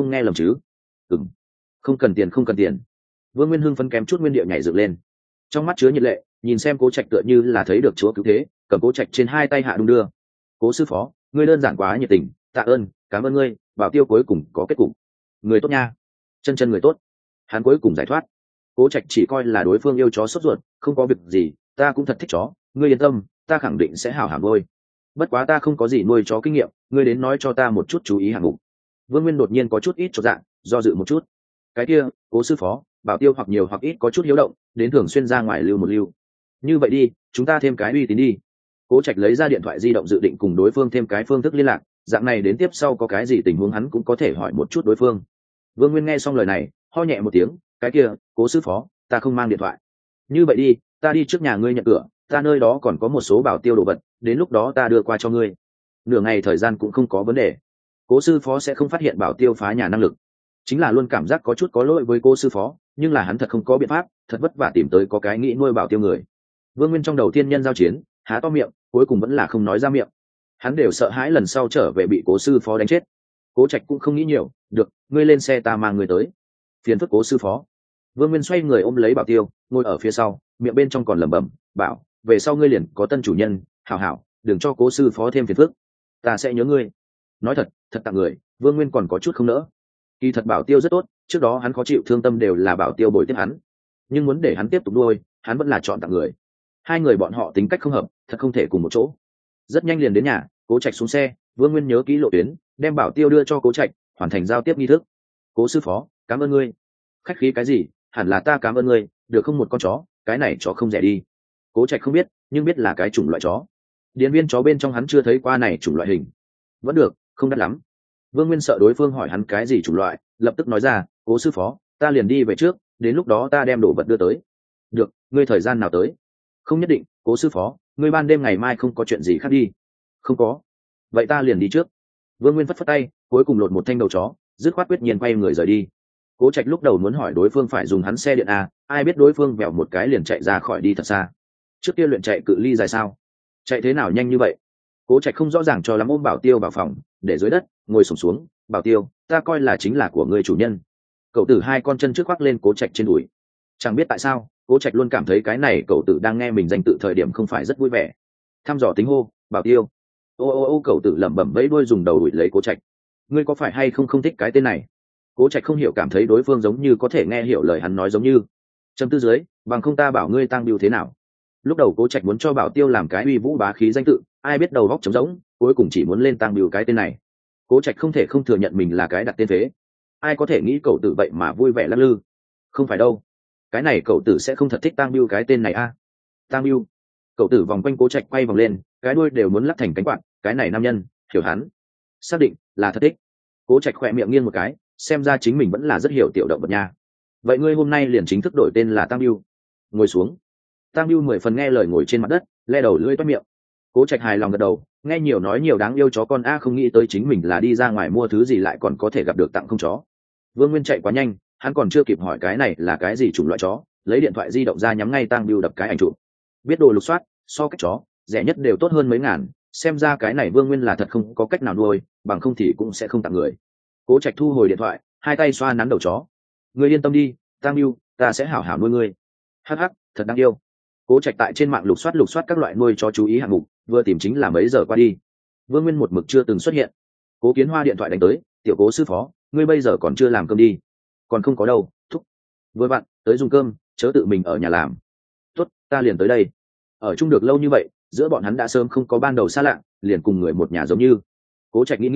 Không cần tiền, không cần tiền. Vương Nguyên hưng phấn kém chút nguyên điệu nhảy dựng lên, trong mắt chứa nhiệt lệ, nhìn xem Cố Trạch tựa như là thấy được chúa cứu thế, cầm Cố Trạch trên hai tay hạ đung đưa. Cố sư phó, ngươi đơn giản quá nhiệt tình, tạ ơn, cảm ơn ngươi, Bảo Tiêu cuối cùng có kết cục. Người tốt nha, chân người tốt. Hắn cuối cùng giải thoát. Cố Trạch chỉ coi là đối phương yêu chó sốt ruột, không có việc gì, ta cũng thật thích chó, ngươi yên tâm, ta khẳng định sẽ hảo hảo nuôi. Bất quá ta không có gì nuôi chó kinh nghiệm, ngươi đến nói cho ta một chút chú ý hạng mục. Vương Nguyên đột nhiên có chút ít chột dạ, do dự một chút. Cái kia, Cố sư phó, Bảo Tiêu hoặc nhiều hoặc ít có chút hiếu động, đến thường xuyên ra ngoài lưu một lưu. Như vậy đi, chúng ta thêm cái uy tín đi. Cố Trạch lấy ra điện thoại di động dự định cùng đối phương thêm cái phương thức liên lạc, dạng này đến tiếp sau có cái gì tình huống hắn cũng có thể hỏi một chút đối phương. Vương Nguyên nghe xong lời này, ho nhẹ một tiếng, cái kia, Cố sư phó, ta không mang điện thoại. Như vậy đi, ta đi trước nhà ngươi nhận cửa, ta nơi đó còn có một số Bảo Tiêu đồ vật, đến lúc đó ta đưa qua cho ngươi. Nửa ngày thời gian cũng không có vấn đề. Cố sư phó sẽ không phát hiện Bảo Tiêu phá nhà năng lực, chính là luôn cảm giác có chút có lỗi với cô sư phó, nhưng là hắn thật không có biện pháp, thật vất vả tìm tới có cái nghĩ nuôi Bảo Tiêu người. Vương Nguyên trong đầu tiên nhân giao chiến, há to miệng, cuối cùng vẫn là không nói ra miệng. Hắn đều sợ hãi lần sau trở về bị Cố sư phó đánh chết. Cố Trạch cũng không nghĩ nhiều, được, ngươi lên xe ta mang người tới. Phiền phức Cố sư phó. Vương Nguyên xoay người ôm lấy Bảo Tiêu, ngồi ở phía sau, miệng bên trong còn lẩm bẩm, bảo, về sau ngươi liền có tân chủ nhân, hảo hảo, đừng cho Cố sư phó thêm phiền phức. Ta sẽ nhớ ngươi. Nói thật, thật tặng người, Vương Nguyên còn có chút không nỡ. Kỳ thật Bảo Tiêu rất tốt, trước đó hắn khó chịu thương tâm đều là Bảo Tiêu bồi tiếp hắn, nhưng muốn để hắn tiếp tục nuôi, hắn vẫn là chọn tặng người. Hai người bọn họ tính cách không hợp, thật không thể cùng một chỗ. Rất nhanh liền đến nhà, Cố Trạch xuống xe, Vương Nguyên nhớ kỹ lộ tuyến, đem Bảo Tiêu đưa cho Cố Trạch, hoàn thành giao tiếp nghi thức. Cố sư phó, cảm ơn ngươi. Khách khí cái gì, hẳn là ta cảm ơn ngươi, được không một con chó, cái này chó không rẻ đi. Cố Trạch không biết, nhưng biết là cái chủng loại chó. Điền viên chó bên trong hắn chưa thấy qua này chủng loại hình. Vẫn được, không đắt lắm. Vương Nguyên sợ đối phương hỏi hắn cái gì chủng loại, lập tức nói ra, Cố sư phó, ta liền đi về trước, đến lúc đó ta đem đồ vật đưa tới. Được, ngươi thời gian nào tới? Không nhất định, Cố sư phó, ngươi ban đêm ngày mai không có chuyện gì khác đi. Không có. Vậy ta liền đi trước. Vương Nguyên phất phất tay, cuối cùng lột một thanh đầu chó, dứt khoát quyết nhiên quay người rời đi. Cố Trạch lúc đầu muốn hỏi đối phương phải dùng hắn xe điện à, ai biết đối phương vèo một cái liền chạy ra khỏi đi thật xa. Trước kia luyện chạy cự ly dài sao? Chạy thế nào nhanh như vậy? Cố Trạch không rõ ràng cho lắm, ôm Bảo Tiêu vào phòng, để dưới đất, ngồi xổm xuống, Bảo Tiêu, ta coi là chính là của người chủ nhân. Cậu tử hai con chân trước khoác lên Cố Trạch trên đùi. Chẳng biết tại sao, Cố Trạch luôn cảm thấy cái này cậu tử đang nghe mình danh tự thời điểm không phải rất vui vẻ. Thăm dò tính hô, Bảo Tiêu. Ô, cậu tử lẩm bẩm vẫy đuôi dùng đầu đuổi lấy Cố Trạch. Ngươi có phải hay không không thích cái tên này? Cố Trạch không hiểu, cảm thấy đối phương giống như có thể nghe hiểu lời hắn nói, giống như châm tư dưới, bằng không ta bảo ngươi tăng biểu thế nào. Lúc đầu Cố Trạch muốn cho Bảo Tiêu làm cái uy vũ bá khí danh tự, ai biết đầu góc trống rỗng, cuối cùng chỉ muốn lên tăng biểu cái tên này. Cố Trạch không thể không thừa nhận mình là cái đặt tên phế. Ai có thể nghĩ cậu tử vậy mà vui vẻ lắc lư? Không phải đâu, cái này cậu tử sẽ không thật thích tăng biểu cái tên này a. Tăng biểu. Cậu tử vòng quanh Cố Trạch quay vòng lên, cái đuôi đều muốn lắc thành cánh quạt, cái này nam nhân, hiểu hắn. Xác định là thật thích. Cố Trạch khỏe miệng nghiêng một cái, xem ra chính mình vẫn là rất hiểu tiểu động vật nha. Vậy ngươi hôm nay liền chính thức đổi tên là Tăng Biêu. Ngồi xuống. Tăng Biêu 10 phần nghe lời ngồi trên mặt đất, le đầu lưỡi toét miệng. Cố Trạch hài lòng gật đầu, nghe nhiều nói nhiều, đáng yêu chó con a, không nghĩ tới chính mình là đi ra ngoài mua thứ gì lại còn có thể gặp được tặng không chó. Vương Nguyên chạy quá nhanh, hắn còn chưa kịp hỏi cái này là cái gì chủng loại chó, lấy điện thoại di động ra nhắm ngay Tăng Biêu đập cái ảnh chụp. Biết đồ lục soát, so cách chó, rẻ nhất đều tốt hơn mấy ngàn, xem ra cái này Vương Nguyên là thật không có cách nào nuôi, bằng không thì cũng sẽ không tặng người. Cố Trạch thu hồi điện thoại, hai tay xoa nắn đầu chó. Ngươi yên tâm đi, Tăng Biêu, ta sẽ hảo hảo nuôi ngươi. Hắc hắc, thật đáng yêu. Cố Trạch tại trên mạng lục soát các loại nuôi chó chú ý hạng mục, vừa tìm chính là mấy giờ qua đi. Vương Nguyên một mực chưa từng xuất hiện. Cố Kiến Hoa điện thoại đánh tới, tiểu Cố sư phó, ngươi bây giờ còn chưa làm cơm đi? Còn không có đâu, thúc. Vừa vặn, tới dùng cơm, chớ tự mình ở nhà làm. Tốt, ta liền tới đây. Ở chung được lâu như vậy, giữa bọn hắn đã sớm không có ban đầu xa lạ, liền cùng người một nhà giống như. Cố Trạch nghĩ nghĩ,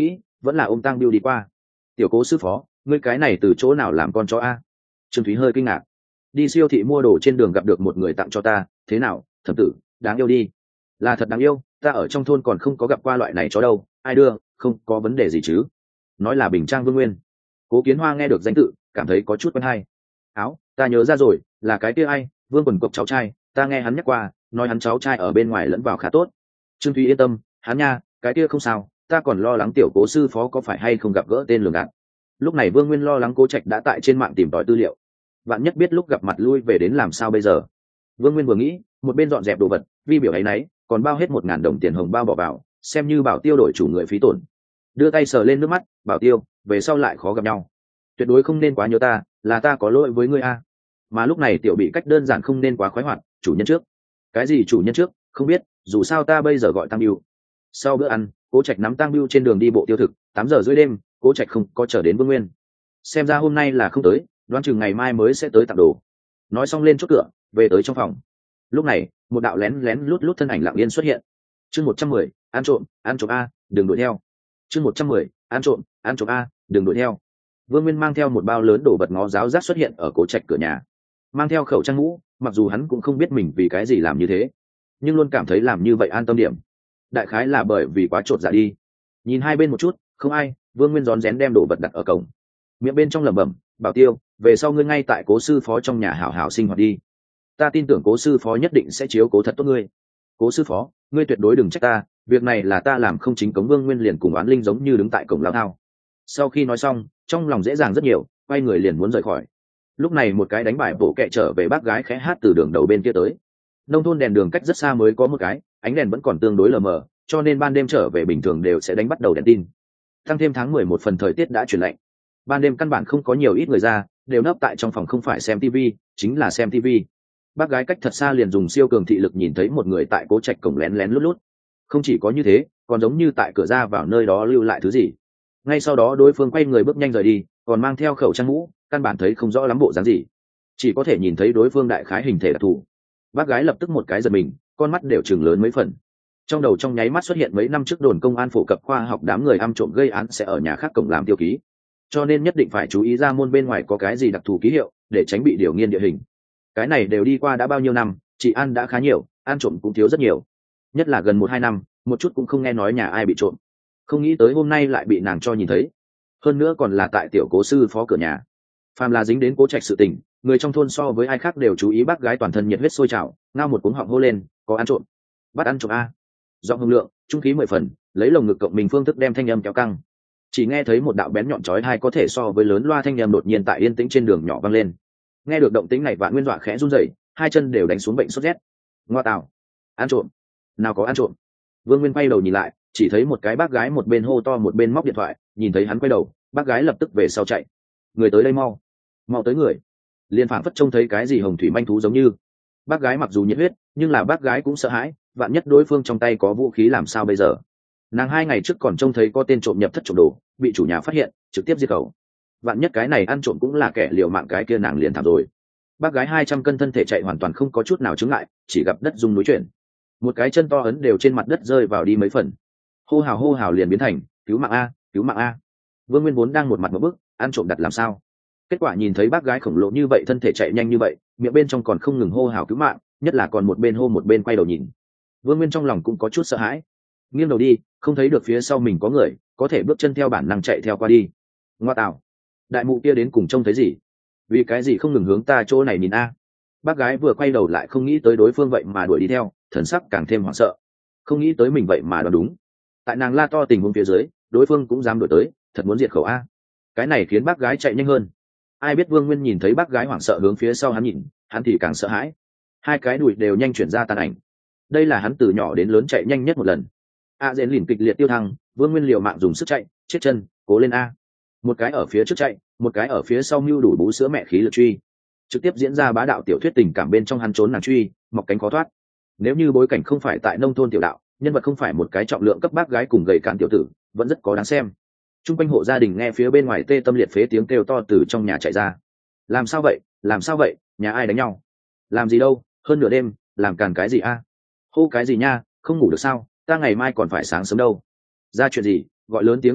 vẫn là ôm tang biêu đi qua. Tiểu cố sư phó, ngươi cái này từ chỗ nào làm con chó a? Trương Thúy hơi kinh ngạc. Đi siêu thị mua đồ trên đường gặp được một người tặng cho ta, thế nào, thẩm tử, đáng yêu đi. Là thật đáng yêu, ta ở trong thôn còn không có gặp qua loại này chó đâu, ai đưa, không có vấn đề gì chứ. Nói là Bình Trang Vương Nguyên. Cố Kiến Hoa nghe được danh tự, cảm thấy có chút quen hay. Áo, ta nhớ ra rồi, là cái kia ai, Vương Quần Cộc cháu trai, ta nghe hắn nhắc qua, nói hắn cháu trai ở bên ngoài lẫn vào khá tốt. Trương Thúy yên tâm, hắn nha, cái kia không sao, ta còn lo lắng tiểu cố sư phó có phải hay không gặp gỡ tên lường gạt. Lúc này Vương Nguyên lo lắng Cố Trạch đã tại trên mạng tìm tòi tư liệu, vạn nhất biết lúc gặp mặt lui về đến làm sao bây giờ. Vương Nguyên vừa nghĩ, một bên dọn dẹp đồ vật, vi biểu ấy nấy, còn bao hết 1.000 đồng tiền hồng bao bỏ vào, xem như bảo tiêu đổi chủ người phí tổn. Đưa tay sờ lên nước mắt, bảo tiêu, về sau lại khó gặp nhau, tuyệt đối không nên quá nhớ ta, là ta có lỗi với ngươi a. Mà lúc này tiểu bị cách đơn giản không nên quá khoái hoạt, chủ nhân trước. Cái gì chủ nhân trước, không biết, dù sao ta bây giờ gọi Tăng Biêu. Sau bữa ăn, Cố Trạch nắm Tăng Biêu trên đường đi bộ tiêu thực, 8 giờ rưỡi đêm, Cố Trạch không có chờ đến Vương Nguyên. Xem ra hôm nay là không tới, đoán chừng ngày mai mới sẽ tới tặng đồ. Nói xong lên chốt cửa, về tới trong phòng. Lúc này, một đạo lén lén lút lút thân ảnh lặng yên xuất hiện. Chương 110, ăn trộm a, đừng đuổi theo. Chương 110, ăn trộm a, đừng đuổi theo. Vương Nguyên mang theo một bao lớn đồ vật ngó giáo giác xuất hiện ở Cố Trạch cửa nhà, mang theo khẩu trang mũ, mặc dù hắn cũng không biết mình vì cái gì làm như thế, nhưng luôn cảm thấy làm như vậy an tâm điểm. Đại khái là bởi vì quá trột dạ đi. Nhìn hai bên một chút, không ai, Vương Nguyên rón rén đem đồ vật đặt ở cổng, miệng bên trong lẩm bẩm, bảo tiêu, về sau ngươi ngay tại Cố sư phó trong nhà hảo hảo sinh hoạt đi, ta tin tưởng Cố sư phó nhất định sẽ chiếu cố thật tốt ngươi. Cố sư phó, ngươi tuyệt đối đừng trách ta, việc này là ta làm không chính cống. Vương Nguyên liền cùng oán linh giống như đứng tại cổng lao thao. Sau khi nói xong, trong lòng dễ dàng rất nhiều, quay người liền muốn rời khỏi. Lúc này một cái đánh bài bổ kẹ trở về bác gái khẽ hát từ đường đầu bên kia tới. Nông thôn đèn đường cách rất xa mới có một cái, ánh đèn vẫn còn tương đối lờ mờ, cho nên ban đêm trở về bình thường đều sẽ đánh bắt đầu đèn tin. Tăng thêm tháng 11 phần thời tiết đã chuyển lạnh, ban đêm căn bản không có nhiều ít người ra, đều nấp tại trong phòng, không phải xem tivi chính là xem tivi. Bác gái cách thật xa liền dùng siêu cường thị lực nhìn thấy một người tại Cố Trạch cổng lén lén lút lút. Không chỉ có như thế, còn giống như tại cửa ra vào nơi đó lưu lại thứ gì. Ngay sau đó đối phương quay người bước nhanh rời đi, còn mang theo khẩu trang mũ, căn bản thấy không rõ lắm bộ dáng gì, chỉ có thể nhìn thấy đối phương đại khái hình thể đặc thù. Bác gái lập tức một cái giật mình, con mắt đều chừng lớn mấy phần. Trong đầu trong nháy mắt xuất hiện mấy năm trước đồn công an phổ cập khoa học đám người ăn trộm gây án sẽ ở nhà khác cổng làm tiêu ký, cho nên nhất định phải chú ý ra môn bên ngoài có cái gì đặc thù ký hiệu, để tránh bị điều nghiên địa hình. Cái này đều đi qua đã bao nhiêu năm, chị ăn đã khá nhiều, ăn trộm cũng thiếu rất nhiều, nhất là gần 1-2 năm, một chút cũng không nghe nói nhà ai bị trộm. Không nghĩ tới hôm nay lại bị nàng cho nhìn thấy, hơn nữa còn là tại tiểu Cố sư phó cửa nhà. Phàm là dính đến Cố Trạch sự tình, người trong thôn so với ai khác đều chú ý. Bác gái toàn thân nhiệt huyết sôi trào, ngao một cuống họng hô lên, có ăn trộm, bắt ăn trộm a. Giọng hùng lượng, trung khí 10 phần, lấy lồng ngực cộng mình phương thức đem thanh âm kéo căng. Chỉ nghe thấy một đạo bén nhọn chói tai có thể so với lớn loa thanh âm đột nhiên tại yên tĩnh trên đường nhỏ vang lên. Nghe được động tĩnh này, Vạn Nguyên dọa khẽ run rẩy, hai chân đều đánh xuống bệnh sốt rét. Ngoa tào, ăn trộm, nào có ăn trộm. Vương Nguyên quay đầu nhìn lại, chỉ thấy một cái bác gái một bên hô to một bên móc điện thoại. Nhìn thấy hắn quay đầu, bác gái lập tức về sau chạy. Người tới đây, mau mau tới người. Liên phảng phất trông thấy cái gì hồng thủy manh thú giống như. Bác gái mặc dù nhiệt huyết, nhưng là bác gái cũng sợ hãi, vạn nhất đối phương trong tay có vũ khí làm sao bây giờ. Nàng 2 ngày trước còn trông thấy có tên trộm nhập thất trộm đồ, bị chủ nhà phát hiện, trực tiếp giết khẩu. Vạn nhất cái này ăn trộm cũng là kẻ liều mạng, cái kia nàng liền thảm rồi. Bác gái 200 cân thân thể chạy hoàn toàn không có chút nào chướng ngại, chỉ gặp đất rung núi chuyển, một cái chân to ấn đều trên mặt đất rơi vào đi mấy phần. Hô hào liền biến thành cứu mạng a, cứu mạng a. Vương Nguyên vốn đang một mặt một bức, ăn trộm đặt làm sao. Kết quả nhìn thấy bác gái khổng lồ như vậy, thân thể chạy nhanh như vậy, miệng bên trong còn không ngừng hô hào cứu mạng, nhất là còn một bên hô một bên quay đầu nhìn. Vương Nguyên trong lòng cũng có chút sợ hãi, nghiêng đầu đi, không thấy được phía sau mình có người, có thể bước chân theo bản năng chạy theo qua đi. Ngoa tạo, đại mụ kia đến cùng trông thấy gì, vì cái gì không ngừng hướng ta chỗ này nhìn a. Bác gái vừa quay đầu lại không nghĩ tới đối phương vậy mà đuổi đi theo, thần sắc càng thêm hoảng sợ, không nghĩ tới mình vậy mà đoán đúng. Tại nàng la to tình huống phía dưới, đối phương cũng dám đuổi tới, thật muốn diệt khẩu a. Cái này khiến bác gái chạy nhanh hơn. Ai biết Vương Nguyên nhìn thấy bác gái hoảng sợ hướng phía sau hắn nhìn, hắn thì càng sợ hãi. Hai cái đùi đều nhanh chuyển ra tàn ảnh. Đây là hắn từ nhỏ đến lớn chạy nhanh nhất một lần. Dễn lìn kịch liệt tiêu thăng, Vương Nguyên liều mạng dùng sức chạy, chết chân, cố lên a. Một cái ở phía trước chạy, một cái ở phía sau mưu đủ bú sữa mẹ khí lực truy. Trực tiếp diễn ra bá đạo tiểu thuyết tình cảm bên trong hắn trốn nàng truy, mọc cánh khó thoát. Nếu như bối cảnh không phải tại nông thôn tiểu đạo, nhân vật không phải một cái trọng lượng cấp bác gái cùng gầy cạn tiểu tử, vẫn rất có đáng xem. Trung quanh hộ gia đình nghe phía bên ngoài tê tâm liệt phế tiếng kêu to từ trong nhà chạy ra. Làm sao vậy, làm sao vậy, nhà ai đánh nhau? Làm gì đâu, hơn nửa đêm, làm càn cái gì a? Hô cái gì nha, không ngủ được sao, ta ngày mai còn phải sáng sớm đâu. Ra chuyện gì, gọi lớn tiếng như vậy,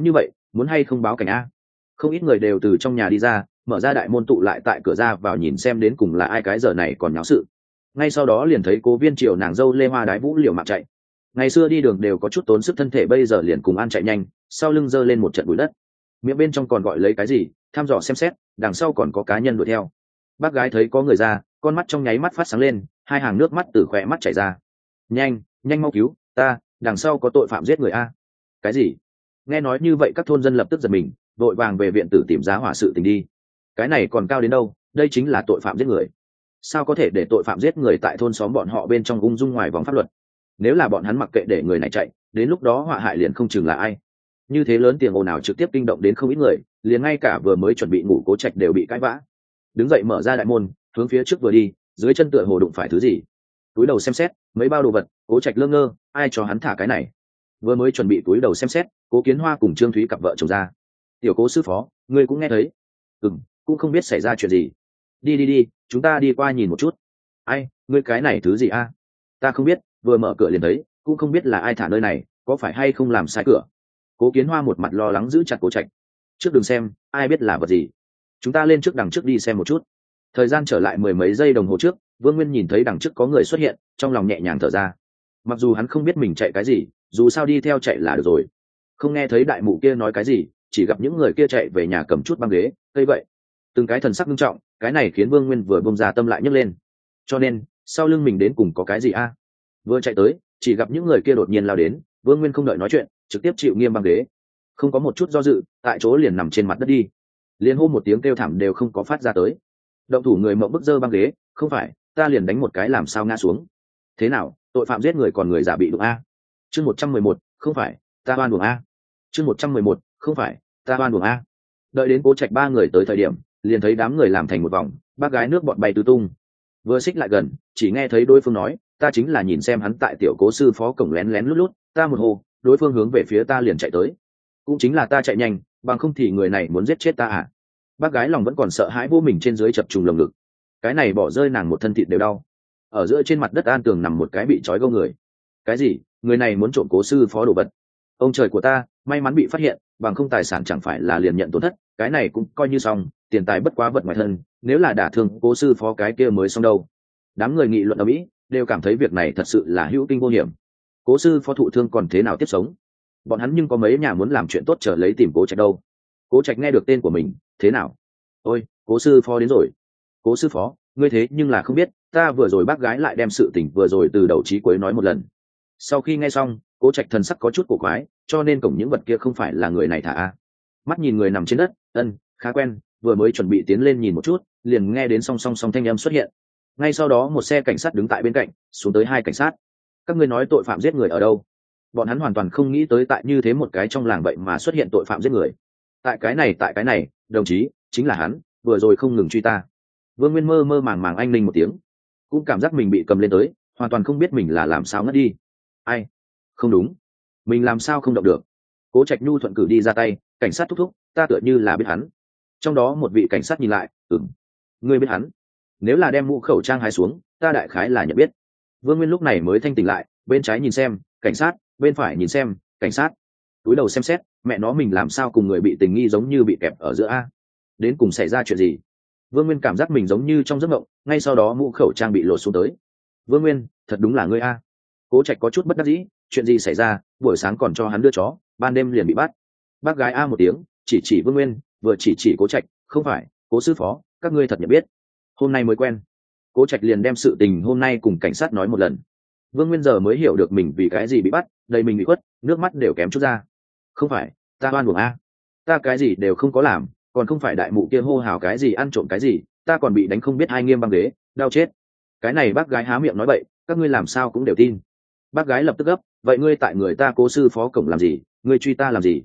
muốn hay không báo cảnh a? Không ít người đều từ trong nhà đi ra, mở ra đại môn tụ lại tại cửa ra vào nhìn xem đến cùng là ai cái giờ này còn nháo sự. Ngay sau đó liền thấy Cố Viên Triều nàng dâu Lê Hoa Đái Vũ liều mạng chạy. Ngày xưa đi đường đều có chút tốn sức thân thể, bây giờ liền cùng An chạy nhanh, sau lưng giơ lên một trận bụi đất, miệng bên trong còn gọi lấy cái gì, thăm dò xem xét, đằng sau còn có cá nhân đuổi theo. Bác gái thấy có người ra, con mắt trong nháy mắt phát sáng lên, hai hàng nước mắt từ khóe mắt chảy ra. Nhanh, nhanh mau cứu ta, đằng sau có tội phạm giết người a. Cái gì? Nghe nói như vậy các thôn dân lập tức giật mình, vội vàng về viện tử tìm giá hỏa sự tình đi. Cái này còn cao đến đâu, đây chính là tội phạm giết người. Sao có thể để tội phạm giết người tại thôn xóm bọn họ bên trong ung dung ngoài vòng pháp luật? Nếu là bọn hắn mặc kệ để người này chạy, đến lúc đó họa hại liền không chừng là ai. Như thế lớn tiếng ồn ào trực tiếp kinh động đến không ít người, liền ngay cả vừa mới chuẩn bị ngủ Cố Trạch đều bị cãi vã. Đứng dậy mở ra đại môn, hướng phía trước vừa đi, dưới chân tựa hồ đụng phải thứ gì, túi đầu xem xét mấy bao đồ vật. Cố Trạch lơ ngơ, ai cho hắn thả cái này? Vừa mới chuẩn bị túi đầu xem xét, Cố Kiến Hoa cùng Trương Thúy cặp vợ chồng ra. Tiểu Cố sư phó, ngươi cũng nghe thấy? Cũng không biết xảy ra chuyện gì. Đi, chúng ta đi qua nhìn một chút. Ai, ngươi cái này thứ gì a? Ta không biết, vừa mở cửa liền thấy, cũng không biết là ai thả nơi này, có phải hay không làm sai cửa. Cố Kiến Hoa một mặt lo lắng giữ chặt Cố Trạch. Trước đừng xem, ai biết là vật gì. Chúng ta lên trước đằng trước đi xem một chút. Thời gian trở lại mười mấy giây đồng hồ trước, Vương Nguyên nhìn thấy đằng trước có người xuất hiện, trong lòng nhẹ nhàng thở ra. Mặc dù hắn không biết mình chạy cái gì, dù sao đi theo chạy là được rồi. Không nghe thấy đại mụ kia nói cái gì, chỉ gặp những người kia chạy về nhà cầm chút băng ghế cây vậy, từng cái thần sắc nghiêm trọng. Cái này khiến Vương Nguyên vừa bông ra tâm lại nhấc lên. Cho nên sau lưng mình đến cùng có cái gì a? Vừa chạy tới, chỉ gặp những người kia đột nhiên lao đến, Vương Nguyên không đợi nói chuyện, trực tiếp chịu nghiêm băng ghế, không có một chút do dự, tại chỗ liền nằm trên mặt đất đi, liền hô một tiếng kêu thảm đều không có phát ra tới. Động thủ người mộng bức dơ băng ghế, không phải, ta liền đánh một cái làm sao ngã xuống. Thế nào, tội phạm giết người còn người giả bị đụng a? Chương 111, không phải, ta oan uổng a. Chương 111, không phải, ta oan uổng a. Đợi đến Cố Trạch ba người tới thời điểm, liền thấy đám người làm thành một vòng, bác gái nước bọn bay tứ tung. Vừa xích lại gần, chỉ nghe thấy đối phương nói, ta chính là nhìn xem hắn tại tiểu Cố sư phó cổng lén lén lút lút, ta một hô, đối phương hướng về phía ta liền chạy tới. Cũng chính là ta chạy nhanh, bằng không thì người này muốn giết chết ta à? Bác gái lòng vẫn còn sợ hãi vô mình trên dưới chập trùng lồng ngực. Cái này bỏ rơi nàng một thân thịt đều đau. Ở giữa trên mặt đất an tường nằm một cái bị trói gâu người. Cái gì? Người này muốn trộm Cố sư phó đồ vật? Ông trời của ta, may mắn bị phát hiện, bằng không tài sản chẳng phải là liền nhận tổn thất, cái này cũng coi như xong, tiền tài bất quá vật ngoài thân, nếu là đả thương Cố sư phó cái kia mới xong đâu. Đám người nghị luận ở mỹ đều cảm thấy việc này thật sự là hữu kinh vô hiểm. Cố sư phó thụ thương còn thế nào tiếp sống? Bọn hắn nhưng có mấy nhà muốn làm chuyện tốt trở lấy tìm Cố Trạch đâu. Cố Trạch nghe được tên của mình, thế nào? Ôi, Cố sư phó đến rồi. Cố sư phó, ngươi thế nhưng là không biết, ta vừa rồi bác gái lại đem sự tình vừa rồi từ đầu chí cuối nói một lần. Sau khi nghe xong, Cố Trạch thần sắc có chút cổ quái, cho nên cổng những vật kia không phải là người này thả a. Mắt nhìn người nằm trên đất, khá quen, vừa mới chuẩn bị tiến lên nhìn một chút, liền nghe đến song song thanh âm xuất hiện. Ngay sau đó một xe cảnh sát đứng tại bên cạnh, xuống tới hai cảnh sát. Các ngươi nói tội phạm giết người ở đâu? Bọn hắn hoàn toàn không nghĩ tới tại như thế một cái trong làng vậy mà xuất hiện tội phạm giết người. Tại cái này, đồng chí, chính là hắn, vừa rồi không ngừng truy ta. Vương Nguyên mơ mơ màng màng anh linh một tiếng, cũng cảm giác mình bị cầm lên tới, hoàn toàn không biết mình là làm sao ngất đi. Ai? Không đúng, mình làm sao không động được? Cố Trạch nhu thuận cử đi ra tay, cảnh sát thúc thúc, ta tựa như là biết hắn. Trong đó một vị cảnh sát nhìn lại, ngươi biết hắn? Nếu là đem mũ khẩu trang hái xuống, ta đại khái là nhận biết. Vương Nguyên lúc này mới thanh tỉnh lại, bên trái nhìn xem, cảnh sát, bên phải nhìn xem, cảnh sát. Túi đầu xem xét, mẹ nó mình làm sao cùng người bị tình nghi giống như bị kẹp ở giữa a? Đến cùng xảy ra chuyện gì? Vương Nguyên cảm giác mình giống như trong giấc mộng, ngay sau đó mũ khẩu trang bị lột xuống tới. Vương Nguyên, thật đúng là ngươi a. Cố Trạch có chút bất đắc dĩ, chuyện gì xảy ra, buổi sáng còn cho hắn đưa chó, ban đêm liền bị bắt. Bác gái a một tiếng, chỉ Vương Nguyên, vừa chỉ Cố Trạch, không phải, Cố sư phó, các ngươi thật nhận biết. Hôm nay mới quen. Cố Trạch liền đem sự tình hôm nay cùng cảnh sát nói một lần. Vương Nguyên giờ mới hiểu được mình vì cái gì bị bắt, đầy mình bị khuất, nước mắt đều kém chút ra. Không phải, ta oan uổng a. Ta cái gì đều không có làm, còn không phải đại mụ kia hô hào cái gì ăn trộm cái gì, ta còn bị đánh không biết hai nghiêm băng ghế, đau chết. Cái này bác gái há miệng nói bậy, các ngươi làm sao cũng đều tin. Bác gái lập tức gấp, vậy ngươi tại người ta Cố sư phó cổng làm gì, ngươi truy ta làm gì?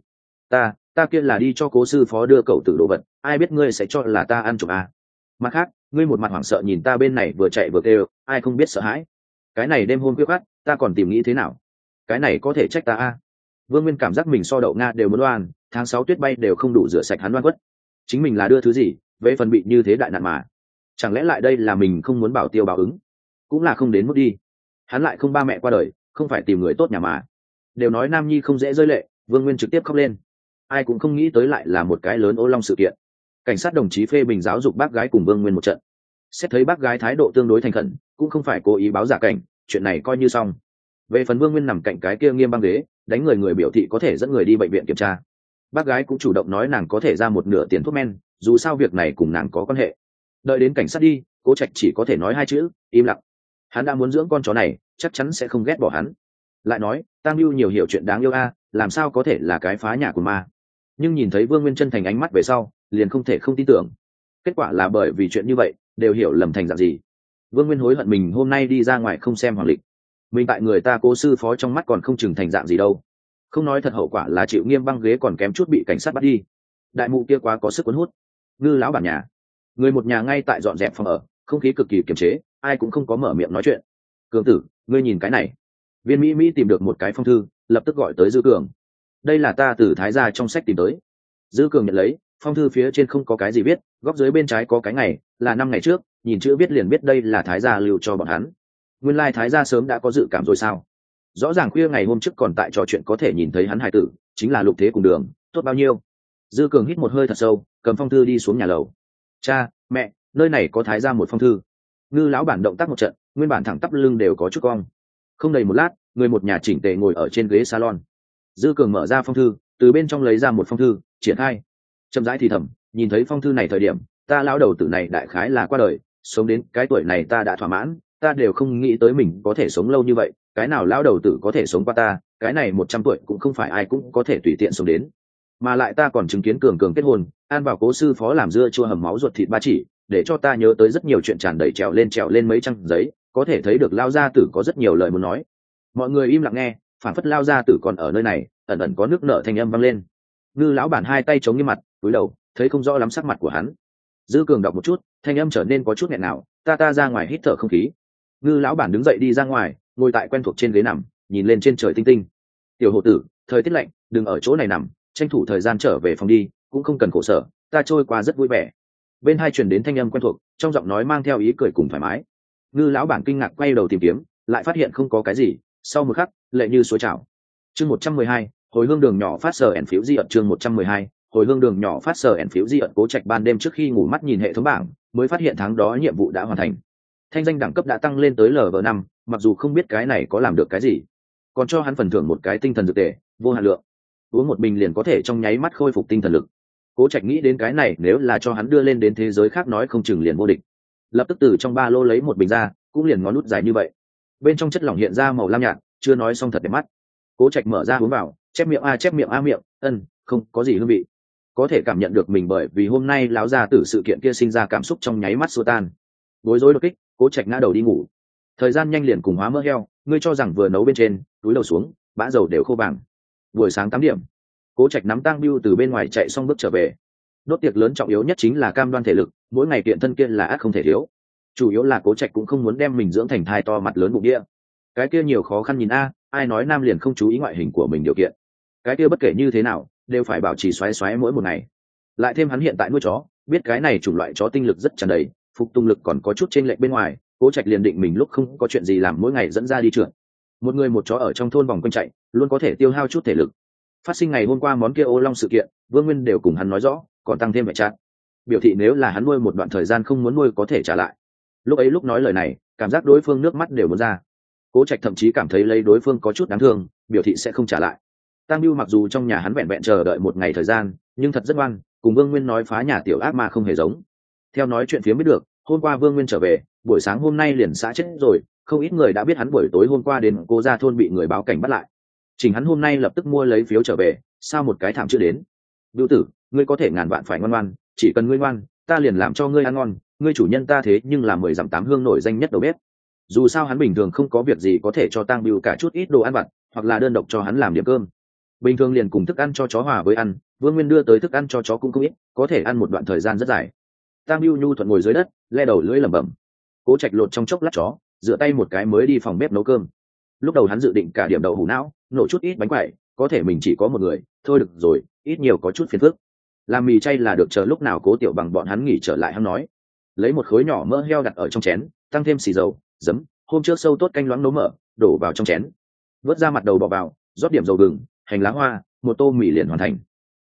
Ta kia là đi cho Cố sư phó đưa cậu tử đồ vật, ai biết ngươi sẽ cho là ta ăn trộm a. Mặt khác, ngươi một mặt hoảng sợ nhìn ta bên này vừa chạy vừa kêu, ai không biết sợ hãi. Cái này đêm hôm khuya khoắt, ta còn tìm nghĩ thế nào? Cái này có thể trách ta a? Vương Nguyên cảm giác mình so đậu nga đều muốn đoan, tháng 6 tuyết bay đều không đủ rửa sạch hắn đoan quất. Chính mình là đưa thứ gì, về phần bị như thế đại nạn mà. Chẳng lẽ lại đây là mình không muốn bảo tiêu báo ứng? Cũng là không đến mức đi. Hắn lại không ba mẹ qua đời, không phải tìm người tốt nhà mà. Đều nói nam nhi không dễ rơi lệ, Vương Nguyên trực tiếp khóc lên. ai cũng không nghĩ tới lại là một cái lớn ô long sự kiện. Cảnh sát đồng chí phê bình giáo dục bác gái cùng Vương Nguyên một trận, xét thấy bác gái thái độ tương đối thành khẩn, cũng không phải cố ý báo giả cảnh, chuyện này coi như xong. Về phần Vương Nguyên nằm cạnh cái kia nghiêm băng ghế đánh người biểu thị có thể dẫn người đi bệnh viện kiểm tra. Bác gái cũng chủ động nói nàng có thể ra một nửa tiền thuốc men, dù sao việc này cùng nàng có quan hệ. Đợi đến cảnh sát đi, Cố Trạch chỉ có thể nói hai chữ: im lặng. Hắn đã muốn dưỡng con chó này, chắc chắn sẽ không ghét bỏ hắn. Lại nói, Tang Lưu nhiều hiểu chuyện đáng yêu a, làm sao có thể là cái phá nhà của ma. Nhưng nhìn thấy Vương Nguyên chân thành ánh mắt về sau, liền không thể không tin tưởng. Kết quả là bởi vì chuyện như vậy, đều hiểu lầm thành dạng gì. Vương Nguyên hối hận mình hôm nay đi ra ngoài không xem hoàng lịch, mình tại người ta Cố sư phó trong mắt còn không chừng thành dạng gì đâu. Không nói thật, hậu quả là chịu nghiêm băng ghế còn kém chút bị cảnh sát bắt đi. Đại mụ kia quá có sức cuốn hút. Ngư lão bản nhà, người một nhà ngay tại dọn dẹp phòng ở, không khí cực kỳ kiềm chế, ai cũng không có mở miệng nói chuyện. Cường tử, ngươi nhìn cái này. Viên Mỹ tìm được một cái phong thư, lập tức gọi tới Dư Cường. Đây là ta từ Thái gia trong sách tìm tới. Dư Cường nhận lấy phong thư, phía trên không có cái gì viết, góc dưới bên trái có cái ngày, là 5 ngày trước, nhìn chữ viết liền biết đây là Thái gia lưu cho bọn hắn. Nguyên lai Thái gia sớm đã có dự cảm rồi sao? Rõ ràng khuya ngày hôm trước còn tại trò chuyện có thể nhìn thấy hắn hài tử, chính là Lục Thế cùng Đường, tốt bao nhiêu. Dư Cường hít một hơi thật sâu, cầm phong thư đi xuống nhà lầu. Cha, mẹ, nơi này có Thái gia một phong thư. Ngư lão bản động tác một trận, nguyên bản thẳng tắp lưng đều có chút cong. Không đầy một lát, người một nhà chỉnh tề ngồi ở trên ghế salon. Dư Cường mở ra phong thư, từ bên trong lấy ra một phong thư, triển khai. Chậm rãi thì thầm, nhìn thấy phong thư này thời điểm, ta lão đầu tử này đại khái là qua đời, sống đến cái tuổi này ta đã thỏa mãn, ta đều không nghĩ tới mình có thể sống lâu như vậy, cái nào lão đầu tử có thể sống qua ta, cái này 100 tuổi cũng không phải ai cũng có thể tùy tiện sống đến. Mà lại ta còn chứng kiến Cường kết hôn, an bảo Cố sư phó làm dưa chua hầm máu ruột thịt ba chỉ, để cho ta nhớ tới rất nhiều chuyện tràn đầy trèo lên mấy trang giấy, có thể thấy được lao gia tử có rất nhiều lời muốn nói. Mọi người im lặng nghe, phản phất lao gia tử còn ở nơi này, ẩn ẩn có nước nở thanh âm vang lên. Ngư lão bản hai tay chống như mặt, cúi đầu, thấy không rõ lắm sắc mặt của hắn. Dư Cường đọc một chút, thanh âm trở nên có chút nghẹn nào, ta ra ngoài hít thở không khí. Ngư lão bản đứng dậy đi ra ngoài, ngồi tại quen thuộc trên ghế nằm, nhìn lên trên trời tinh tinh. Tiểu hộ tử, thời tiết lạnh, đừng ở chỗ này nằm, tranh thủ thời gian trở về phòng đi, cũng không cần khổ sở, ta trôi qua rất vui vẻ. Bên hai truyền đến thanh âm quen thuộc, trong giọng nói mang theo ý cười cùng thoải mái. Ngư lão bản kinh ngạc quay đầu tìm kiếm, lại phát hiện không có cái gì, sau một khắc, lệ như suối trào. Chương 112, hồi hương đường nhỏ phát sở ẻn phiếu di ợt. Chương 112, hồi hương đường nhỏ phát sở ẻn phiếu di ợt. Cố Trạch ban đêm trước khi ngủ mắt nhìn hệ thống bảng, mới phát hiện tháng đó nhiệm vụ đã hoàn thành. Thanh danh đẳng cấp đã tăng lên tới Lv5, mặc dù không biết cái này có làm được cái gì, còn cho hắn phần thưởng một cái tinh thần dược tề vô hạn lượng, uống một bình liền có thể trong nháy mắt khôi phục tinh thần lực. Cố Trạch nghĩ đến cái này nếu là cho hắn đưa lên đến thế giới khác nói không chừng liền vô địch. Lập tức từ trong ba lô lấy một bình ra, cũng liền ngón nút dài như vậy, bên trong chất lỏng hiện ra màu lam nhạt, chưa nói xong thật đẹp mắt. Cố Trạch mở ra uống vào, chép miệng a miệng, không có gì hương vị. Có thể cảm nhận được mình bởi vì hôm nay láo ra từ sự kiện kia sinh ra cảm xúc trong nháy mắt xua tan. Bối rối đột kích, Cố Trạch ngã đầu đi ngủ. Thời gian nhanh liền cùng hóa mỡ heo, ngươi cho rằng vừa nấu bên trên, túi đầu xuống, bã dầu đều khô vàng. Buổi sáng 8 điểm, Cố Trạch nắm Tang Biêu từ bên ngoài chạy xong bước trở về. Đốt tiệc lớn trọng yếu nhất chính là cam đoan thể lực, mỗi ngày kiện thân kia là ác không thể thiếu. Chủ yếu là Cố Trạch cũng không muốn đem mình dưỡng thành thai to mặt lớn bụng địa. Cái kia nhiều khó khăn nhìn a, ai nói nam liền không chú ý ngoại hình của mình điều kiện. Cái kia bất kể như thế nào, đều phải bảo trì xoáy xoáy mỗi một ngày. Lại thêm hắn hiện tại nuôi chó, biết cái này chủng loại chó tinh lực rất tràn đầy, phục tùng lực còn có chút chênh lệch bên ngoài, Cố Trạch liền định mình lúc không có chuyện gì làm mỗi ngày dẫn ra đi trượt. Một người một chó ở trong thôn vòng quanh chạy, luôn có thể tiêu hao chút thể lực. Phát sinh ngày hôm qua món kia ô long sự kiện, Vương Nguyên đều cùng hắn nói rõ, còn tăng thêm vẻ chát, biểu thị nếu là hắn nuôi một đoạn thời gian không muốn nuôi có thể trả lại. Lúc nói lời này, cảm giác đối phương nước mắt đều muốn ra. Cố Trạch thậm chí cảm thấy lấy đối phương có chút đáng thương, biểu thị sẽ không trả lại. Tang Biêu mặc dù trong nhà hắn vẹn vẹn chờ đợi một ngày thời gian, nhưng thật rất ngoan, cùng Vương Nguyên nói phá nhà tiểu ác ma không hề giống. Theo nói chuyện phía biết được, hôm qua Vương Nguyên trở về, buổi sáng hôm nay liền xã chết rồi, không ít người đã biết hắn buổi tối hôm qua đến Cố gia thôn bị người báo cảnh bắt lại. Chính hắn hôm nay lập tức mua lấy phiếu trở về, sao một cái thảm chưa đến. Biêu tử, ngươi có thể ngàn vạn phải ngoan ngoan, chỉ cần ngươi ngoan, ta liền làm cho ngươi ăn ngon, ngươi chủ nhân ta thế nhưng là 10 dặm 8 hương nổi danh nhất đầu bếp. Dù sao hắn bình thường không có việc gì có thể cho Tang Biêu cả chút ít đồ ăn vặt, hoặc là đơn độc cho hắn làm điểm cơm. Bình thường liền cùng thức ăn cho chó hòa với ăn, Vương Nguyên đưa tới thức ăn cho chó cũng không ít, có thể ăn một đoạn thời gian rất dài. Tang Biêu nhu thuận ngồi dưới đất, le đầu lưỡi lẩm bẩm. Cố Trạch lột trong chốc lát chó, rửa tay một cái mới đi phòng bếp nấu cơm. Lúc đầu hắn dự định cả điểm đậu hủ não, nổ chút ít bánh quẩy, có thể mình chỉ có một người, thôi được rồi, ít nhiều có chút phiền phức. Làm mì chay là được, chờ lúc nào Cố Tiểu Bằng bọn hắn nghỉ trở lại hắn nói. Lấy một khối nhỏ mỡ heo đặt ở trong chén, tăng thêm xì dầu, giấm, hôm trước sâu tốt canh loãng nấu mỡ, đổ vào trong chén. Vớt ra mặt đầu bỏ vào, rót điểm dầu gừng, hành lá hoa, một tô mì liền hoàn thành.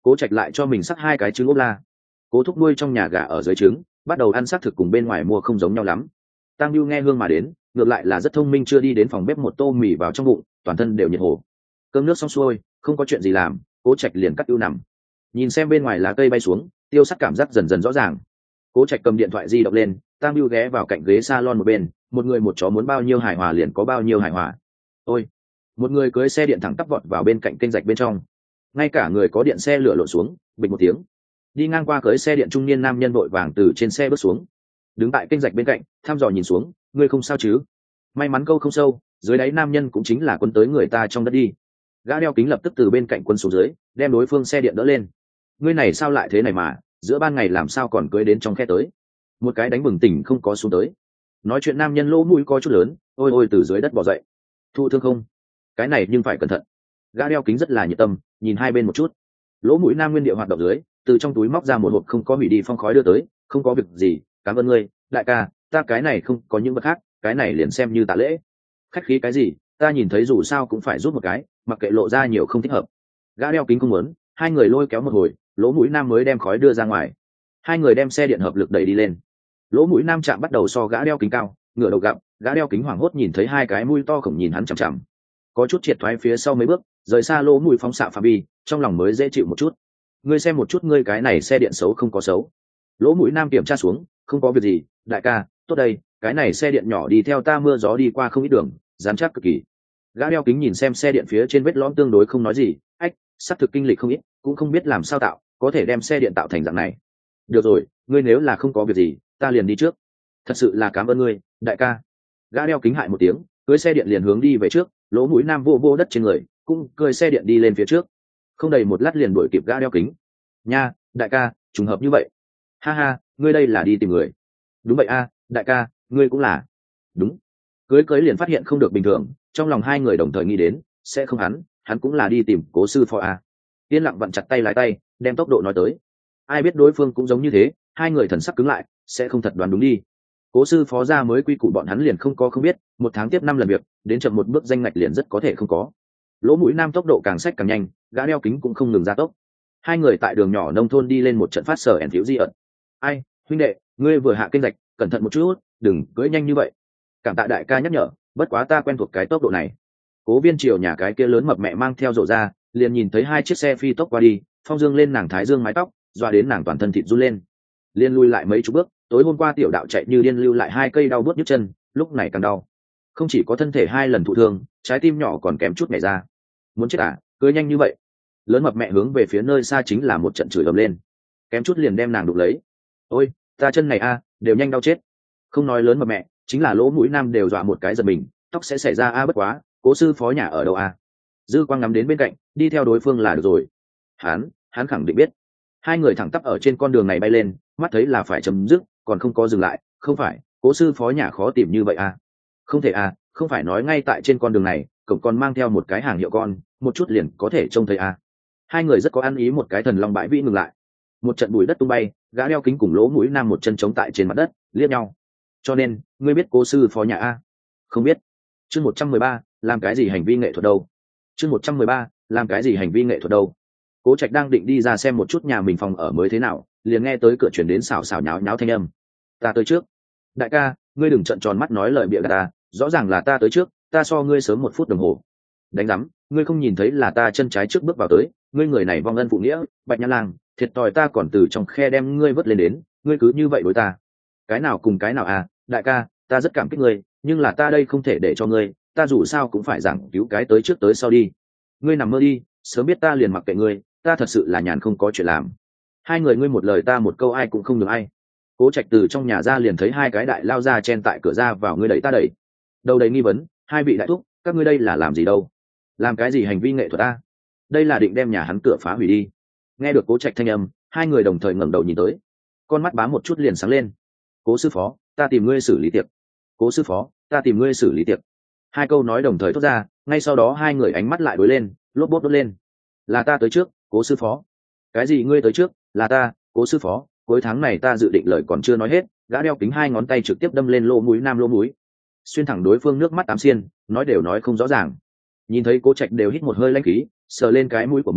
Cố Trạch lại cho mình sắc hai cái trứng ốp la. Cố thúc nuôi trong nhà gà ở dưới trứng, bắt đầu ăn xác thực cùng bên ngoài mua không giống nhau lắm. Tăng Nhu nghe hương mà đến, ngược lại là rất thông minh, chưa đi đến phòng bếp một tô mì vào trong bụng, toàn thân đều nhiệt hồ. Cơm nước xong xuôi, không có chuyện gì làm, Cố Trạch liền cắt ưu nằm, nhìn xem bên ngoài lá cây bay xuống, tiêu sắc cảm giác dần dần rõ ràng. Cố Trạch cầm điện thoại di động lên, Tam Bưu ghé vào cạnh ghế salon một bên, một người một chó muốn bao nhiêu hài hòa liền có bao nhiêu hài hòa. Ôi, một người cưỡi xe điện thẳng tắp vọt vào bên cạnh kênh rạch bên trong, ngay cả người có điện xe lửa lộn xuống, bịch một tiếng. Đi ngang qua cưỡi xe điện trung niên nam nhân vội vàng từ trên xe bước xuống, đứng tại kênh rạch bên cạnh, thăm dò nhìn xuống, ngươi không sao chứ? May mắn câu không sâu, dưới đáy nam nhân cũng chính là quân tới người ta trong đất đi. Gã đeo kính lập tức từ bên cạnh quân xuống dưới, đem đối phương xe điện đỡ lên. Ngươi này sao lại thế này mà, giữa ban ngày làm sao còn cưỡi đến trong khe tới? Một cái đánh bừng tỉnh không có xuống tới. Nói chuyện nam nhân lỗ mũi có chút lớn, ôi ôi từ dưới đất bò dậy. Thụ thương không? Cái này nhưng phải cẩn thận. Gã đeo kính rất là nhiệt tâm, nhìn hai bên một chút. Lỗ mũi nam nguyên địa hoạt động dưới, từ trong túi móc ra một hộp không có hủy đi phong khói đưa tới, không có việc gì, cảm ơn ngươi, đại ca, ta cái này không có những vật khác, cái này liền xem như tạ lễ. Khách khí cái gì, ta nhìn thấy dù sao cũng phải rút một cái, mặc kệ lộ ra nhiều không thích hợp. Gã đeo kính không muốn, hai người lôi kéo một hồi, lỗ mũi nam mới đem khói đưa ra ngoài. Hai người đem xe điện hợp lực đẩy đi lên. Lỗ mũi nam chạm bắt đầu so gã đeo kính cao, ngửa đầu gặp, gã đeo kính hoảng hốt nhìn thấy hai cái mũi to khổng nhìn hắn chằm chằm, có chút triệt thoái phía sau mấy bước, rời xa lỗ mũi phóng xạ phạm vi, trong lòng mới dễ chịu một chút. Ngươi xem một chút, ngươi cái này xe điện xấu không có xấu. Lỗ mũi nam kiểm tra xuống, không có việc gì, đại ca, tốt đây, cái này xe điện nhỏ đi theo ta mưa gió đi qua không ít đường, dán chắc cực kỳ. Gã đeo kính nhìn xem xe điện phía trên vết lõm tương đối không nói gì, ách, sắp thực kinh lịch không ít, cũng không biết làm sao tạo, có thể đem xe điện tạo thành dạng này. Được rồi, ngươi nếu là không có việc gì, ta liền đi trước. Thật sự là cảm ơn ngươi, đại ca. Gã đeo kính hại một tiếng, cưỡi xe điện liền hướng đi về trước, lỗ mũi nam vô vô đất trên người, cũng cưỡi xe điện đi lên phía trước. Không đầy một lát liền đuổi kịp gã đeo kính. Nha, đại ca, trùng hợp như vậy. Ha ha, ngươi đây là đi tìm người. Đúng vậy a, đại ca, ngươi cũng là. Đúng. Cưỡi liền phát hiện không được bình thường, trong lòng hai người đồng thời nghĩ đến, sẽ không hắn cũng là đi tìm cố sư phó a. Yên lặng vặn chặt tay lái tay, đem tốc độ nói tới. Ai biết đối phương cũng giống như thế, hai người thần sắc cứng lại, sẽ không thật đoán đúng đi. Cố sư phó ra mới quy củ bọn hắn liền không biết, một tháng tiếp 5 lần việc, đến chậm một bước danh ngạch liền rất có thể không có. Lỗ mũi nam tốc độ càng xách càng nhanh, gã đeo kính cũng không ngừng gia tốc. Hai người tại đường nhỏ nông thôn đi lên một trận phát sở ẻn thiếu di ẩn. Ai, huynh đệ, ngươi vừa hạ kênh rạch, cẩn thận một chút, đừng cưỡi nhanh như vậy. Cảm tạ đại ca nhắc nhở, bất quá ta quen thuộc cái tốc độ này. Cố Viên Triều nhà cái kia lớn mập mẹ mang theo rổ ra, liền nhìn thấy hai chiếc xe phi tốc qua đi, phong dương lên nàng thái dương mái tóc, doa đến nàng toàn thân thịt run lên. Liên lui lại mấy chục bước, tối hôm qua tiểu đạo chạy như điên lưu lại hai cây đau bứt nhức chân, lúc này càng đau. Không chỉ có thân thể hai lần thụ thương, trái tim nhỏ còn kém chút nhảy ra. Muốn chết à, cưỡi nhanh như vậy. Lớn mập mẹ hướng về phía nơi xa chính là một trận chửi ầm lên, kém chút liền đem nàng đụng lấy. Ôi, ta chân này a, đều nhanh đau chết. Không nói lớn mập mẹ, chính là lỗ mũi nam đều dọa một cái giật mình, tóc sẽ xảy ra a, bất quá, cố sư phó nhà ở đâu a? Dư Quang ngắm đến bên cạnh, đi theo đối phương là được rồi. Hắn khẳng định biết. Hai người thẳng tắp ở trên con đường này bay lên, mắt thấy là phải chấm dứt, còn không có dừng lại. Không phải, cố sư phó nhà khó tìm như vậy a? Không thể a, không phải nói ngay tại trên con đường này, cổng con mang theo một cái hàng hiệu con, một chút liền có thể trông thấy a. Hai người rất có ăn ý, một cái thần long bãi vĩ ngừng lại. Một trận bụi đất tung bay, gã đeo kính cùng lỗ mũi nam một chân chống tại trên mặt đất, liếc nhau. Cho nên, ngươi biết cố sư phó nhà a? Không biết. Chương 113, làm cái gì hành vi nghệ thuật đâu? Chương 113, làm cái gì hành vi nghệ thuật đâu? Cố Trạch đang định đi ra xem một chút nhà mình phòng ở mới thế nào, liền nghe tới cửa chuyển đến xào xào nháo nháo thanh âm. Ta tới trước. Đại ca, ngươi đừng trợn tròn mắt nói lời bịa gạt ta, rõ ràng là ta tới trước, ta so ngươi sớm 1 phút đồng hồ. Đánh rắm, ngươi không nhìn thấy là ta chân trái trước bước vào tới, ngươi người này vong ân phụ nghĩa, Bạch Nhã Lang, thiệt tòi ta còn từ trong khe đem ngươi vớt lên đến, ngươi cứ như vậy đối ta. Cái nào cùng cái nào à, đại ca, ta rất cảm kích ngươi, nhưng là ta đây không thể để cho ngươi, ta dù sao cũng phải giảng cứu cái tới trước tới sau đi. Ngươi nằm mơ đi, sớm biết ta liền mặc kệ ngươi, ta thật sự là nhàn không có chuyện làm. Hai người ngươi một lời ta một câu, ai cũng không được ai. Cố Trạch từ trong nhà ra liền thấy hai cái đại lao ra chen tại cửa ra vào, ngươi đẩy ta đẩy. Đầu đầy nghi vấn, hai vị đại thúc, các ngươi đây là làm gì đâu? Làm cái gì hành vi nghệ thuật ta? Đây là định đem nhà hắn cửa phá hủy đi. Nghe được Cố Trạch thanh âm, hai người đồng thời ngẩng đầu nhìn tới, con mắt bám một chút liền sáng lên. Cố sư phó, ta tìm ngươi xử lý tiệc. Cố sư phó, ta tìm ngươi xử lý tiệc. Hai câu nói đồng thời thốt ra, ngay sau đó hai người ánh mắt lại đối lên, lốp bốt đốt lên. Là ta tới trước, Cố sư phó. Cái gì ngươi tới trước? Là ta, Cố sư phó, cuối tháng này ta dự định lời còn chưa nói hết, gã đeo kính hai ngón tay trực tiếp đâm lên lỗ mũi nam lỗ mũi, xuyên thẳng đối phương nước mắt tám xiên, nói đều nói không rõ ràng. Nhìn thấy Cố Trạch đều hít một hơi lãnh khí, sờ lên cái mũi của mình,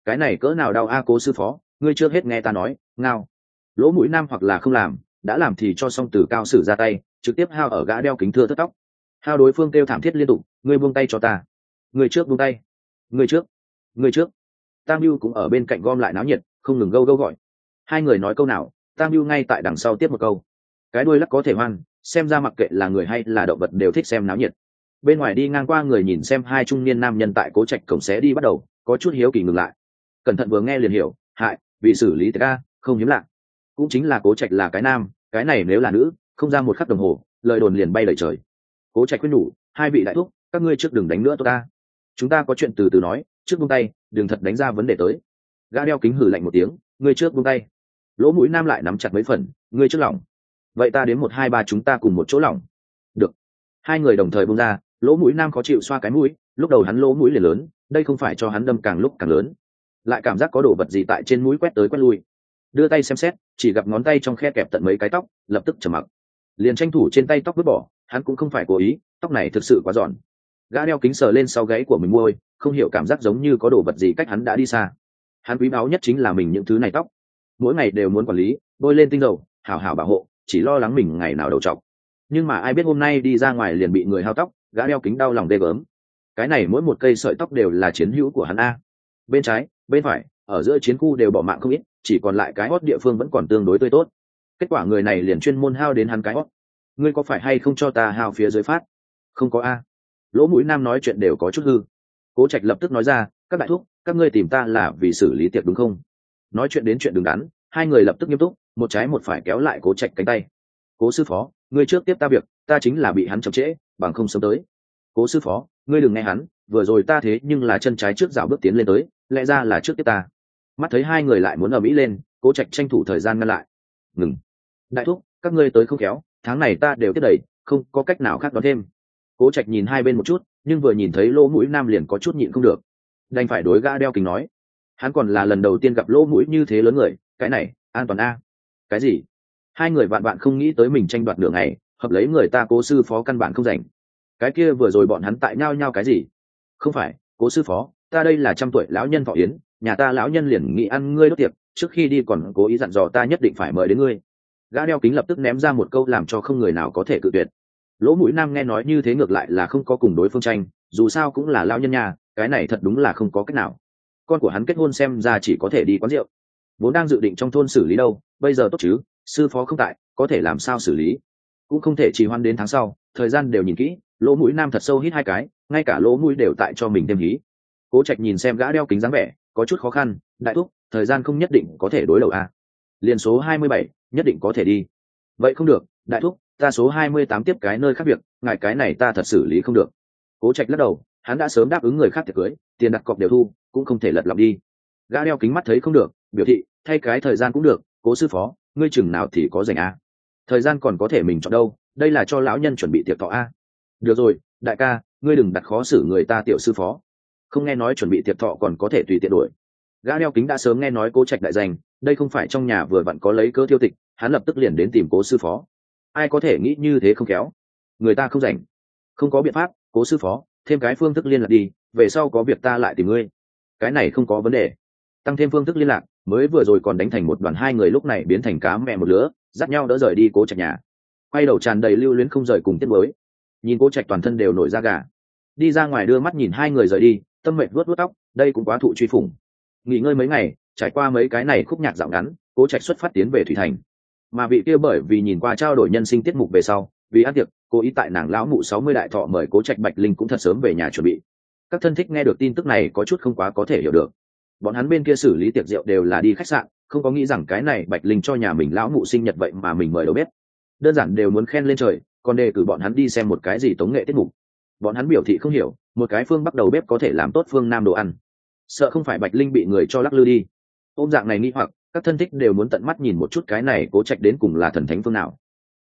cái này cỡ nào đau a cố sư phó, ngươi trước hết nghe ta nói, ngao. Lỗ mũi nam hoặc là không làm, đã làm thì cho xong từ cao sử ra tay, trực tiếp hao ở gã đeo kính thưa thớt tóc. Hao đối phương kêu thảm thiết liên tục, ngươi buông tay cho ta, ngươi trước buông tay, ngươi trước, ngươi trước. Tam Bưu cũng ở bên cạnh gom lại náo nhiệt, không ngừng gâu gâu gọi. Hai người nói câu nào, Tam Bưu ngay tại đằng sau tiếp một câu. Cái đuôi lắc có thể hoan, xem ra mặc kệ là người hay là động vật đều thích xem náo nhiệt. Bên ngoài đi ngang qua người nhìn xem hai trung niên nam nhân tại Cố Trạch cổng xé đi bắt đầu, có chút hiếu kỳ ngừng lại. Cẩn thận vừa nghe liền hiểu, hại, vì xử lý ta, không hiếm lạ. Cũng chính là Cố Trạch là cái nam, cái này nếu là nữ, không ra một khắc đồng hồ, lời đồn liền bay lời trời. Cố Trạch khuyên nhủ, hai vị đại thúc, các ngươi trước đừng đánh nữa tôi ta. Chúng ta có chuyện từ từ nói, trước buông tay, đừng thật đánh ra vấn đề tới. Gã đeo kính hừ lạnh một tiếng, ngươi trước buông tay. Lỗ mũi nam lại nắm chặt mấy phần, ngươi trước lỏng. Vậy ta đến 1 2 3 chúng ta cùng một chỗ lỏng. Được. Hai người đồng thời buông ra, lỗ mũi nam khó chịu xoa cái mũi, lúc đầu hắn lỗ mũi liền lớn, đây không phải cho hắn đâm càng lúc càng lớn, lại cảm giác có đồ vật gì tại trên mũi quét tới quét lui. Đưa tay xem xét, chỉ gặp ngón tay trong khe kẹp tận mấy cái tóc, lập tức trầm mặc. Liền tranh thủ trên tay tóc vứt bỏ, hắn cũng không phải cố ý, tóc này thực sự quá giòn. Gã đeo kính sờ lên sau gáy của mình môi, không hiểu cảm giác giống như có đồ vật gì cách hắn đã đi xa. Hắn quý báu nhất chính là mình những thứ này tóc, mỗi ngày đều muốn quản lý, bôi lên tinh dầu, hảo hảo bảo hộ, chỉ lo lắng mình ngày nào đầu trọc. Nhưng mà ai biết hôm nay đi ra ngoài liền bị người hao tóc, gã đeo kính đau lòng ghê gớm. Cái này mỗi một cây sợi tóc đều là chiến hữu của hắn a. Bên trái, bên phải, ở giữa chiến khu đều bỏ mạng không ít, chỉ còn lại cái hót địa phương vẫn còn tương đối tươi tốt. Kết quả người này liền chuyên môn hao đến hắn cái hót. Ngươi có phải hay không cho ta hao phía dưới phát? Không có a. Lỗ mũi nam nói chuyện đều có chút hư. Cố Trạch lập tức nói ra, các đại thúc, các ngươi tìm ta là vì xử lý tiệc đúng không? Nói chuyện đến chuyện đứng đắn, hai người lập tức nghiêm túc, một trái một phải kéo lại Cố Trạch cánh tay. Cố sư phó, ngươi trước tiếp ta việc, ta chính là bị hắn chậm trễ, bằng không sớm tới. Cố sư phó, ngươi đừng nghe hắn, vừa rồi ta thế nhưng là chân trái trước dạo bước tiến lên tới, lẽ ra là trước tiếp ta. Mắt thấy hai người lại muốn ở mỹ lên, Cố Trạch tranh thủ thời gian ngăn lại. Ngừng. Đại thúc, các ngươi tới không khéo, tháng này ta đều tiếp đầy, không có cách nào khác đón thêm. Cố Trạch nhìn hai bên một chút, nhưng vừa nhìn thấy lỗ mũi nam liền có chút nhịn không được, đành phải đối gã đeo kính nói. Hắn còn là lần đầu tiên gặp lỗ mũi như thế lớn người, cái này, an toàn a. Cái gì? Hai người vạn vạn không nghĩ tới mình tranh đoạt đường này, hợp lấy người ta Cố sư phó căn bản không rảnh. Cái kia vừa rồi bọn hắn tại nhau nhau cái gì? Không phải, Cố sư phó, ta đây là 100 tuổi lão nhân thọ yến, nhà ta lão nhân liền nghĩ ăn ngươi đốt tiệc, trước khi đi còn cố ý dặn dò ta nhất định phải mời đến ngươi. Gã đeo kính lập tức ném ra một câu làm cho không người nào có thể cự tuyệt. Lỗ mũi nam nghe nói như thế ngược lại là không có cùng đối phương tranh, dù sao cũng là lão nhân nhà, cái này thật đúng là không có cách nào. Con của hắn kết hôn xem ra chỉ có thể đi quán rượu, vốn đang dự định trong thôn xử lý đâu, bây giờ tốt chứ, sư phó không tại, có thể làm sao xử lý, cũng không thể trì hoãn đến tháng sau, thời gian đều nhìn kỹ. Lỗ mũi nam thật sâu hít hai cái, ngay cả lỗ mũi đều tại cho mình thêm hí. Cố Trạch nhìn xem gã đeo kính dáng vẻ, có chút khó khăn, đại thúc, thời gian không nhất định có thể đối đầu a. Liền số 27, nhất định có thể đi. Vậy không được, đại thúc, ta số 28 tiếp cái nơi khác việc, ngài cái này ta thật xử lý không được. Cố Trạch lắc đầu, hắn đã sớm đáp ứng người khác tiệc cưới, tiền đặt cọc đều thu, cũng không thể lật lọng đi. Gã đeo kính mắt thấy không được, biểu thị, thay cái thời gian cũng được, Cố sư phó, ngươi chừng nào thì có rảnh a? Thời gian còn có thể mình chọn đâu, đây là cho lão nhân chuẩn bị tiệc thọ a. Được rồi, đại ca, ngươi đừng đặt khó xử người ta tiểu sư phó. Không nghe nói chuẩn bị tiệc thọ còn có thể tùy tiện đổi. Gã đeo kính đã sớm nghe nói Cố Trạch đại danh, đây không phải trong nhà vừa vặn có lấy cớ tiêu tịch, hắn lập tức liền đến tìm Cố sư phó. Ai có thể nghĩ như thế không khéo, người ta không rảnh. Không có biện pháp, Cố sư phó, thêm cái phương thức liên lạc đi, về sau có việc ta lại tìm ngươi. Cái này không có vấn đề. Tăng thêm phương thức liên lạc, mới vừa rồi còn đánh thành một đoàn, hai người lúc này biến thành cá mẹ một lứa, dắt nhau đỡ rời đi Cố Trạch nhà. Quay đầu tràn đầy lưu luyến không rời cùng tiếc mới. Nhìn Cố Trạch toàn thân đều nổi da gà, đi ra ngoài đưa mắt nhìn hai người rời đi, tâm mệt vuốt vuốt tóc, đây cũng quá thụ truy phủng. Nghỉ ngơi mấy ngày, trải qua mấy cái này khúc nhạc dạo ngắn, Cố Trạch xuất phát tiến về thủy thành. Mà vị kia bởi vì nhìn qua trao đổi nhân sinh tiết mục về sau, vì ăn tiệc, cố ý tại nàng lão mụ 60 đại thọ mời Cố Trạch Bạch Linh cũng thật sớm về nhà chuẩn bị. Các thân thích nghe được tin tức này có chút không quá có thể hiểu được. Bọn hắn bên kia xử lý tiệc rượu đều là đi khách sạn, không có nghĩ rằng cái này Bạch Linh cho nhà mình lão mụ sinh nhật vậy mà mình mời đầu bếp. Đơn giản đều muốn khen lên trời, còn đề cử bọn hắn đi xem một cái gì tống nghệ tiết mục. Bọn hắn biểu thị không hiểu, một cái phương Bắc đầu bếp có thể làm tốt phương Nam đồ ăn, sợ không phải Bạch Linh bị người cho lắc lư đi. Ôm dạng này nghi hoặc, các thân thích đều muốn tận mắt nhìn một chút cái này Cố Trạch đến cùng là thần thánh phương nào.